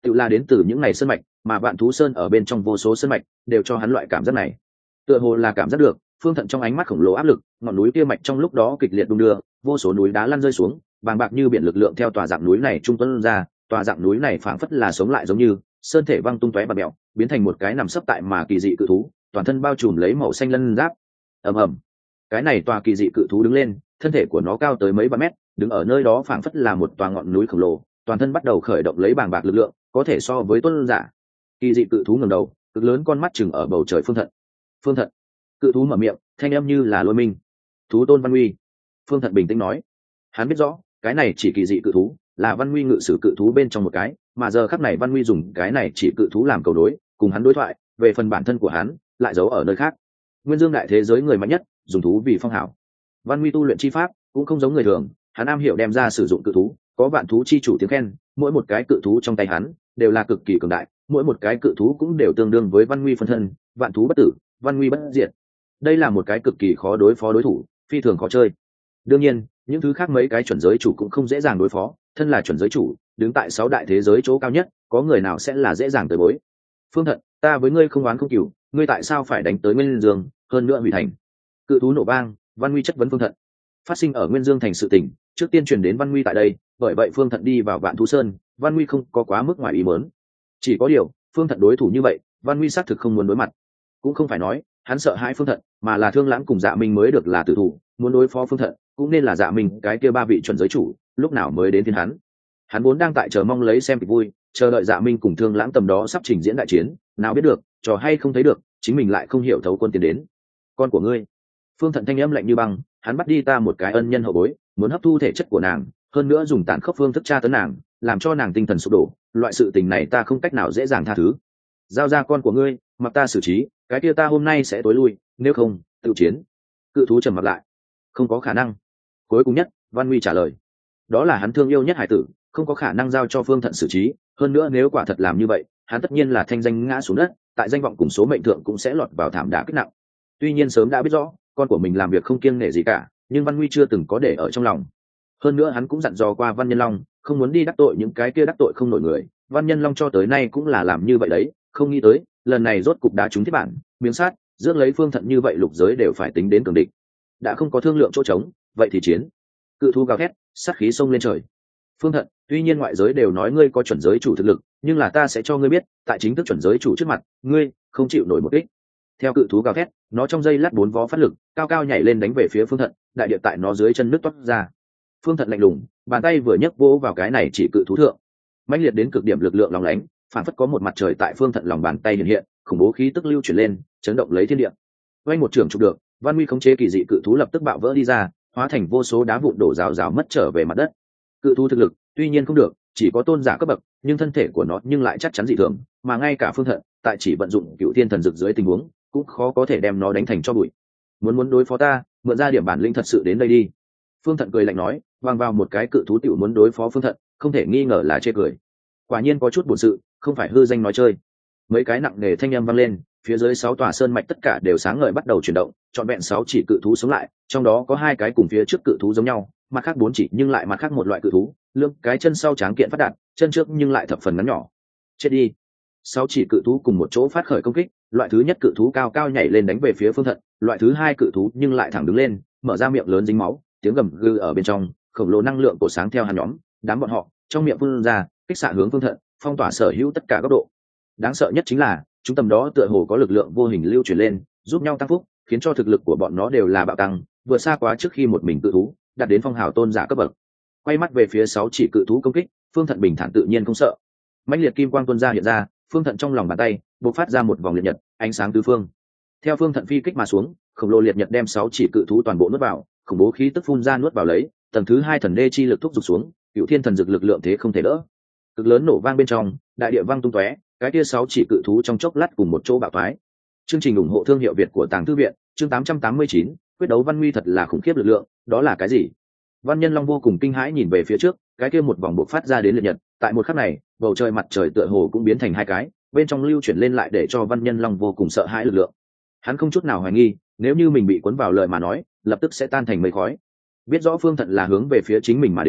tự là đến từ những ngày sơn mạch, mà Vạn Thú Sơn ở bên trong vô số sơn mạch đều cho hắn loại cảm giác này. Tựa hồ là cảm giác được Phương Thận trong ánh mắt khổng lồ áp lực, ngọn núi kia mạch trong lúc đó kịch liệt đung đưa, vô số núi đá lăn rơi xuống, bàng bạc như biển lực lượng theo tòa dạng núi này trung tuấn ra, tòa dạng núi này phảng phất là sống lại giống như sơn thể văng tung tóe bạt mèo, biến thành một cái nằm sấp tại mà kỳ dị cự thú, toàn thân bao trùm lấy màu xanh lân giáp. Ầm ầm. Cái này tòa kỳ dị cự thú đứng lên, thân thể của nó cao tới mấy ba mét, đứng ở nơi đó phảng phất là một tòa ngọn núi khổng lồ, toàn thân bắt đầu khởi động lấy bàng bạc lực lượng, có thể so với tuấn giả. Kỳ dị cự thú ngẩng đầu, cực lớn con mắt chừng ở bầu trời Phương Thận. Phương Thận. Cự thú mở miệng, thanh âm như là lôi minh. Thú tôn Văn Nguy. Phương Thận bình tĩnh nói. Hắn biết rõ, cái này chỉ kỳ dị cự thú, là Văn Nguy ngự sử cự thú bên trong một cái, mà giờ khắc này Văn Nguy dùng cái này chỉ cự thú làm cầu đối, cùng hắn đối thoại, về phần bản thân của hắn, lại giấu ở nơi khác. Nguyên Dương đại thế giới người mạnh nhất, dùng thú vì phong hảo. Văn Nguy tu luyện chi pháp cũng không giống người thường, hắn am hiểu đem ra sử dụng cự thú, có vạn thú chi chủ tiếng khen, mỗi một cái cự thú trong tay hắn đều là cực kỳ cường đại, mỗi một cái cự thú cũng đều tương đương với Văn Nguy phân thân, vạn thú bất tử, Văn Nguy bất diệt. Đây là một cái cực kỳ khó đối phó đối thủ, phi thường khó chơi. Đương nhiên, những thứ khác mấy cái chuẩn giới chủ cũng không dễ dàng đối phó, thân là chuẩn giới chủ, đứng tại sáu đại thế giới chỗ cao nhất, có người nào sẽ là dễ dàng tới bối. Phương Thận, ta với ngươi không oán không cừu, ngươi tại sao phải đánh tới Nguyên Dương, hơn nữa hủy thành? Cự thú nổ vang, Văn Nguy chất vấn Phương Thận. Phát sinh ở Nguyên Dương thành sự tình, trước tiên truyền đến Văn Nguy tại đây, bởi vậy Phương Thận đi vào Vạn Thú Sơn, Văn Nguy không có quá mức ngoài ý muốn. Chỉ có điều, Phương Thận đối thủ như vậy, Văn Nguy xác thực không muốn đối mặt. Cũng không phải nói hắn sợ hãi Phương Thận, mà là Thương Lãng cùng Dạ Minh mới được là tử thủ, muốn đối phó Phương Thận, cũng nên là Dạ Minh cái kia ba vị chuẩn giới chủ, lúc nào mới đến thiên hắn. Hắn vốn đang tại chờ mong lấy xem kịch vui, chờ đợi Dạ Minh cùng Thương Lãng tầm đó sắp trình diễn đại chiến, nào biết được, trò hay không thấy được, chính mình lại không hiểu thấu quân tiến đến. Con của ngươi. Phương Thận thanh âm lạnh như băng, hắn bắt đi ta một cái ân nhân hậu bối, muốn hấp thu thể chất của nàng, hơn nữa dùng tàn khốc phương thức tra tấn nàng, làm cho nàng tinh thần sụp đổ, loại sự tình này ta không cách nào dễ dàng tha thứ. Giao ra con của ngươi, mặc ta xử trí, cái kia ta hôm nay sẽ tối lui, nếu không, tự chiến. Cự thú trầm mặt lại. Không có khả năng. Cuối cùng nhất, Văn Nguy trả lời. Đó là hắn thương yêu nhất hải tử, không có khả năng giao cho Phương Thận xử trí, hơn nữa nếu quả thật làm như vậy, hắn tất nhiên là thanh danh ngã xuống đất, tại danh vọng cùng số mệnh thượng cũng sẽ lọt vào thảm đả kích nặng. Tuy nhiên sớm đã biết rõ, con của mình làm việc không kiêng nể gì cả, nhưng Văn Nguy chưa từng có để ở trong lòng. Hơn nữa hắn cũng dặn dò qua Văn Nhân Long, không muốn đi đắc tội những cái kia đắc tội không nổi người. Văn Nhân Long cho tới nay cũng là làm như vậy đấy, không nghĩ tới, lần này rốt cục đá trúng thiết bản, miếng sát, dưỡng lấy Phương Thận như vậy lục giới đều phải tính đến cường địch. Đã không có thương lượng chỗ trống, vậy thì chiến. Cự thú gào thét, sát khí xông lên trời. Phương Thận, tuy nhiên ngoại giới đều nói ngươi có chuẩn giới chủ thực lực, nhưng là ta sẽ cho ngươi biết, tại chính thức chuẩn giới chủ trước mặt, ngươi không chịu nổi một kích. Theo cự thú gào thét, nó trong giây lát bốn vó phát lực, cao cao nhảy lên đánh về phía Phương Thận, đại địa tại nó dưới chân nước toát ra. Phương Thận lạnh lùng, bàn tay vừa nhấc vỗ vào cái này chỉ cự thú thượng, mãnh liệt đến cực điểm lực lượng lóng lánh, phản phất có một mặt trời tại Phương Thận lòng bàn tay hiện hiện, khủng bố khí tức lưu chuyển lên, chấn động lấy thiên địa. Vay một trường chụp được, Văn Nguy khống chế kỳ dị cự thú lập tức bạo vỡ đi ra, hóa thành vô số đá vụn đổ rào rào mất trở về mặt đất. Cự thú thực lực tuy nhiên không được, chỉ có tôn giả cấp bậc, nhưng thân thể của nó nhưng lại chắc chắn dị thường, mà ngay cả Phương Thận tại chỉ vận dụng cựu thiên thần dực dưới tình huống, cũng khó có thể đem nó đánh thành cho bụi. Muốn muốn đối phó ta, mượn ra điểm bản lĩnh thật sự đến đây đi. Phương Thận cười lạnh nói, vang vào một cái cự thú tiểu muốn đối phó Phương Thận, không thể nghi ngờ là chê cười. Quả nhiên có chút buồn sự, không phải hư danh nói chơi. Mấy cái nặng nề thanh âm vang lên, phía dưới sáu tòa sơn mạch tất cả đều sáng ngời bắt đầu chuyển động, trọn vẹn sáu chỉ cự thú sống lại, trong đó có hai cái cùng phía trước cự thú giống nhau, mặt khác bốn chỉ nhưng lại mặt khác một loại cự thú, lưng cái chân sau tráng kiện phát đạt, chân trước nhưng lại thập phần ngắn nhỏ. Chết đi. Sáu chỉ cự thú cùng một chỗ phát khởi công kích, loại thứ nhất cự thú cao cao nhảy lên đánh về phía Phương Thận, loại thứ hai cự thú nhưng lại thẳng đứng lên, mở ra miệng lớn dính máu, tiếng gầm gừ ở bên trong, khổng lồ năng lượng cổ sáng theo hắn nhóm, đám bọn họ trong miệng phun ra, kích xạ hướng Phương Thận, phong tỏa sở hữu tất cả góc độ. Đáng sợ nhất chính là, chúng tầm đó tựa hồ có lực lượng vô hình lưu chuyển lên, giúp nhau tăng phúc, khiến cho thực lực của bọn nó đều là bạo tăng, vừa xa quá trước khi một mình cự thú đạt đến phong hào tôn giả cấp bậc. Quay mắt về phía sáu chỉ cự thú công kích, Phương Thận bình thản tự nhiên không sợ. Mãnh liệt kim quang tuôn ra hiện ra, Phương Thận trong lòng bàn tay bộc phát ra một vòng liệt nhật, ánh sáng tứ phương. Theo Phương Thận phi kích mà xuống, khổng lồ liệt nhật đem sáu chỉ cự thú toàn bộ nuốt vào, khủng bố khí tức phun ra nuốt vào lấy, tầng thứ hai thần đê chi lực thúc giục xuống, cựu thiên thần dực lực lượng thế không thể đỡ. Cực lớn nổ vang bên trong, đại địa vang tung tóe, cái kia sáu chỉ cự thú trong chốc lát cùng một chỗ bạo thoái. Chương trình ủng hộ thương hiệu Việt của Tàng Thư viện, chương tám trăm tám mươi chín, quyết đấu Văn Nguy thật là khủng khiếp lực lượng, đó là cái gì? Văn Nhân Long vô cùng kinh hãi nhìn về phía trước, cái kia một vòng bộc phát ra đến liệt nhật, tại một khắc này, bầu trời mặt trời tựa hồ cũng biến thành hai cái, bên trong lưu chuyển lên lại để cho Văn Nhân Long vô cùng sợ hãi lực lượng. Hắn không chút nào hoài nghi, nếu như mình bị cuốn vào lời mà nói, lập tức sẽ tan thành mây khói. Biết rõ Phương Thận là hướng về phía chính mình mà đến,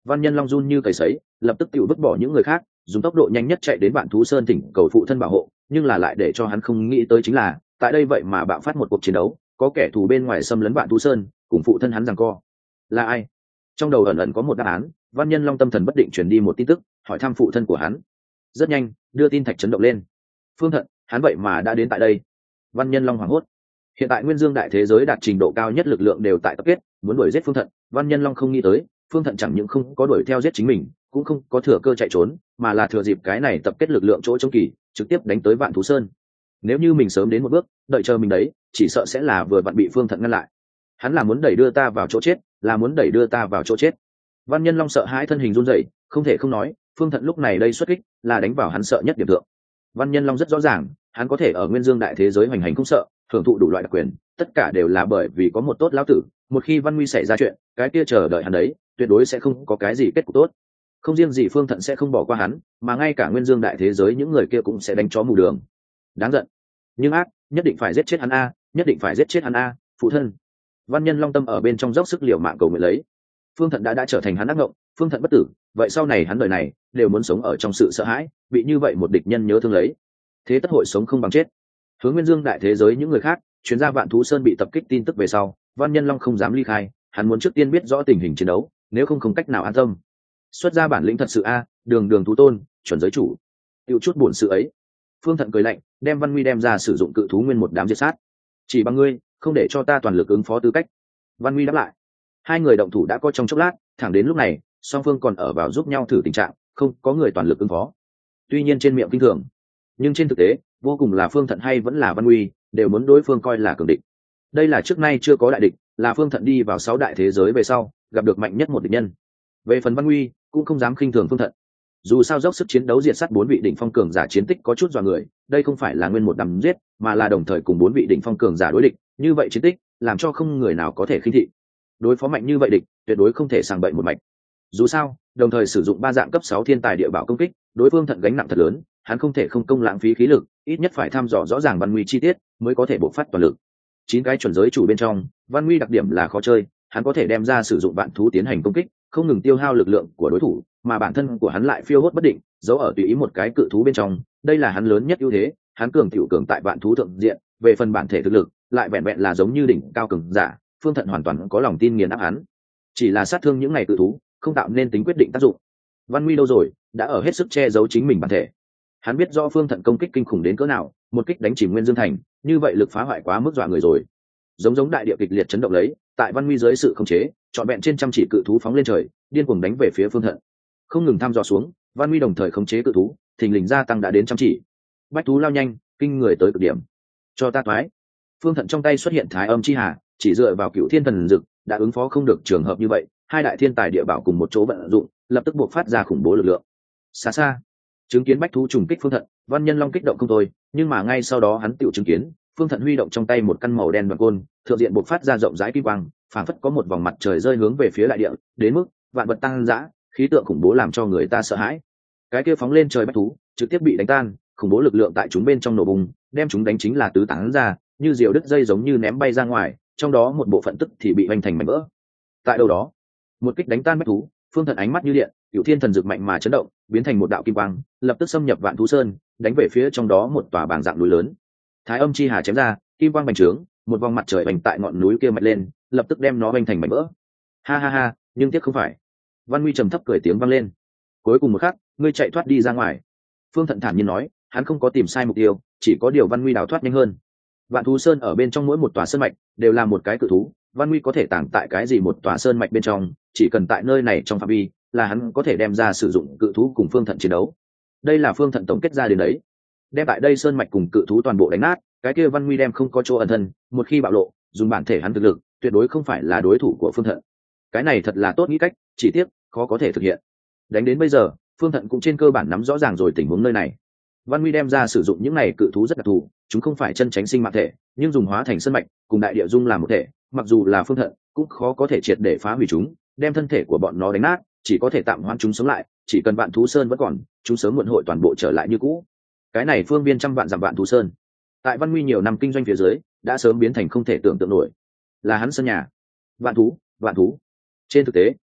Văn Nhân Long run như cầy sấy, lập tức tự vứt bỏ những người khác, dùng tốc độ nhanh nhất chạy đến Vạn Thú Sơn tỉnh cầu phụ thân bảo hộ, nhưng là lại để cho hắn không nghĩ tới chính là, tại đây vậy mà bạo phát một cuộc chiến đấu, có kẻ thù bên ngoài xâm lấn Vạn Thú Sơn, cùng phụ thân hắn giằng co. Là ai? Trong đầu ẩn ẩn có một đáp án, Văn Nhân Long tâm thần bất định truyền đi một tin tức, hỏi thăm phụ thân của hắn. Rất nhanh, đưa tin thạch chấn động lên. Phương Thận, hắn vậy mà đã đến tại đây. Văn Nhân Long hoảng hốt. Hiện tại Nguyên Dương đại thế giới đạt trình độ cao nhất lực lượng đều tại tập kết, muốn đuổi giết Phương Thận, Văn Nhân Long không nghĩ tới, Phương Thận chẳng những không có đuổi theo giết chính mình, cũng không có thừa cơ chạy trốn, mà là thừa dịp cái này tập kết lực lượng chỗ chống kỳ, trực tiếp đánh tới Vạn Thú Sơn. Nếu như mình sớm đến một bước, đợi chờ mình đấy, chỉ sợ sẽ là vừa vặn bị Phương Thận ngăn lại. Hắn là muốn đẩy đưa ta vào chỗ chết, là muốn đẩy đưa ta vào chỗ chết. Văn Nhân Long sợ hãi thân hình run rẩy, không thể không nói, Phương Thận lúc này đây xuất kích, là đánh vào hắn sợ nhất điểm thượng. Văn Nhân Long rất rõ ràng, hắn có thể ở Nguyên Dương đại thế giới hoành hành không sợ, hưởng thụ đủ loại đặc quyền, tất cả đều là bởi vì có một tốt lão tử, một khi Văn Nguy xảy ra chuyện, cái kia chờ đợi hắn đấy, tuyệt đối sẽ không có cái gì kết cục tốt. Không riêng gì Phương Thận sẽ không bỏ qua hắn, mà ngay cả Nguyên Dương đại thế giới những người kia cũng sẽ đánh chó mù đường. Đáng giận. Nhưng ác, nhất định phải giết chết hắn a, nhất định phải giết chết hắn a, phụ thân. Văn Nhân Long tâm ở bên trong dốc sức liều mạng cầu nguyện lấy. Phương Thận đã đã trở thành hắn ác ngộng, Phương Thận bất tử, vậy sau này hắn đời này đều muốn sống ở trong sự sợ hãi, bị như vậy một địch nhân nhớ thương lấy. Thế tất hội sống không bằng chết. Hướng Nguyên Dương đại thế giới những người khác, chuyên gia Vạn Thú Sơn bị tập kích tin tức về sau, Văn Nhân Long không dám ly khai, hắn muốn trước tiên biết rõ tình hình chiến đấu, nếu không không cách nào an tâm. Xuất ra bản lĩnh thật sự a, đường đường thú tôn, chuẩn giới chủ. Tiêu chút buồn sự ấy. Phương Thận cười lạnh, đem Văn Nguy đem ra sử dụng cự thú nguyên một đám diệt sát. Chỉ bằng ngươi, không để cho ta toàn lực ứng phó tư cách. Văn Nguy đáp lại. Hai người động thủ đã có trong chốc lát, thẳng đến lúc này, song phương còn ở vào giúp nhau thử tình trạng, không có người toàn lực ứng phó. Tuy nhiên trên miệng kinh thường, nhưng trên thực tế, vô cùng là Phương Thận hay vẫn là Văn Nguy, đều muốn đối phương coi là cường địch. Đây là trước nay chưa có đại địch, là Phương Thận đi vào sáu đại thế giới về sau, gặp được mạnh nhất một địch nhân. Về phần Văn Nguy, cũng không dám khinh thường Phương Thận. Dù sao dốc sức chiến đấu diệt sát bốn vị đỉnh phong cường giả chiến tích có chút dọa người, đây không phải là nguyên một đám giết, mà là đồng thời cùng bốn vị đỉnh phong cường giả đối địch, như vậy chiến tích, làm cho không người nào có thể khinh thị. Đối phó mạnh như vậy địch, tuyệt đối không thể sàng bậy một mạch. Dù sao, đồng thời sử dụng ba dạng cấp sáu thiên tài địa bảo công kích, đối phương Thận gánh nặng thật lớn, hắn không thể không công lãng phí khí lực, ít nhất phải thăm dò rõ ràng Văn Nguy chi tiết, mới có thể bộc phát toàn lực. Chín cái chuẩn giới chủ bên trong, Văn Nguy đặc điểm là khó chơi, hắn có thể đem ra sử dụng vạn thú tiến hành công kích, không ngừng tiêu hao lực lượng của đối thủ, mà bản thân của hắn lại phiêu hốt bất định, giấu ở tùy ý một cái cự thú bên trong, đây là hắn lớn nhất ưu thế, hắn cường tiểu cường tại vạn thú thượng diện, về phần bản thể thực lực, lại vẹn vẹn là giống như đỉnh cao cường giả, Phương Thận hoàn toàn có lòng tin nghiền áp hắn. Chỉ là sát thương những này cự thú, không tạo nên tính quyết định tác dụng. Văn Nguy đâu rồi, đã ở hết sức che giấu chính mình bản thể. Hắn biết rõ Phương Thận công kích kinh khủng đến cỡ nào, một kích đánh chìm Nguyên Dương thành, như vậy lực phá hoại quá mức dọa người rồi. Giống giống đại địa kịch liệt chấn động lấy, tại Văn Nguy dưới sự khống chế, trọn vẹn trên trăm chỉ cự thú phóng lên trời, điên cuồng đánh về phía Phương Thận. Không ngừng thăm dò xuống, Văn Nguy đồng thời khống chế cự thú, thình lình gia tăng đã đến trăm chỉ. Bách thú lao nhanh, kinh người tới cực điểm. Cho ta thoái. Phương Thận trong tay xuất hiện Thái Âm chi hà, chỉ dựa vào Cựu Thiên Thần Dực, đã ứng phó không được trường hợp như vậy, hai đại thiên tài địa bảo cùng một chỗ vận dụng, lập tức buộc phát ra khủng bố lực lượng. Xa xa, chứng kiến bách thú trùng kích Phương Thận, Văn Nhân Long kích động không thôi, nhưng mà ngay sau đó hắn tự chứng kiến, Phương Thận huy động trong tay một căn màu đen đoạn côn, thượng diện buộc phát ra rộng rãi kim quang, phảng phất có một vòng mặt trời rơi hướng về phía đại địa, đến mức vạn vật tăng dã, khí tượng khủng bố làm cho người ta sợ hãi. Cái kia phóng lên trời bách thú, trực tiếp bị đánh tan, khủng bố lực lượng tại chúng bên trong nổ bùng, đem chúng đánh chính là tứ tán ra, như diều đứt dây giống như ném bay ra ngoài, trong đó một bộ phận tức thì bị hoành thành mảnh vỡ. Tại đâu đó, một kích đánh tan bách thú, Phương Thận ánh mắt như điện, Cửu Thiên Thần Dực mạnh mà chấn động, biến thành một đạo kim quang, lập tức xâm nhập Vạn Thú Sơn, đánh về phía trong đó một tòa bảng dạng núi lớn. Thái Âm chi hà chém ra, kim quang bành trướng, một vòng mặt trời bành tại ngọn núi kia mạch lên, lập tức đem nó bành thành mảnh vỡ. Ha ha ha, nhưng tiếc không phải. Văn Nguy trầm thấp cười tiếng vang lên. Cuối cùng một khắc, ngươi chạy thoát đi ra ngoài. Phương Thận thản nhiên nói, hắn không có tìm sai mục tiêu, chỉ có điều Văn Nguy đào thoát nhanh hơn. Vạn Thú Sơn ở bên trong mỗi một tòa sơn mạch đều là một cái cự thú, Văn Nguy có thể tàng tại cái gì một tòa sơn mạch bên trong, chỉ cần tại nơi này trong phạm vi, là hắn có thể đem ra sử dụng cự thú cùng Phương Thận chiến đấu. Đây là Phương Thận tổng kết ra đến đấy. Đem tại đây sơn mạch cùng cự thú toàn bộ đánh nát, cái kia Văn Nguy đem không có chỗ ẩn thân, một khi bạo lộ, dùng bản thể hắn thực lực, tuyệt đối không phải là đối thủ của Phương Thận. Cái này thật là tốt nghĩ cách, chỉ tiếc khó có thể thực hiện. Đánh đến bây giờ, Phương Thận cũng trên cơ bản nắm rõ ràng rồi tình huống nơi này. Văn Nguy đem ra sử dụng những này cự thú rất đặc thù, chúng không phải chân tránh sinh mạng thể, nhưng dùng hóa thành sơn mạch, cùng đại địa dung làm một thể, mặc dù là Phương Thận, cũng khó có thể triệt để phá hủy chúng, đem thân thể của bọn nó đánh nát, chỉ có thể tạm hoãn chúng sống lại, chỉ cần Vạn Thú Sơn vẫn còn, chúng sớm muộn hội toàn bộ trở lại như cũ. Cái này phương viên trăm vạn dặm Vạn Thú Sơn, tại Văn Nguy nhiều năm kinh doanh phía dưới, đã sớm biến thành không thể tưởng tượng nổi. Là hắn sân nhà. Vạn thú, vạn thú. Trên thực tế,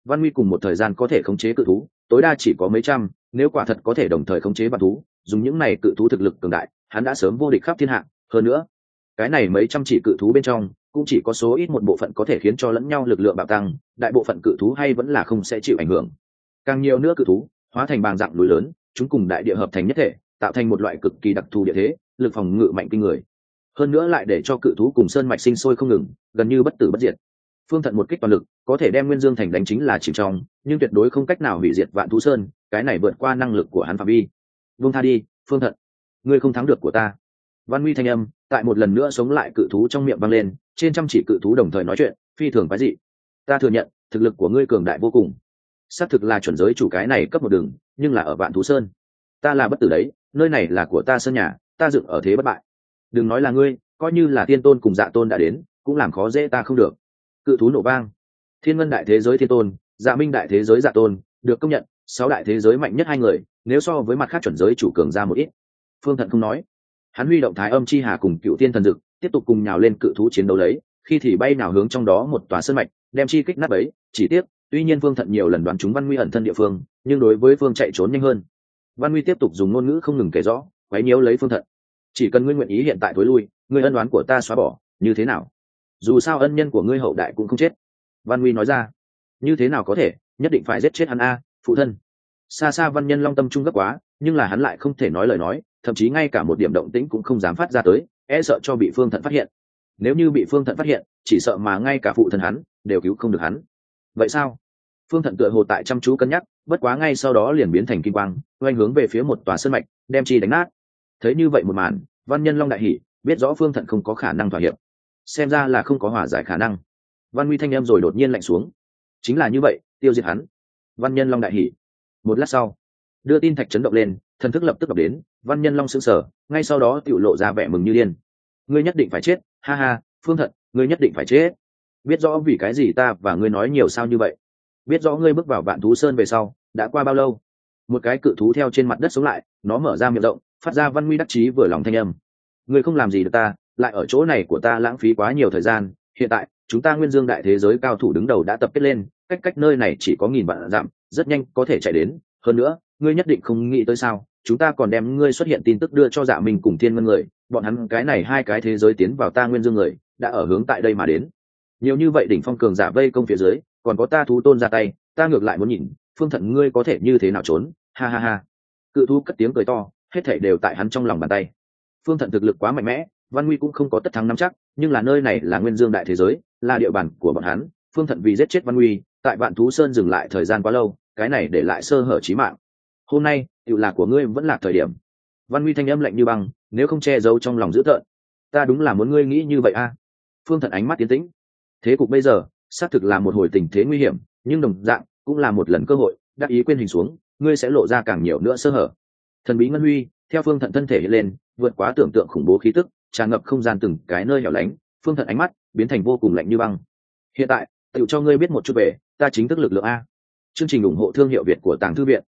Văn Nguy cùng một thời gian có thể khống chế cự thú tối đa chỉ có mấy trăm, nếu quả thật có thể đồng thời khống chế vạn thú, dùng những này cự thú thực lực cường đại, hắn đã sớm vô địch khắp thiên hạ. Hơn nữa, cái này mấy trăm chỉ cự thú bên trong cũng chỉ có số ít một bộ phận có thể khiến cho lẫn nhau lực lượng bạo tăng, đại bộ phận cự thú hay vẫn là không sẽ chịu ảnh hưởng. Càng nhiều nữa cự thú hóa thành bàng dạng núi lớn, chúng cùng đại địa hợp thành nhất thể, tạo thành một loại cực kỳ đặc thù địa thế, lực phòng ngự mạnh kinh người. Hơn nữa lại để cho cự thú cùng sơn mạch sinh sôi không ngừng, gần như bất tử bất diệt. Phương Thận một kích toàn lực có thể đem Nguyên Dương thành đánh chính là chìm trong, nhưng tuyệt đối không cách nào hủy diệt Vạn Thú Sơn, cái này vượt qua năng lực của hắn phạm vi. Buông tha đi, Phương Thận, ngươi không thắng được của ta. Văn Nguy thanh âm tại một lần nữa sống lại cự thú trong miệng vang lên, trên trăm chỉ cự thú đồng thời nói chuyện, phi thường quái dị. Ta thừa nhận, thực lực của ngươi cường đại vô cùng. Xác thực là chuẩn giới chủ cái này cấp một đường, nhưng là ở Vạn Thú Sơn. Ta là bất tử đấy, nơi này là của ta sân nhà, ta dựng ở thế bất bại. Đừng nói là ngươi, coi như là Tiên Tôn cùng Dạ Tôn đã đến, cũng làm khó dễ ta không được. Cự thú nổ vang, Thiên Ngân đại thế giới Thiên Tôn, Dạ Minh đại thế giới Dạ Tôn, được công nhận sáu đại thế giới mạnh nhất hai người, nếu so với mặt khác chuẩn giới chủ cường ra một ít. Phương Thận không nói, hắn huy động Thái Âm chi hà cùng Cựu Tiên thần dực, tiếp tục cùng nhào lên cự thú chiến đấu lấy, khi thì bay nào hướng trong đó một tòa sơn mạch, đem chi kích nát bấy. Chỉ tiếc, tuy nhiên Phương Thận nhiều lần đoán chúng Văn Nguy ẩn thân địa phương, nhưng đối với Phương chạy trốn nhanh hơn. Văn Nguy tiếp tục dùng ngôn ngữ không ngừng kể rõ, quấy nhiễu lấy Phương Thận. Chỉ cần ngươi nguyện ý hiện tại tối lui, ngươi ân oán của ta xóa bỏ, như thế nào? Dù sao ân nhân của ngươi hậu đại cũng không chết. Văn Nguy nói ra. Như thế nào có thể, nhất định phải giết chết hắn a, phụ thân. Xa xa Văn Nhân Long tâm trung gấp quá, nhưng là hắn lại không thể nói lời nói, thậm chí ngay cả một điểm động tĩnh cũng không dám phát ra tới, e sợ cho bị Phương Thận phát hiện. Nếu như bị Phương Thận phát hiện, chỉ sợ mà ngay cả phụ thân hắn đều cứu không được hắn. Vậy sao? Phương Thận tựa hồ tại chăm chú cân nhắc, bất quá ngay sau đó liền biến thành kim quang, oanh hướng về phía một tòa sơn mạch, đem chi đánh nát. Thấy như vậy một màn, Văn Nhân Long đại hỉ, biết rõ Phương Thận không có khả năng thỏa hiệp, xem ra là không có hòa giải khả năng. Văn Nguy thanh em rồi đột nhiên lạnh xuống, chính là như vậy, tiêu diệt hắn. Văn Nhân Long đại hỉ. Một lát sau, đưa tin thạch chấn động lên, thần thức lập tức đọc đến. Văn Nhân Long sững sờ, ngay sau đó tiểu lộ ra vẻ mừng như điên. Ngươi nhất định phải chết, ha ha, Phương Thận, ngươi nhất định phải chết. Biết rõ vì cái gì ta và ngươi nói nhiều sao như vậy? Biết rõ ngươi bước vào Vạn Thú Sơn về sau, đã qua bao lâu? Một cái cự thú theo trên mặt đất sống lại, nó mở ra miệng rộng, phát ra Văn Nguy đắc chí vừa lòng thanh âm. Ngươi không làm gì được ta, lại ở chỗ này của ta lãng phí quá nhiều thời gian. Hiện tại, chúng ta Nguyên Dương đại thế giới cao thủ đứng đầu đã tập kết lên, cách cách nơi này chỉ có nghìn vạn dặm, rất nhanh có thể chạy đến. Hơn nữa, ngươi nhất định không nghĩ tới sao? Chúng ta còn đem ngươi xuất hiện tin tức đưa cho Dạ Minh cùng Thiên Ngân người, bọn hắn cái này hai cái thế giới tiến vào ta Nguyên Dương người, đã ở hướng tại đây mà đến. Nhiều như vậy đỉnh phong cường giả vây công phía dưới, còn có ta thú tôn ra tay, ta ngược lại muốn nhìn, Phương Thận ngươi có thể như thế nào trốn? Ha ha ha. Cự thú cất tiếng cười to, hết thảy đều tại hắn trong lòng bàn tay. Phương Thận thực lực quá mạnh mẽ, Văn Nguy cũng không có tất thắng nắm chắc, nhưng là nơi này là Nguyên Dương đại thế giới, là địa bàn của bọn hắn. Phương Thận vì giết chết Văn Nguy, tại Vạn Thú Sơn dừng lại thời gian quá lâu, cái này để lại sơ hở chí mạng. Hôm nay, tiểu là của ngươi vẫn là thời điểm. Văn Nguy thanh âm lạnh như băng, nếu không che giấu trong lòng dữ tợn, ta đúng là muốn ngươi nghĩ như vậy a. À? Phương Thận ánh mắt tiến tĩnh. Thế cục bây giờ, xác thực là một hồi tình thế nguy hiểm, nhưng đồng dạng cũng là một lần cơ hội, đắc ý quên hình xuống, ngươi sẽ lộ ra càng nhiều nữa sơ hở. Thần bí ngân huy theo Phương Thận thân thể hiện lên, vượt quá tưởng tượng khủng bố khí tức, tràn ngập không gian từng cái nơi hẻo lánh. Phương Thận ánh mắt biến thành vô cùng lạnh như băng. Hiện tại, tự cho ngươi biết một chút về ta chính thức lực lượng a. Chương trình ủng hộ thương hiệu Việt của Tàng Thư Viện.